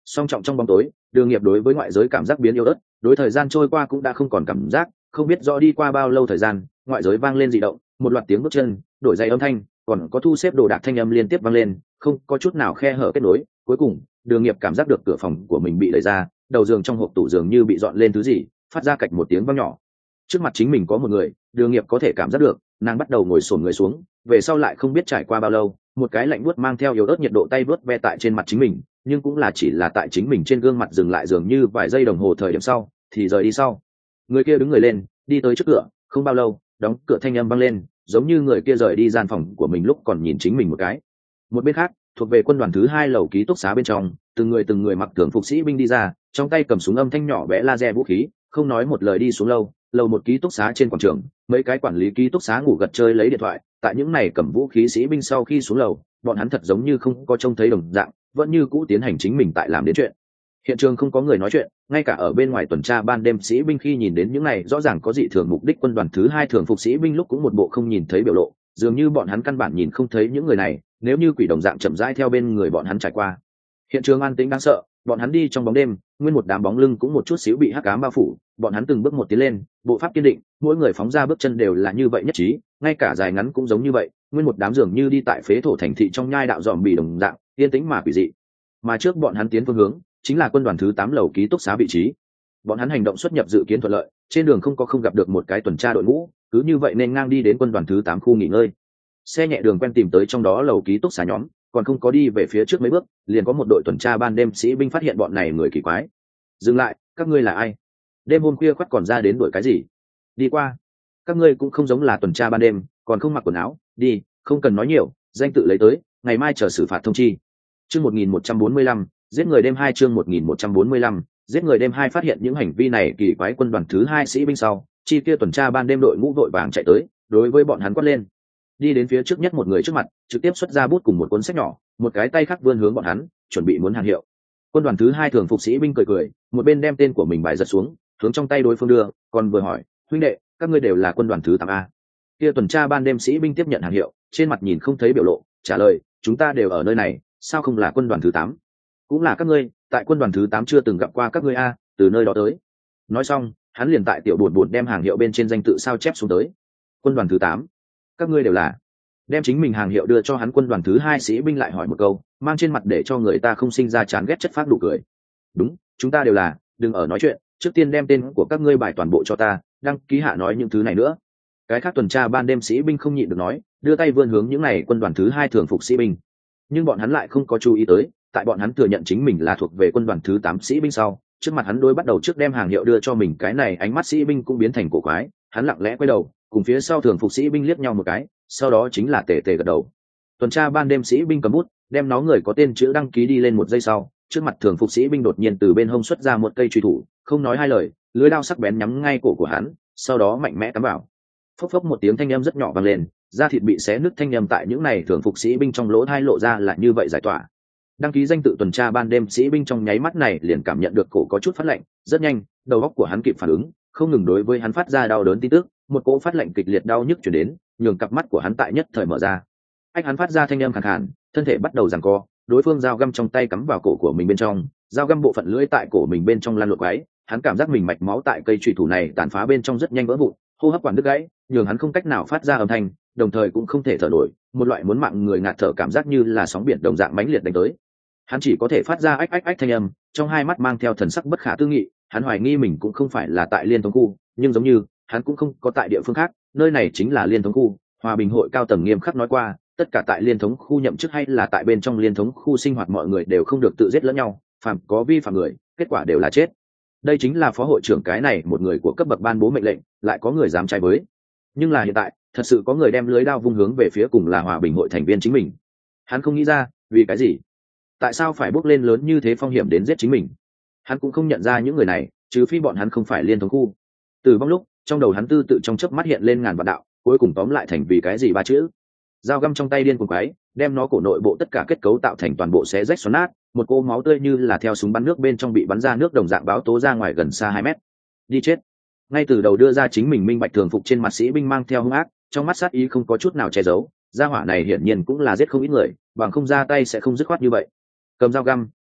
Song trọng trong bóng tối, Đường Nghiệp đối với ngoại giới cảm giác biến yếu ớt, đối thời gian trôi qua cũng đã không còn cảm giác, không biết rõ đi qua bao lâu thời gian, ngoại giới vang lên dị động, một loạt tiếng bước chân, đổi giày âm thanh, còn có thu xếp đồ đạc thanh âm liên tiếp vang lên, không có chút nào khe hở kết nối. Cuối cùng, Đường Nghiệp cảm giác được cửa phòng của mình bị đẩy ra, đầu giường trong hộp tủ giường như bị dọn lên thứ gì, phát ra cạch một tiếng vang nhỏ. Trước mặt chính mình có một người, Đường Nghiệp có thể cảm giác được, nàng bắt đầu ngồi xổm người xuống, về sau lại không biết trải qua bao lâu, một cái lạnh buốt mang theo yếu ớt nhiệt độ tay buốt ve tại trên mặt chính mình, nhưng cũng là chỉ là tại chính mình trên gương mặt dừng lại dường như vài giây đồng hồ thời điểm sau, thì rời đi sau. Người kia đứng người lên, đi tới trước cửa, không bao lâu, đóng cửa thanh âm vang lên, giống như người kia rời đi gian phòng của mình lúc còn nhìn chính mình một cái. Một bên khác, thuộc về quân đoàn thứ hai lầu ký túc xá bên trong, từng người từng người mặc thường phục sĩ binh đi ra, trong tay cầm súng âm thanh nhỏ bé laser vũ khí, không nói một lời đi xuống lâu, lầu một ký túc xá trên quảng trường, mấy cái quản lý ký túc xá ngủ gật chơi lấy điện thoại, tại những này cầm vũ khí sĩ binh sau khi xuống lầu, bọn hắn thật giống như không có trông thấy đồng dạng, vẫn như cũ tiến hành chính mình tại làm đến chuyện. Hiện trường không có người nói chuyện, ngay cả ở bên ngoài tuần tra ban đêm sĩ binh khi nhìn đến những này rõ ràng có dị thường mục đích quân đoàn thứ hai thường phục sĩ binh lúc cũng một bộ không nhìn thấy biểu lộ, dường như bọn hắn căn bản nhìn không thấy những người này, nếu như quỷ đồng dạng chậm rãi theo bên người bọn hắn trải qua. Hiện trường an tĩnh đáng sợ, bọn hắn đi trong bóng đêm, nguyên một đám bóng lưng cũng một chút xíu bị hắc ám bao phủ, bọn hắn từng bước một tiến lên, bộ pháp kiên định, mỗi người phóng ra bước chân đều là như vậy nhất trí, ngay cả dài ngắn cũng giống như vậy, nguyên một đám dường như đi tại phế thổ thành thị trong nhai đạo dòm bì đồng dạng, yên tĩnh mà quỷ dị. Mà trước bọn hắn tiến phương hướng, chính là quân đoàn thứ tám lầu ký túc xá vị trí. Bọn hắn hành động xuất nhập dự kiến thuận lợi, trên đường không có không gặp được một cái tuần tra đội ngũ, cứ như vậy nên ngang đi đến quân đoàn thứ tám khu nghỉ ngơi. Xe nhẹ đường quen tìm tới trong đó lầu ký túc xá nhóm, còn không có đi về phía trước mấy bước, liền có một đội tuần tra ban đêm sĩ binh phát hiện bọn này người kỳ quái. Dừng lại, các ngươi là ai? Đêm hôm khuya khoắt còn ra đến đuổi cái gì? Đi qua. Các ngươi cũng không giống là tuần tra ban đêm, còn không mặc quần áo, đi, không cần nói nhiều, danh tự lấy tới, ngày mai chờ xử phạt thông chi. Chương một nghìn một trăm bốn mươi lăm, giết người đêm hai chương một nghìn một trăm bốn mươi lăm, giết người đêm hai phát hiện những hành vi này kỳ quái quân đoàn thứ hai sĩ binh sau, chi kia tuần tra ban đêm đội ngũ vội vàng chạy tới, đối với bọn hắn quát lên. Đi đến phía trước nhất một người trước mặt, trực tiếp xuất ra bút cùng một cuốn sách nhỏ, một cái tay khác vươn hướng bọn hắn, chuẩn bị muốn hàng hiệu. Quân đoàn thứ hai thường phục sĩ binh cười cười, một bên đem tên của mình bài giật xuống, hướng trong tay đối phương đưa, còn vừa hỏi, huynh đệ, các ngươi đều là quân đoàn thứ tám a? Kia tuần tra ban đêm sĩ binh tiếp nhận hàng hiệu, trên mặt nhìn không thấy biểu lộ, trả lời, chúng ta đều ở nơi này, sao không là quân đoàn thứ tám? Cũng là các ngươi, tại quân đoàn thứ tám chưa từng gặp qua các ngươi a, từ nơi đó tới. Nói xong, hắn liền tại tiểu buồn buồn đem hàng hiệu bên trên danh tự sao chép xuống tới. Quân đoàn thứ tám, các ngươi đều là. Đem chính mình hàng hiệu đưa cho hắn, quân đoàn thứ hai sĩ binh lại hỏi một câu, mang trên mặt để cho người ta không sinh ra chán ghét chất phát đủ cười. Đúng, chúng ta đều là, đừng ở nói chuyện, trước tiên đem tên của các ngươi bài toàn bộ cho ta, đăng ký hạ nói những thứ này nữa. Cái khác tuần tra ban đêm sĩ binh không nhịn được nói, đưa tay vươn hướng những này quân đoàn thứ hai thường phục sĩ binh. Nhưng bọn hắn lại không có chú ý tới, tại bọn hắn thừa nhận chính mình là thuộc về quân đoàn thứ tám sĩ binh sau, trước mặt hắn đối bắt đầu trước đem hàng hiệu đưa cho mình, cái này ánh mắt sĩ binh cũng biến thành cổ quái, hắn lặng lẽ quay đầu, cùng phía sau thường phục sĩ binh liếc nhau một cái, sau đó chính là tề tề gật đầu. Tuần tra ban đêm sĩ binh cầm bút, đem nó người có tên chữ đăng ký đi lên. Một giây sau, trước mặt thường phục sĩ binh đột nhiên từ bên hông xuất ra một cây truy thủ, không nói hai lời, lưỡi đao sắc bén nhắm ngay cổ của hắn, sau đó mạnh mẽ cắm vào. Phốc phốc một tiếng thanh âm rất nhỏ vang lên, da thịt bị xé nứt thanh âm tại những này thường phục sĩ binh trong lỗ tai lộ ra là như vậy giải tỏa. Đăng ký danh tự tuần tra ban đêm sĩ binh trong nháy mắt này liền cảm nhận được cổ có chút phát lạnh, rất nhanh, đầu óc của hắn kịp phản ứng, không ngừng đối với hắn phát ra đau đớn tin tức, một cỗ phát lạnh kịch liệt đau nhức truyền đến, nhường cặp mắt của hắn tại nhất thời mở ra. Anh hắn phát ra thanh âm khàn khàn, thân thể bắt đầu giằng co, đối phương dao găm trong tay cắm vào cổ của mình bên trong, dao găm bộ phận lưỡi tại cổ mình bên trong lan lộn quái, hắn cảm giác mình mạch máu tại cây chùy thủ này tàn phá bên trong rất nhanh vỡ vụn, hô hấp quản đứt gãy, nhường hắn không cách nào phát ra âm thanh, đồng thời cũng không thể thở nổi, một loại muốn mạng người ngạt thở cảm giác như là sóng biển đồng dạng mãnh liệt đánh tới. Hắn chỉ có thể phát ra ách ách ách thanh âm, trong hai mắt mang theo thần sắc bất khả tư nghị, hắn hoài nghi mình cũng không phải là tại liên thống khu, nhưng giống như hắn cũng không có tại địa phương khác, nơi này chính là liên thống khu. Hòa bình hội cao tầng nghiêm khắc nói qua, tất cả tại liên thống khu nhậm chức hay là tại bên trong liên thống khu sinh hoạt mọi người đều không được tự giết lẫn nhau, phạm có vi phạm người, kết quả đều là chết. Đây chính là phó hội trưởng cái này một người của cấp bậc ban bố mệnh lệnh, lại có người dám trái với. Nhưng là hiện tại, thật sự có người đem lưới đao vung hướng về phía cùng là hòa bình hội thành viên chính mình. Hắn không nghĩ ra, vì cái gì? Tại sao phải bước lên lớn như thế phong hiểm đến giết chính mình? Hắn cũng không nhận ra những người này, trừ phi bọn hắn không phải liên thống khu. Từ vong lúc, trong đầu hắn tư tự trong chớp mắt hiện lên ngàn vạn đạo, cuối cùng tóm lại thành vì cái gì ba chữ. Dao găm trong tay điên cuồng quái, đem nó cổ nội bộ tất cả kết cấu tạo thành toàn bộ xé rách xoắn nát, một cô máu tươi như là theo súng bắn nước bên trong bị bắn ra nước đồng dạng báo tố ra ngoài gần xa hai mét. Đi chết. Ngay từ đầu đưa ra chính mình minh bạch thường phục trên mặt sĩ binh mang theo hung ác, trong mắt sát ý không có chút nào che giấu, gia hỏa này hiển nhiên cũng là giết không ít người, bằng không ra tay sẽ không dứt khoát như vậy. Cầm dao găm,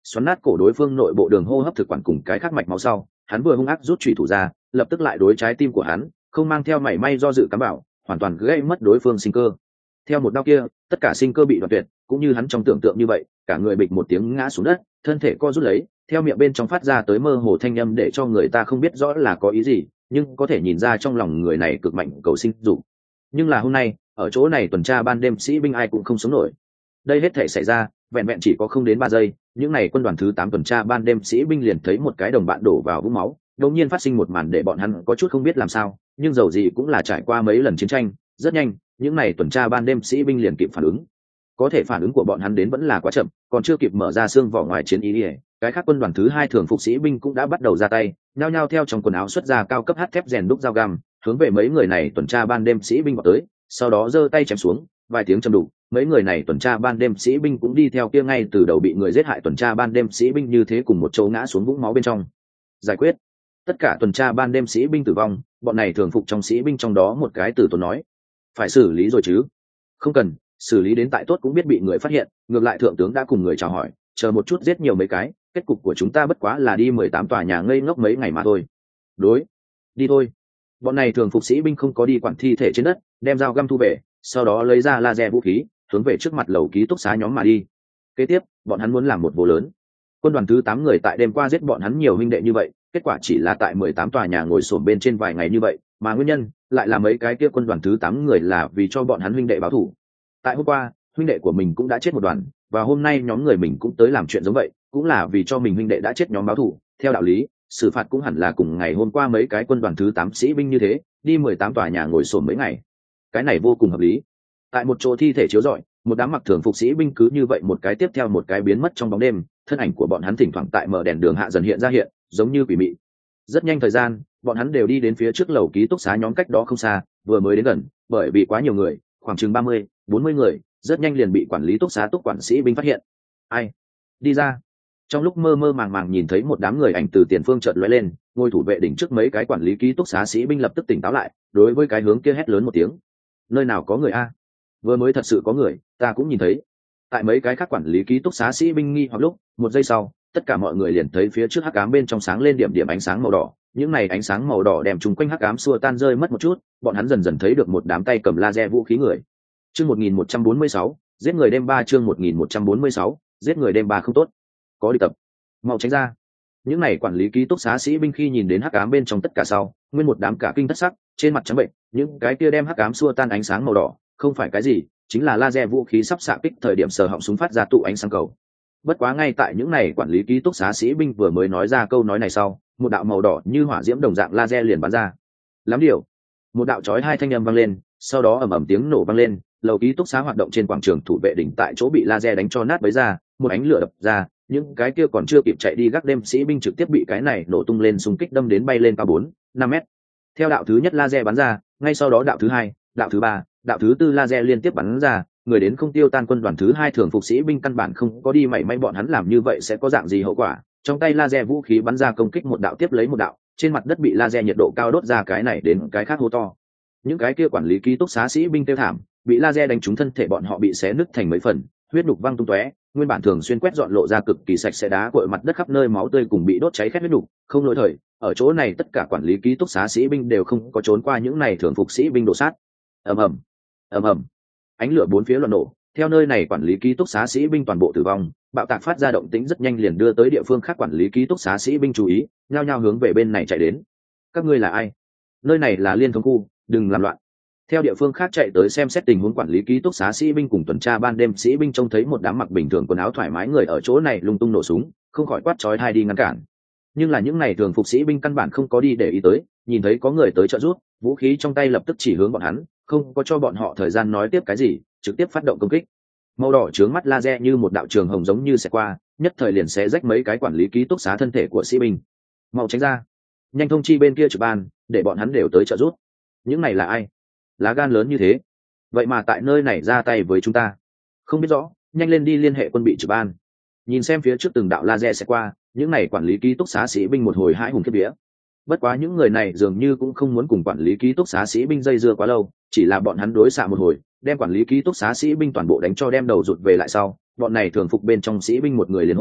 xoắn nát cổ đối phương nội bộ đường hô hấp thực quản cùng cái khác mạch máu sau, hắn vừa hung ác rút chủy thủ ra, lập tức lại đối trái tim của hắn không mang theo mảy may do dự cắm bảo, hoàn toàn gây mất đối phương sinh cơ. Theo một đao kia, tất cả sinh cơ bị đoạn tuyệt, cũng như hắn trong tưởng tượng như vậy, cả người bịch một tiếng ngã xuống đất, thân thể co rút lấy, theo miệng bên trong phát ra tới mơ hồ thanh âm để cho người ta không biết rõ là có ý gì, nhưng có thể nhìn ra trong lòng người này cực mạnh cầu sinh dục. Nhưng là hôm nay, ở chỗ này tuần tra ban đêm sĩ binh ai cũng không sống nổi. Đây hết thể xảy ra, vẹn vẹn chỉ có không đến ba giây, những này quân đoàn thứ tám tuần tra ban đêm sĩ binh liền thấy một cái đồng bạn đổ vào vũng máu, đột nhiên phát sinh một màn để bọn hắn có chút không biết làm sao, nhưng dầu gì cũng là trải qua mấy lần chiến tranh, rất nhanh, những này tuần tra ban đêm sĩ binh liền kịp phản ứng. Có thể phản ứng của bọn hắn đến vẫn là quá chậm, còn chưa kịp mở ra xương vỏ ngoài chiến ý, cái khác quân đoàn thứ hai thường phục sĩ binh cũng đã bắt đầu ra tay, nhao nhao theo trong quần áo xuất ra cao cấp hắc thép rèn đúc dao găm, hướng về mấy người này tuần tra ban đêm sĩ binh vào tới, sau đó giơ tay chém xuống, vài tiếng trầm đục, mấy người này tuần tra ban đêm sĩ binh cũng đi theo kia ngay từ đầu bị người giết hại tuần tra ban đêm sĩ binh như thế cùng một chỗ ngã xuống vũng máu bên trong. Giải quyết tất cả tuần tra ban đêm sĩ binh tử vong, bọn này thường phục trong sĩ binh trong đó một cái tử tốn nói: phải xử lý rồi chứ? Không cần xử lý, đến tại tốt cũng biết bị người phát hiện, ngược lại thượng tướng đã cùng người chào hỏi, chờ một chút giết nhiều mấy cái, kết cục của chúng ta bất quá là đi mười tám tòa nhà ngây ngốc mấy ngày mà thôi. Đối, đi thôi. Bọn này thường phục sĩ binh không có đi quản thi thể trên đất, đem dao găm thu về, sau đó lấy ra laser vũ khí, hướng về trước mặt lầu ký túc xá nhóm mà đi. Kế tiếp, bọn hắn muốn làm một vụ lớn. Quân đoàn thứ tám người tại đêm qua giết bọn hắn nhiều huynh đệ như vậy, kết quả chỉ là tại mười tám tòa nhà ngồi xổm bên trên vài ngày như vậy, mà nguyên nhân lại là mấy cái kia quân đoàn thứ tám người là vì cho bọn hắn huynh đệ báo thù. Tại hôm qua, huynh đệ của mình cũng đã chết một đoàn, và hôm nay nhóm người mình cũng tới làm chuyện giống vậy, cũng là vì cho mình huynh đệ đã chết nhóm báo thù. Theo đạo lý, xử phạt cũng hẳn là cùng ngày hôm qua mấy cái quân đoàn thứ tám sĩ binh như thế, đi mười tám tòa nhà ngồi xổm mấy ngày. Cái này vô cùng hợp lý. Tại một chỗ thi thể chiếu rọi, một đám mặc thường phục sĩ binh cứ như vậy một cái tiếp theo một cái biến mất trong bóng đêm, thân ảnh của bọn hắn thỉnh thoảng tại mở đèn đường hạ dần hiện ra hiện, giống như quỷ mị. Rất nhanh thời gian, bọn hắn đều đi đến phía trước lầu ký túc xá nhóm cách đó không xa, vừa mới đến gần, bởi vì quá nhiều người, khoảng chừng ba mươi, bốn mươi người, rất nhanh liền bị quản lý túc xá túc quản sĩ binh phát hiện. Ai? Đi ra. Trong lúc mơ mơ màng màng nhìn thấy một đám người ảnh từ tiền phương chợt lóe lên, ngôi thủ vệ đỉnh trước mấy cái quản lý ký túc xá sĩ binh lập tức tỉnh táo lại, đối với cái hướng kia hét lớn một tiếng: nơi nào có người a? Vừa mới thật sự có người, ta cũng nhìn thấy. Tại mấy cái khác quản lý ký túc xá sĩ binh nghi hoặc lúc, một giây sau, tất cả mọi người liền thấy phía trước hắc ám bên trong sáng lên điểm điểm ánh sáng màu đỏ, những này ánh sáng màu đỏ đem chung quanh hắc ám xua tan rơi mất một chút, bọn hắn dần dần thấy được một đám tay cầm laser vũ khí người. Chương một nghìn một trăm bốn mươi sáu, giết người đêm ba. Chương một nghìn một trăm bốn mươi sáu, giết người đêm ba không tốt. Có đi tập, mau tránh ra. Những này quản lý ký túc xá sĩ binh khi nhìn đến hắc ám bên trong tất cả sau, nguyên một đám cả kinh thất sắc, trên mặt trắng bệnh, những cái kia đem hắc ám xua tan ánh sáng màu đỏ, không phải cái gì, chính là laser vũ khí sắp xạ kích thời điểm sờ họng súng phát ra tụ ánh sáng cầu. Bất quá ngay tại những này quản lý ký túc xá sĩ binh vừa mới nói ra câu nói này sau, một đạo màu đỏ như hỏa diễm đồng dạng laser liền bắn ra. Lắm điều, một đạo chói hai thanh âm vang lên, sau đó ầm ầm tiếng nổ vang lên, lầu ký túc xá hoạt động trên quảng trường thủ vệ đỉnh tại chỗ bị laser đánh cho nát bấy ra, một ánh lửa đập ra, những cái kia còn chưa kịp chạy đi gác đêm sĩ binh trực tiếp bị cái này nổ tung lên xung kích đâm đến bay lên cao bốn, năm mét. Theo đạo thứ nhất laser bắn ra, ngay sau đó đạo thứ hai, đạo thứ ba, đạo thứ tư laser liên tiếp bắn ra, người đến không tiêu tan quân đoàn thứ hai thường phục sĩ binh căn bản không có đi mảy may bọn hắn làm như vậy sẽ có dạng gì hậu quả. Trong tay laser vũ khí bắn ra công kích một đạo tiếp lấy một đạo, trên mặt đất bị laser nhiệt độ cao đốt ra cái này đến cái khác hô to. Những cái kia quản lý ký túc xá sĩ binh tiêu thảm, bị laser đánh trúng thân thể bọn họ bị xé nứt thành mấy phần, huyết nhục văng tung tóe, nguyên bản thường xuyên quét dọn lộ ra cực kỳ sạch sẽ đá cội mặt đất khắp nơi máu tươi cùng bị đốt cháy khét huyết nhục, không lỗi thời, ở chỗ này tất cả quản lý ký túc xá sĩ binh đều không có trốn qua những này thường phục sĩ binh đổ sát. Ầm ầm, ầm ầm. Ánh lửa bốn phía loạn nổ, theo nơi này quản lý ký túc xá sĩ binh toàn bộ tử vong, bạo tạc phát ra động tĩnh rất nhanh liền đưa tới địa phương khác quản lý ký túc xá sĩ binh chú ý, nhao nhao hướng về bên này chạy đến. Các ngươi là ai? Nơi này là liên thống khu, đừng làm loạn. Theo địa phương khác chạy tới xem xét tình huống quản lý ký túc xá sĩ binh cùng tuần tra ban đêm sĩ binh trông thấy một đám mặc bình thường quần áo thoải mái người ở chỗ này lung tung nổ súng, không khỏi quát chói tai đi ngăn cản. Nhưng là những này thường phục sĩ binh căn bản không có đi để ý tới, nhìn thấy có người tới trợ giúp, vũ khí trong tay lập tức chỉ hướng bọn hắn, không có cho bọn họ thời gian nói tiếp cái gì, trực tiếp phát động công kích. Màu đỏ trướng mắt laser như một đạo trường hồng giống như sẽ qua, nhất thời liền xé rách mấy cái quản lý ký túc xá thân thể của sĩ binh. Mau tránh ra, nhanh thông chi bên kia trực ban, để bọn hắn đều tới trợ giúp. Những này là ai? Lá gan lớn như thế, vậy mà tại nơi này ra tay với chúng ta. Không biết rõ, nhanh lên đi liên hệ quân bị trực ban. Nhìn xem phía trước từng đạo laser sẽ qua, những này quản lý ký túc xá sĩ binh một hồi hãi hùng khiếp vía. Bất quá những người này dường như cũng không muốn cùng quản lý ký túc xá sĩ binh dây dưa quá lâu, chỉ là bọn hắn đối xạ một hồi, đem quản lý ký túc xá sĩ binh toàn bộ đánh cho đem đầu rụt về lại sau, bọn này thường phục bên trong sĩ binh một người liền hô: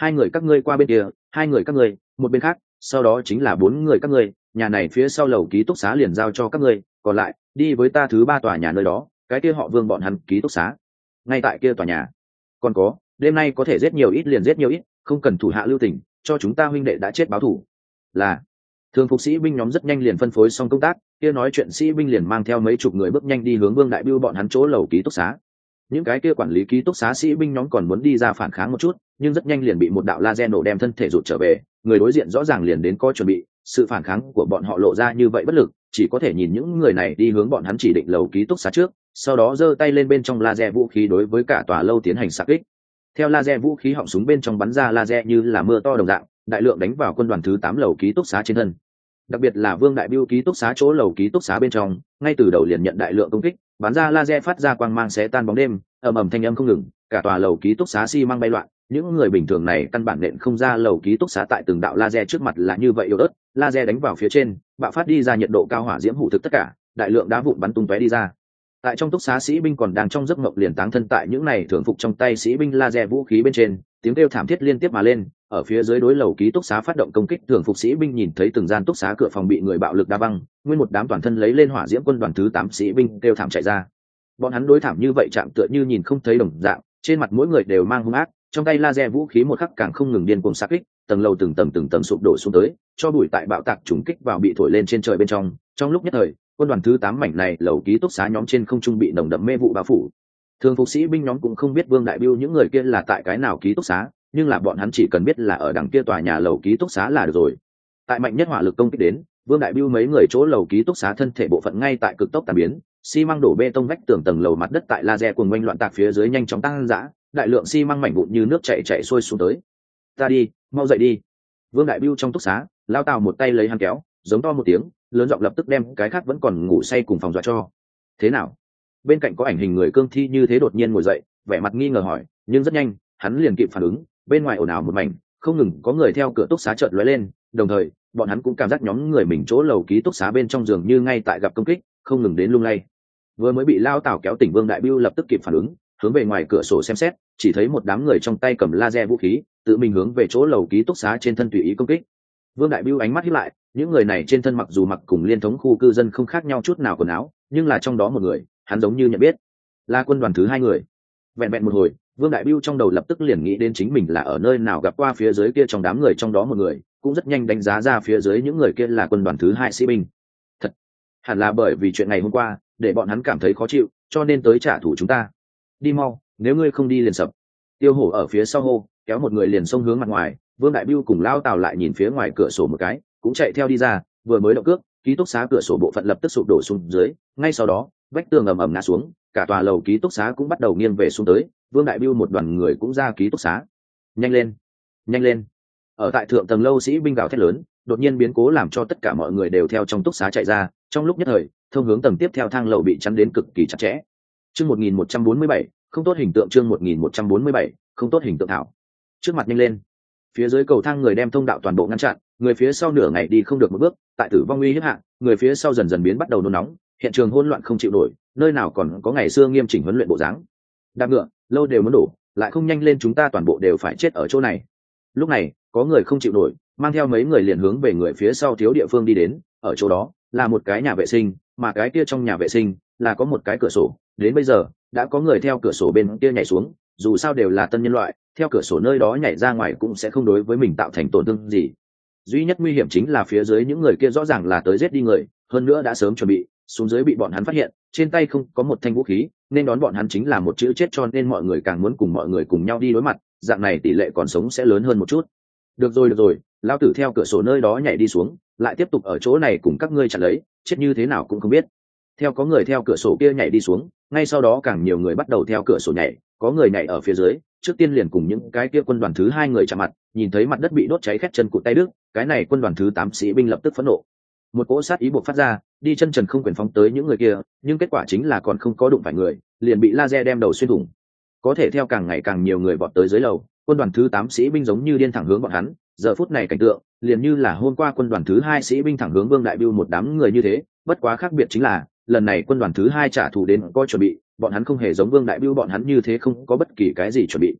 hai người các ngươi qua bên kia, hai người các ngươi một bên khác, sau đó chính là bốn người các ngươi, nhà này phía sau lầu ký túc xá liền giao cho các ngươi, còn lại đi với ta thứ ba tòa nhà nơi đó, cái kia họ Vương bọn hắn ký túc xá ngay tại kia tòa nhà. Còn có, đêm nay có thể giết nhiều ít liền giết nhiều ít, không cần thủ hạ lưu tình, cho chúng ta huynh đệ đã chết báo thù. Là thường phục sĩ binh nhóm rất nhanh liền phân phối xong công tác, kia nói chuyện sĩ binh liền mang theo mấy chục người bước nhanh đi hướng Vương Đại Bưu bọn hắn chỗ lầu ký túc xá. Những cái kia quản lý ký túc xá sĩ binh nhóm còn muốn đi ra phản kháng một chút, nhưng rất nhanh liền bị một đạo laser nổ đem thân thể rụt trở về, người đối diện rõ ràng liền đến có chuẩn bị, sự phản kháng của bọn họ lộ ra như vậy bất lực, chỉ có thể nhìn những người này đi hướng bọn hắn chỉ định lầu ký túc xá trước, sau đó giơ tay lên bên trong laser vũ khí đối với cả tòa lâu tiến hành xạ kích. Theo laser vũ khí họng súng bên trong bắn ra laser như là mưa to đồng dạng, đại lượng đánh vào quân đoàn thứ tám lầu ký túc xá trên thân. Đặc biệt là Vương Đại Bưu ký túc xá chỗ lầu ký túc xá bên trong, ngay từ đầu liền nhận đại lượng công kích, bắn ra laser phát ra quang mang xé tan bóng đêm, ầm ầm thanh âm không ngừng, cả tòa lầu ký túc xá xi măng bay loạn, những người bình thường này căn bản nện không ra lầu ký túc xá tại từng đạo laser trước mặt là như vậy yếu ớt, laser đánh vào phía trên, bạo phát đi ra nhiệt độ cao hỏa diễm hủ thực tất cả, đại lượng đá vụn bắn tung tóe đi ra. Tại trong túc xá sĩ binh còn đang trong giấc mộng liền táng thân tại những này thường phục trong tay sĩ binh laser vũ khí bên trên, tiếng kêu thảm thiết liên tiếp mà lên, ở phía dưới đối lầu ký túc xá phát động công kích, thường phục sĩ binh nhìn thấy từng gian túc xá cửa phòng bị người bạo lực đá văng, nguyên một đám toàn thân lấy lên hỏa diễm quân đoàn thứ tám sĩ binh kêu thảm chạy ra. Bọn hắn đối thảm như vậy chạm tựa như nhìn không thấy đồng dạng, trên mặt mỗi người đều mang hung ác, trong tay laser vũ khí một khắc càng không ngừng điên cuồng xạ kích, tầng lầu từng tầng từng tầng sụp đổ xuống tới, cho bụi tại bạo tạc trùng kích vào bị thổi lên trên trời bên trong. Trong lúc nhất thời, quân đoàn thứ tám mảnh này lầu ký túc xá nhóm trên không trung bị nồng đậm mê vụ bao phủ. Thường phục sĩ binh nhóm cũng không biết Vương Đại Bưu những người kia là tại cái nào ký túc xá, nhưng là bọn hắn chỉ cần biết là ở đằng kia tòa nhà lầu ký túc xá là được rồi. Tại mạnh nhất hỏa lực công kích đến, Vương Đại Bưu mấy người chỗ lầu ký túc xá thân thể bộ phận ngay tại cực tốc tàn biến, xi măng đổ bê tông vách tường tầng lầu mặt đất tại laser cuồng quanh loạn tạc phía dưới nhanh chóng tăng dã, đại lượng xi măng mảnh vụn như nước chảy chảy xuôi xuống tới. Ta đi, mau dậy đi. Vương Đại Bưu trong túc xá, lao Tào một tay lấy hắn kéo, giống to một tiếng, lớn giọng lập tức đem cái khác vẫn còn ngủ say cùng phòng dọa cho. Thế nào? Bên cạnh có ảnh hình người cương thi như thế đột nhiên ngồi dậy, vẻ mặt nghi ngờ hỏi, nhưng rất nhanh, hắn liền kịp phản ứng, bên ngoài ồn ào một mảnh, không ngừng có người theo cửa túc xá chợt lóe lên, đồng thời, bọn hắn cũng cảm giác nhóm người mình chỗ lầu ký túc xá bên trong giường như ngay tại gặp công kích, không ngừng đến lung lay. Vừa mới bị lao Tào kéo tỉnh Vương Đại Bưu lập tức kịp phản ứng, hướng về ngoài cửa sổ xem xét, chỉ thấy một đám người trong tay cầm laser vũ khí, tự mình hướng về chỗ lầu ký túc xá trên thân tùy ý công kích. Vương Đại Bưu ánh mắt híp lại, những người này trên thân mặc dù mặc cùng liên thống khu cư dân không khác nhau chút nào quần áo, nhưng là trong đó một người, hắn giống như nhận biết, là quân đoàn thứ hai người. Vẹn vẹn một hồi, Vương Đại Bưu trong đầu lập tức liền nghĩ đến chính mình là ở nơi nào gặp qua phía dưới kia trong đám người trong đó một người, cũng rất nhanh đánh giá ra phía dưới những người kia là quân đoàn thứ hai sĩ binh. Thật, hẳn là bởi vì chuyện ngày hôm qua, để bọn hắn cảm thấy khó chịu, cho nên tới trả thù chúng ta. Đi mau, nếu ngươi không đi liền sập. Tiêu Hổ ở phía sau hô, kéo một người liền xông hướng mặt ngoài. Vương Đại Bưu cùng lao Tào lại nhìn phía ngoài cửa sổ một cái, cũng chạy theo đi ra, vừa mới động cước, ký túc xá cửa sổ bộ phận lập tức sụp đổ xuống dưới, ngay sau đó, vách tường ầm ầm ngã xuống, cả tòa lầu ký túc xá cũng bắt đầu nghiêng về xuống tới, Vương Đại Bưu một đoàn người cũng ra ký túc xá. Nhanh lên, nhanh lên. Ở tại thượng tầng lâu sĩ binh gào thét lớn, đột nhiên biến cố làm cho tất cả mọi người đều theo trong túc xá chạy ra, trong lúc nhất thời, thông hướng tầng tiếp theo thang lầu bị chắn đến cực kỳ chặt chẽ. Chương một nghìn một trăm bốn mươi bảy, không tốt hình tượng chương một nghìn một trăm bốn mươi bảy, không tốt hình tượng thảo. Trước mặt nhanh lên. Phía dưới cầu thang người đem thông đạo toàn bộ ngăn chặn, người phía sau nửa ngày đi không được một bước, tại tử vong uy hiếp hạ, người phía sau dần dần biến bắt đầu nôn nóng, hiện trường hỗn loạn không chịu nổi, nơi nào còn có ngày xưa nghiêm chỉnh huấn luyện bộ dáng. Đạp ngựa, lâu đều muốn đổ, lại không nhanh lên chúng ta toàn bộ đều phải chết ở chỗ này. Lúc này, có người không chịu nổi, mang theo mấy người liền hướng về người phía sau thiếu địa phương đi đến, ở chỗ đó là một cái nhà vệ sinh, mà cái kia trong nhà vệ sinh là có một cái cửa sổ, đến bây giờ đã có người theo cửa sổ bên kia nhảy xuống, dù sao đều là tân nhân loại, theo cửa sổ nơi đó nhảy ra ngoài cũng sẽ không đối với mình tạo thành tổn thương gì. Duy nhất nguy hiểm chính là phía dưới những người kia rõ ràng là tới giết đi người, hơn nữa đã sớm chuẩn bị, xuống dưới bị bọn hắn phát hiện, trên tay không có một thanh vũ khí, nên đón bọn hắn chính là một chữ chết, cho nên mọi người càng muốn cùng mọi người cùng nhau đi đối mặt, dạng này tỷ lệ còn sống sẽ lớn hơn một chút. Được rồi được rồi, lão tử theo cửa sổ nơi đó nhảy đi xuống, lại tiếp tục ở chỗ này cùng các ngươi chặn lấy, chết như thế nào cũng không biết. Theo có người theo cửa sổ kia nhảy đi xuống, ngay sau đó càng nhiều người bắt đầu theo cửa sổ nhảy, có người nhảy ở phía dưới, trước tiên liền cùng những cái kia quân đoàn thứ hai người chạm mặt, nhìn thấy mặt đất bị đốt cháy khét chân cụt tay đứt, cái này quân đoàn thứ tám sĩ binh lập tức phẫn nộ. Một cỗ sát ý buộc phát ra, đi chân trần không quyền phóng tới những người kia, nhưng kết quả chính là còn không có đụng phải người, liền bị laser đem đầu xuyên thủng. Có thể theo càng ngày càng nhiều người vọt tới dưới lầu, quân đoàn thứ tám sĩ binh giống như điên thẳng hướng bọn hắn, giờ phút này cảnh tượng liền như là hôm qua quân đoàn thứ hai sĩ binh thẳng hướng Vương Đại Bưu một đám người như thế, bất quá khác biệt chính là lần này quân đoàn thứ hai trả thù đến có chuẩn bị, bọn hắn không hề giống Vương Đại Bưu bọn hắn như thế không có bất kỳ cái gì chuẩn bị.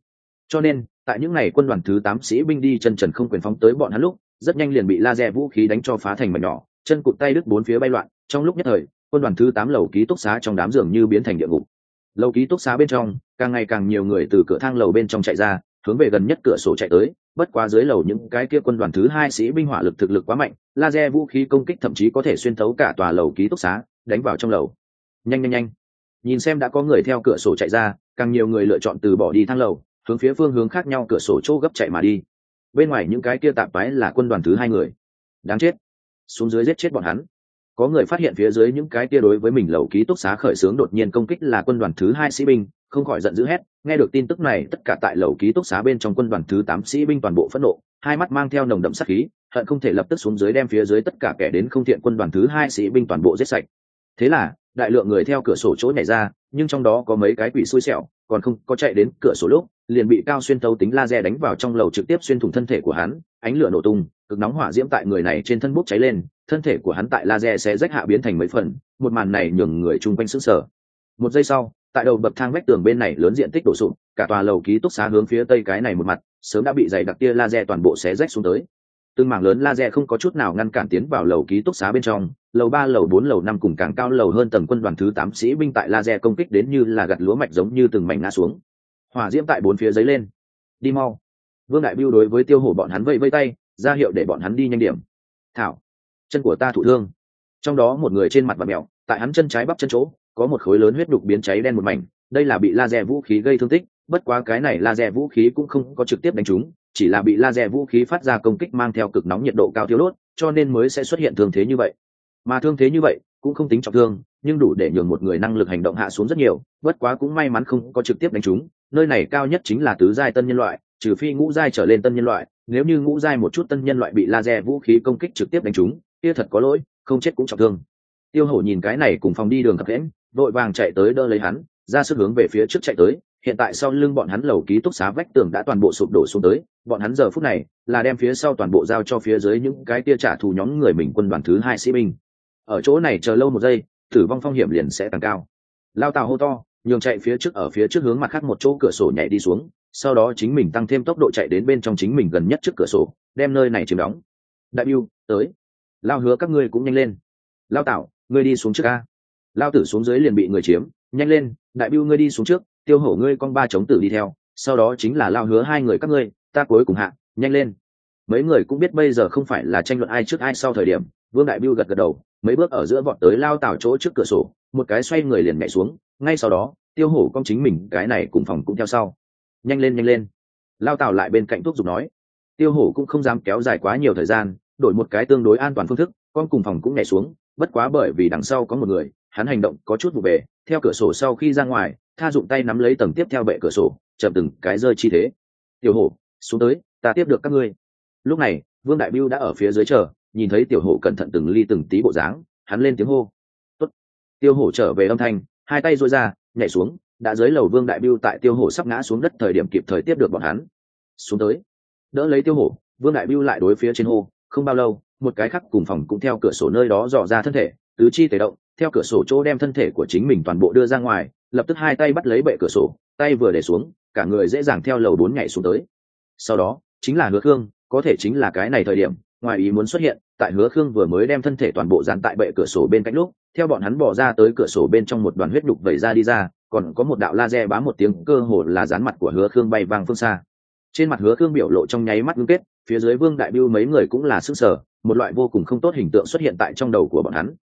Cho nên tại những ngày quân đoàn thứ tám sĩ binh đi chân trần không quyền phóng tới bọn hắn lúc, rất nhanh liền bị laser vũ khí đánh cho phá thành mảnh nhỏ, chân cụt tay đứt bốn phía bay loạn. Trong lúc nhất thời, quân đoàn thứ tám lầu ký túc xá trong đám giường như biến thành địa ngục. Lầu ký túc xá bên trong, càng ngày càng nhiều người từ cửa thang lầu bên trong chạy ra, hướng về gần nhất cửa sổ chạy tới. Bất quá dưới lầu những cái kia quân đoàn thứ hai sĩ binh hỏa lực thực lực quá mạnh, laser vũ khí công kích thậm chí có thể xuyên thấu cả tòa lầu ký túc xá, đánh vào trong lầu. Nhanh nhanh nhanh! Nhìn xem đã có người theo cửa sổ chạy ra, càng nhiều người lựa chọn từ bỏ đi thang lầu, hướng phía phương hướng khác nhau cửa sổ chỗ gấp chạy mà đi. Bên ngoài những cái kia tạp toái là quân đoàn thứ hai người. Đáng chết! Xuống dưới giết chết bọn hắn. Có người phát hiện phía dưới những cái kia đối với mình lầu ký túc xá khởi xướng đột nhiên công kích là quân đoàn thứ hai sĩ binh, không khỏi giận dữ hét. Nghe được tin tức này, tất cả tại lầu ký túc xá bên trong quân đoàn thứ tám sĩ binh toàn bộ phẫn nộ, hai mắt mang theo nồng đậm sát khí, hận không thể lập tức xuống dưới đem phía dưới tất cả kẻ đến không thiện quân đoàn thứ hai sĩ binh toàn bộ giết sạch. Thế là đại lượng người theo cửa sổ chỗ nhảy ra, nhưng trong đó có mấy cái quỷ xui xẻo, còn không có chạy đến cửa sổ lúc, liền bị cao xuyên thấu tính laser đánh vào trong lầu, trực tiếp xuyên thủng thân thể của hắn, ánh lửa nổ tung, cực nóng hỏa diễm tại người này trên thân bốc cháy lên, thân thể của hắn tại laser sẽ rách hạ biến thành mấy phần, một màn này nhường người chung quanh sững sờ. Một giây sau, tại đầu bậc thang vách tường bên này lớn diện tích đổ sụp, cả tòa lầu ký túc xá hướng phía tây cái này một mặt, sớm đã bị dày đặc tia laser toàn bộ xé rách xuống tới. Từng mảng lớn laser không có chút nào ngăn cản tiến vào lầu ký túc xá bên trong, lầu ba, lầu bốn, lầu năm cùng càng cao lầu hơn tầng quân đoàn thứ tám sĩ binh tại laser công kích đến như là gặt lúa mạch, giống như từng mảnh ngã xuống. Hỏa diễm tại bốn phía giấy lên. Đi mau! Vương Đại Bưu đối với Tiêu Hổ bọn hắn vẫy vẫy tay, ra hiệu để bọn hắn đi nhanh điểm. Thảo, chân của ta thụ thương. Trong đó một người trên mặt và mèo, tại hắn chân trái bắp chân chỗ, có một khối lớn huyết đục biến cháy đen một mảnh, đây là bị laser vũ khí gây thương tích, bất quá cái này laser vũ khí cũng không có trực tiếp đánh trúng, chỉ là bị laser vũ khí phát ra công kích mang theo cực nóng nhiệt độ cao thiêu đốt, cho nên mới sẽ xuất hiện thương thế như vậy. Mà thương thế như vậy cũng không tính trọng thương, nhưng đủ để nhường một người năng lực hành động hạ xuống rất nhiều, bất quá cũng may mắn không có trực tiếp đánh trúng, nơi này cao nhất chính là tứ giai tân nhân loại, trừ phi ngũ giai trở lên tân nhân loại, nếu như ngũ giai một chút tân nhân loại bị laser vũ khí công kích trực tiếp đánh trúng, kia thật có lỗi, không chết cũng trọng thương. Tiêu Hổ nhìn cái này cùng phòng đi đường cập hẽn, vội vàng chạy tới đỡ lấy hắn, ra sức hướng về phía trước chạy tới. Hiện tại sau lưng bọn hắn lầu ký túc xá vách tường đã toàn bộ sụp đổ xuống tới, bọn hắn giờ phút này là đem phía sau toàn bộ giao cho phía dưới những cái tia trả thù nhóm người mình quân đoàn thứ hai sĩ binh. Ở chỗ này chờ lâu một giây, tử vong phong hiểm liền sẽ càng cao. Lao Tào hô to, nhường chạy phía trước, ở phía trước hướng mặt khác một chỗ cửa sổ nhảy đi xuống, sau đó chính mình tăng thêm tốc độ chạy đến bên trong chính mình gần nhất trước cửa sổ, đem nơi này chiếm đóng. Đại Bưu, tới. Lao Hứa các ngươi cũng nhanh lên. Lao Tào, ngươi đi xuống trước a. Lao Tử xuống dưới liền bị người chiếm, nhanh lên. Đại Bưu ngươi đi xuống trước, Tiêu Hổ ngươi con ba chống tử đi theo, sau đó chính là Lao Hứa hai người các ngươi, ta cuối cùng hạ, nhanh lên. Mấy người cũng biết bây giờ không phải là tranh luận ai trước ai sau thời điểm. Vương Đại Bưu gật gật đầu, mấy bước ở giữa vọt tới Lao Tào chỗ trước cửa sổ, một cái xoay người liền nhảy xuống, ngay sau đó Tiêu Hổ con chính mình cái này cùng phòng cũng theo sau. Nhanh lên nhanh lên. Lao Tào lại bên cạnh thúc giục nói. Tiêu Hổ cũng không dám kéo dài quá nhiều thời gian, đổi một cái tương đối an toàn phương thức, con cùng phòng cũng nhảy xuống, bất quá bởi vì đằng sau có một người, hắn hành động có chút vụ bề, theo cửa sổ sau khi ra ngoài, tha dụng tay nắm lấy tầng tiếp theo bệ cửa sổ, chậm từng cái rơi chi thế. Tiểu Hổ, xuống tới, ta tiếp được các ngươi. Lúc này Vương Đại Bưu đã ở phía dưới chờ, nhìn thấy Tiểu Hổ cẩn thận từng ly từng tí bộ dáng, hắn lên tiếng hô. Tốt. Tiêu Hổ trở về âm thanh, hai tay duỗi ra, nhảy xuống, đã dưới lầu. Vương Đại Bưu tại Tiêu Hổ sắp ngã xuống đất thời điểm kịp thời tiếp được bọn hắn. Xuống tới, đỡ lấy Tiêu Hổ. Vương Đại Bưu lại đối phía trên hô. Không bao lâu, một cái khác cùng phòng cũng theo cửa sổ nơi đó dò ra thân thể, tứ chi tề động, theo cửa sổ chỗ đem thân thể của chính mình toàn bộ đưa ra ngoài, lập tức hai tay bắt lấy bệ cửa sổ, tay vừa để xuống, cả người dễ dàng theo lầu bốn nhảy xuống tới. Sau đó chính là Hứa Khương, có thể chính là cái này thời điểm ngoài ý muốn xuất hiện, tại Hứa Khương vừa mới đem thân thể toàn bộ dán tại bệ cửa sổ bên cạnh lúc, theo bọn hắn bỏ ra tới cửa sổ bên trong một đoàn huyết đục vẩy ra đi ra, còn có một đạo laser bám một tiếng, cơ hồ là dán mặt của Hứa Khương bay vang phương xa. Trên mặt Hứa Khương biểu lộ trong nháy mắt ngưng kết, phía dưới Vương Đại Bưu mấy người cũng là sững sờ, một loại vô cùng không tốt hình tượng xuất hiện tại trong đầu của bọn hắn.